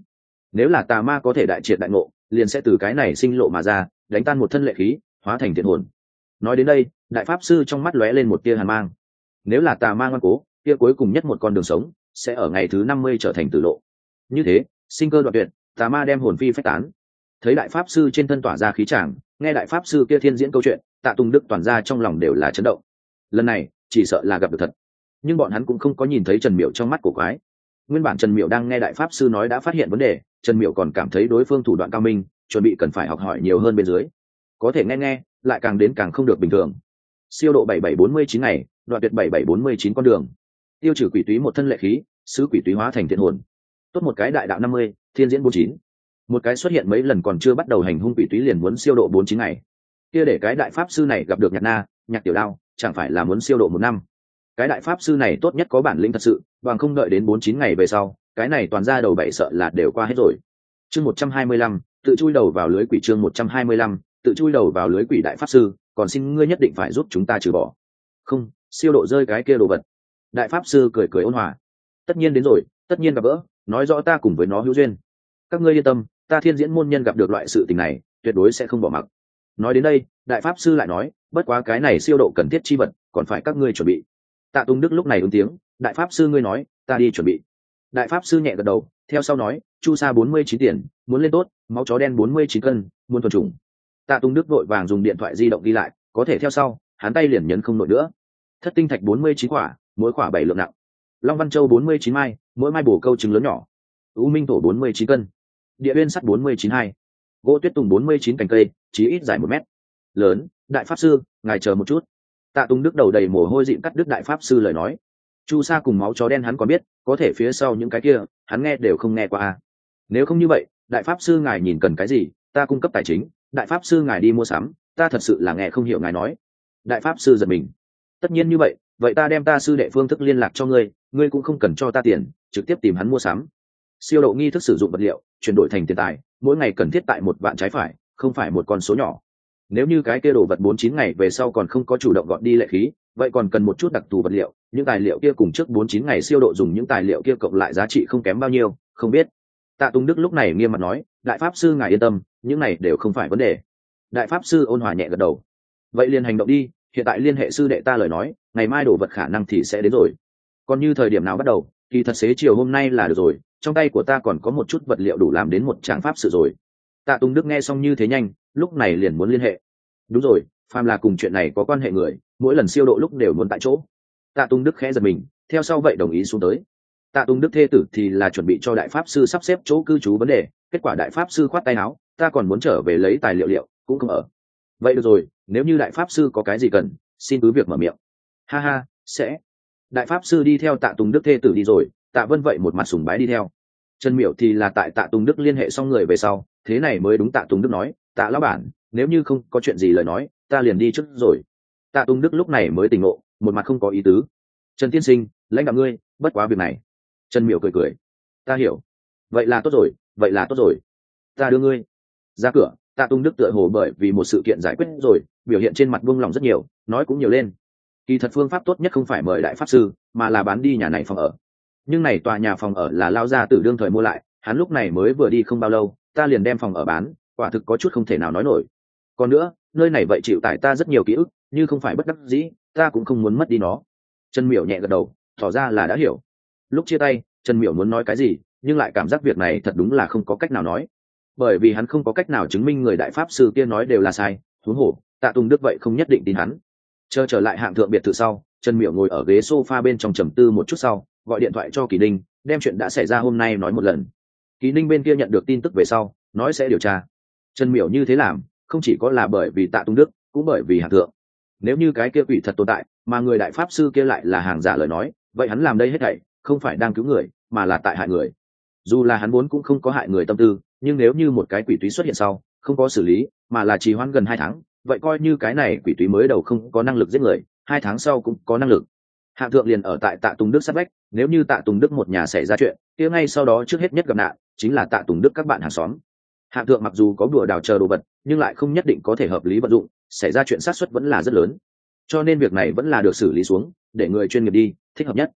Nếu là tà ma có thể đại triệt đại ngộ, liền sẽ từ cái này sinh lộ mà ra, đánh tan một thân lệ khí, hóa thành thiện hồn. Nói đến đây, đại pháp sư trong mắt lóe lên một tia hàn mang. Nếu là tà ma ngoan cố, kia cuối cùng nhất một con đường sống sẽ ở ngày thứ 50 trở thành tử lộ. Như thế, sinh cơ đoạn tuyệt, tà ma đem hồn phi phách tán. Thấy đại pháp sư trên thân tỏa ra khí tràng, nghe đại pháp sư kia thiên diễn câu chuyện, Tạ Tùng Đức toàn ra trong lòng đều là chấn động. Lần này chỉ sợ là gặp được thật. Nhưng bọn hắn cũng không có nhìn thấy Trần Miểu trong mắt của quái. Nguyên bản Trần Miểu đang nghe đại pháp sư nói đã phát hiện vấn đề, Trần Miểu còn cảm thấy đối phương thủ đoạn cao minh, chuẩn bị cần phải học hỏi nhiều hơn bên dưới. Có thể nghe lại càng đến càng không được bình thường. Siêu độ 7749 ngày, đoạn tuyệt 7749 con đường. Tiêu trừ quỷ túy một thân lệ khí, sứ quỷ túy hóa thành thiện hồn. Tốt một cái đại đạo 50, thiên diễn 49. Một cái xuất hiện mấy lần còn chưa bắt đầu hành hung quỷ túy liền muốn siêu độ 49 ngày. Kia để cái đại pháp sư này gặp được Nhạc Na, Nhạc Tiểu Đao, chẳng phải là muốn siêu độ 1 năm. Cái đại pháp sư này tốt nhất có bản lĩnh thật sự, bằng không đợi đến 49 ngày về sau, cái này toàn ra đầu bảy sợ là đều qua hết rồi. Chương 125, tự chui đầu vào lưới quỷ. Chương 125, tự chui đầu vào lưới quỷ. Đại pháp sư, còn xin ngươi nhất định phải giúp chúng ta trừ bỏ. Không, siêu độ rơi cái kia đồ vật. Đại pháp sư cười cười ôn hòa. Tất nhiên đến rồi, tất nhiên gặp gỡ, nói rõ ta cùng với nó hữu duyên. Các ngươi yên tâm, ta thiên diễn môn nhân gặp được loại sự tình này, tuyệt đối sẽ không bỏ mặc. Nói đến đây, đại pháp sư lại nói, bất quá cái này siêu độ cần thiết chi vật, còn phải các ngươi chuẩn bị. Tạ Tùng Đức lúc này ứng tiếng, đại pháp sư ngươi nói, ta đi chuẩn bị. Đại pháp sư nhẹ gật đầu, theo sau nói, chu sa 49 tiền, muốn lên tốt, máu chó đen 49 cân, muốn thuần trùng. Tạ Tùng Đức vội vàng dùng điện thoại di động ghi lại, có thể theo sau, hắn tay liền nhấn không nổi nữa. Thất tinh thạch 49 quả, mỗi quả 7 lượng nặng. Long Văn Châu 49 mai, mỗi mai bổ câu trứng lớn nhỏ. U Minh Thổ 49 cân. Địa Uyên Sắt 49 gỗ tuyết tùng 49 cành cây, chí ít dài 1 mét. Lớn, đại pháp sư, ngài chờ một chút. Tạ Tùng Đức đầu đầy mồ hôi dịn cắt đứt đại pháp sư lời nói. Chu sa cùng máu chó đen hắn còn biết, có thể phía sau những cái kia, hắn nghe đều không nghe qua. Nếu không như vậy, đại pháp sư ngài nhìn cần cái gì, ta cung cấp tài chính, đại pháp sư ngài đi mua sắm, ta thật sự là nghe không hiểu ngài nói. Đại pháp sư giật mình. Tất nhiên như vậy, vậy ta đem ta sư đệ phương thức liên lạc cho ngươi, ngươi cũng không cần cho ta tiền, trực tiếp tìm hắn mua sắm. Siêu độ nghi thức sử dụng vật liệu, chuyển đổi thành tiền tài, mỗi ngày cần thiết tại 1 vạn trái phải, không phải một con số nhỏ. Nếu như cái kia đồ vật 49 ngày về sau còn không có chủ động gọn đi lệ khí, vậy còn cần một chút đặc thù vật liệu, những tài liệu kia cùng trước 49 ngày siêu độ dùng những tài liệu kia cộng lại giá trị không kém bao nhiêu, không biết. Tạ Tùng Đức lúc này nghiêm mặt nói, đại pháp sư ngài yên tâm, những này đều không phải vấn đề. Đại pháp sư ôn hòa nhẹ gật đầu. Vậy liền hành động đi, hiện tại liên hệ sư đệ ta lời nói, ngày mai đồ vật khả năng thì sẽ đến rồi. Còn như thời điểm nào bắt đầu, thì thật xế chiều hôm nay là được rồi, trong tay của ta còn có một chút vật liệu đủ làm đến một tràng pháp sự rồi. Tạ Tùng Đức nghe xong như thế nhanh, lúc này liền muốn liên hệ. Đúng rồi, phàm là cùng chuyện này có quan hệ người, mỗi lần siêu độ lúc đều muốn tại chỗ. Tạ Tùng Đức khẽ giật mình, theo sau vậy đồng ý xuống tới. Tạ Tùng Đức thê tử thì là chuẩn bị cho đại pháp sư sắp xếp chỗ cư trú vấn đề, kết quả đại pháp sư khoát tay áo, ta còn muốn trở về lấy tài liệu cũng không ở. Vậy được rồi, nếu như đại pháp sư có cái gì cần, xin cứ việc mở miệng. Ha ha, sẽ. Đại pháp sư đi theo Tạ Tùng Đức thê tử đi rồi, Tạ Vân vậy một mặt sùng bái đi theo. Trần Miểu thì là tại Tạ Tùng Đức liên hệ xong người về sau, thế này mới đúng. Tạ Tùng Đức nói, Tạ lão bản, nếu như không có chuyện gì lời nói, ta liền đi trước rồi. Tạ Tùng Đức lúc này mới tỉnh ngộ, một mặt không có ý tứ. Trần tiên sinh, lãnh đạo ngươi, bất quá việc này. Trần Miểu cười cười, ta hiểu. Vậy là tốt rồi, vậy là tốt rồi. Ta đưa ngươi ra cửa. Tạ Tùng Đức tựa hồ bởi vì một sự kiện giải quyết rồi, biểu hiện trên mặt buông lòng rất nhiều, nói cũng nhiều lên. Kỳ thật phương pháp tốt nhất không phải mời đại pháp sư, mà là bán đi nhà này phòng ở. Nhưng này tòa nhà phòng ở là lao gia tử đương thời mua lại, hắn lúc này mới vừa đi không bao lâu, ta liền đem phòng ở bán, quả thực có chút không thể nào nói nổi. Còn nữa, nơi này vậy chịu tải ta rất nhiều ký ức, như không phải bất đắc dĩ, ta cũng không muốn mất đi nó. Trần Miểu nhẹ gật đầu, tỏ ra là đã hiểu. Lúc chia tay, Trần Miểu muốn nói cái gì, nhưng lại cảm giác việc này thật đúng là không có cách nào nói, bởi vì hắn không có cách nào chứng minh người đại pháp sư kia nói đều là sai. Huống hồ, Tạ Tùng Đức vậy không nhất định tin hắn. Chờ trở lại hạng thượng biệt thự sau, Trần Miểu ngồi ở ghế sofa bên trong trầm tư một chút sau, gọi điện thoại cho Kỳ Ninh, đem chuyện đã xảy ra hôm nay nói một lần. Kỳ Ninh bên kia nhận được tin tức về sau, nói sẽ điều tra. Trần Miểu như thế làm, không chỉ có là bởi vì Tạ Tùng Đức, cũng bởi vì hạng thượng. Nếu như cái kia quỷ thật tồn tại, mà người đại pháp sư kia lại là hàng giả lời nói, vậy hắn làm đây hết thảy không phải đang cứu người, mà là tại hại người. Dù là hắn vốn cũng không có hại người tâm tư, nhưng nếu như một cái quỷ túy xuất hiện sau, không có xử lý, mà là trì hoãn gần 2 tháng, vậy coi như cái này quỷ túy mới đầu không có năng lực giết người, 2 tháng sau cũng có năng lực. Hạng thượng liền ở tại Tạ Tùng Đức sát vách, nếu như Tạ Tùng Đức một nhà xảy ra chuyện, kia ngay sau đó trước hết nhất gặp nạn chính là Tạ Tùng Đức các bạn hàng xóm. Hạng thượng mặc dù có đùa đào chờ đồ vật, nhưng lại không nhất định có thể hợp lý vận dụng, xảy ra chuyện xác suất vẫn là rất lớn. Cho nên việc này vẫn là được xử lý xuống, để người chuyên nghiệp đi, thích hợp nhất.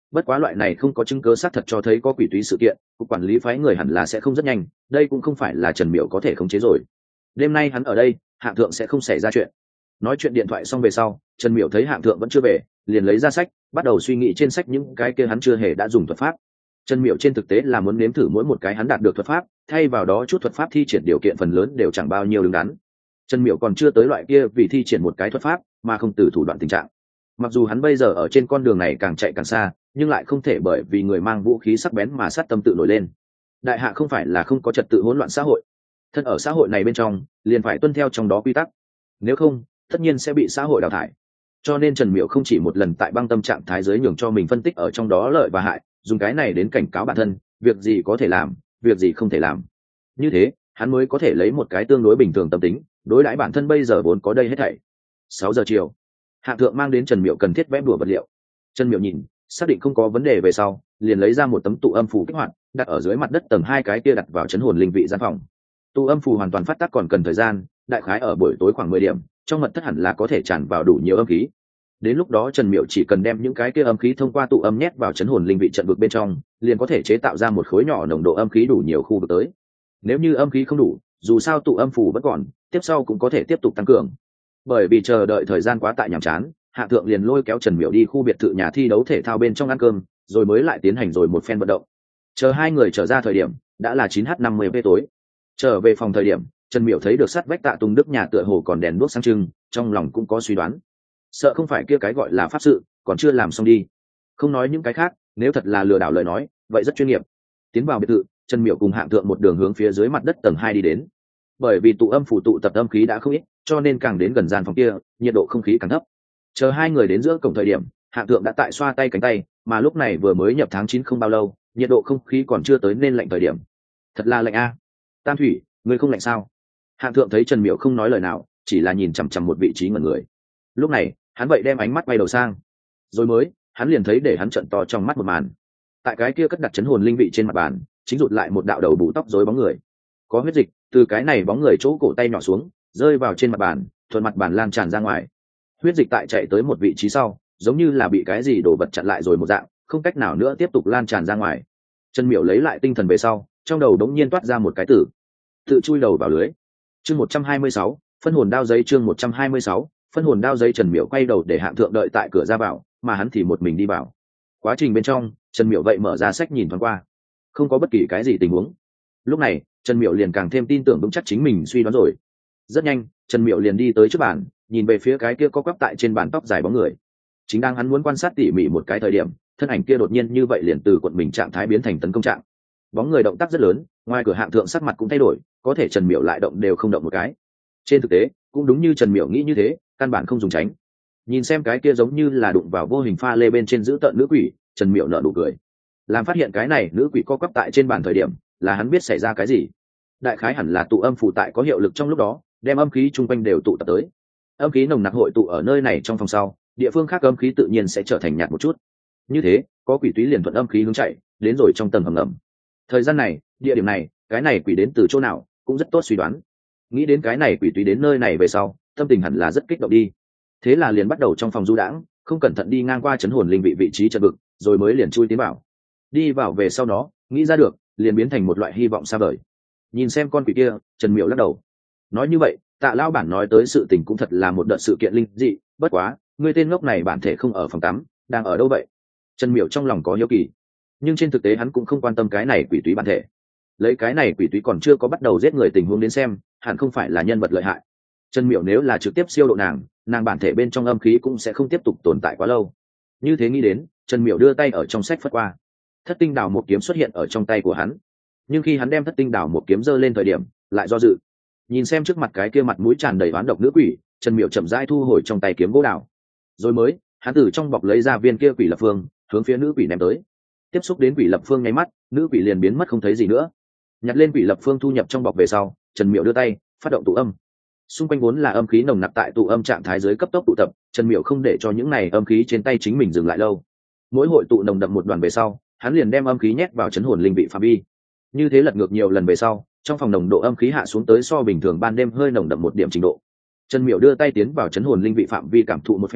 bất quá loại này không có chứng cứ xác thật cho thấy có quỷ túy sự kiện, cục quản lý phái người hẳn là sẽ không rất nhanh, đây cũng không phải là Trần Miểu có thể khống chế rồi. Đêm nay hắn ở đây, Hạng Thượng sẽ không xảy ra chuyện. Nói chuyện điện thoại xong về sau, Trần Miểu thấy Hạng Thượng vẫn chưa về, liền lấy ra sách, bắt đầu suy nghĩ trên sách những cái kia hắn chưa hề đã dùng thuật pháp. Trần Miểu trên thực tế là muốn nếm thử mỗi một cái hắn đạt được thuật pháp, thay vào đó chút thuật pháp thi triển điều kiện phần lớn đều chẳng bao nhiêu đứng đắn. Trần Miểu còn chưa tới loại kia vì thi triển một cái thuật pháp mà không từ thủ đoạn tình trạng. Mặc dù hắn bây giờ ở trên con đường này càng chạy càng xa, nhưng lại không thể bởi vì người mang vũ khí sắc bén mà sát tâm tự nổi lên. Đại hạ không phải là không có trật tự hỗn loạn xã hội, thân ở xã hội này bên trong liền phải tuân theo trong đó quy tắc, nếu không tất nhiên sẽ bị xã hội đào thải. Cho nên Trần Miểu không chỉ một lần tại băng tâm trạng thái giới nhường cho mình phân tích ở trong đó lợi và hại, dùng cái này đến cảnh cáo bản thân việc gì có thể làm, việc gì không thể làm. Như thế hắn mới có thể lấy một cái tương đối bình thường tâm tính đối đãi bản thân bây giờ vốn có đây hết thảy. 6 giờ chiều, Hạng Thượng mang đến Trần Miểu cần thiết vẽ đùa vật liệu. Trần Miểu nhìn xác định không có vấn đề về sau, liền lấy ra một tấm tụ âm phù kích hoạt, đặt ở dưới mặt đất tầng 2 cái kia đặt vào chấn hồn linh vị gian phòng. Tụ âm phù hoàn toàn phát tác còn cần thời gian, đại khái ở buổi tối khoảng 10 điểm, trong mật thất hẳn là có thể tràn vào đủ nhiều âm khí. Đến lúc đó Trần Miểu chỉ cần đem những cái kia âm khí thông qua tụ âm nhét vào chấn hồn linh vị trận vực bên trong, liền có thể chế tạo ra một khối nhỏ nồng độ âm khí đủ nhiều khu vực tới. Nếu như âm khí không đủ, dù sao tụ âm phù vẫn còn, tiếp sau cũng có thể tiếp tục tăng cường. Bởi vì chờ đợi thời gian quá tại nhàm chán, Hạ Thượng liền lôi kéo Trần Miểu đi khu biệt thự nhà thi đấu thể thao bên trong ăn cơm, rồi mới lại tiến hành rồi một phen vận động. Chờ hai người trở ra thời điểm, đã là 9h50 tối. Trở về phòng thời điểm, Trần Miểu thấy được sát vách Tạ Tùng Đức nhà tựa hồ còn đèn đuốc sáng trưng, trong lòng cũng có suy đoán. Sợ không phải kia cái gọi là pháp sự, còn chưa làm xong đi. Không nói những cái khác, nếu thật là lừa đảo lời nói, vậy rất chuyên nghiệp. Tiến vào biệt thự, Trần Miểu cùng Hạng Thượng một đường hướng phía dưới mặt đất tầng 2 đi đến. Bởi vì tụ âm phủ tụ tập âm khí đã không ít, cho nên càng đến gần gian phòng kia, nhiệt độ không khí càng thấp. Chờ hai người đến giữa cổng thời điểm, Hạng Thượng đã tại xoa tay cánh tay, mà lúc này vừa mới nhập tháng 9 không bao lâu, nhiệt độ không khí còn chưa tới nên lạnh thời điểm. Thật là lạnh a. Tam Thủy, ngươi không lạnh sao? Hạng Thượng thấy Trần Miểu không nói lời nào, chỉ là nhìn chằm chằm một vị trí ngẩn người. Lúc này, hắn vậy đem ánh mắt quay đầu sang. Rồi mới, hắn liền thấy để hắn trợn to trong mắt một màn. Tại cái kia cất đặt chấn hồn linh vị trên mặt bàn, chính rụt lại một đạo đầu bù tóc rối bóng người. Có huyết dịch từ cái này bóng người chỗ cổ tay nhỏ xuống, rơi vào trên mặt bàn, thuận mặt bàn lan tràn ra ngoài. Huyết dịch tại chạy tới một vị trí sau, giống như là bị cái gì đổ vật chặn lại rồi một dạng, không cách nào nữa tiếp tục lan tràn ra ngoài. Trần Miểu lấy lại tinh thần về sau, trong đầu đống nhiên toát ra một cái từ: tự chui đầu vào lưới. Chương 126, phân hồn đao giấy. Chương 126, phân hồn đao giấy. Trần Miểu quay đầu để Hạng Thượng đợi tại cửa ra vào, mà hắn thì một mình đi vào. Quá trình bên trong, Trần Miểu vậy mở ra sách nhìn thoáng qua, không có bất kỳ cái gì tình huống. Lúc này, Trần Miểu liền càng thêm tin tưởng vững chắc chính mình suy đoán rồi. Rất nhanh, Trần Miểu liền đi tới trước bàn, nhìn về phía cái kia có quắp tại trên bàn tóc dài bóng người. Chính đang hắn muốn quan sát tỉ mỉ một cái thời điểm, thân ảnh kia đột nhiên như vậy liền từ cuộn mình trạng thái biến thành tấn công trạng. Bóng người động tác rất lớn, ngoài cửa Hạng Thượng sắc mặt cũng thay đổi, có thể Trần Miểu lại động đều không động một cái. Trên thực tế, cũng đúng như Trần Miểu nghĩ như thế, căn bản không dùng tránh. Nhìn xem cái kia giống như là đụng vào vô hình pha lê bên trên giữ tợn nữ quỷ, Trần Miểu nở nụ cười. Làm phát hiện cái này nữ quỷ co quắp tại trên bàn thời điểm, là hắn biết xảy ra cái gì. Đại khái hẳn là tụ âm phù tại có hiệu lực trong lúc đó, đem âm khí chung quanh đều tụ tập tới. Âm khí nồng nặc hội tụ ở nơi này trong phòng sau, địa phương khác âm khí tự nhiên sẽ trở thành nhạt một chút. Như thế, có quỷ túy liền thuận âm khí hướng chạy đến rồi trong tầng hầm ngầm. Thời gian này, địa điểm này, cái này quỷ đến từ chỗ nào, cũng rất tốt suy đoán. Nghĩ đến cái này quỷ túy đến nơi này về sau, tâm tình hẳn là rất kích động đi. Thế là liền bắt đầu trong phòng du đãng, không cẩn thận đi ngang qua chấn hồn linh vị trí trận vực, rồi mới liền chui tiến vào. Đi vào về sau đó, nghĩ ra được, liền biến thành một loại hy vọng xa vời. Nhìn xem con quỷ kia, Trần Miểu lắc đầu. Nói như vậy, Tạ lão bản nói tới sự tình cũng thật là một đợt sự kiện linh dị, bất quá, người tên ngốc này bản thể không ở phòng tắm, đang ở đâu vậy? Trần Miểu trong lòng có hiếu kỳ, nhưng trên thực tế hắn cũng không quan tâm cái này quỷ túy bản thể. Lấy cái này quỷ túy còn chưa có bắt đầu giết người tình huống đến xem, hẳn không phải là nhân vật lợi hại. Trần Miểu nếu là trực tiếp siêu độ nàng bản thể bên trong âm khí cũng sẽ không tiếp tục tồn tại quá lâu. Như thế nghĩ đến, Trần Miểu đưa tay ở trong sách phất qua, thất tinh đào một kiếm xuất hiện ở trong tay của hắn. Nhưng khi hắn đem thất tinh đào một kiếm giơ lên thời điểm, lại do dự. Nhìn xem trước mặt cái kia mặt mũi tràn đầy oán độc nữ quỷ, Trần Miểu chậm rãi thu hồi trong tay kiếm gỗ đào. Rồi mới, hắn từ trong bọc lấy ra viên kia quỷ lập phương, hướng phía nữ quỷ ném tới. Tiếp xúc đến quỷ lập phương nháy mắt, nữ quỷ liền biến mất không thấy gì nữa. Nhặt lên quỷ lập phương thu nhập trong bọc về sau, Trần Miểu đưa tay phát động tụ âm. Xung quanh vốn là âm khí nồng nặc tại tụ âm trạng thái dưới cấp tốc tụ tập, Trần Miểu không để cho những này âm khí trên tay chính mình dừng lại lâu. Mỗi hội tụ nồng đậm một đoàn về sau, hắn liền đem âm khí nhét vào chấn hồn linh vị phạm vi. Như thế lật ngược nhiều lần về sau, trong phòng nồng độ âm khí hạ xuống tới so bình thường ban đêm hơi nồng đậm một điểm trình độ. Trần Miểu đưa tay tiến vào chấn hồn linh vị phạm vi cảm thụ một phen,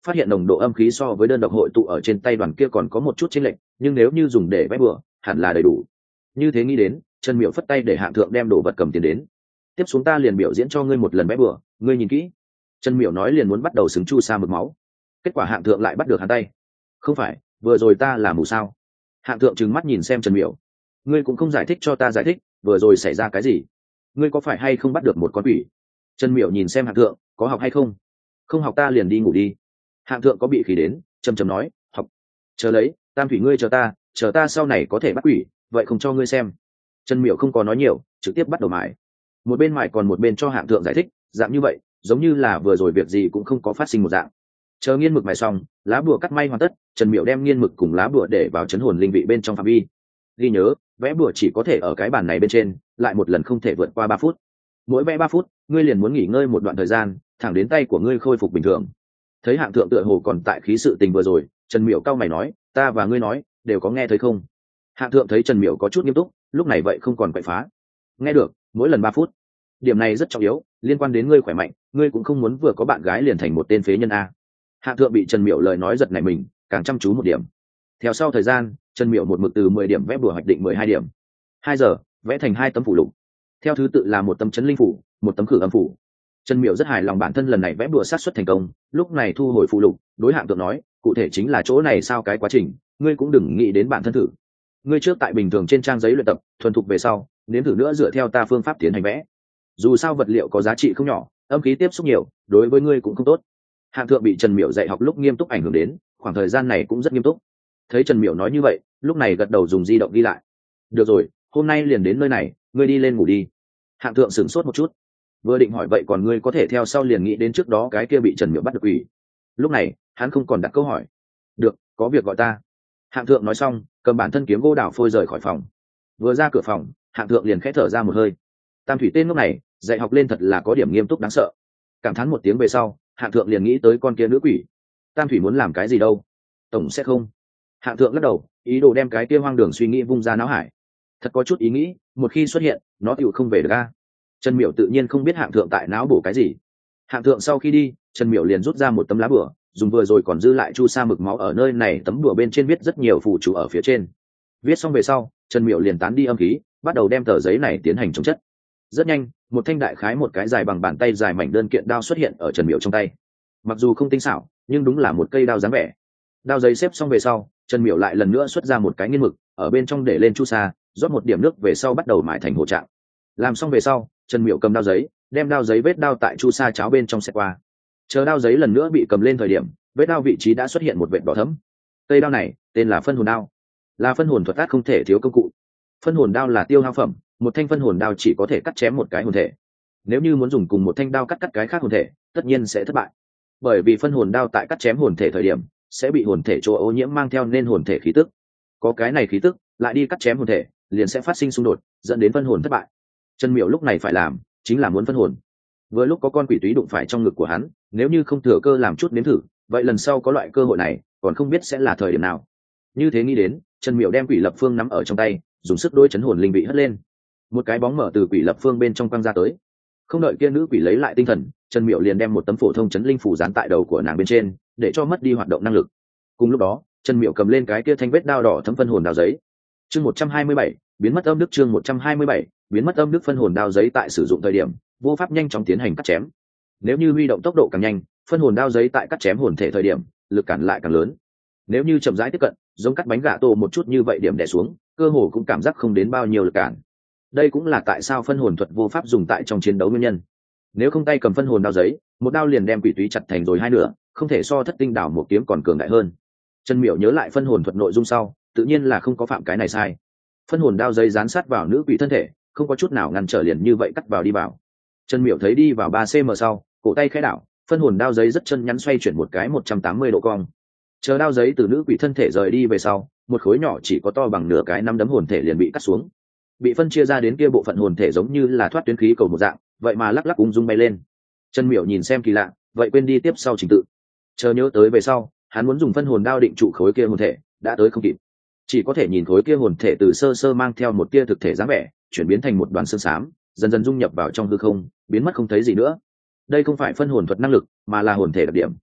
phát hiện nồng độ âm khí so với đơn độc hội tụ ở trên tay đoàn kia còn có một chút chênh lệch, nhưng nếu như dùng để vẽ bừa hẳn là đầy đủ. Như thế nghĩ đến, Trần Miểu phất tay để Hạng Thượng đem đồ vật cầm tiền đến. Tiếp xuống ta liền biểu diễn cho ngươi một lần vẽ bừa, ngươi nhìn kỹ. Trần Miểu nói liền muốn bắt đầu xứng chu sa mực máu. Kết quả Hạng Thượng lại bắt được hắn tay. Không phải, vừa rồi ta là mù sao? Hạng Thượng trừng mắt nhìn xem Trần Miểu. Ngươi cũng không giải thích cho ta giải thích, vừa rồi xảy ra cái gì? Ngươi có phải hay không bắt được một con quỷ? Trần Miểu nhìn xem Hạng Thượng, có học hay không? Không học ta liền đi ngủ đi. Hạng Thượng có bị khí đến, trầm trầm nói, học. Chờ lấy, Tam Thủy ngươi chờ ta sau này có thể bắt quỷ, vậy không cho ngươi xem. Trần Miểu không có nói nhiều, trực tiếp bắt đầu mài. Một bên mài còn một bên cho Hạng Thượng giải thích, dạng như vậy, giống như là vừa rồi việc gì cũng không có phát sinh một dạng. Chờ nghiên mực mài xong, lá bùa cắt may hoàn tất, Trần Miểu đem nghiên mực cùng lá bùa để vào chấn hồn linh vị bên trong phạm vi. Ghi nhớ, vẽ bùa chỉ có thể ở cái bàn này bên trên, lại một lần không thể vượt qua 3 phút. Mỗi vẽ 3 phút, ngươi liền muốn nghỉ ngơi một đoạn thời gian, thẳng đến tay của ngươi khôi phục bình thường. Thấy Hạng Thượng tựa hồ còn tại khí sự tình vừa rồi, Trần Miểu cau mày nói, ta và ngươi nói, đều có nghe thấy không? Hạng Thượng thấy Trần Miểu có chút nghiêm túc, lúc này vậy không còn quậy phá. Nghe được, mỗi lần 3 phút. Điểm này rất trọng yếu, liên quan đến ngươi khỏe mạnh, ngươi cũng không muốn vừa có bạn gái liền thành một tên phế nhân a. Hạng Thượng bị Trần Miểu lời nói giật nảy mình, càng chăm chú một điểm. Theo sau thời gian, Trần Miểu một mực từ 10 điểm vẽ bùa hoạch định 12 điểm. 2 giờ, vẽ thành 2 tấm phù lục. Theo thứ tự là một tấm chấn linh phủ, một tấm khử âm phủ. Trần Miểu rất hài lòng bản thân lần này vẽ bùa sát xuất thành công, lúc này thu hồi phù lục, đối Hạng Thượng nói, cụ thể chính là chỗ này sao cái quá trình, ngươi cũng đừng nghĩ đến bản thân thử. Ngươi trước tại bình thường trên trang giấy luyện tập, thuần thục về sau, nếm thử nữa dựa theo ta phương pháp tiến hành vẽ. Dù sao vật liệu có giá trị không nhỏ, âm khí tiếp xúc nhiều, đối với ngươi cũng không tốt. Hạng Thượng bị Trần Miểu dạy học lúc nghiêm túc ảnh hưởng đến, khoảng thời gian này cũng rất nghiêm túc. Thấy Trần Miểu nói như vậy, lúc này gật đầu dùng di động ghi lại. Được rồi, hôm nay liền đến nơi này, ngươi đi lên ngủ đi. Hạng Thượng sửng sốt một chút, vừa định hỏi vậy còn ngươi có thể theo sau liền nghĩ đến trước đó cái kia bị Trần Miểu bắt được quỷ. Lúc này hắn không còn đặt câu hỏi. Được, có việc gọi ta. Hạng Thượng nói xong, cầm bản thân kiếm gỗ đào phôi rời khỏi phòng. Vừa ra cửa phòng, Hạng Thượng liền khẽ thở ra một hơi. Tam Thủy tên lúc này dạy học lên thật là có điểm nghiêm túc đáng sợ. Cảm thán một tiếng về sau, Hạng Thượng liền nghĩ tới con kia nữ quỷ. Tam Thủy muốn làm cái gì đâu? Tổng sẽ không. Hạng Thượng lắc đầu, ý đồ đem cái kia hoang đường suy nghĩ vung ra não hải. Thật có chút ý nghĩ, một khi xuất hiện, nó tựu không về được a. Trần Miểu tự nhiên không biết Hạng Thượng tại não bổ cái gì. Hạng Thượng sau khi đi, Trần Miểu liền rút ra một tấm lá bửa, dùng vừa rồi còn dư lại chu sa mực máu ở nơi này tấm bửa bên trên viết rất nhiều phù chú ở phía trên. Viết xong về sau, Trần Miểu liền tán đi âm khí, bắt đầu đem tờ giấy này tiến hành chống chất. Rất nhanh, một thanh đại khái một cái dài bằng bàn tay dài mảnh đơn kiện đao xuất hiện ở Trần Miểu trong tay. Mặc dù không tinh xảo, nhưng đúng là một cây đao dáng vẻ. Đao giấy xếp xong về sau, Trần Miểu lại lần nữa xuất ra một cái nghiên mực, ở bên trong để lên chu sa, rót một điểm nước về sau bắt đầu mài thành hồ trạng. Làm xong về sau, Trần Miểu cầm đao giấy, đem đao giấy vết đao tại chu sa cháo bên trong xẹt qua. Chờ đao giấy lần nữa bị cầm lên thời điểm, vết đao vị trí đã xuất hiện một vệt đỏ thẫm. Cây đao này tên là phân hồn đao, là phân hồn thuật tác không thể thiếu công cụ. Phân hồn đao là tiêu hao phẩm, một thanh phân hồn đao chỉ có thể cắt chém một cái hồn thể. Nếu như muốn dùng cùng một thanh đao cắt cái khác hồn thể, tất nhiên sẽ thất bại. Bởi vì phân hồn đao tại cắt chém hồn thể thời điểm, sẽ bị hồn thể chỗ ô nhiễm mang theo nên hồn thể khí tức. Có cái này khí tức, lại đi cắt chém hồn thể, liền sẽ phát sinh xung đột, dẫn đến phân hồn thất bại. Trần Miểu lúc này phải làm, chính là muốn phân hồn. Vừa lúc có con quỷ túy đụng phải trong ngực của hắn, nếu như không thừa cơ làm chút nếm thử, vậy lần sau có loại cơ hội này, còn không biết sẽ là thời điểm nào. Như thế nghĩ đến, Trần Miểu đem quỷ lập phương nắm ở trong tay, dùng sức đôi chấn hồn linh vị hất lên. Một cái bóng mở từ quỷ lập phương bên trong quăng ra tới. Không đợi kia nữ quỷ lấy lại tinh thần, Trần Miểu liền đem một tấm phổ thông chấn linh phủ dán tại đầu của nàng bên trên, để cho mất đi hoạt động năng lực. Cùng lúc đó, Trần Miểu cầm lên cái kia thanh vết đao đỏ thấm phân hồn đao giấy. Chương 127, biến mất âm đức. Chương 127, biến mất âm đức. Phân hồn đao giấy tại sử dụng thời điểm, vô pháp nhanh chóng tiến hành cắt chém. Nếu như huy động tốc độ càng nhanh, phân hồn đao giấy tại cắt chém hồn thể thời điểm, lực cản lại càng lớn. Nếu như chậm rãi tiếp cận, giống cắt bánh gà tô một chút như vậy điểm đè xuống, cơ hồ cũng cảm giác không đến bao nhiêu lực cản. Đây cũng là tại sao phân hồn thuật vô pháp dùng tại trong chiến đấu nguyên nhân. Nếu không tay cầm phân hồn đao giấy, một đao liền đem quỷ túy chặt thành rồi hai nửa, không thể so thất tinh đảo một kiếm còn cường đại hơn. Trần Miểu nhớ lại phân hồn thuật nội dung sau, tự nhiên là không có phạm cái này sai. Phân hồn đao giấy dán sát vào nữ quỷ thân thể, không có chút nào ngăn trở liền như vậy cắt vào đi vào. Trần Miểu thấy đi vào 3 cm sau, cổ tay khẽ đảo, phân hồn đao giấy rất chân nhắn xoay chuyển một cái 180 độ cong. Chờ đao giấy từ nữ quỷ thân thể rời đi về sau, một khối nhỏ chỉ có to bằng nửa cái nắm đấm hồn thể liền bị cắt xuống. Bị phân chia ra đến kia bộ phận hồn thể giống như là thoát tuyến khí cầu một dạng, vậy mà lắc lắc ung dung bay lên. Trần Miểu nhìn xem kỳ lạ, vậy quên đi tiếp sau trình tự. Chờ nhớ tới về sau, hắn muốn dùng phân hồn đao định trụ khối kia hồn thể, đã tới không kịp. Chỉ có thể nhìn khối kia hồn thể từ sơ sơ mang theo một tia thực thể dáng vẻ, chuyển biến thành một đoàn xương xám, dần dần dung nhập vào trong hư không, biến mất không thấy gì nữa. Đây không phải phân hồn thuật năng lực, mà là hồn thể đặc điểm.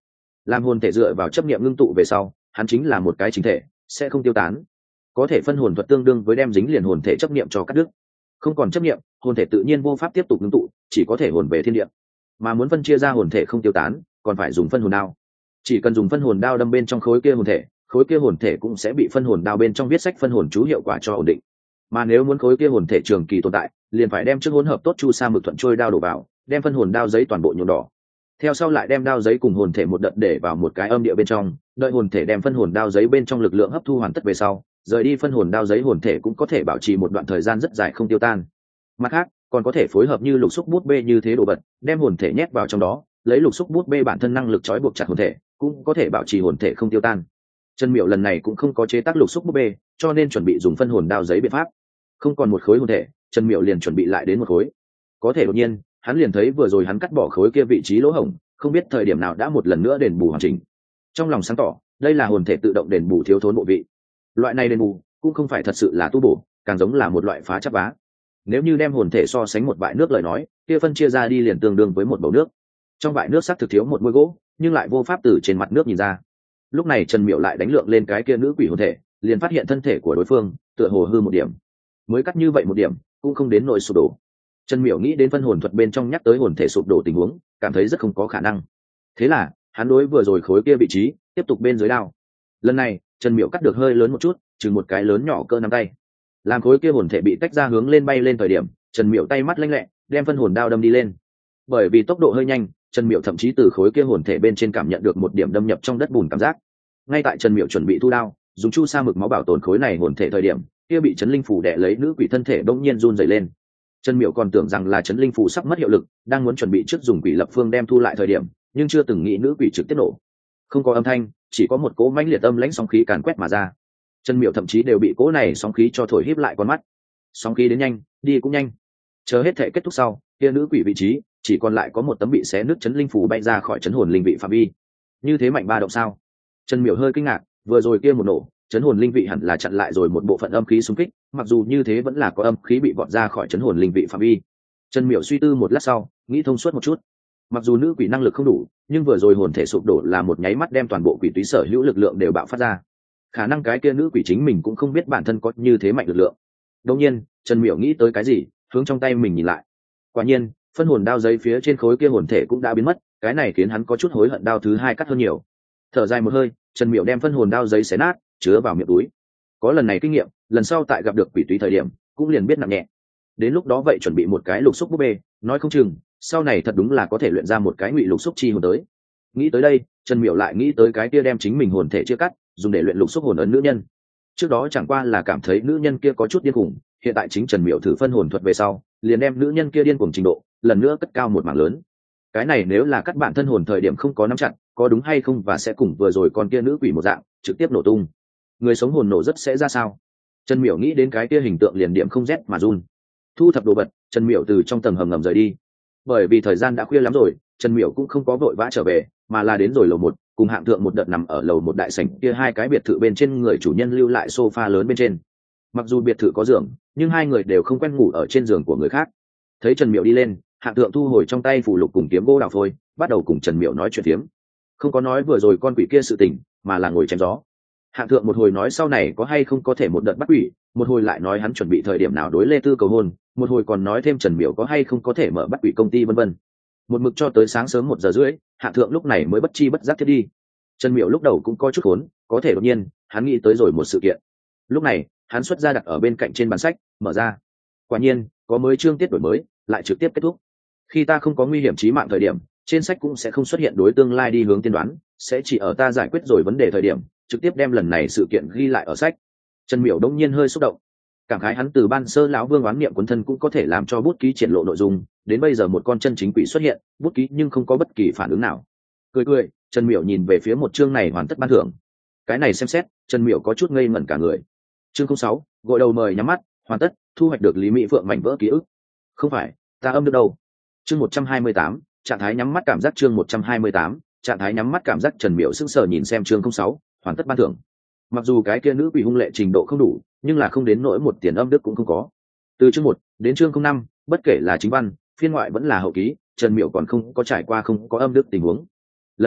làm hồn thể dựa vào chấp niệm ngưng tụ về sau, hắn chính là một cái chính thể, sẽ không tiêu tán. Có thể phân hồn thuật tương đương với đem dính liền hồn thể chấp niệm cho cắt đứt, không còn chấp niệm, hồn thể tự nhiên vô pháp tiếp tục ngưng tụ, chỉ có thể hồn về thiên địa. Mà muốn phân chia ra hồn thể không tiêu tán, còn phải dùng phân hồn đao. Chỉ cần dùng phân hồn đao đâm bên trong khối kia hồn thể, khối kia hồn thể cũng sẽ bị phân hồn đao bên trong viết sách phân hồn chú hiệu quả cho ổn định. Mà nếu muốn khối kia hồn thể trường kỳ tồn tại, liền phải đem trước hỗn hợp tốt chu sa mực thuận trôi đao đổ vào, đem phân hồn đao giấy toàn bộ nhuộm đỏ. Theo sau lại đem đao giấy cùng hồn thể một đợt để vào một cái âm địa bên trong, đợi hồn thể đem phân hồn đao giấy bên trong lực lượng hấp thu hoàn tất về sau, rời đi phân hồn đao giấy, hồn thể cũng có thể bảo trì một đoạn thời gian rất dài không tiêu tan. Mặt khác, còn có thể phối hợp như lục xúc bút bê như thế đồ vật, đem hồn thể nhét vào trong đó, lấy lục xúc bút bê bản thân năng lực trói buộc chặt hồn thể, cũng có thể bảo trì hồn thể không tiêu tan. Trần Miểu lần này cũng không có chế tác lục xúc bút bê, cho nên chuẩn bị dùng phân hồn đao giấy biện pháp. Không còn một khối hồn thể, Trần Miểu liền chuẩn bị lại đến một khối. Có thể đột nhiên, hắn liền thấy vừa rồi hắn cắt bỏ khối kia vị trí lỗ hổng, không biết thời điểm nào đã một lần nữa đền bù hoàn chỉnh. Trong lòng sáng tỏ, đây là hồn thể tự động đền bù thiếu thốn bộ vị. Loại này đền bù cũng không phải thật sự là tu bổ, càng giống là một loại phá chắp vá. Nếu như đem hồn thể so sánh một bãi nước lời nói, kia phân chia ra đi liền tương đương với một bầu nước. Trong bãi nước xác thực thiếu một môi gỗ, nhưng lại vô pháp từ trên mặt nước nhìn ra. Lúc này Trần Miểu lại đánh lượng lên cái kia nữ quỷ hồn thể, liền phát hiện thân thể của đối phương tựa hồ hư một điểm. Mới cắt như vậy một điểm, cũng không đến nỗi sụp đổ. Trần Miểu nghĩ đến phân hồn thuật bên trong nhắc tới hồn thể sụp đổ tình huống, cảm thấy rất không có khả năng. Thế là, hắn đối vừa rồi khối kia vị trí, tiếp tục bên dưới đao. Lần này, Trần Miểu cắt được hơi lớn một chút, chừng một cái lớn nhỏ cỡ nắm tay. Làm khối kia hồn thể bị tách ra hướng lên bay lên thời điểm, Trần Miểu tay mắt lanh lẹ, đem phân hồn đao đâm đi lên. Bởi vì tốc độ hơi nhanh, Trần Miểu thậm chí từ khối kia hồn thể bên trên cảm nhận được một điểm đâm nhập trong đất bùn cảm giác. Ngay tại Trần Miểu chuẩn bị thu đao, dùng chu sa mực máu bảo tồn khối này hồn thể thời điểm, kia bị chấn linh phủ đè lấy nữ quỷ thân thể bỗng nhiên run rẩy lên. Trần Miểu còn tưởng rằng là chấn linh phủ sắp mất hiệu lực, đang muốn chuẩn bị trước dùng quỷ lập phương đem thu lại thời điểm, nhưng chưa từng nghĩ nữ quỷ trực tiếp nổ. Không có âm thanh, chỉ có một cỗ mãnh liệt âm lãnh sóng khí càn quét mà ra. Trần Miểu thậm chí đều bị cỗ này sóng khí cho thổi híp lại con mắt. Sóng khí đến nhanh, đi cũng nhanh. Chờ hết thể kết thúc sau, kia nữ quỷ vị trí chỉ còn lại có một tấm bị xé nứt chấn linh phủ bay ra khỏi chấn hồn linh vị phạm vi. Như thế mạnh ba động sao? Trần Miểu hơi kinh ngạc, vừa rồi kia một nổ, chấn hồn linh vị hẳn là chặn lại rồi một bộ phận âm khí xung kích, mặc dù như thế vẫn là có âm khí bị vọt ra khỏi chấn hồn linh vị phạm vi. Trần Miểu suy tư một lát sau, nghĩ thông suốt một chút. Mặc dù nữ quỷ năng lực không đủ, nhưng vừa rồi hồn thể sụp đổ là một nháy mắt đem toàn bộ quỷ túy sở hữu lực lượng đều bạo phát ra. Khả năng cái kia nữ quỷ chính mình cũng không biết bản thân có như thế mạnh lực lượng. Đột nhiên, Trần Miểu nghĩ tới cái gì, hướng trong tay mình nhìn lại. Quả nhiên, phân hồn đao giấy phía trên khối kia hồn thể cũng đã biến mất, cái này khiến hắn có chút hối hận đao thứ hai cắt hơn nhiều. Thở dài một hơi, Trần Miểu đem phân hồn đao giấy xé nát, chứa vào miệng túi. Có lần này kinh nghiệm, lần sau tại gặp được quỷ túy thời điểm, cũng liền biết nặng nhẹ. Đến lúc đó vậy chuẩn bị một cái lục xúc búp bê, nói không chừng sau này thật đúng là có thể luyện ra một cái ngụy lục xúc chi hồn tới. Nghĩ tới đây, Trần Miểu lại nghĩ tới cái kia đem chính mình hồn thể chia cắt, dùng để luyện lục xúc hồn ấn nữ nhân. Trước đó chẳng qua là cảm thấy nữ nhân kia có chút điên khủng, hiện tại chính Trần Miểu thử phân hồn thuật về sau, liền đem nữ nhân kia điên cuồng trình độ lần nữa cất cao một mảng lớn. Cái này nếu là cắt bản thân hồn thời điểm không có nắm chặt, có đúng hay không, và sẽ cùng vừa rồi con kia nữ quỷ một dạng, trực tiếp nổ tung. Người sống hồn nổ rất sẽ ra sao? Trần Miểu nghĩ đến cái kia hình tượng liền điểm không rét mà run. Thu thập đồ vật, Trần Miểu từ trong tầng hầm ngầm rời đi. Bởi vì thời gian đã khuya lắm rồi, Trần Miểu cũng không có vội vã trở về, mà là đến rồi lầu một, cùng Hạng Thượng một đợt nằm ở lầu một đại sảnh kia hai cái biệt thự bên trên người chủ nhân lưu lại sofa lớn bên trên. Mặc dù biệt thự có giường, nhưng hai người đều không quen ngủ ở trên giường của người khác. Thấy Trần Miểu đi lên, Hạng Thượng thu hồi trong tay phù lục cùng kiếm gỗ đào phôi, bắt đầu cùng Trần Miểu nói chuyện phiếm. Không có nói vừa rồi con quỷ kia sự tình, mà là ngồi chém gió. Hạng Thượng một hồi nói sau này có hay không có thể một đợt bắt quỷ, một hồi lại nói hắn chuẩn bị thời điểm nào đối Lê Tư cầu hôn, một hồi còn nói thêm Trần Miểu có hay không có thể mở bắt quỷ công ty vân vân. Một mực cho tới sáng sớm 1 giờ rưỡi, Hạng Thượng lúc này mới bất chi bất giác thiết đi. Trần Miểu lúc đầu cũng có chút khốn, có thể đột nhiên hắn nghĩ tới rồi một sự kiện. Lúc này hắn xuất ra đặt ở bên cạnh trên bàn sách, mở ra. Quả nhiên có mới chương tiết đổi mới, lại trực tiếp kết thúc. Khi ta không có nguy hiểm chí mạng thời điểm, trên sách cũng sẽ không xuất hiện đối tương lai đi hướng tiên đoán, sẽ chỉ ở ta giải quyết rồi vấn đề thời điểm trực tiếp đem lần này sự kiện ghi lại ở sách. Trần Miểu đông nhiên hơi xúc động, cảm khái hắn từ ban sơ lão vương oán niệm cuốn thân cũng có thể làm cho bút ký triển lộ nội dung, đến bây giờ một con chân chính quỷ xuất hiện, bút ký nhưng không có bất kỳ phản ứng nào. Cười, Trần Miểu nhìn về phía một chương này hoàn tất ban thưởng. Cái này xem xét, Trần Miểu có chút ngây ngẩn cả người. Chương 06, gội đầu mời nhắm mắt, hoàn tất, thu hoạch được Lý Mỹ Phượng mảnh vỡ ký ức. Không phải, ta âm được đâu. Chương 128, trạng thái nhắm mắt cảm giác. Chương 128, trạng thái nhắm mắt cảm giác. Trần Miểu sững sờ nhìn xem chương 06, hoàn tất ban thưởng. Mặc dù cái kia nữ quỷ hung lệ trình độ không đủ, nhưng là không đến nỗi một tiền âm đức cũng không có. Từ chương 1 đến chương 05, bất kể là chính văn, phiên ngoại vẫn là hậu ký, Trần Miểu còn không có trải qua không có âm đức tình huống. Lần này,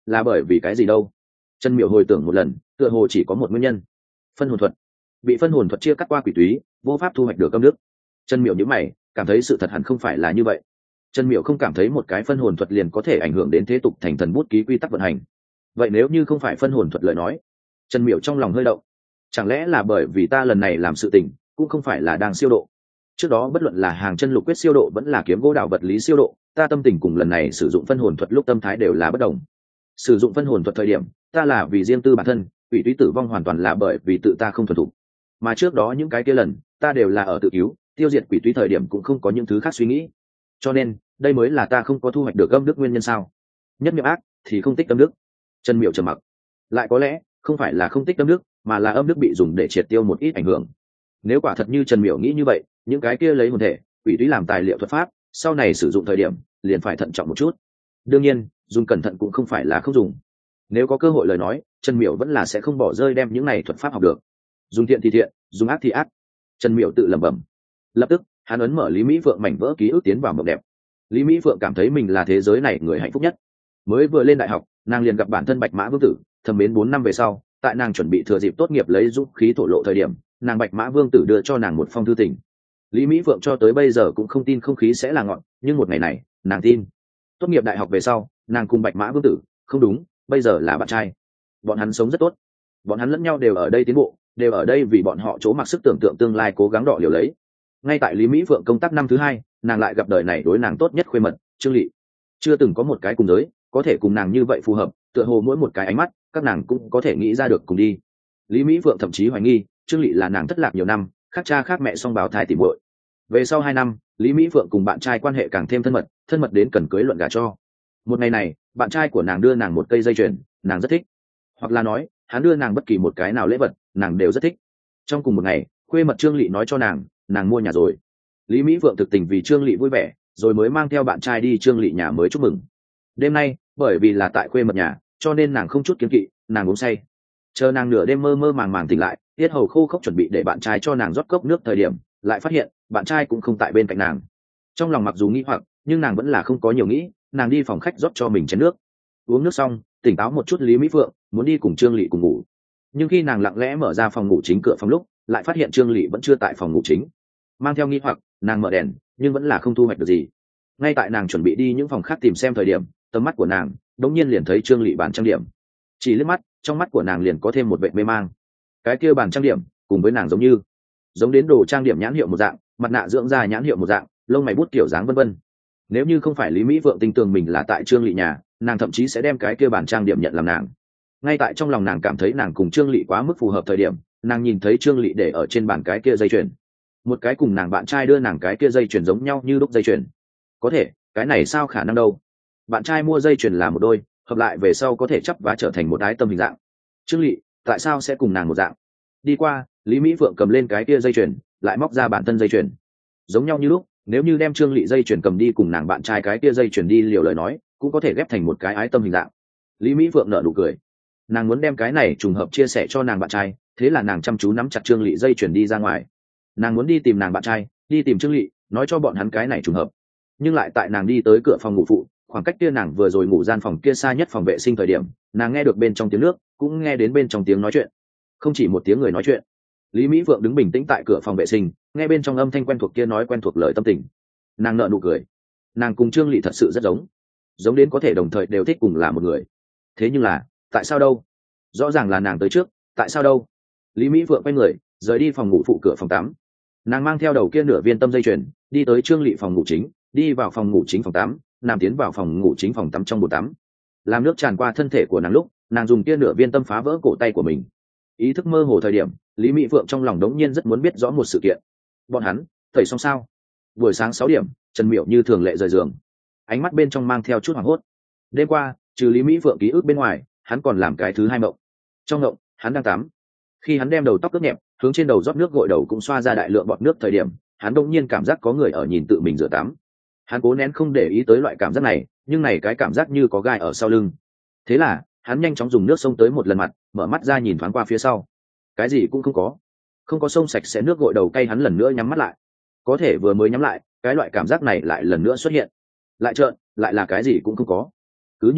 là bởi vì cái gì đâu? Trần Miểu hồi tưởng một lần, tựa hồ chỉ có một nguyên nhân. Phân hồn thuật. Bị phân hồn thuật chia cắt qua quỷ túy, vô pháp thu hoạch được âm đức. Trần Miểu nhíu mày, cảm thấy sự thật hẳn không phải là như vậy. Trần Miểu không cảm thấy một cái phân hồn thuật liền có thể ảnh hưởng đến thế tục thành thần bút ký quy tắc vận hành. Vậy nếu như không phải phân hồn thuật lời nói, Trần Miểu trong lòng hơi động. Chẳng lẽ là bởi vì ta lần này làm sự tình, cũng không phải là đang siêu độ. Trước đó bất luận là hàng chân lục quyết siêu độ vẫn là kiếm gỗ đào vật lý siêu độ, ta tâm tình cùng lần này sử dụng phân hồn thuật lúc tâm thái đều là bất đồng. Sử dụng phân hồn thuật thời điểm, ta là vì riêng tư bản thân, quỷ túy tử vong hoàn toàn là bởi vì tự ta không thuần thục. Mà trước đó những cái kia lần, ta đều là ở tự cứu, tiêu diệt quỷ túy thời điểm cũng không có những thứ khác suy nghĩ. Cho nên, đây mới là ta không có thu hoạch được âm đức nguyên nhân sao? Nhất niệm ác thì không tích âm đức. Trần Miểu trầm mặc. Lại có lẽ, không phải là không tích âm đức, mà là âm đức bị dùng để triệt tiêu một ít ảnh hưởng. Nếu quả thật như Trần Miểu nghĩ như vậy, những cái kia lấy hồn thể, quỷ túy làm tài liệu thuật pháp, sau này sử dụng thời điểm, liền phải thận trọng một chút. Đương nhiên, dùng cẩn thận cũng không phải là không dùng. Nếu có cơ hội lời nói, Trần Miểu vẫn là sẽ không bỏ rơi đem những này thuật pháp học được. Dùng thiện thì thiện, dùng ác thì ác. Trần Miểu tự lẩm bẩm. Lập tức, hắn ấn mở Lý Mỹ Phượng mảnh vỡ ký ức tiến vào mộng đẹp. Lý Mỹ Phượng cảm thấy mình là thế giới này người hạnh phúc nhất. Mới vừa lên đại học, nàng liền gặp bản thân Bạch Mã Vương tử, thầm mến 4 năm về sau, tại nàng chuẩn bị thừa dịp tốt nghiệp lấy dũng khí thổ lộ thời điểm, nàng Bạch Mã Vương tử đưa cho nàng một phong thư tình. Lý Mỹ Phượng cho tới bây giờ cũng không tin không khí sẽ là ngọn, nhưng một ngày này, nàng tin. Tốt nghiệp đại học về sau, nàng cùng Bạch Mã Vương tử, không đúng, bây giờ là bạn trai. Bọn hắn sống rất tốt, bọn hắn lẫn nhau đều ở đây tiến bộ, đều ở đây vì bọn họ chỗ mặc sức tưởng tượng tương lai cố gắng đọ liều lấy. Ngay tại Lý Mỹ Phượng công tác năm thứ 2, nàng lại gặp đời này đối nàng tốt nhất khuê mật, Trương Lệ. Chưa từng có một cái cùng giới có thể cùng nàng như vậy phù hợp, tựa hồ mỗi một cái ánh mắt, các nàng cũng có thể nghĩ ra được cùng đi. Lý Mỹ Phượng thậm chí hoài nghi, Trương Lệ là nàng thất lạc nhiều năm, khác cha khác mẹ song báo thai tỉ muội. Về sau 2 năm, Lý Mỹ Phượng cùng bạn trai quan hệ càng thêm thân mật đến cần cưới luận gả cho. Một ngày này, bạn trai của nàng đưa nàng một cây dây chuyền, nàng rất thích. Hoặc là nói, hắn đưa nàng bất kỳ một cái nào lễ vật, nàng đều rất thích. Trong cùng một ngày, khuê mật Trương Lệ nói cho nàng mua nhà rồi. Lý Mỹ Phượng thực tình vì Trương Lệ vui vẻ, rồi mới mang theo bạn trai đi Trương Lệ nhà mới chúc mừng. Đêm nay, bởi vì là tại khuê mật nhà, cho nên nàng không chút kiêng kỵ, nàng uống say. Chờ nàng nửa đêm mơ mơ màng màng tỉnh lại, tiết hầu khô khốc chuẩn bị để bạn trai cho nàng rót cốc nước thời điểm, lại phát hiện bạn trai cũng không tại bên cạnh nàng. Trong lòng mặc dù nghi hoặc, nhưng nàng vẫn là không có nhiều nghĩ, nàng đi phòng khách rót cho mình chén nước. Uống nước xong, tỉnh táo một chút Lý Mỹ Phượng muốn đi cùng Trương Lệ cùng ngủ. Nhưng khi nàng lặng lẽ mở ra phòng ngủ chính cửa phòng lúc, lại phát hiện Trương Lệ vẫn chưa tại phòng ngủ chính. Mang theo nghi hoặc, nàng mở đèn, nhưng vẫn là không thu hoạch được gì. Ngay tại nàng chuẩn bị đi những phòng khác tìm xem thời điểm, tầm mắt của nàng đống nhiên liền thấy Trương Lệ bàn trang điểm. Chỉ liếc mắt, trong mắt của nàng liền có thêm một vẻ mê mang. Cái kia bàn trang điểm, cùng với nàng giống đến đồ trang điểm nhãn hiệu một dạng, mặt nạ dưỡng da nhãn hiệu một dạng, lông mày bút kiểu dáng vân vân. Nếu như không phải Lý Mỹ Vượng tin tưởng mình là tại Trương Lệ nhà, nàng thậm chí sẽ đem cái kia bàn trang điểm nhận làm nàng. Ngay tại trong lòng nàng cảm thấy nàng cùng Trương Lệ quá mức phù hợp thời điểm, nàng nhìn thấy Trương Lệ để ở trên bàn cái kia dây chuyền, một cái cùng nàng bạn trai đưa nàng cái kia dây chuyền giống nhau như đúc dây chuyền. Có thể, cái này sao khả năng đâu? Bạn trai mua dây chuyền là một đôi, hợp lại về sau có thể chắp và trở thành một ái tâm hình dạng. Trương Lệ, tại sao sẽ cùng nàng một dạng? Đi qua, Lý Mỹ Phượng cầm lên cái kia dây chuyền, lại móc ra bản thân dây chuyền, giống nhau như lúc. Nếu như đem Trương Lệ dây chuyền cầm đi cùng nàng bạn trai cái kia dây chuyền đi liều lời nói, cũng có thể ghép thành một cái ái tâm hình dạng. Lý Mỹ Phượng nở nụ cười, nàng muốn đem cái này trùng hợp chia sẻ cho nàng bạn trai, thế là nàng chăm chú nắm chặt Trương Lệ dây chuyền đi ra ngoài. Nàng muốn đi tìm nàng bạn trai, đi tìm Trương Lệ, nói cho bọn hắn cái này trùng hợp. Nhưng lại tại nàng đi tới cửa phòng ngủ phụ, khoảng cách kia nàng vừa rồi ngủ gian phòng kia xa nhất phòng vệ sinh thời điểm, nàng nghe được bên trong tiếng nước, cũng nghe đến bên trong tiếng nói chuyện. Không chỉ một tiếng người nói chuyện. Lý Mỹ Phượng đứng bình tĩnh tại cửa phòng vệ sinh, nghe bên trong âm thanh quen thuộc kia nói quen thuộc lời tâm tình. Nàng nở nụ cười. Nàng cùng Trương Lệ thật sự rất giống đến có thể đồng thời đều thích cùng là một người. Thế nhưng là, tại sao đâu? Rõ ràng là nàng tới trước, tại sao đâu? Lý Mỹ Phượng quay người, rời đi phòng ngủ phụ cửa phòng 8. Nàng mang theo đầu kia nửa viên tâm dây chuyền, đi tới Trương Lệ phòng ngủ chính, đi vào phòng ngủ chính phòng 8, nàng tiến vào phòng ngủ chính phòng tắm trong bồn tắm. Làm nước tràn qua thân thể của nàng lúc, nàng dùng kia nửa viên tâm phá vỡ cổ tay của mình. Ý thức mơ hồ thời điểm, Lý Mỹ Phượng trong lòng đống nhiên rất muốn biết rõ một sự kiện. Bọn hắn tẩy xong sao? Buổi sáng 6 điểm, Trần Miểu như thường lệ rời giường, ánh mắt bên trong mang theo chút hoảng hốt. Đêm qua, trừ Lý Mỹ Phượng ký ức bên ngoài, hắn còn làm cái thứ hai mộng. Trong mộng, hắn đang tắm. Khi hắn đem đầu tóc ướt nhẹp, hướng trên đầu rót nước gội đầu cũng xoa ra đại lượng bọt nước thời điểm, hắn đột nhiên cảm giác có người ở nhìn tự mình rửa tắm. Hắn cố nén không để ý tới loại cảm giác này, nhưng này cái cảm giác như có gai ở sau lưng. Thế là, hắn nhanh chóng dùng nước xông tới một lần mặt, mở mắt ra nhìn thoáng qua phía sau. Cái gì cũng không có xông sạch sẽ nước gội đầu cay, hắn lần nữa nhắm mắt lại. Có thể vừa mới nhắm lại, cái loại cảm giác này lại lần nữa xuất hiện. Lại trợn, lại là cái gì cũng không có. Cứ như vậy,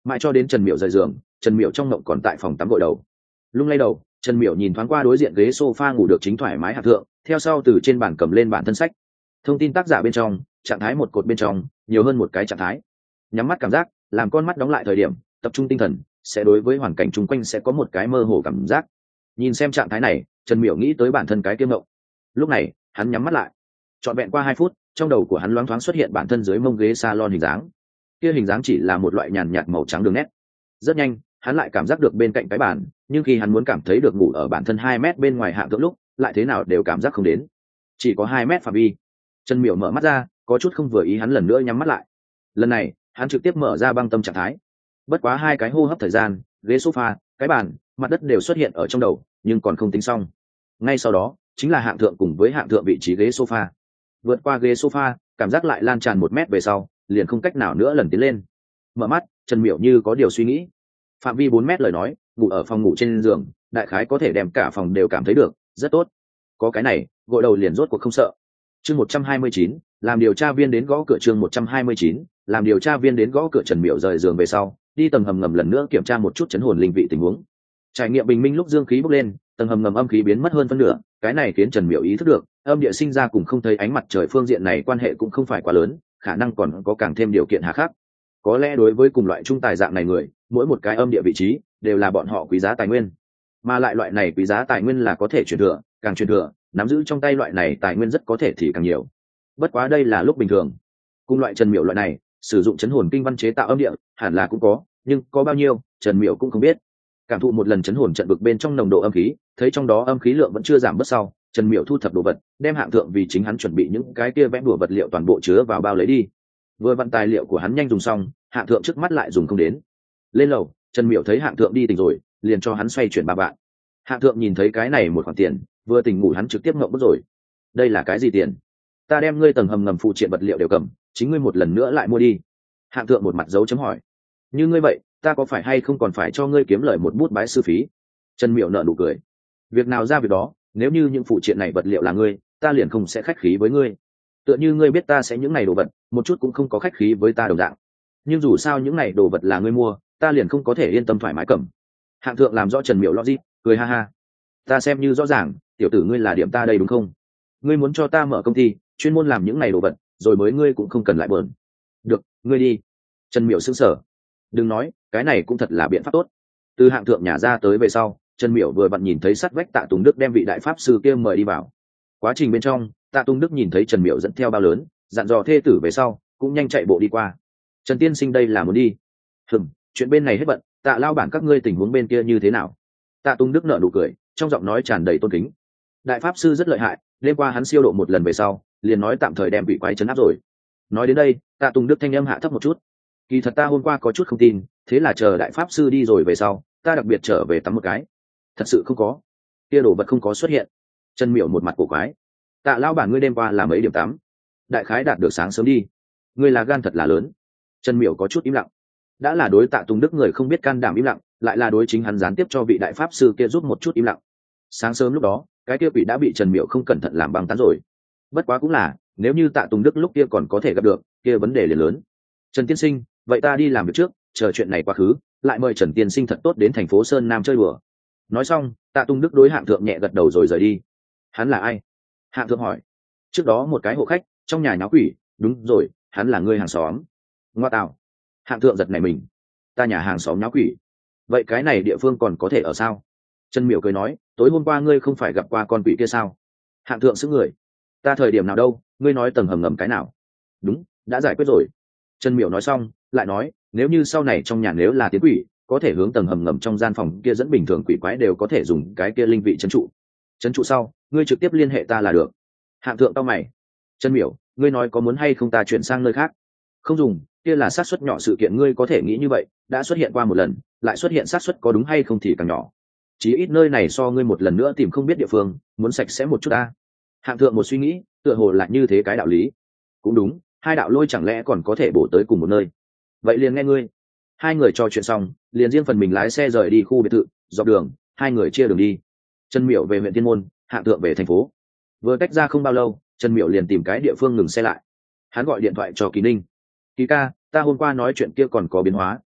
mãi cho đến Trần Miểu rời giường, Trần Miểu trong mộng còn tại phòng tắm gội đầu. Lung lay đầu, Trần Miểu nhìn thoáng qua đối diện ghế sofa ngủ được chính thoải mái Hạng Thượng, theo sau từ trên bàn cầm lên bản thân sách. Thông tin tác giả bên trong, trạng thái một cột bên trong, nhiều hơn một cái trạng thái. Nhắm mắt cảm giác, làm con mắt đóng lại thời điểm, tập trung tinh thần, sẽ đối với hoàn cảnh chung quanh sẽ có một cái mơ hồ cảm giác. Nhìn xem trạng thái này, Trần Miểu nghĩ tới bản thân cái kiêm mộng. Lúc này, hắn nhắm mắt lại. Trọn vẹn qua 2 phút, trong đầu của hắn loáng thoáng xuất hiện bản thân dưới mông ghế salon hình dáng. Kia hình dáng chỉ là một loại nhàn nhạt màu trắng đường nét. Rất nhanh, hắn lại cảm giác được bên cạnh cái bàn, nhưng khi hắn muốn cảm thấy được ngủ ở bản thân 2 mét bên ngoài Hạng Thượng lúc, lại thế nào đều cảm giác không đến. Chỉ có 2 mét phạm vi. Trần Miểu mở mắt ra, có chút không vừa ý hắn lần nữa nhắm mắt lại. Lần này, hắn trực tiếp mở ra băng tâm trạng thái. Bất quá 2 cái hô hấp thời gian, ghế sofa, cái bàn, mặt đất đều xuất hiện ở trong đầu, nhưng còn không tính xong. Ngay sau đó, chính là Hạng Thượng cùng với Hạng Thượng vị trí ghế sofa. Vượt qua ghế sofa, cảm giác lại lan tràn 1 mét về sau, liền không cách nào nữa lần tiến lên. Mở mắt, Trần Miểu như có điều suy nghĩ. Phạm vi 4 mét lời nói, ngủ ở phòng ngủ trên giường, đại khái có thể đem cả phòng đều cảm thấy được, rất tốt. Có cái này, gội đầu liền rốt cuộc không sợ. Chương 129, làm điều tra viên đến gõ cửa. Chương 129, làm điều tra viên đến gõ cửa. Trần Miểu rời giường về sau, đi tầng hầm ngầm lần nữa kiểm tra một chút chấn hồn linh vị tình huống. Trải nghiệm bình minh lúc dương khí bốc lên, tầng hầm ngầm âm khí biến mất hơn phân nửa, cái này khiến Trần Miểu ý thức được, âm địa sinh ra cùng không thấy ánh mặt trời phương diện này quan hệ cũng không phải quá lớn, khả năng còn có càng thêm điều kiện hà khắc. Có lẽ đối với cùng loại trung tài dạng này người, mỗi một cái âm địa vị trí đều là bọn họ quý giá tài nguyên, mà lại loại này quý giá tài nguyên là có thể truyền thừa, càng truyền thừa, nắm giữ trong tay loại này tài nguyên rất có thể thì càng nhiều. Bất quá đây là lúc bình thường. Cùng loại Trần Miểu loại này, sử dụng chấn hồn kinh văn chế tạo âm địa, hẳn là cũng có, nhưng có bao nhiêu, Trần Miểu cũng không biết. Cảm thụ một lần chấn hồn trận vực bên trong nồng độ âm khí, thấy trong đó âm khí lượng vẫn chưa giảm bớt sau, Trần Miểu thu thập đồ vật, đem Hạng Thượng vì chính hắn chuẩn bị những cái kia vẽ bùa vật liệu toàn bộ chứa vào bao lấy đi. Vừa vặn tài liệu của hắn nhanh dùng xong, Hạng Thượng trước mắt lại dùng không đến. Lên lầu, Trần Miểu thấy Hạng Thượng đi tỉnh rồi, liền cho hắn xoay chuyển 3 vạn. Hạng Thượng nhìn thấy cái này một khoản tiền, vừa tỉnh ngủ hắn trực tiếp ngậm bức rồi. Đây là cái gì tiền? Ta đem ngươi tầng hầm ngầm phụ triện vật liệu đều cầm, chính ngươi một lần nữa lại mua đi. Hạng Thượng một mặt dấu chấm hỏi. Như ngươi vậy, ta có phải hay không còn phải cho ngươi kiếm lời một bút bái sư phí? Trần Miểu nở nụ cười. Việc nào ra việc đó, nếu như những phụ triện này vật liệu là ngươi, ta liền không sẽ khách khí với ngươi. Tựa như ngươi biết ta sẽ những này đồ vật, một chút cũng không có khách khí với ta đồng dạng. Nhưng dù sao những này đồ vật là ngươi mua, ta liền không có thể yên tâm thoải mái cầm. Hạng Thượng làm rõ Trần Miểu logic, cười ha ha. Ta xem như rõ ràng, tiểu tử ngươi là điểm ta đây đúng không? Ngươi muốn cho ta mở công ty, chuyên môn làm những này đồ vật, rồi mới ngươi cũng không cần lại bờn. Được, ngươi đi. Trần Miểu sững sờ. Đừng nói, cái này cũng thật là biện pháp tốt. Từ Hạng Thượng nhà ra tới về sau, Trần Miểu vừa vặn nhìn thấy sát vách Tạ Tùng Đức đem vị đại pháp sư kia mời đi vào. Quá trình bên trong, Tạ Tùng Đức nhìn thấy Trần Miểu dẫn theo bao lớn, dặn dò thê tử về sau, cũng nhanh chạy bộ đi qua. Trần tiên sinh đây là muốn đi. Chuyện bên này hết bận, Tạ lao bản các ngươi tình huống bên kia như thế nào? Tạ Tùng Đức nở nụ cười, trong giọng nói tràn đầy tôn kính. Đại pháp sư rất lợi hại, đêm qua hắn siêu độ một lần về sau, liền nói tạm thời đem bị quái trấn áp rồi. Nói đến đây, Tạ Tùng Đức thanh âm hạ thấp một chút. Kỳ thật ta hôm qua có chút không tin, thế là chờ đại pháp sư đi rồi về sau, ta đặc biệt trở về tắm một cái. Thật sự không có, kia đồ vật không có xuất hiện. Trần Miểu một mặt cổ quái. Tạ lao bản ngươi đêm qua làm mấy điểm tắm? Đại khái đạt được sáng sớm đi. Ngươi là gan thật là lớn. Trần Miểu có chút im lặng. Đã là đối Tạ Tùng Đức người không biết can đảm im lặng, lại là đối chính hắn gián tiếp cho vị đại pháp sư kia giúp một chút im lặng. Sáng sớm lúc đó, cái kia quỷ đã bị Trần Miểu không cẩn thận làm băng tán rồi. Bất quá cũng là, nếu như Tạ Tùng Đức lúc kia còn có thể gặp được, kia vấn đề liền lớn. Trần tiên sinh, vậy ta đi làm việc trước, chờ chuyện này quá khứ, lại mời Trần tiên sinh thật tốt đến thành phố Sơn Nam chơi đùa. Nói xong, Tạ Tùng Đức đối Hạng Thượng nhẹ gật đầu rồi rời đi. Hắn là ai? Hạng Thượng hỏi. Trước đó một cái hộ khách trong nhà nháo quỷ, đúng rồi, hắn là người hàng xóm. Ngoa tạo. Hạng Thượng giật nảy mình. Ta nhà hàng xóm nháo quỷ, vậy cái này địa phương còn có thể ở sao? Trần Miểu cười nói, tối hôm qua ngươi không phải gặp qua con quỷ kia sao? Hạng Thượng sững người. Ta thời điểm nào đâu, ngươi nói tầng hầm ngầm cái nào? Đúng, đã giải quyết rồi. Trần Miểu nói xong, lại nói, nếu như sau này trong nhà nếu là tiến quỷ, có thể hướng tầng hầm ngầm trong gian phòng kia dẫn bình thường quỷ quái đều có thể dùng cái kia linh vị trấn trụ. Trấn trụ sau, ngươi trực tiếp liên hệ ta là được. Hạng Thượng cau mày. Trần Miểu, ngươi nói có muốn hay không ta chuyển sang nơi khác? Không dùng, kia là xác suất nhỏ sự kiện ngươi có thể nghĩ như vậy, đã xuất hiện qua một lần, lại xuất hiện xác suất có đúng hay không thì càng nhỏ. Chí ít nơi này so ngươi một lần nữa tìm không biết địa phương, muốn sạch sẽ một chút ta. Hạng Thượng một suy nghĩ, tựa hồ là như thế cái đạo lý. Cũng đúng, hai đạo lôi chẳng lẽ còn có thể bổ tới cùng một nơi. Vậy liền nghe ngươi. Hai người trò chuyện xong, liền riêng phần mình lái xe rời đi khu biệt thự, dọc đường, hai người chia đường đi. Trần Miểu về huyện Thiên Môn, Hạng Thượng về thành phố. Vừa cách ra không bao lâu, Trần Miểu liền tìm cái địa phương ngừng xe lại. Hắn gọi điện thoại cho Kỳ Ninh. Kỳ ca, ta hôm qua nói chuyện kia còn có biến hóa,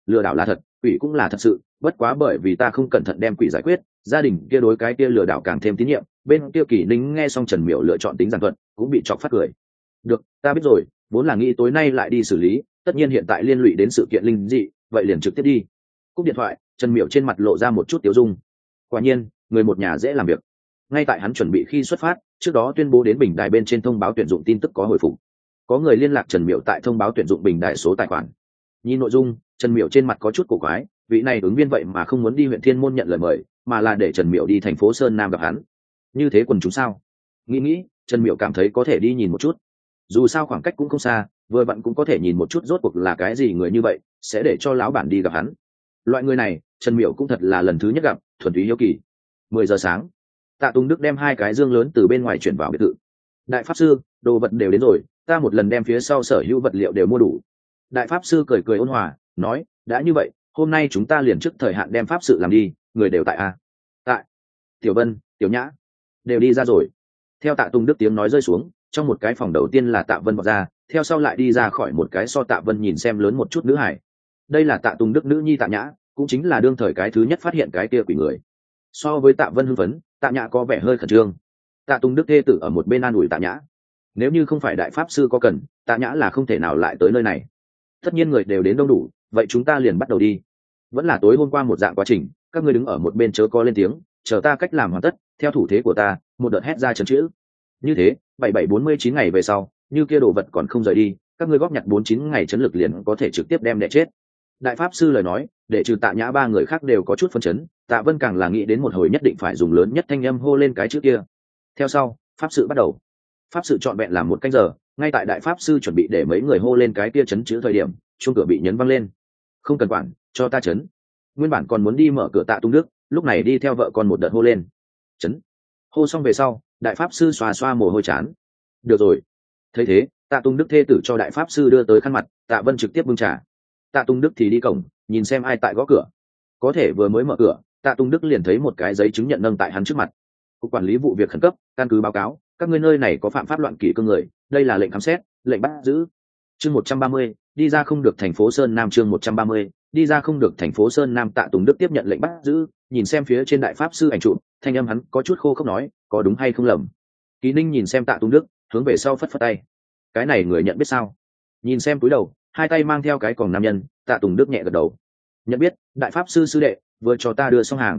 lừa đảo là thật, quỷ cũng là thật sự, bất quá bởi vì ta không cẩn thận đem quỷ giải quyết, gia đình kia đối cái kia lừa đảo càng thêm tín nhiệm. Bên kia Kỳ Ninh nghe xong Trần Miểu lựa chọn tính giản thuận, cũng bị chọc phát cười. Được, ta biết rồi, vốn là nghĩ tối nay lại đi xử lý, tất nhiên hiện tại liên lụy đến sự kiện linh dị, vậy liền trực tiếp đi. Cúp điện thoại, Trần Miểu trên mặt lộ ra một chút tiêu dung. Quả nhiên, người một nhà dễ làm việc. Ngay tại hắn chuẩn bị khi xuất phát, trước đó tuyên bố đến bình đài bên trên thông báo tuyển dụng tin tức có hồi phục. Có người liên lạc Trần Miểu tại thông báo tuyển dụng bình đài số tài khoản. Nhìn nội dung, Trần Miểu trên mặt có chút cổ quái, vị này ứng viên vậy mà không muốn đi huyện Thiên Môn nhận lời mời, mà là để Trần Miểu đi thành phố Sơn Nam gặp hắn. Như thế quần chúng sao? Nghĩ, Trần Miểu cảm thấy có thể đi nhìn một chút. Dù sao khoảng cách cũng không xa, vừa vặn cũng có thể nhìn một chút rốt cuộc là cái gì người như vậy, sẽ để cho lão bản đi gặp hắn. Loại người này, Trần Miểu cũng thật là lần thứ nhất gặp, thuần túy hiếu kỳ. 10 giờ sáng, Tạ Tùng Đức đem 2 cái dương lớn từ bên ngoài chuyển vào biệt thự. Đại pháp sư, đồ vật đều đến rồi, ta một lần đem phía sau sở hữu vật liệu đều mua đủ. Đại pháp sư cười ôn hòa, nói, đã như vậy, hôm nay chúng ta liền trước thời hạn đem pháp sự làm đi, người đều tại a. Tại. Tiểu Vân, Tiểu Nhã đều đi ra rồi. Theo Tạ Tùng Đức tiếng nói rơi xuống, trong một cái phòng đầu tiên là Tạ Vân vọt ra, theo sau lại đi ra khỏi một cái so Tạ Vân nhìn xem lớn một chút nữ hải. Đây là Tạ Tùng Đức nữ nhi Tạ Nhã, cũng chính là đương thời cái thứ nhất phát hiện cái kia quỷ người. So với Tạ Vân hưng phấn, Tạ Nhã có vẻ hơi khẩn trương. Tạ Tùng Đức thê tử ở một bên an ủi Tạ Nhã. Nếu như không phải đại pháp sư có cần, Tạ Nhã là không thể nào lại tới nơi này. Tất nhiên người đều đến đông đủ, vậy chúng ta liền bắt đầu đi. Vẫn là tối hôm qua một dạng quá trình, các ngươi đứng ở một bên chớ có lên tiếng, chờ ta cách làm hoàn tất, theo thủ thế của ta, một đợt hét ra chấn chữ. Như thế, 7749 ngày về sau, như kia đồ vật còn không rời đi, các ngươi góp nhặt 49 ngày chấn lực liền có thể trực tiếp đem đẻ chết. Đại pháp sư lời nói, để trừ Tạ Nhã 3 người khác đều có chút phân chấn, Tạ Vân càng là nghĩ đến một hồi nhất định phải dùng lớn nhất thanh âm hô lên cái chữ kia. Theo sau, pháp sự bắt đầu. Pháp sự trọn vẹn làm 1 canh giờ, ngay tại đại pháp sư chuẩn bị để mấy người hô lên cái kia chấn chữ thời điểm, chuông cửa bị nhấn văng lên. Không cần quản, cho ta chấn. Nguyên bản còn muốn đi mở cửa Tạ Tung Đức, lúc này đi theo vợ con một đợt hô lên. Chấn. Hô xong về sau, đại pháp sư xoa xoa mồ hôi chán. Được rồi. Thấy thế, Tạ Tung Đức thê tử cho đại pháp sư đưa tới khăn mặt, Tạ Vân trực tiếp bưng trà. Tạ Tung Đức thì đi cổng, nhìn xem ai tại gõ cửa. Có thể vừa mới mở cửa, Tạ Tung Đức liền thấy một cái giấy chứng nhận nâng tại hắn trước mặt. Cục quản lý vụ việc khẩn cấp, căn cứ báo cáo, các ngươi nơi này có phạm pháp loạn kỷ cương người, đây là lệnh khám xét, lệnh bắt giữ. Chương 130, đi ra không được thành phố Sơn Nam. Chương 130, đi ra không được thành phố Sơn Nam. Tạ Tùng Đức tiếp nhận lệnh bắt giữ, nhìn xem phía trên đại pháp sư ảnh trụ, thanh âm hắn có chút khô không nói, có đúng hay không lầm. Kỳ Ninh nhìn xem Tạ Tùng Đức, hướng về sau phất phất tay. Cái này người nhận biết sao? Nhìn xem túi đầu, 2 tay mang theo cái còng nam nhân, Tạ Tùng Đức nhẹ gật đầu. Nhận biết, đại pháp sư sư đệ, vừa cho ta đưa xong hàng.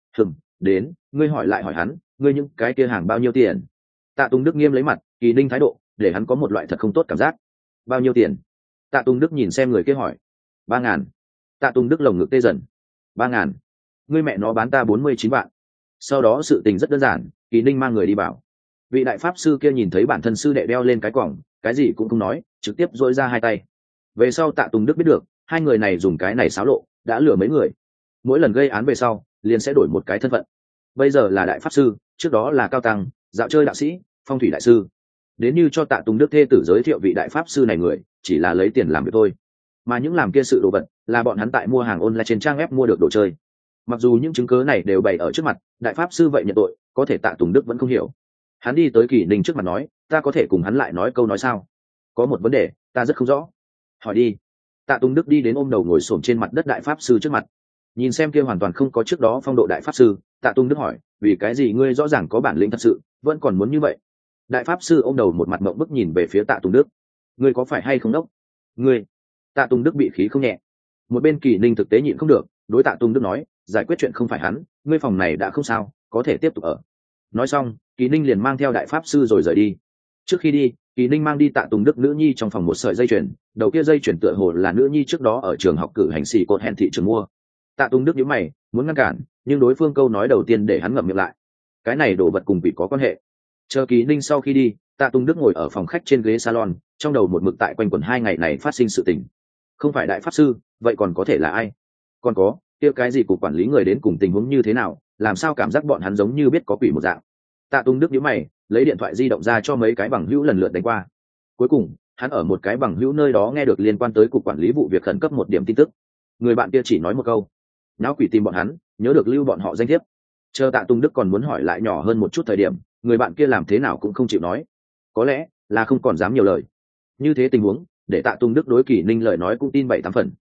Đến, ngươi hỏi lại hỏi hắn, ngươi những cái kia hàng bao nhiêu tiền? Tạ Tùng Đức nghiêm lấy mặt, Kỳ Ninh thái độ, để hắn có một loại thật không tốt cảm giác. Bao nhiêu tiền? Tạ Tùng Đức nhìn xem người kia hỏi. 3.000. Tạ Tùng Đức lồng ngực tê dần. 3.000. Ngươi mẹ nó bán ta 49 vạn. Sau đó sự tình rất đơn giản, Kỳ Ninh mang người đi bảo. Vị đại pháp sư kia nhìn thấy bản thân sư đệ đeo lên cái quòng, cái gì cũng không nói, trực tiếp dỗi ra 2 tay. Về sau Tạ Tùng Đức biết được, 2 người này dùng cái này xáo lộ, đã lừa mấy người. Mỗi lần gây án về sau, liền sẽ đổi một cái thân phận. Bây giờ là đại pháp sư, trước đó là cao tăng, dạo chơi đạo sĩ, phong thủy đại sư. Đến như cho Tạ Tùng Đức thê tử giới thiệu vị đại pháp sư này người, chỉ là lấy tiền làm việc thôi. Mà những làm kia sự đồ vật, là bọn hắn tại mua hàng online trên trang web mua được đồ chơi. Mặc dù những chứng cứ này đều bày ở trước mặt, đại pháp sư vậy nhận tội, có thể Tạ Tùng Đức vẫn không hiểu. Hắn đi tới Kỳ Ninh trước mặt nói, ta có thể cùng hắn lại nói câu nói sao? Có một vấn đề, ta rất không rõ. Hỏi đi. Tạ Tùng Đức đi đến ôm đầu ngồi xổm trên mặt đất đại pháp sư trước mặt. Nhìn xem kia hoàn toàn không có trước đó phong độ đại pháp sư, Tạ Tùng Đức hỏi, vì cái gì ngươi rõ ràng có bản lĩnh thật sự, vẫn còn muốn như vậy? Đại pháp sư ôm đầu một mặt mộng bức nhìn về phía Tạ Tùng Đức. Ngươi có phải hay không đốc? Ngươi. Tạ Tùng Đức bị khí không nhẹ. Một bên Kỳ Ninh thực tế nhịn không được, đối Tạ Tùng Đức nói, giải quyết chuyện không phải hắn, ngươi phòng này đã không sao, có thể tiếp tục ở. Nói xong, Kỳ Ninh liền mang theo đại pháp sư rồi rời đi. Trước khi đi, Kỳ Ninh mang đi Tạ Tùng Đức nữ nhi trong phòng một sợi dây chuyền, đầu kia dây chuyền tựa hồ là nữ nhi trước đó ở trường học cử hành xì cột hẹn thị trường mua. Tạ Tùng Đức nhíu mày, muốn ngăn cản, nhưng đối phương câu nói đầu tiên để hắn ngậm miệng lại. Cái này đồ vật cùng quỷ có quan hệ. Chờ Kỳ Ninh sau khi đi, Tạ Tùng Đức ngồi ở phòng khách trên ghế salon, trong đầu một mực tại quanh quẩn 2 ngày này phát sinh sự tình. Không phải đại pháp sư, vậy còn có thể là ai? Còn có, kia cái gì cục quản lý người đến cùng tình huống như thế nào, làm sao cảm giác bọn hắn giống như biết có quỷ một dạng. Tạ Tùng Đức nhíu mày, lấy điện thoại di động ra cho mấy cái bằng hữu lần lượt đánh qua. Cuối cùng, hắn ở một cái bằng hữu nơi đó nghe được liên quan tới cục quản lý vụ việc khẩn cấp một điểm tin tức. Người bạn kia chỉ nói một câu, náo quỷ tìm bọn hắn, nhớ được lưu bọn họ danh thiếp. Chờ Tạ Tùng Đức còn muốn hỏi lại nhỏ hơn một chút thời điểm, người bạn kia làm thế nào cũng không chịu nói, có lẽ là không còn dám nhiều lời. Như thế tình huống để Tạ Tùng Đức đối Kỳ Ninh lời nói cũng tin 7-8 phần.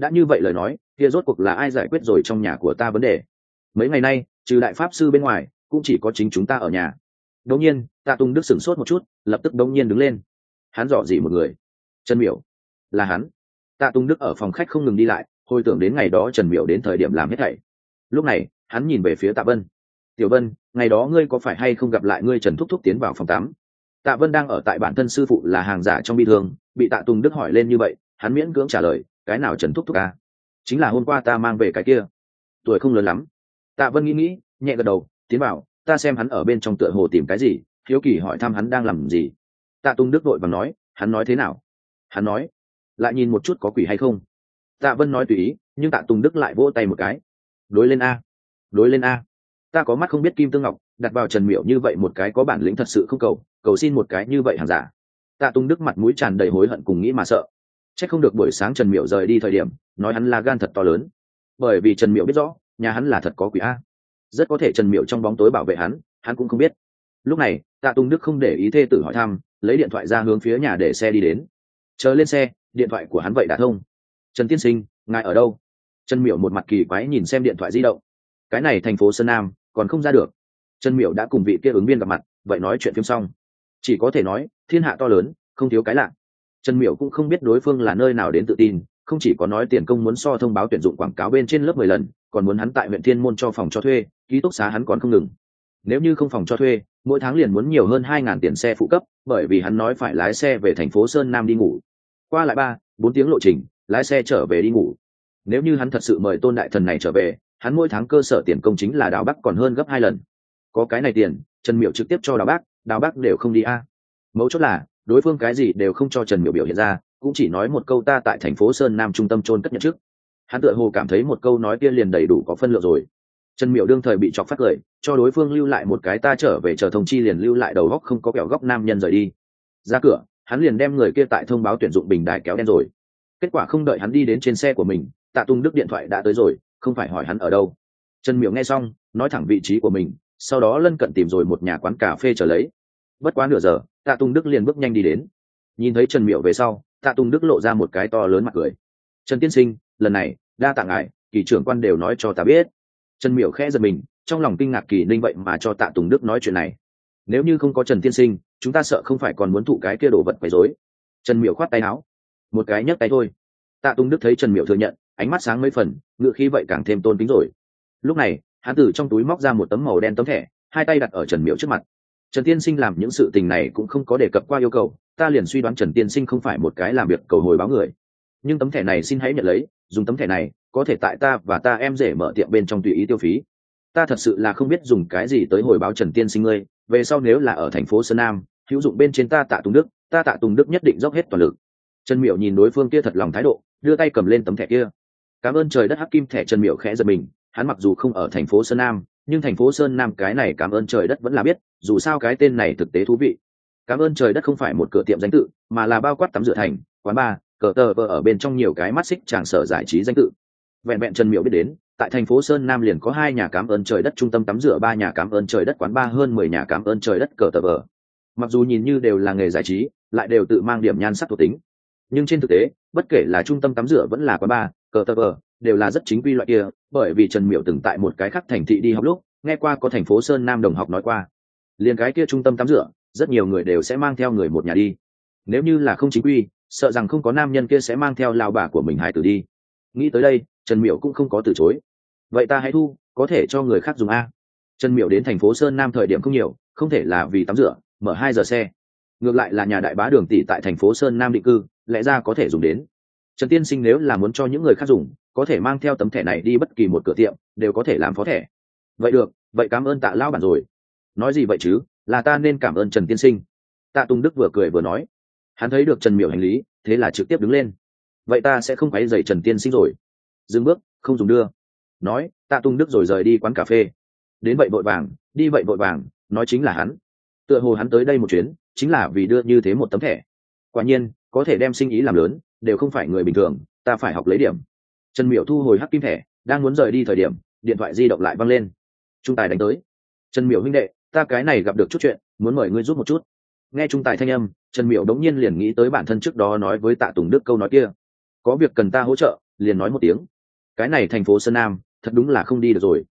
đã như vậy lời nói kia rốt cuộc là ai giải quyết rồi trong nhà của ta vấn đề? Mấy ngày nay trừ đại pháp sư bên ngoài cũng chỉ có chính chúng ta ở nhà. Đống nhiên Tạ Tùng Đức sửng sốt một chút, lập tức đống nhiên đứng lên. Hắn dò dỉ một người. Trần Miểu. Là hắn. Tạ Tùng Đức ở phòng khách không ngừng đi lại, hồi tưởng đến ngày đó Trần Miểu đến thời điểm làm hết thảy. Lúc này hắn nhìn về phía Tạ Vân. Tiểu Vân, ngày đó ngươi có phải hay không gặp lại ngươi Trần thúc thúc tiến vào phòng tắm? Tạ Vân đang ở tại bản thân sư phụ là hàng giả trong bi thương, bị Tạ Tùng Đức hỏi lên như vậy, hắn miễn cưỡng trả lời, cái nào Trần thúc thúc à? Chính là hôm qua ta mang về cái kia. Tuổi không lớn lắm. Tạ Vân nghĩ, nhẹ gật đầu, tiến vào, ta xem hắn ở bên trong tựa hồ tìm cái gì, hiếu kỳ hỏi thăm hắn đang làm gì. Tạ Tùng Đức vội vàng nói, hắn nói thế nào? Hắn nói, lại nhìn một chút có quỷ hay không. Tạ Vân nói tùy ý, nhưng Tạ Tùng Đức lại vỗ tay một cái. Đối lên a, đối lên a. Ta có mắt không biết kim tương ngọc, đặt vào Trần Miểu như vậy một cái có bản lĩnh thật sự không cầu xin một cái như vậy hàng giả. Tạ Tùng Đức mặt mũi tràn đầy hối hận cùng nghĩ mà sợ. Chắc không được buổi sáng Trần Miểu rời đi thời điểm nói hắn là gan thật to lớn, bởi vì Trần Miểu biết rõ nhà hắn là thật có quỷ a. Rất có thể Trần Miểu trong bóng tối bảo vệ hắn cũng không biết. Lúc này Tạ Tùng Đức không để ý thê tử hỏi thăm, lấy điện thoại ra hướng phía nhà để xe đi đến. Chờ lên xe, điện thoại của hắn vậy đã thông. Trần tiên sinh, ngài ở đâu? Trần Miểu một mặt kỳ quái nhìn xem điện thoại di động. Cái này thành phố Sơn Nam còn không ra được. Trần Miểu đã cùng vị kia ứng viên gặp mặt, vậy nói chuyện phim xong, chỉ có thể nói thiên hạ to lớn không thiếu cái lạ. Trần Miểu cũng không biết đối phương là nơi nào đến tự tin, không chỉ có nói tiền công muốn so thông báo tuyển dụng quảng cáo bên trên lớp 10 lần, còn muốn hắn tại huyện Thiên Môn cho phòng cho thuê, ký túc xá hắn còn không ngừng. Nếu như không phòng cho thuê, mỗi tháng liền muốn nhiều hơn 2.000 tiền xe phụ cấp, bởi vì hắn nói phải lái xe về thành phố Sơn Nam đi ngủ, qua lại 3-4 tiếng lộ trình, lái xe trở về đi ngủ. Nếu như hắn thật sự mời Tôn đại thần này trở về, hắn mỗi tháng cơ sở tiền công chính là Đào Bắc còn hơn gấp 2 lần. Có cái này tiền, Trần Miểu trực tiếp cho Đào Bắc đều không đi a. Mấu chốt là đối phương cái gì đều không cho Trần Miểu biểu hiện ra, cũng chỉ nói một câu ta tại thành phố Sơn Nam trung tâm chôn cất nhận chức. Hắn tựa hồ cảm thấy một câu nói kia liền đầy đủ có phân lượng rồi. Trần Miểu đương thời bị chọc phát cười, cho đối phương lưu lại một cái ta trở về chờ thông chi liền lưu lại đầu góc không có kẹo góc nam nhân rời đi. Ra cửa, hắn liền đem người kia tại thông báo tuyển dụng bình đài kéo đen rồi. Kết quả không đợi hắn đi đến trên xe của mình, Tạ Tùng Đức điện thoại đã tới rồi, không phải hỏi hắn ở đâu. Trần Miểu nghe xong, nói thẳng vị trí của mình, sau đó lân cận tìm rồi một nhà quán cà phê chờ lấy. Bất quá nửa giờ, Tạ Tùng Đức liền bước nhanh đi đến. Nhìn thấy Trần Miểu về sau, Tạ Tùng Đức lộ ra một cái to lớn mặt cười. Trần tiên sinh, lần này đa tạ ngài, kỳ trưởng quan đều nói cho ta biết. Trần Miểu khẽ giật mình, trong lòng kinh ngạc kỳ ninh vậy mà cho Tạ Tùng Đức nói chuyện này. Nếu như không có Trần tiên sinh, chúng ta sợ không phải còn muốn thụ cái kia đồ vật quấy rối. Trần Miểu khoát tay áo, một cái nhấc tay thôi. Tạ Tùng Đức thấy Trần Miểu thừa nhận, ánh mắt sáng mấy phần, ngựa khí vậy càng thêm tôn kính rồi. Lúc này hắn từ trong túi móc ra một tấm màu đen tấm thẻ, hai tay đặt ở Trần Miểu trước mặt. Trần tiên sinh làm những sự tình này cũng không có đề cập qua yêu cầu, ta liền suy đoán Trần tiên sinh không phải một cái làm việc cầu hồi báo người, nhưng tấm thẻ này xin hãy nhận lấy, dùng tấm thẻ này có thể tại ta và ta em rể mở tiệm bên trong tùy ý tiêu phí. Ta thật sự là không biết dùng cái gì tới hồi báo Trần tiên sinh ngươi, về sau nếu là ở thành phố Sơn Nam hữu dụng bên trên ta Tạ Tùng Đức, ta Tạ Tùng Đức nhất định dốc hết toàn lực. Trần Miểu nhìn đối phương kia thật lòng thái độ, đưa tay cầm lên tấm thẻ kia. Cảm ơn trời đất hắc kim thẻ. Trần Miểu khẽ giật mình, hắn mặc dù không ở thành phố Sơn Nam, nhưng thành phố Sơn Nam cái này cảm ơn trời đất vẫn là biết, dù sao cái tên này thực tế thú vị. Cảm ơn trời đất không phải một cửa tiệm danh tự, mà là bao quát tắm rửa thành, quán bar, cờ tờ vờ ở bên trong nhiều cái mắt xích tràng sở giải trí danh tự. Vẹn vẹn Trần Miểu biết đến, tại thành phố Sơn Nam liền có 2 nhà cảm ơn trời đất trung tâm tắm rửa, 3 nhà cảm ơn trời đất quán bar, hơn 10 nhà cảm ơn trời đất cờ tờ vờ. Mặc dù nhìn như đều là nghề giải trí, lại đều tự mang điểm nhan sắc thuộc tính, nhưng trên thực tế, bất kể là trung tâm tắm rửa vẫn là quán bar, cờ tờ vờ, đều là rất chính quy loại kia, bởi vì Trần Miểu từng tại một cái khác thành thị đi học lúc, nghe qua có thành phố Sơn Nam đồng học nói qua, liền cái kia trung tâm tắm rửa, rất nhiều người đều sẽ mang theo người một nhà đi. Nếu như là không chính quy, sợ rằng không có nam nhân kia sẽ mang theo lao bà của mình hài tử đi. Nghĩ tới đây, Trần Miểu cũng không có từ chối. Vậy ta hãy thu, có thể cho người khác dùng a. Trần Miểu đến thành phố Sơn Nam thời điểm không nhiều, không thể là vì tắm rửa, mở 2 giờ xe. Ngược lại là nhà đại bá Đường tỷ tại thành phố Sơn Nam định cư, lẽ ra có thể dùng đến. Trần tiên sinh nếu là muốn cho những người khác dùng, có thể mang theo tấm thẻ này đi bất kỳ một cửa tiệm, đều có thể làm phó thẻ. Vậy được, vậy cảm ơn Tạ lão bản rồi. Nói gì vậy chứ, là ta nên cảm ơn Trần tiên sinh. Tạ Tùng Đức vừa cười vừa nói. Hắn thấy được Trần Miểu hành lý, thế là trực tiếp đứng lên. Vậy ta sẽ không quấy rầy Trần tiên sinh rồi. Dừng bước, không dùng đưa. Nói, Tạ Tùng Đức rồi rời đi quán cà phê. Đến vậy vội vàng, đi vậy vội vàng, nói chính là hắn. Tựa hồ hắn tới đây một chuyến, chính là vì đưa như thế một tấm thẻ. Quả nhiên, có thể đem sinh ý làm lớn, đều không phải người bình thường, ta phải học lấy điểm. Trần Miểu thu hồi hắc kim thẻ, đang muốn rời đi thời điểm, điện thoại di động lại văng lên. Trung Tài đánh tới. Trần Miểu huynh đệ, ta cái này gặp được chút chuyện, muốn mời ngươi giúp một chút. Nghe Trung Tài thanh âm, Trần Miểu đống nhiên liền nghĩ tới bản thân trước đó nói với Tạ Tùng Đức câu nói kia, có việc cần ta hỗ trợ, liền nói một tiếng, cái này thành phố Sơn Nam thật đúng là không đi được rồi.